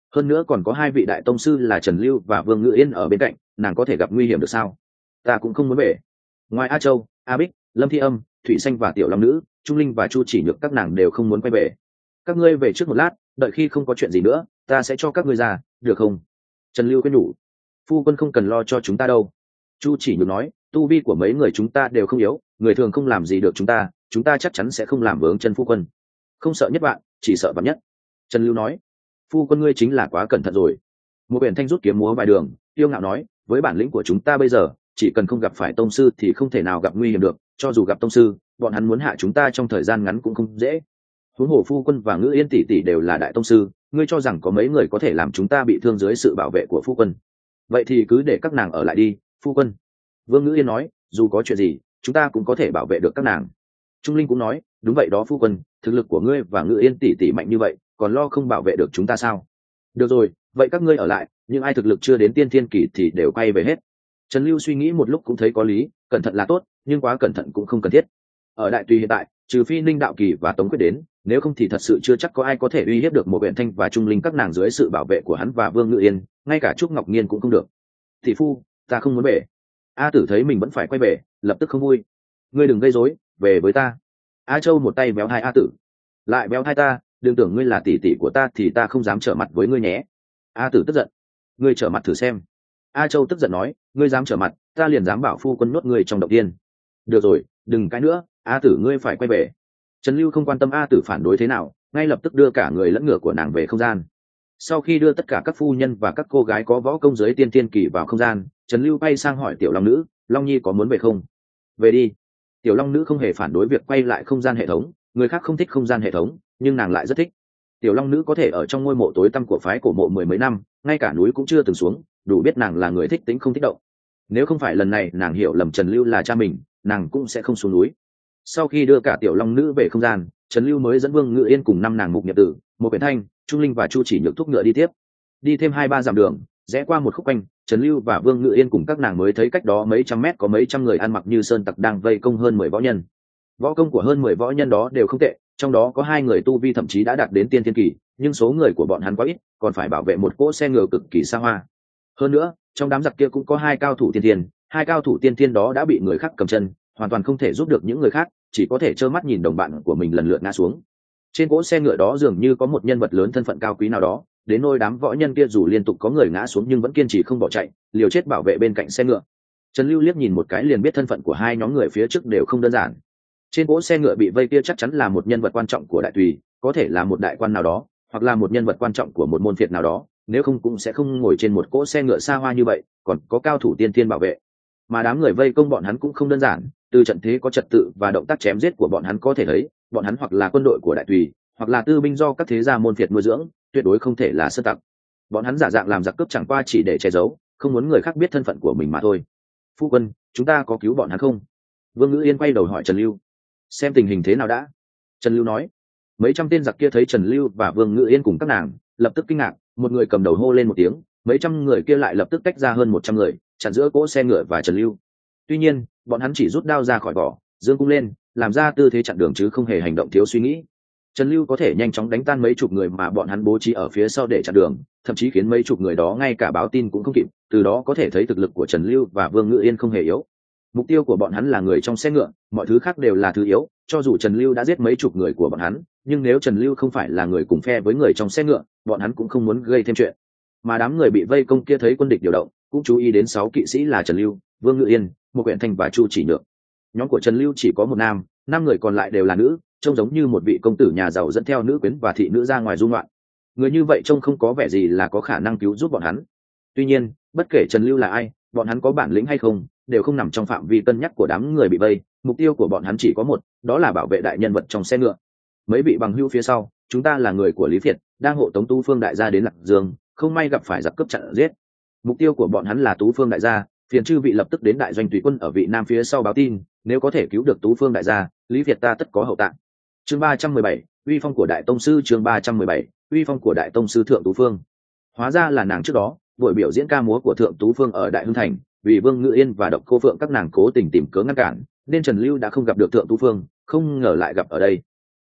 hơn nữa còn có hai vị đại tông sư là Trần Lưu và Vương Ngự Yên ở bên cạnh, nàng có thể gặp nguy hiểm được sao? Ta cũng không muốn về. Ngoài A Châu, A Bích, Lâm Thi Âm, Thủy Xanh và Tiểu Long Nữ, Trung Linh và Chu Chỉ Nhược các nàng đều không muốn quay về. Các ngươi về trước một lát, đợi khi không có chuyện gì nữa, ta sẽ cho các ngươi ra, được không? Trần Lưu khuyên nhủ. Phu quân không cần lo cho chúng ta đâu. Chu Chỉ Nhược nói, tu vi của mấy người chúng ta đều không yếu, người thường không làm gì được chúng ta, chúng ta chắc chắn sẽ không làm vướng chân phu quân. Không sợ nhất bạn, chỉ sợ vạn nhất. Trần Lưu nói, phu quân ngươi chính là quá cẩn thận rồi. Một biển thanh rút kiếm múa vài đường, tiêu ngạo nói, với bản lĩnh của chúng ta bây giờ, chỉ cần không gặp phải tông sư thì không thể nào gặp nguy hiểm được, cho dù gặp tông sư, bọn hắn muốn hạ chúng ta trong thời gian ngắn cũng không dễ. Huống hồ phu quân và Ngữ Yên tỷ tỷ đều là đại tông sư, ngươi cho rằng có mấy người có thể làm chúng ta bị thương dưới sự bảo vệ của phu quân? Vậy thì cứ để các nàng ở lại đi, phu quân. Vương Ngữ Yên nói, dù có chuyện gì, chúng ta cũng có thể bảo vệ được các nàng. Trung Linh cũng nói, đúng vậy đó phu quân, thực lực của ngươi và Ngữ Yên tỷ tỷ mạnh như vậy, còn lo không bảo vệ được chúng ta sao? Được rồi, vậy các ngươi ở lại, nhưng ai thực lực chưa đến tiên thiên kỳ thì đều quay về hết. Trần Lưu suy nghĩ một lúc cũng thấy có lý, cẩn thận là tốt, nhưng quá cẩn thận cũng không cần thiết. Ở đại tùy hiện tại, trừ phi Ninh Đạo Kỳ và Tống Quyết đến, nếu không thì thật sự chưa chắc có ai có thể uy hiếp được một huyện thanh và Trung Linh các nàng dưới sự bảo vệ của hắn và Vương Ngự Yên, ngay cả Trúc Ngọc Nhiên cũng không được. Thị phu, ta không muốn về. A Tử thấy mình vẫn phải quay về, lập tức không vui. Ngươi đừng gây rối, về với ta. A Châu một tay béo hai A Tử. Lại béo hai ta, đừng tưởng ngươi là tỷ tỷ của ta thì ta không dám trở mặt với ngươi nhé. A Tử tức giận. Ngươi trở mặt thử xem. A Châu tức giận nói, ngươi dám trở mặt, ta liền dám bảo phu quân nhốt ngươi trong động tiên. Được rồi, đừng cãi nữa, A Tử ngươi phải quay về. Trần Lưu không quan tâm A Tử phản đối thế nào, ngay lập tức đưa cả người lẫn ngựa của nàng về không gian. Sau khi đưa tất cả các phu nhân và các cô gái có võ công dưới tiên tiên kỳ vào không gian, Trần Lưu bay sang hỏi Tiểu Long Nữ, Long Nhi có muốn về không? Về đi. Tiểu Long Nữ không hề phản đối việc quay lại không gian hệ thống, người khác không thích không gian hệ thống, nhưng nàng lại rất thích. Tiểu Long Nữ có thể ở trong ngôi mộ tối tăm của phái cổ mộ mười mấy năm, ngay cả núi cũng chưa từng xuống, đủ biết nàng là người thích tính không thích động. Nếu không phải lần này nàng hiểu lầm Trần Lưu là cha mình, nàng cũng sẽ không xuống núi. Sau khi đưa cả Tiểu Long Nữ về không gian, Trần Lưu mới dẫn Vương Ngự Yên cùng năm nàng Mục Nhật Tử, một Biển Thanh, Trung Linh và Chu Chỉ Nhược thúc ngựa đi tiếp. Đi thêm hai ba dặm đường, rẽ qua một khúc quanh, Trần Lưu và Vương Ngự Yên cùng các nàng mới thấy cách đó mấy trăm mét có mấy trăm người ăn mặc như sơn tặc đang vây công hơn mười võ nhân. Võ công của hơn mười võ nhân đó đều không tệ, trong đó có hai người tu vi thậm chí đã đạt đến tiên thiên kỳ, nhưng số người của bọn hắn quá ít, còn phải bảo vệ một cỗ xe ngựa cực kỳ xa hoa. Hơn nữa, trong đám giặc kia cũng có hai cao thủ tiên thiên, hai cao thủ tiên thiên đó đã bị người khác cầm chân, hoàn toàn không thể giúp được những người khác, chỉ có thể trơ mắt nhìn đồng bạn của mình lần lượt ngã xuống. Trên cỗ xe ngựa đó dường như có một nhân vật lớn thân phận cao quý nào đó, đến nôi đám võ nhân kia dù liên tục có người ngã xuống nhưng vẫn kiên trì không bỏ chạy, liều chết bảo vệ bên cạnh xe ngựa. Trần Lưu liếc nhìn một cái liền biết thân phận của hai nhóm người phía trước đều không đơn giản. Trên cỗ xe ngựa bị vây kia chắc chắn là một nhân vật quan trọng của đại tùy, có thể là một đại quan nào đó, hoặc là một nhân vật quan trọng của một môn phiệt nào đó, nếu không cũng sẽ không ngồi trên một cỗ xe ngựa xa hoa như vậy, còn có cao thủ tiên thiên bảo vệ. Mà đám người vây công bọn hắn cũng không đơn giản, từ trận thế có trật tự và động tác chém giết của bọn hắn có thể thấy, bọn hắn hoặc là quân đội của đại tùy, hoặc là tư binh do các thế gia môn phiệt nuôi dưỡng, tuyệt đối không thể là sơn tặc. Bọn hắn giả dạng làm giặc cướp chẳng qua chỉ để che giấu, không muốn người khác biết thân phận của mình mà thôi. Phu quân, chúng ta có cứu bọn hắn không? Vương Ngữ Yên quay đầu hỏi Trần Lưu. Xem tình hình thế nào đã. Trần Lưu nói. Mấy trăm tên giặc kia thấy Trần Lưu và Vương Ngữ Yên cùng các nàng, lập tức kinh ngạc, một người cầm đầu hô lên một tiếng, mấy trăm người kia lại lập tức tách ra hơn một trăm người, chặn giữa cỗ xe ngựa và Trần Lưu. Tuy nhiên, bọn hắn chỉ rút đao ra khỏi vỏ, giương cung lên, làm ra tư thế chặn đường chứ không hề hành động thiếu suy nghĩ. Trần Lưu có thể nhanh chóng đánh tan mấy chục người mà bọn hắn bố trí ở phía sau để chặn đường, thậm chí khiến mấy chục người đó ngay cả báo tin cũng không kịp, từ đó có thể thấy thực lực của Trần Lưu và Vương Ngự Yên không hề yếu. Mục tiêu của bọn hắn là người trong xe ngựa, mọi thứ khác đều là thứ yếu, cho dù Trần Lưu đã giết mấy chục người của bọn hắn, nhưng nếu Trần Lưu không phải là người cùng phe với người trong xe ngựa, bọn hắn cũng không muốn gây thêm chuyện. Mà đám người bị vây công kia thấy quân địch điều động, cũng chú ý đến sáu kỵ sĩ là Trần Lưu, Vương Ngự Yên, một Quyện Thanh và Chu Chỉ Nhược. Nhóm của Trần Lưu chỉ có một nam, năm người còn lại đều là nữ, trông giống như một vị công tử nhà giàu dẫn theo nữ quyến và thị nữ ra ngoài du ngoạn. Người như vậy trông không có vẻ gì là có khả năng cứu giúp bọn hắn. Tuy nhiên, bất kể Trần Lưu là ai, bọn hắn có bản lĩnh hay không, đều không nằm trong phạm vi cân nhắc của đám người bị vây. Mục tiêu của bọn hắn chỉ có một, đó là bảo vệ đại nhân vật trong xe ngựa. Mấy vị bằng hữu phía sau, chúng ta là người của Lý Việt, đang hộ tống Tú Phương đại gia đến Lạc Dương, không may gặp phải giặc cướp chặn giết. Mục tiêu của bọn hắn là Tú Phương đại gia, phiền chư vị lập tức đến đại doanh tùy quân ở vị nam phía sau báo tin, nếu có thể cứu được Tú Phương đại gia, Lý Việt ta tất có hậu tạng. Chương ba trăm mười bảy, uy phong của đại tông sư. Chương ba trăm mười bảy, uy phong của đại tông sư Thượng Tú Phương. Hóa ra là nàng trước đó, buổi biểu diễn ca múa của Thượng Tú Phương ở Đại Hưng Thành, vì Vương Ngự Yên và Độc Cô Phượng các nàng cố tình tìm cớ ngăn cản, nên Trần Lưu đã không gặp được Thượng Tú Phương, không ngờ lại gặp ở đây.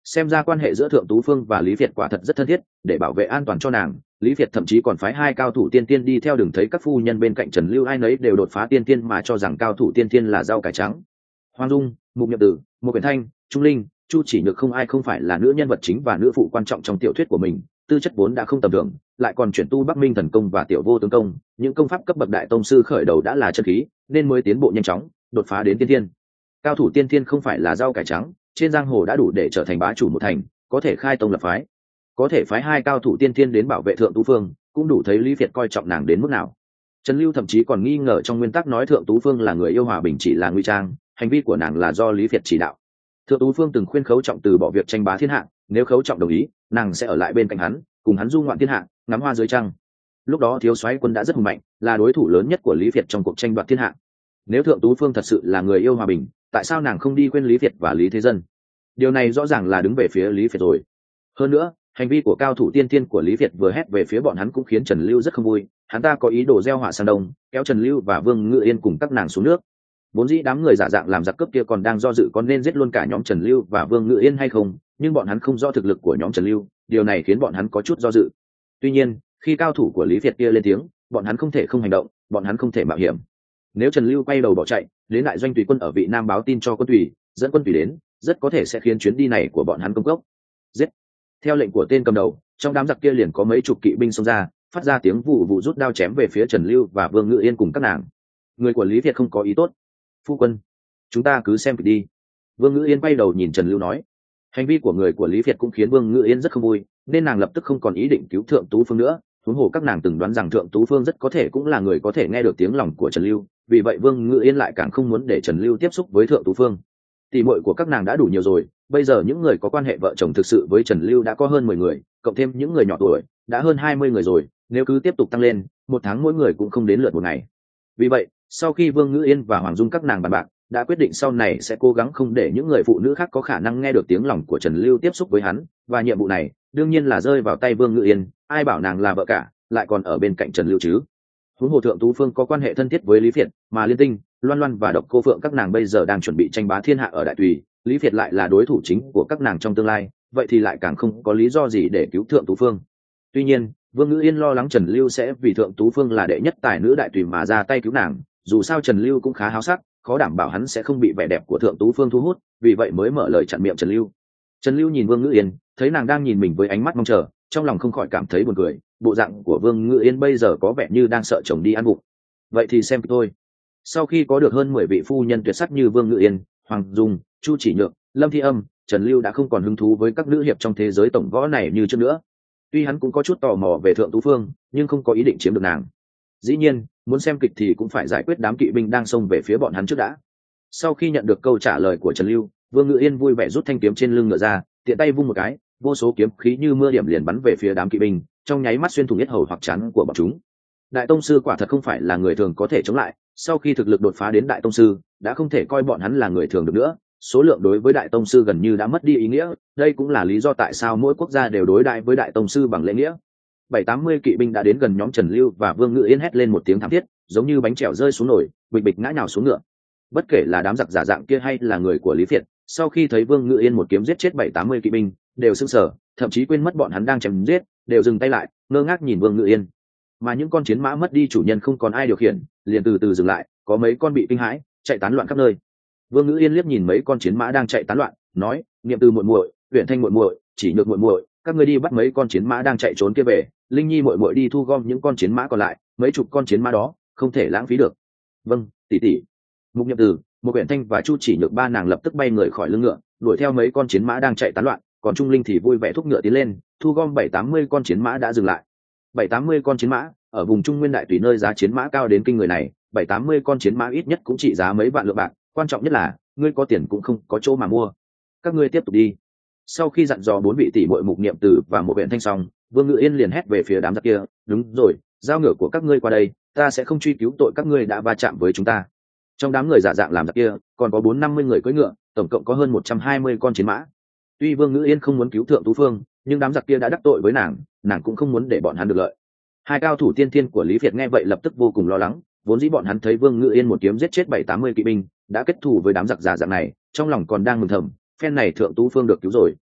xem ra quan hệ giữa thượng tú phương và lý việt quả thật rất thân thiết. Để bảo vệ an toàn cho nàng, lý việt thậm chí còn phái hai cao thủ tiên tiên đi theo, đường thấy các phu nhân bên cạnh trần lưu ai nấy đều đột phá tiên tiên mà cho rằng cao thủ tiên tiên là rau cải trắng. Hoàng Dung, Mục Nhậm Tử, Một Quyển Thanh, Trung Linh, Chu Chỉ Nhược không ai không phải là nữ nhân vật chính và nữ phụ quan trọng trong tiểu thuyết của mình, tư chất vốn đã không tầm thường, lại còn chuyển tu Bắc Minh thần công và Tiểu Vô tướng công, những công pháp cấp bậc đại tông sư khởi đầu đã là chân khí, nên mới tiến bộ nhanh chóng, đột phá đến tiên tiên. Cao thủ tiên tiên không phải là rau cải trắng, trên giang hồ đã đủ để trở thành bá chủ một thành, có thể khai tông lập phái, có thể phái hai cao thủ tiên tiên đến bảo vệ thượng tú phương, cũng đủ thấy Lý Việt coi trọng nàng đến mức nào. Trần Lưu thậm chí còn nghi ngờ trong nguyên tắc nói thượng tú phương là người yêu hòa bình chỉ là ngụy trang, hành vi của nàng là do Lý Việt chỉ đạo. Thượng tú phương từng khuyên Khấu Trọng từ bỏ việc tranh bá thiên hạ, nếu Khấu Trọng đồng ý, nàng sẽ ở lại bên cạnh hắn, cùng hắn du ngoạn thiên hạ, ngắm hoa dưới trăng. Lúc đó thiếu soái quân đã rất hùng mạnh, là đối thủ lớn nhất của Lý Việt trong cuộc tranh đoạt thiên hạ. Nếu thượng tú phương thật sự là người yêu hòa bình, tại sao nàng không đi khuyên Lý Việt và Lý Thế Dân? Điều này rõ ràng là đứng về phía Lý Việt rồi. Hơn nữa, hành vi của cao thủ tiên tiên của Lý Việt vừa hét về phía bọn hắn cũng khiến Trần Lưu rất không vui. Hắn ta có ý đồ gieo họa sang đông, kéo Trần Lưu và Vương Ngự Yên cùng các nàng xuống nước. Vốn dĩ đám người giả dạng làm giặc cướp kia còn đang do dự có nên giết luôn cả nhóm Trần Lưu và Vương Ngự Yên hay không, nhưng bọn hắn không rõ thực lực của nhóm Trần Lưu, điều này khiến bọn hắn có chút do dự. Tuy nhiên, khi cao thủ của Lý Việt kia lên tiếng, bọn hắn không thể không hành động, bọn hắn không thể mạo hiểm. Nếu Trần Lưu quay đầu bỏ chạy, đến đại doanh tùy quân ở Vị Nam báo tin cho quân tùy, dẫn quân tùy đến, rất có thể sẽ khiến chuyến đi này của bọn hắn công cốc. Giết! Theo lệnh của tên cầm đầu, trong đám giặc kia liền có mấy chục kỵ binh xông ra, phát ra tiếng vụ vụ rút đao chém về phía Trần Lưu và Vương Ngự Yên cùng các nàng. Người của Lý Việt không có ý tốt. Phu quân, chúng ta cứ xem kịch đi. Vương Ngự Yên quay đầu nhìn Trần Lưu nói. Hành vi của người của Lý Việt cũng khiến Vương Ngự Yên rất không vui, nên nàng lập tức không còn ý định cứu thượng tú phương nữa. Huống hồ các nàng từng đoán rằng thượng tú phương rất có thể cũng là người có thể nghe được tiếng lòng của Trần Lưu, vì vậy Vương Ngự Yên lại càng không muốn để Trần Lưu tiếp xúc với thượng tú phương. Tỷ muội của các nàng đã đủ nhiều rồi, bây giờ những người có quan hệ vợ chồng thực sự với Trần Lưu đã có hơn mười người, cộng thêm những người nhỏ tuổi, đã hơn hai mươi người rồi, nếu cứ tiếp tục tăng lên, một tháng mỗi người cũng không đến lượt một ngày. Vì vậy, sau khi Vương Ngự Yên và Hoàng Dung các nàng bàn bạc, đã quyết định sau này sẽ cố gắng không để những người phụ nữ khác có khả năng nghe được tiếng lòng của Trần Lưu tiếp xúc với hắn, và nhiệm vụ này đương nhiên là rơi vào tay Vương Ngự Yên, ai bảo nàng là vợ cả, lại còn ở bên cạnh Trần Lưu chứ. Huống hồ thượng tú phương có quan hệ thân thiết với Lý Việt, mà Liên Tinh, Loan Loan và Độc Cô Phượng các nàng bây giờ đang chuẩn bị tranh bá thiên hạ ở Đại Tùy, Lý Việt lại là đối thủ chính của các nàng trong tương lai, vậy thì lại càng không có lý do gì để cứu thượng tú phương. Tuy nhiên, Vương Ngự Yên lo lắng Trần Lưu sẽ vì thượng tú phương là đệ nhất tài nữ Đại Tùy mà ra tay cứu nàng, dù sao Trần Lưu cũng khá háo sắc, khó đảm bảo hắn sẽ không bị vẻ đẹp của thượng tú phương thu hút, vì vậy mới mở lời chặn miệng Trần Lưu. Trần Lưu nhìn Vương Ngự Yên, thấy nàng đang nhìn mình với ánh mắt mong chờ, trong lòng không khỏi cảm thấy buồn cười, bộ dạng của Vương Ngự Yên bây giờ có vẻ như đang sợ chồng đi ăn vụng. Vậy thì xem thôi. Sau khi có được hơn mười vị phu nhân tuyệt sắc như Vương Ngự Yên, Hoàng Dung, Chu Chỉ Nhược, Lâm Thi Âm, Trần Lưu đã không còn hứng thú với các nữ hiệp trong thế giới tổng võ này như trước nữa. Tuy hắn cũng có chút tò mò về thượng tú phương, nhưng không có ý định chiếm được nàng. Dĩ nhiên, muốn xem kịch thì cũng phải giải quyết đám kỵ binh đang xông về phía bọn hắn trước đã. Sau khi nhận được câu trả lời của Trần Lưu, Vương Ngự Yên vui vẻ rút thanh kiếm trên lưng ngựa ra, tiện tay vung một cái, vô số kiếm khí như mưa điểm liền bắn về phía đám kỵ binh, trong nháy mắt xuyên thủng yết hầu hoặc trán của bọn chúng. Đại tông sư quả thật không phải là người thường có thể chống lại, sau khi thực lực đột phá đến đại tông sư, đã không thể coi bọn hắn là người thường được nữa, số lượng đối với đại tông sư gần như đã mất đi ý nghĩa, đây cũng là lý do tại sao mỗi quốc gia đều đối đãi với đại tông sư bằng lễ nghĩa. Bảy tám mươi kỵ binh đã đến gần nhóm Trần Lưu và Vương Ngự Yên hét lên một tiếng thảm thiết, giống như bánh trèo rơi xuống nồi, bịch bịch ngã nhào xuống ngựa. Bất kể là đám giặc giả dạng kia hay là người của Lý Việt, sau khi thấy Vương Ngự Yên một kiếm giết chết bảy tám mươi kỵ binh, đều sững sờ, thậm chí quên mất bọn hắn đang chém giết, đều dừng tay lại, ngơ ngác nhìn Vương Ngự Yên. Mà những con chiến mã mất đi chủ nhân không còn ai điều khiển, liền từ từ dừng lại, có mấy con bị kinh hãi, chạy tán loạn khắp nơi. Vương Ngự Yên liếc nhìn mấy con chiến mã đang chạy tán loạn, nói: "Niệm Từ muội muội, Uyển Thanh muội muội, Chỉ Nhược muội muội, các ngươi đi bắt mấy con chiến mã đang chạy trốn kia về, Linh Nhi muội muội đi thu gom những con chiến mã còn lại, mấy chục con chiến mã đó, không thể lãng phí được." "Vâng, tỷ tỷ." Mục Niệm Từ, một Uyển Thanh và Chu Chỉ Nhược ba nàng lập tức bay người khỏi lưng ngựa, đuổi theo mấy con chiến mã đang chạy tán loạn, còn Trung Linh thì vui vẻ thúc ngựa tiến lên, thu gom bảy tám mươi con chiến mã đã dừng lại. Bảy tám mươi con chiến mã, ở vùng Trung Nguyên Đại Tùy nơi giá chiến mã cao đến kinh người này, bảy tám mươi con chiến mã ít nhất cũng trị giá mấy vạn lượng bạc, quan trọng nhất là ngươi có tiền cũng không có chỗ mà mua. Các ngươi tiếp tục đi. Sau khi dặn dò bốn vị tỷ muội Mục Niệm Từ và một Uyển Thanh xong, Vương Ngự Yên liền hét về phía đám giặc kia: "Đúng rồi, giao ngựa của các ngươi qua đây, ta sẽ không truy cứu tội các ngươi đã va chạm với chúng ta." Trong đám người giả dạng làm giặc kia, còn có bốn năm mươi người cưỡi ngựa, tổng cộng có hơn một trăm hai mươi con chiến mã. Tuy Vương Ngự Yên không muốn cứu thượng tú phương, nhưng đám giặc kia đã đắc tội với nàng, nàng cũng không muốn để bọn hắn được lợi. Hai cao thủ tiên thiên của Lý Việt nghe vậy lập tức vô cùng lo lắng, vốn dĩ bọn hắn thấy Vương Ngự Yên một kiếm giết chết bảy tám mươi kỵ binh, đã kết thù với đám giặc giả dạng này, trong lòng còn đang mừng thầm, phen này thượng tú phương được cứu rồi.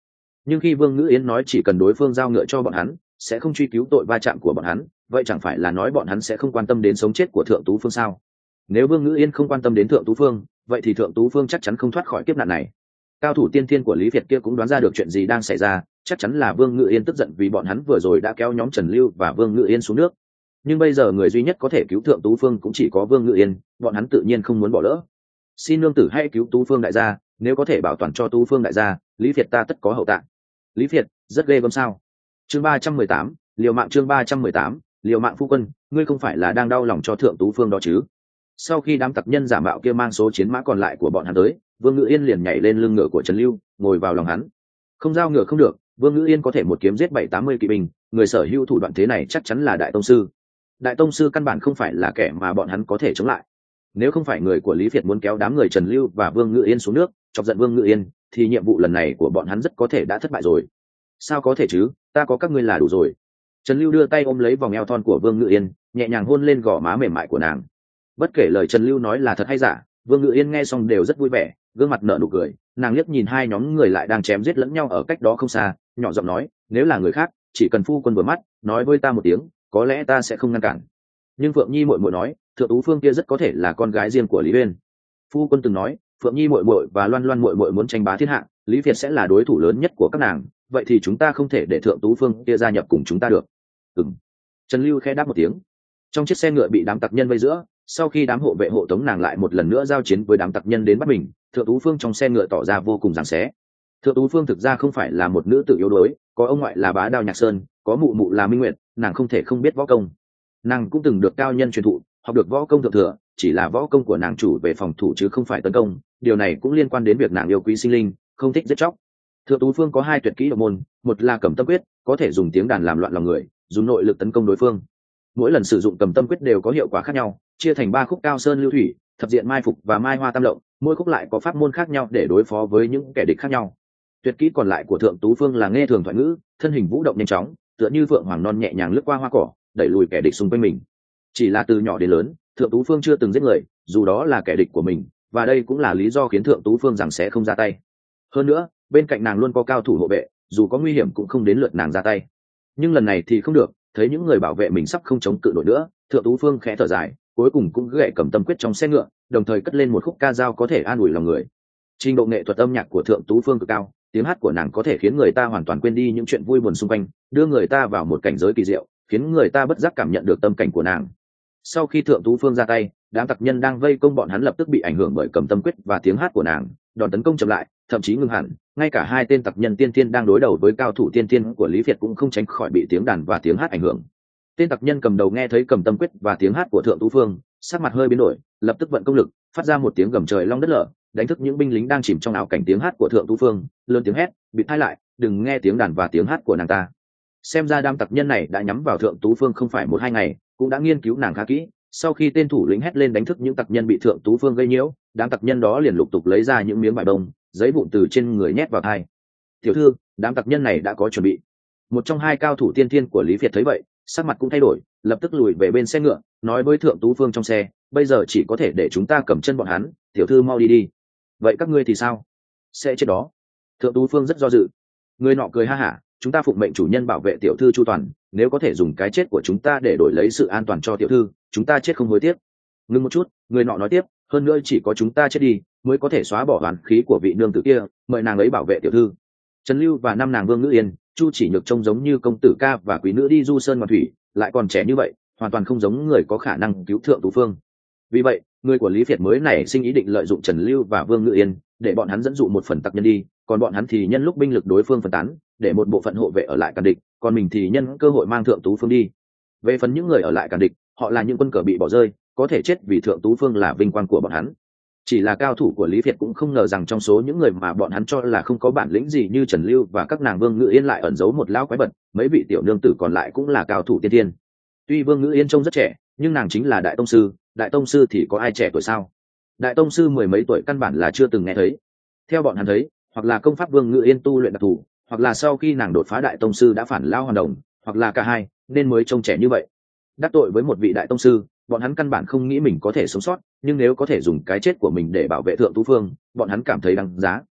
Nhưng khi Vương Ngữ Yên nói chỉ cần đối phương giao ngựa cho bọn hắn sẽ không truy cứu tội va chạm của bọn hắn, vậy chẳng phải là nói bọn hắn sẽ không quan tâm đến sống chết của Thượng Tú Phương sao? Nếu Vương Ngữ Yên không quan tâm đến Thượng Tú Phương, vậy thì Thượng Tú Phương chắc chắn không thoát khỏi kiếp nạn này. Cao thủ tiên thiên của Lý Việt kia cũng đoán ra được chuyện gì đang xảy ra, chắc chắn là Vương Ngữ Yên tức giận vì bọn hắn vừa rồi đã kéo nhóm Trần Lưu và Vương Ngữ Yên xuống nước. Nhưng bây giờ người duy nhất có thể cứu Thượng Tú Phương cũng chỉ có Vương Ngữ Yên, bọn hắn tự nhiên không muốn bỏ lỡ. Xin nương tử hãy cứu Tú Phương đại gia, nếu có thể bảo toàn cho Tú Phương đại gia, Lý Việt ta tất có hậu tạng. Lý Việt rất ghê gớm sao? Chương ba trăm mười tám, liều mạng. Chương ba trăm mười tám, liều mạng. Phu quân, ngươi không phải là đang đau lòng cho Thượng Tú Phương đó chứ? Sau khi đám tặc nhân giả mạo kia mang số chiến mã còn lại của bọn hắn tới, Vương Ngữ Yên liền nhảy lên lưng ngựa của Trần Lưu, ngồi vào lòng hắn. Không giao ngựa không được, Vương Ngữ Yên có thể một kiếm giết bảy tám mươi kỵ binh, người sở hữu thủ đoạn thế này chắc chắn là đại tông sư. Đại tông sư căn bản không phải là kẻ mà bọn hắn có thể chống lại. Nếu không phải người của Lý Việt muốn kéo đám người Trần Lưu và Vương Ngữ Yên xuống nước, chọc giận Vương Ngữ Yên, thì nhiệm vụ lần này của bọn hắn rất có thể đã thất bại rồi. Sao có thể chứ, ta có các ngươi là đủ rồi. Trần Lưu đưa tay ôm lấy vòng eo thon của Vương Ngữ Yên, nhẹ nhàng hôn lên gò má mềm mại của nàng. Bất kể lời Trần Lưu nói là thật hay giả, Vương Ngữ Yên nghe xong đều rất vui vẻ, gương mặt nở nụ cười. Nàng liếc nhìn hai nhóm người lại đang chém giết lẫn nhau ở cách đó không xa, nhỏ giọng nói, nếu là người khác, chỉ cần phu quân vừa mắt, nói với ta một tiếng, có lẽ ta sẽ không ngăn cản. Nhưng Phượng Nhi muội muội nói, Thượng Tú Phương kia rất có thể là con gái riêng của Lý Uyên. Phu quân từng nói, Phượng Nhi muội muội và Loan Loan muội muội muốn tranh bá thiên hạ, Lý Việt sẽ là đối thủ lớn nhất của các nàng, vậy thì chúng ta không thể để Thượng Tú Phương kia gia nhập cùng chúng ta được. Ừm. Trần Lưu khẽ đáp một tiếng. Trong chiếc xe ngựa bị đám tặc nhân vây giữa, sau khi đám hộ vệ hộ tống nàng lại một lần nữa giao chiến với đám tặc nhân đến bắt mình, Thượng Tú Phương trong xe ngựa tỏ ra vô cùng giằng xé. Thượng Tú Phương thực ra không phải là một nữ tử yếu đuối, có ông ngoại là Bá Đao Nhạc Sơn, có mụ mụ là Minh Nguyệt, nàng không thể không biết võ công. Nàng cũng từng được cao nhân truyền thụ, học được võ công thượng thừa, chỉ là võ công của nàng chủ về phòng thủ chứ không phải tấn công, điều này cũng liên quan đến việc nàng yêu quý sinh linh, không thích giết chóc. Thượng Tú Phương có hai tuyệt kỹ độc môn, một là Cầm Tâm Quyết, có thể dùng tiếng đàn làm loạn lòng người, dùng nội lực tấn công đối phương. Mỗi lần sử dụng Cầm Tâm Quyết đều có hiệu quả khác nhau, chia thành ba khúc Cao Sơn Lưu Thủy, Thập Diện Mai Phục và Mai Hoa Tam Lộng, mỗi khúc lại có pháp môn khác nhau để đối phó với những kẻ địch khác nhau. Tuyệt kỹ còn lại của Thượng Tú Phương là nghe thường thoại ngữ, thân hình vũ động nhanh chóng, tựa như vượng hoàng non nhẹ nhàng lướt qua hoa cỏ, đẩy lùi kẻ địch xung quanh mình. Chỉ là từ nhỏ đến lớn, Thượng Tú Phương chưa từng giết người, dù đó là kẻ địch của mình, và đây cũng là lý do khiến Thượng Tú Phương rằng sẽ không ra tay. Hơn nữa, bên cạnh nàng luôn có cao thủ hộ vệ, dù có nguy hiểm cũng không đến lượt nàng ra tay. Nhưng lần này thì không được, thấy những người bảo vệ mình sắp không chống cự nổi nữa, Thượng Tú Phương khẽ thở dài, cuối cùng cũng gậy Cầm Tâm Quyết trong xe ngựa, đồng thời cất lên một khúc ca dao có thể an ủi lòng người. Trình độ nghệ thuật âm nhạc của Thượng Tú Phương cực cao, tiếng hát của nàng có thể khiến người ta hoàn toàn quên đi những chuyện vui buồn xung quanh, đưa người ta vào một cảnh giới kỳ diệu, khiến người ta bất giác cảm nhận được tâm cảnh của nàng. Sau khi Thượng Tú Phương ra tay, đám tặc nhân đang vây công bọn hắn lập tức bị ảnh hưởng bởi Cầm Tâm Quyết và tiếng hát của nàng, đòn tấn công chậm lại, thậm chí ngừng hẳn. Ngay cả hai tên tặc nhân tiên tiên đang đối đầu với cao thủ tiên tiên của Lý Việt cũng không tránh khỏi bị tiếng đàn và tiếng hát ảnh hưởng. Tên tặc nhân cầm đầu nghe thấy Cầm Tâm Quyết và tiếng hát của Thượng Tú Phương, sắc mặt hơi biến đổi, lập tức vận công lực, phát ra một tiếng gầm trời long đất lở, đánh thức những binh lính đang chìm trong ảo cảnh tiếng hát của Thượng Tú Phương, lớn tiếng hét, bịt tai lại, đừng nghe tiếng đàn và tiếng hát của nàng ta. Xem ra đám tặc nhân này đã nhắm vào Thượng Tú Phương không phải một hai ngày, cũng đã nghiên cứu nàng khá kỹ. Sau khi tên thủ lĩnh hét lên đánh thức những tặc nhân bị Thượng Tú Phương gây nhiễu, đám tặc nhân đó liền lục tục lấy ra những miếng vải bông, giấy vụn từ trên người nhét vào tai. Tiểu thư, đám tặc nhân này đã có chuẩn bị. Một trong hai cao thủ tiên thiên của Lý Việt thấy vậy, sắc mặt cũng thay đổi, lập tức lùi về bên xe ngựa, nói với Thượng Tú Phương trong xe, bây giờ chỉ có thể để chúng ta cầm chân bọn hắn, tiểu thư mau đi đi. Vậy các ngươi thì sao? Sẽ chết đó. Thượng Tú Phương rất do dự. Người nọ cười ha hả, chúng ta phụng mệnh chủ nhân bảo vệ tiểu thư chu toàn, nếu có thể dùng cái chết của chúng ta để đổi lấy sự an toàn cho tiểu thư, chúng ta chết không hối tiếc. Ngưng một chút, người nọ nói tiếp, hơn nữa chỉ có chúng ta chết đi mới có thể xóa bỏ oán khí của vị nương tử kia, mời nàng ấy bảo vệ tiểu thư. Trần Lưu và năm nàng Vương Ngữ Yên, Chu Chỉ Nhược trông giống như công tử ca và quý nữ đi du sơn ngoạn thủy, lại còn trẻ như vậy, hoàn toàn không giống người có khả năng cứu Thượng Tú Phương. Vì vậy, người của Lý Việt mới nảy sinh ý định lợi dụng Trần Lưu và Vương Ngữ Yên, để bọn hắn dẫn dụ một phần tặc nhân đi, còn bọn hắn thì nhân lúc binh lực đối phương phân tán, để một bộ phận hộ vệ ở lại cản địch, còn mình thì nhân cơ hội mang Thượng Tú Phương đi. Về phần những người ở lại cản địch, họ là những quân cờ bị bỏ rơi, có thể chết vì Thượng Tú Phương là vinh quang của bọn hắn. Chỉ là cao thủ của Lý Việt cũng không ngờ rằng trong số những người mà bọn hắn cho là không có bản lĩnh gì như Trần Lưu và các nàng Vương Ngữ Yên lại ẩn giấu một lão quái vật, mấy vị tiểu nương tử còn lại cũng là cao thủ tiên tiên. Tuy Vương Ngữ Yên trông rất trẻ, nhưng nàng chính là đại tông sư, đại tông sư thì có ai trẻ tuổi sao? Đại tông sư mười mấy tuổi căn bản là chưa từng nghe thấy. Theo bọn hắn thấy, hoặc là công pháp Vương Ngữ Yên tu luyện đặc thù, hoặc là sau khi nàng đột phá đại tông sư đã phản lao hoàn đồng, hoặc là cả hai, nên mới trông trẻ như vậy. Đắc tội với một vị đại tông sư, bọn hắn căn bản không nghĩ mình có thể sống sót, nhưng nếu có thể dùng cái chết của mình để bảo vệ Thượng Tú Phương, bọn hắn cảm thấy đáng giá.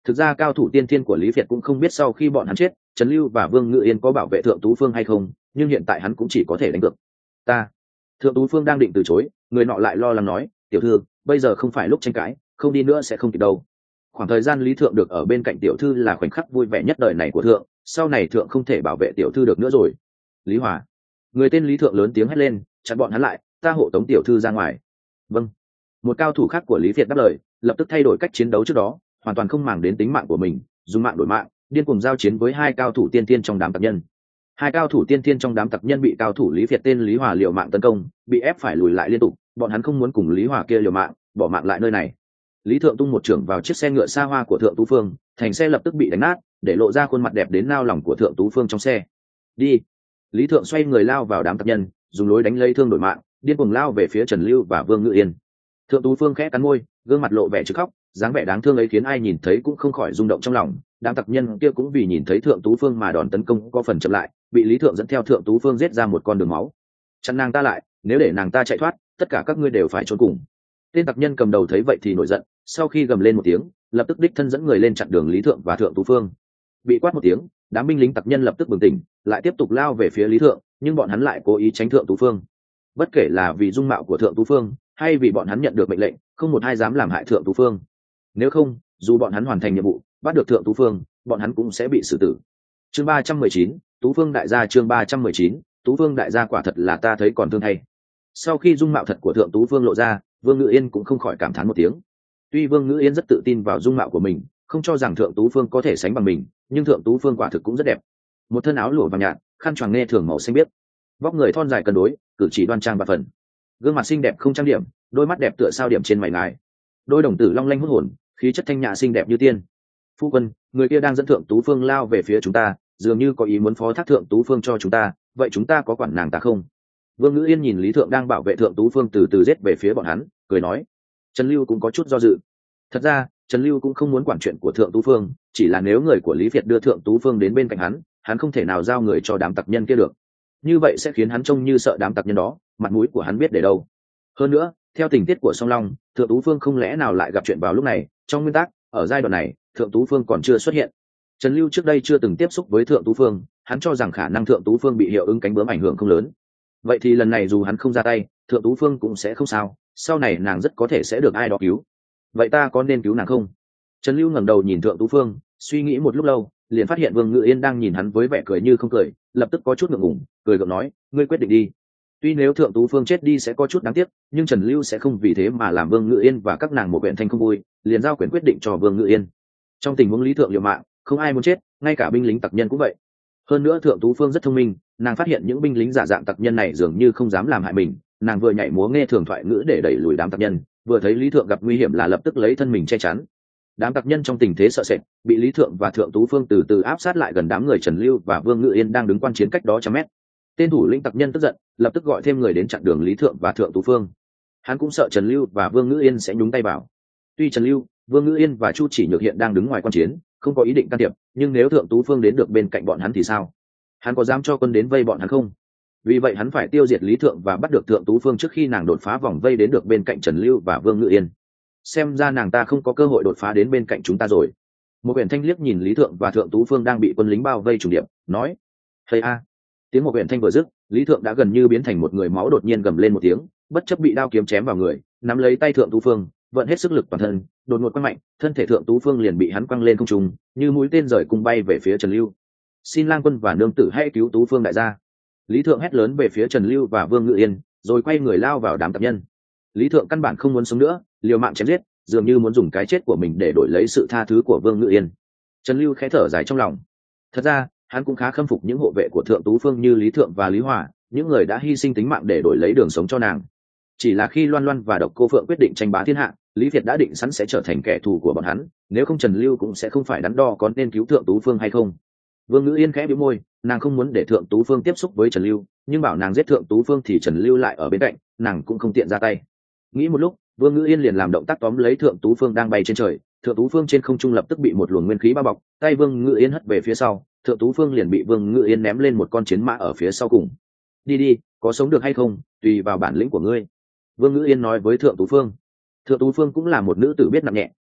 Thực ra cao thủ tiên thiên của Lý Việt cũng không biết sau khi bọn hắn chết, Trần Lưu và Vương Ngự Yên có bảo vệ Thượng Tú Phương hay không, nhưng hiện tại hắn cũng chỉ có thể đánh cược. Ta. Thượng Tú Phương đang định từ chối, người nọ lại lo lắng nói, tiểu thư, bây giờ không phải lúc tranh cãi, không đi nữa sẽ không kịp đâu. Khoảng thời gian Lý Thượng được ở bên cạnh tiểu thư là khoảnh khắc vui vẻ nhất đời này của Thượng, sau này Thượng không thể bảo vệ tiểu thư được nữa rồi. Lý Hòa. Người tên Lý Thượng lớn tiếng hét lên, chặn bọn hắn lại, ta hộ tống tiểu thư ra ngoài. Vâng. Một cao thủ khác của Lý Việt đáp lời, lập tức thay đổi cách chiến đấu trước đó, hoàn toàn không màng đến tính mạng của mình, dùng mạng đổi mạng, điên cuồng giao chiến với hai cao thủ tiên tiên trong đám tặc nhân. Hai cao thủ tiên tiên trong đám tặc nhân bị cao thủ Lý Việt tên Lý Hòa liều mạng tấn công, bị ép phải lùi lại liên tục, bọn hắn không muốn cùng Lý Hòa kia liều mạng, bỏ mạng lại nơi này. Lý Thượng tung một chưởng vào chiếc xe ngựa xa hoa của Thượng Tú Phương, thành xe lập tức bị đánh nát, để lộ ra khuôn mặt đẹp đến nao lòng của Thượng Tú Phương trong xe. Đi. Lý Thượng xoay người lao vào đám tặc nhân, dùng lối đánh lấy thương đổi mạng, điên cuồng lao về phía Trần Lưu và Vương Ngự Yên. Thượng Tú Phương khẽ cắn môi, gương mặt lộ vẻ trực khóc, dáng vẻ đáng thương ấy khiến ai nhìn thấy cũng không khỏi rung động trong lòng. Đám tặc nhân kia cũng vì nhìn thấy Thượng Tú Phương mà đòn tấn công có phần chậm lại, bị Lý Thượng dẫn theo Thượng Tú Phương giết ra một con đường máu. Chặn nàng ta lại, nếu để nàng ta chạy thoát, tất cả các ngươi đều phải trốn cùng. Tên tặc nhân cầm đầu thấy vậy thì nổi giận, sau khi gầm lên một tiếng, lập tức đích thân dẫn người lên chặn đường Lý Thượng và Thượng Tú Phương. Bị quát một tiếng, đám binh lính tặc nhân lập tức bừng tỉnh, lại tiếp tục lao về phía Lý Thượng, nhưng bọn hắn lại cố ý tránh Thượng Tú Phương. Bất kể là vì dung mạo của Thượng Tú Phương, hay vì bọn hắn nhận được mệnh lệnh, không một ai dám làm hại Thượng Tú Phương. Nếu không, dù bọn hắn hoàn thành nhiệm vụ, bắt được Thượng Tú Phương, bọn hắn cũng sẽ bị xử tử. Chương ba trăm mười chín, Tú Phương đại gia. Chương ba trăm mười chín, Tú Phương đại gia. Quả thật là ta thấy còn thương thay. Sau khi dung mạo thật của Thượng Tú Phương lộ ra, Vương Ngự Yên cũng không khỏi cảm thán một tiếng. Tuy Vương Ngự Yên rất tự tin vào dung mạo của mình, không cho rằng Thượng Tú Phương có thể sánh bằng mình, nhưng Thượng Tú Phương quả thực cũng rất đẹp. Một thân áo lụa vàng nhạt, khăn choàng nghe thường màu xanh biếc, vóc người thon dài cân đối, cử chỉ đoan trang và phần, gương mặt xinh đẹp không trang điểm, đôi mắt đẹp tựa sao điểm trên mày ngài, đôi đồng tử long lanh hút hồn, khí chất thanh nhã xinh đẹp như tiên. Phu quân, người kia đang dẫn Thượng Tú Phương lao về phía chúng ta, dường như có ý muốn phó thác Thượng Tú Phương cho chúng ta, vậy chúng ta có quản nàng ta không? Vương Ngự Yên nhìn Lý Thượng đang bảo vệ Thượng Tú Phương từ từ giết về phía bọn hắn, cười nói. Trần Lưu cũng có chút do dự. Thật ra, Trần Lưu cũng không muốn quản chuyện của Thượng Tú Phương, chỉ là nếu người của Lý Việt đưa Thượng Tú Phương đến bên cạnh hắn, hắn không thể nào giao người cho đám tặc nhân kia được. Như vậy sẽ khiến hắn trông như sợ đám tặc nhân đó, mặt mũi của hắn biết để đâu. Hơn nữa, theo tình tiết của Song Long, Thượng Tú Phương không lẽ nào lại gặp chuyện vào lúc này? Trong nguyên tắc, ở giai đoạn này, Thượng Tú Phương còn chưa xuất hiện. Trần Lưu trước đây chưa từng tiếp xúc với Thượng Tú Phương, hắn cho rằng khả năng Thượng Tú Phương bị hiệu ứng cánh bướm ảnh hưởng không lớn. Vậy thì lần này dù hắn không ra tay, Thượng Tú Phương cũng sẽ không sao, sau này nàng rất có thể sẽ được ai đó cứu. Vậy ta có nên cứu nàng không? Trần Lưu ngẩng đầu nhìn Thượng Tú Phương, suy nghĩ một lúc lâu, liền phát hiện Vương Ngự Yên đang nhìn hắn với vẻ cười như không cười, lập tức có chút ngượng ngùng, cười gượng nói, ngươi quyết định đi. Tuy nếu Thượng Tú Phương chết đi sẽ có chút đáng tiếc, nhưng Trần Lưu sẽ không vì thế mà làm Vương Ngự Yên và các nàng một quyển thanh không vui, liền giao quyền quyết định cho Vương Ngự Yên. Trong tình huống Lý Thượng liều mạng, không ai muốn chết, ngay cả binh lính tặc nhân cũng vậy. Hơn nữa Thượng Tú Phương rất thông minh, nàng phát hiện những binh lính giả dạng tặc nhân này dường như không dám làm hại mình, nàng vừa nhảy múa nghe thường thoại ngữ để đẩy lùi đám tặc nhân, vừa thấy Lý Thượng gặp nguy hiểm là lập tức lấy thân mình che chắn. Đám tặc nhân trong tình thế sợ sệt, bị Lý Thượng và Thượng Tú Phương từ từ áp sát lại gần đám người Trần Lưu và Vương Ngự Yên đang đứng quan chiến cách đó trăm mét. Tên thủ lĩnh tặc nhân tức giận, lập tức gọi thêm người đến chặn đường Lý Thượng và Thượng Tú Phương. Hắn cũng sợ Trần Lưu và Vương Ngự Yên sẽ nhúng tay vào. Tuy Trần Lưu, Vương Ngự Yên và Chu Chỉ Nhược hiện đang đứng ngoài quan chiến, không có ý định can thiệp, nhưng nếu Thượng Tú Phương đến được bên cạnh bọn hắn thì sao? Hắn có dám cho quân đến vây bọn hắn không? Vì vậy hắn phải tiêu diệt Lý Thượng và bắt được Thượng Tú Phương trước khi nàng đột phá vòng vây đến được bên cạnh Trần Lưu và Vương Ngự Yên. Xem ra nàng ta không có cơ hội đột phá đến bên cạnh chúng ta rồi. Một quyển thanh liếc nhìn Lý Thượng và Thượng Tú Phương đang bị quân lính bao vây trùng điệp, nói: "Thầy a!" Tiếng một quyển thanh vừa dứt, Lý Thượng đã gần như biến thành một người máu đột nhiên gầm lên một tiếng, bất chấp bị đao kiếm chém vào người, nắm lấy tay Thượng Tú Phương, vận hết sức lực toàn thân, đột ngột quăng mạnh, thân thể Thượng Tú Phương liền bị hắn quăng lên không trung, như mũi tên rời cung bay về phía Trần Lưu. "Xin lang quân và nương tử hãy cứu Tú Phương đại gia!" Lý Thượng hét lớn về phía Trần Lưu và Vương Ngự Yên, rồi quay người lao vào đám tặc nhân. Lý Thượng căn bản không muốn sống nữa, liều mạng chém giết, dường như muốn dùng cái chết của mình để đổi lấy sự tha thứ của Vương Ngự Yên. Trần Lưu khẽ thở dài trong lòng. Thật ra, hắn cũng khá khâm phục những hộ vệ của Thượng Tú Phương như Lý Thượng và Lý Hòa, những người đã hy sinh tính mạng để đổi lấy đường sống cho nàng. Chỉ là khi Loan Loan và Độc Cô Phượng quyết định tranh bá thiên hạ, Lý Việt đã định sẵn sẽ trở thành kẻ thù của bọn hắn, nếu không Trần Lưu cũng sẽ không phải đắn đo có nên cứu Thượng Tú Phương hay không. Vương Ngự Yên khẽ bĩu môi, nàng không muốn để Thượng Tú Phương tiếp xúc với Trần Lưu, nhưng bảo nàng giết Thượng Tú Phương thì Trần Lưu lại ở bên cạnh, nàng cũng không tiện ra tay. Nghĩ một lúc, Vương Ngự Yên liền làm động tác tóm lấy Thượng Tú Phương đang bay trên trời, Thượng Tú Phương trên không trung lập tức bị một luồng nguyên khí bao bọc, tay Vương Ngự Yên hất về phía sau, Thượng Tú Phương liền bị Vương Ngự Yên ném lên một con chiến mã ở phía sau cùng. "Đi đi, có sống được hay không, tùy vào bản lĩnh của ngươi." Vương Ngự Yên nói với Thượng Tú Phương. Thượng Tú Phương cũng là một nữ tử biết nặng nhẹ,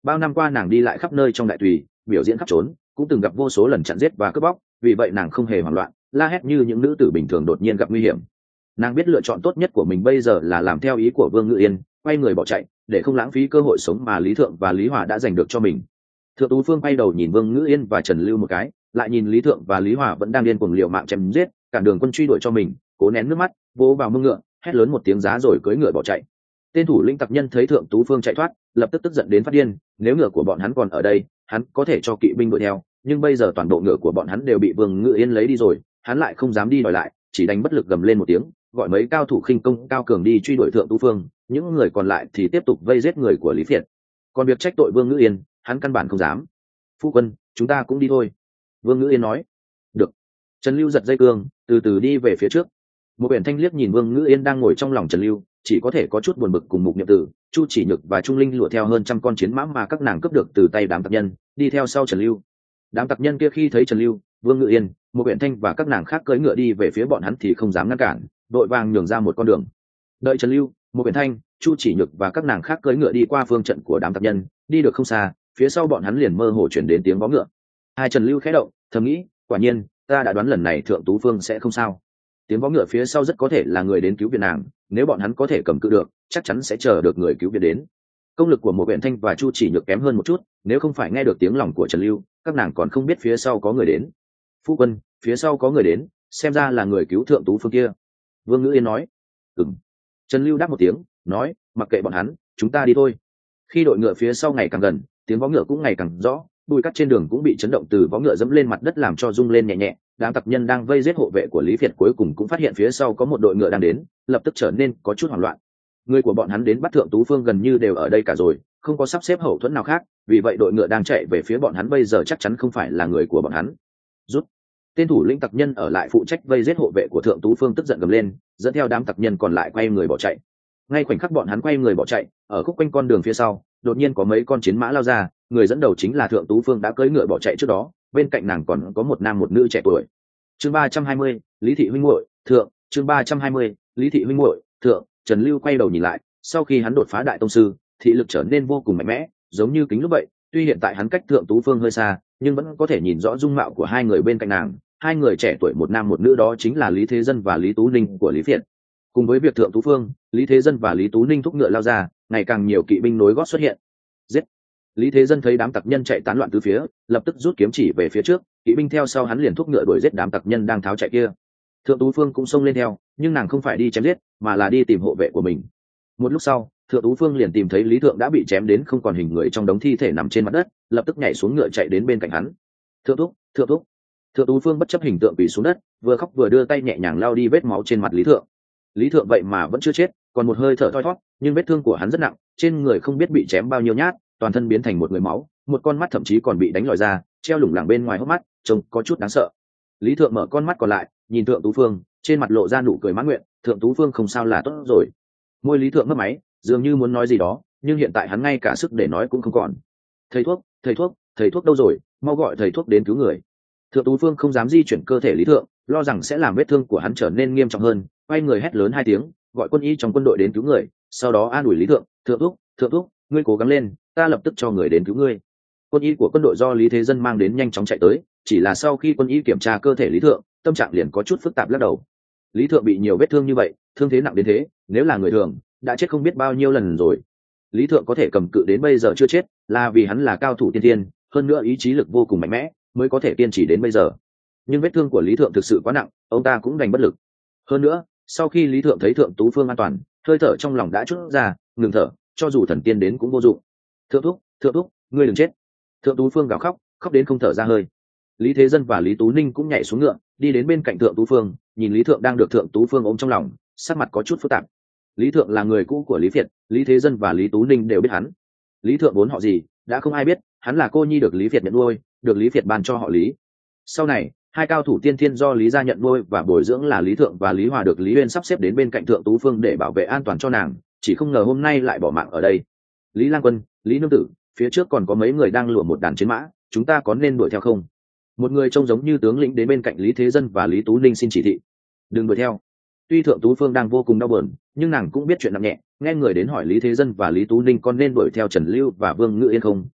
bao năm qua nàng đi lại khắp nơi trong đại tùy, biểu diễn khắp trốn, cũng từng gặp vô số lần chặn giết và cướp bóc, vì vậy nàng không hề hoảng loạn la hét như những nữ tử bình thường đột nhiên gặp nguy hiểm. Nàng biết lựa chọn tốt nhất của mình bây giờ là làm theo ý của Vương Ngự Yên, quay người bỏ chạy để không lãng phí cơ hội sống mà Lý Thượng và Lý Hòa đã giành được cho mình. Thượng Tú Phương quay đầu nhìn Vương Ngự Yên và Trần Lưu một cái, lại nhìn Lý Thượng và Lý Hòa vẫn đang điên cuồng liều mạng chém giết, cản đường quân truy đuổi cho mình, cố nén nước mắt, vỗ vào mông ngựa, hét lớn một tiếng giá rồi cưỡi ngựa bỏ chạy. Tên thủ lĩnh tặc nhân thấy Thượng Tú Phương chạy thoát, lập tức tức giận đến phát điên, nếu ngựa của bọn hắn còn ở đây, hắn có thể cho kỵ binh đuổi theo, nhưng bây giờ toàn bộ ngựa của bọn hắn đều bị Vương Ngự Yên lấy đi rồi, hắn lại không dám đi đòi lại, chỉ đành bất lực gầm lên một tiếng, gọi mấy cao thủ khinh công cao cường đi truy đuổi Thượng Tú Phương, những người còn lại thì tiếp tục vây giết người của Lý Việt. Còn việc trách tội Vương Ngự Yên, hắn căn bản không dám. Phu quân, chúng ta cũng đi thôi. Vương Ngự Yên nói. Được. Trần Lưu giật dây cương, từ từ đi về phía trước. Một biển thanh liếc nhìn Vương Ngự Yên đang ngồi trong lòng Trần Lưu, chỉ có thể có chút buồn bực cùng Mục Niệm Tử, Chu Chỉ Nhược và Trung Linh lụa theo hơn trăm con chiến mã mà các nàng cướp được từ tay đám tặc nhân, đi theo sau Trần Lưu. Đám tặc nhân kia khi thấy Trần Lưu, Vương Ngự Yên, Một biển thanh và các nàng khác cưỡi ngựa đi về phía bọn hắn thì không dám ngăn cản, đội vàng nhường ra một con đường. Đợi Trần Lưu, Một biển thanh, Chu Chỉ Nhược và các nàng khác cưỡi ngựa đi qua phương trận của đám tặc nhân, đi được không xa, phía sau bọn hắn liền mơ hồ chuyển đến tiếng vó ngựa. Hai Trần Lưu khẽ động, thầm nghĩ, quả nhiên, ta đã đoán lần này Thượng Tú Phương sẽ không sao. Tiếng vó ngựa phía sau rất có thể là người đến cứu viện nàng, nếu bọn hắn có thể cầm cự được, chắc chắn sẽ chờ được người cứu viện đến. Công lực của Một biển thanh và Chu Chỉ Nhược kém hơn một chút, nếu không phải nghe được tiếng lòng của Trần Lưu, các nàng còn không biết phía sau có người đến. Phu quân, phía sau có người đến, xem ra là người cứu Thượng Tú Phương kia. Vương Ngự Yên nói. Ừm. Trần Lưu đáp một tiếng, nói, mặc kệ bọn hắn, chúng ta đi thôi. Khi đội ngựa phía sau ngày càng gần, tiếng vó ngựa cũng ngày càng rõ, bụi cát trên đường cũng bị chấn động từ vó ngựa dẫm lên mặt đất làm cho rung lên nhẹ nhẹ. Đám tặc nhân đang vây giết hộ vệ của Lý Việt cuối cùng cũng phát hiện phía sau có một đội ngựa đang đến, lập tức trở nên có chút hoảng loạn. Người của bọn hắn đến bắt Thượng Tú Phương gần như đều ở đây cả rồi, không có sắp xếp hậu thuẫn nào khác, vì vậy đội ngựa đang chạy về phía bọn hắn bây giờ chắc chắn không phải là người của bọn hắn. Rút. Tên thủ lĩnh tặc nhân ở lại phụ trách vây giết hộ vệ của Thượng Tú Phương tức giận gầm lên, dẫn theo đám tặc nhân còn lại quay người bỏ chạy. Ngay khoảnh khắc bọn hắn quay người bỏ chạy, ở khúc quanh con đường phía sau, đột nhiên có mấy con chiến mã lao ra, người dẫn đầu chính là Thượng Tú Phương đã cưỡi ngựa bỏ chạy trước đó, bên cạnh nàng còn có một nam một nữ trẻ tuổi. Chương ba trăm hai mươi, Lý thị huynh muội, thượng, chương ba trăm hai mươi, Lý thị huynh muội, thượng. Trần Lưu quay đầu nhìn lại, sau khi hắn đột phá đại tông sư, thị lực trở nên vô cùng mạnh mẽ, giống như kính lúc vậy, tuy hiện tại hắn cách Thượng Tú Phương hơi xa, nhưng vẫn có thể nhìn rõ dung mạo của hai người bên cạnh nàng, hai người trẻ tuổi một nam một nữ đó chính là Lý Thế Dân và Lý Tú Ninh của Lý Việt. Cùng với việc Thượng Tú Phương, Lý Thế Dân và Lý Tú Ninh thúc ngựa lao ra, ngày càng nhiều kỵ binh nối gót xuất hiện. Giết! Lý Thế Dân thấy đám tặc nhân chạy tán loạn tứ phía, lập tức rút kiếm chỉ về phía trước, kỵ binh theo sau hắn liền thúc ngựa đuổi giết đám tặc nhân đang tháo chạy kia. Thượng Tú Phương cũng xông lên theo, nhưng nàng không phải đi chém giết, mà là đi tìm hộ vệ của mình. Một lúc sau, Thượng Tú Phương liền tìm thấy Lý Thượng đã bị chém đến không còn hình người trong đống thi thể nằm trên mặt đất, lập tức nhảy xuống ngựa chạy đến bên cạnh hắn. Thượng thúc, Thượng thúc. Thượng Tú Phương bất chấp hình tượng quỳ xuống đất, vừa khóc vừa đưa tay nhẹ nhàng lau đi vết máu trên mặt Lý Thượng. Lý Thượng vậy mà vẫn chưa chết, còn một hơi thở thoi thót, nhưng vết thương của hắn rất nặng, trên người không biết bị chém bao nhiêu nhát, toàn thân biến thành một người máu, một con mắt thậm chí còn bị đánh lòi ra, treo lủng lẳng bên ngoài hốc mắt, trông có chút đáng sợ. Lý Thượng mở con mắt còn lại, nhìn Thượng Tú Phương, trên mặt lộ ra nụ cười mãn nguyện, Thượng Tú Phương không sao là tốt rồi. Môi Lý Thượng mất máy, dường như muốn nói gì đó, nhưng hiện tại hắn ngay cả sức để nói cũng không còn. Thầy thuốc, thầy thuốc, thầy thuốc đâu rồi, mau gọi thầy thuốc đến cứu người. Thượng Tú Phương không dám di chuyển cơ thể Lý Thượng, lo rằng sẽ làm vết thương của hắn trở nên nghiêm trọng hơn, quay người hét lớn hai tiếng, gọi quân y trong quân đội đến cứu người, sau đó an ủi Lý Thượng, Thượng thúc, Thượng thúc, ngươi cố gắng lên, ta lập tức cho người đến cứu ngươi. Quân y của quân đội do Lý Thế Dân mang đến nhanh chóng chạy tới, chỉ là sau khi quân y kiểm tra cơ thể Lý Thượng, tâm trạng liền có chút phức tạp lắc đầu. Lý Thượng bị nhiều vết thương như vậy, thương thế nặng đến thế, nếu là người thường, đã chết không biết bao nhiêu lần rồi. Lý Thượng có thể cầm cự đến bây giờ chưa chết, là vì hắn là cao thủ tiên thiên, hơn nữa ý chí lực vô cùng mạnh mẽ, mới có thể kiên trì đến bây giờ. Nhưng vết thương của Lý Thượng thực sự quá nặng, ông ta cũng đành bất lực. Hơn nữa, sau khi Lý Thượng thấy Thượng Tú Phương an toàn, hơi thở trong lòng đã chút ra, ngừng thở, cho dù thần tiên đến cũng vô dụng. Thượng thúc, Thượng thúc, ngươi đừng chết. Thượng Tú Phương gào khóc, khóc đến không thở ra hơi. Lý Thế Dân và Lý Tú Ninh cũng nhảy xuống ngựa, đi đến bên cạnh Thượng Tú Phương, nhìn Lý Thượng đang được Thượng Tú Phương ôm trong lòng, sắc mặt có chút phức tạp. Lý Thượng là người cũ của Lý Việt, Lý Thế Dân và Lý Tú Ninh đều biết hắn. Lý Thượng vốn họ gì, đã không ai biết, hắn là cô nhi được Lý Việt nhận nuôi, được Lý Việt ban cho họ Lý. Sau này, hai cao thủ tiên thiên do Lý gia nhận nuôi và bồi dưỡng là Lý Thượng và Lý Hòa được Lý Uyên sắp xếp đến bên cạnh Thượng Tú Phương để bảo vệ an toàn cho nàng, chỉ không ngờ hôm nay lại bỏ mạng ở đây. Lý Lang Quân, Lý Nương Tử, phía trước còn có mấy người đang lùa một đàn chiến mã, chúng ta có nên đuổi theo không? Một người trông giống như tướng lĩnh đến bên cạnh Lý Thế Dân và Lý Tú Ninh xin chỉ thị. Đừng đuổi theo. Tuy Thượng Tú Phương đang vô cùng đau buồn, nhưng nàng cũng biết chuyện nặng nhẹ, nghe người đến hỏi Lý Thế Dân và Lý Tú Ninh con nên đuổi theo Trần Lưu và Vương Ngự Yên không,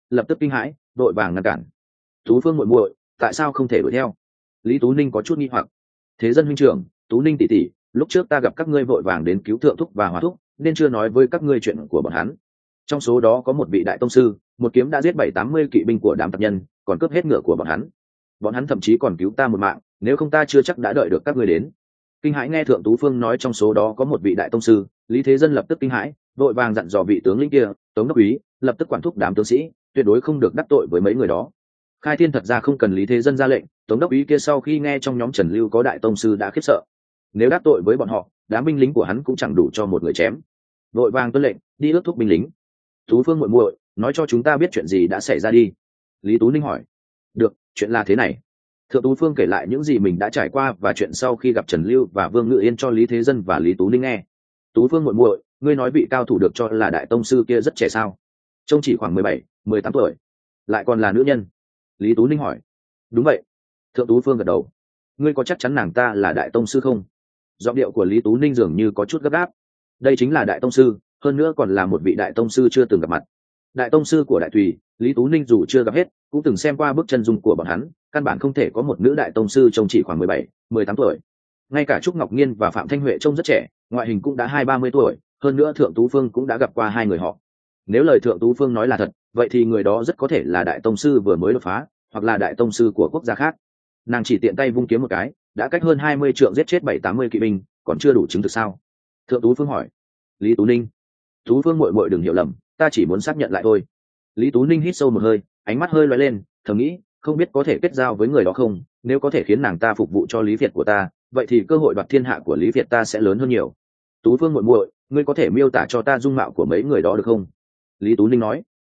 lập tức kinh hãi đội vàng ngăn cản. Tú Phương muội muội, tại sao không thể đuổi theo? Lý Tú Ninh có chút nghi hoặc. Thế dân huynh trưởng, Tú Ninh tỷ tỷ, lúc trước ta gặp các ngươi vội vàng đến cứu Thượng Thúc và Hòa Thúc, nên chưa nói với các ngươi chuyện của bọn hắn. Trong số đó có một vị đại tông sư, một kiếm đã giết bảy tám mươi kỵ binh của đám tặc nhân, còn cướp hết ngựa của bọn hắn. Bọn hắn thậm chí còn cứu ta một mạng, nếu không ta chưa chắc đã đợi được các ngươi đến. Kinh hãi nghe Thượng Tú Phương nói trong số đó có một vị đại tông sư, Lý Thế Dân lập tức kinh hãi, vội vàng dặn dò vị tướng lĩnh kia, Tống đốc úy, lập tức quản thúc đám tướng sĩ, tuyệt đối không được đắc tội với mấy người đó. Khai Thiên thật ra không cần Lý Thế Dân ra lệnh, Tống đốc úy kia sau khi nghe trong nhóm Trần Lưu có đại tông sư đã khiếp sợ. Nếu đắc tội với bọn họ, đám binh lính của hắn cũng chẳng đủ cho một người chém. Vội vàng tuân lệnh, đi ước thúc binh lính. Tú Phương muội muội, nói cho chúng ta biết chuyện gì đã xảy ra đi. Lý Tú Ninh hỏi. Được, chuyện là thế này. Thượng Tú Phương kể lại những gì mình đã trải qua và chuyện sau khi gặp Trần Lưu và Vương Ngự Yên cho Lý Thế Dân và Lý Tú Ninh nghe. Tú Phương muội muội, ngươi nói vị cao thủ được cho là đại tông sư kia rất trẻ sao? Trông chỉ khoảng mười bảy, mười tám tuổi, lại còn là nữ nhân. Lý Tú Ninh hỏi. Đúng vậy. Thượng Tú Phương gật đầu. Ngươi có chắc chắn nàng ta là đại tông sư không? Giọng điệu của Lý Tú Ninh dường như có chút gấp gáp. Đây chính là đại tông sư, hơn nữa còn là một vị đại tông sư chưa từng gặp mặt. Đại tông sư của Đại Tùy, Lý Tú Ninh dù chưa gặp hết, cũng từng xem qua bức chân dung của bọn hắn, căn bản không thể có một nữ đại tông sư trông chỉ khoảng mười bảy, mười tám tuổi. Ngay cả Trúc Ngọc Nhiên và Phạm Thanh Huệ trông rất trẻ, ngoại hình cũng đã hai ba mươi tuổi, hơn nữa Thượng Tú Phương cũng đã gặp qua hai người họ. Nếu lời Thượng Tú Phương nói là thật, vậy thì người đó rất có thể là đại tông sư vừa mới đột phá, hoặc là đại tông sư của quốc gia khác. Nàng chỉ tiện tay vung kiếm một cái, đã cách hơn hai mươi trượng giết chết bảy tám mươi kỵ binh, còn chưa đủ chứng thực sao? Thượng Tú Phương hỏi. Lý Tú Ninh. Tú Phương muội muội đừng hiểu lầm, ta chỉ muốn xác nhận lại thôi. Lý Tú Ninh hít sâu một hơi, ánh mắt hơi lóe lên, thầm nghĩ, không biết có thể kết giao với người đó không, nếu có thể khiến nàng ta phục vụ cho Lý Việt của ta, vậy thì cơ hội đoạt thiên hạ của Lý Việt ta sẽ lớn hơn nhiều. Tú Phương muội muội, ngươi có thể miêu tả cho ta dung mạo của mấy người đó được không? Lý Tú Ninh nói.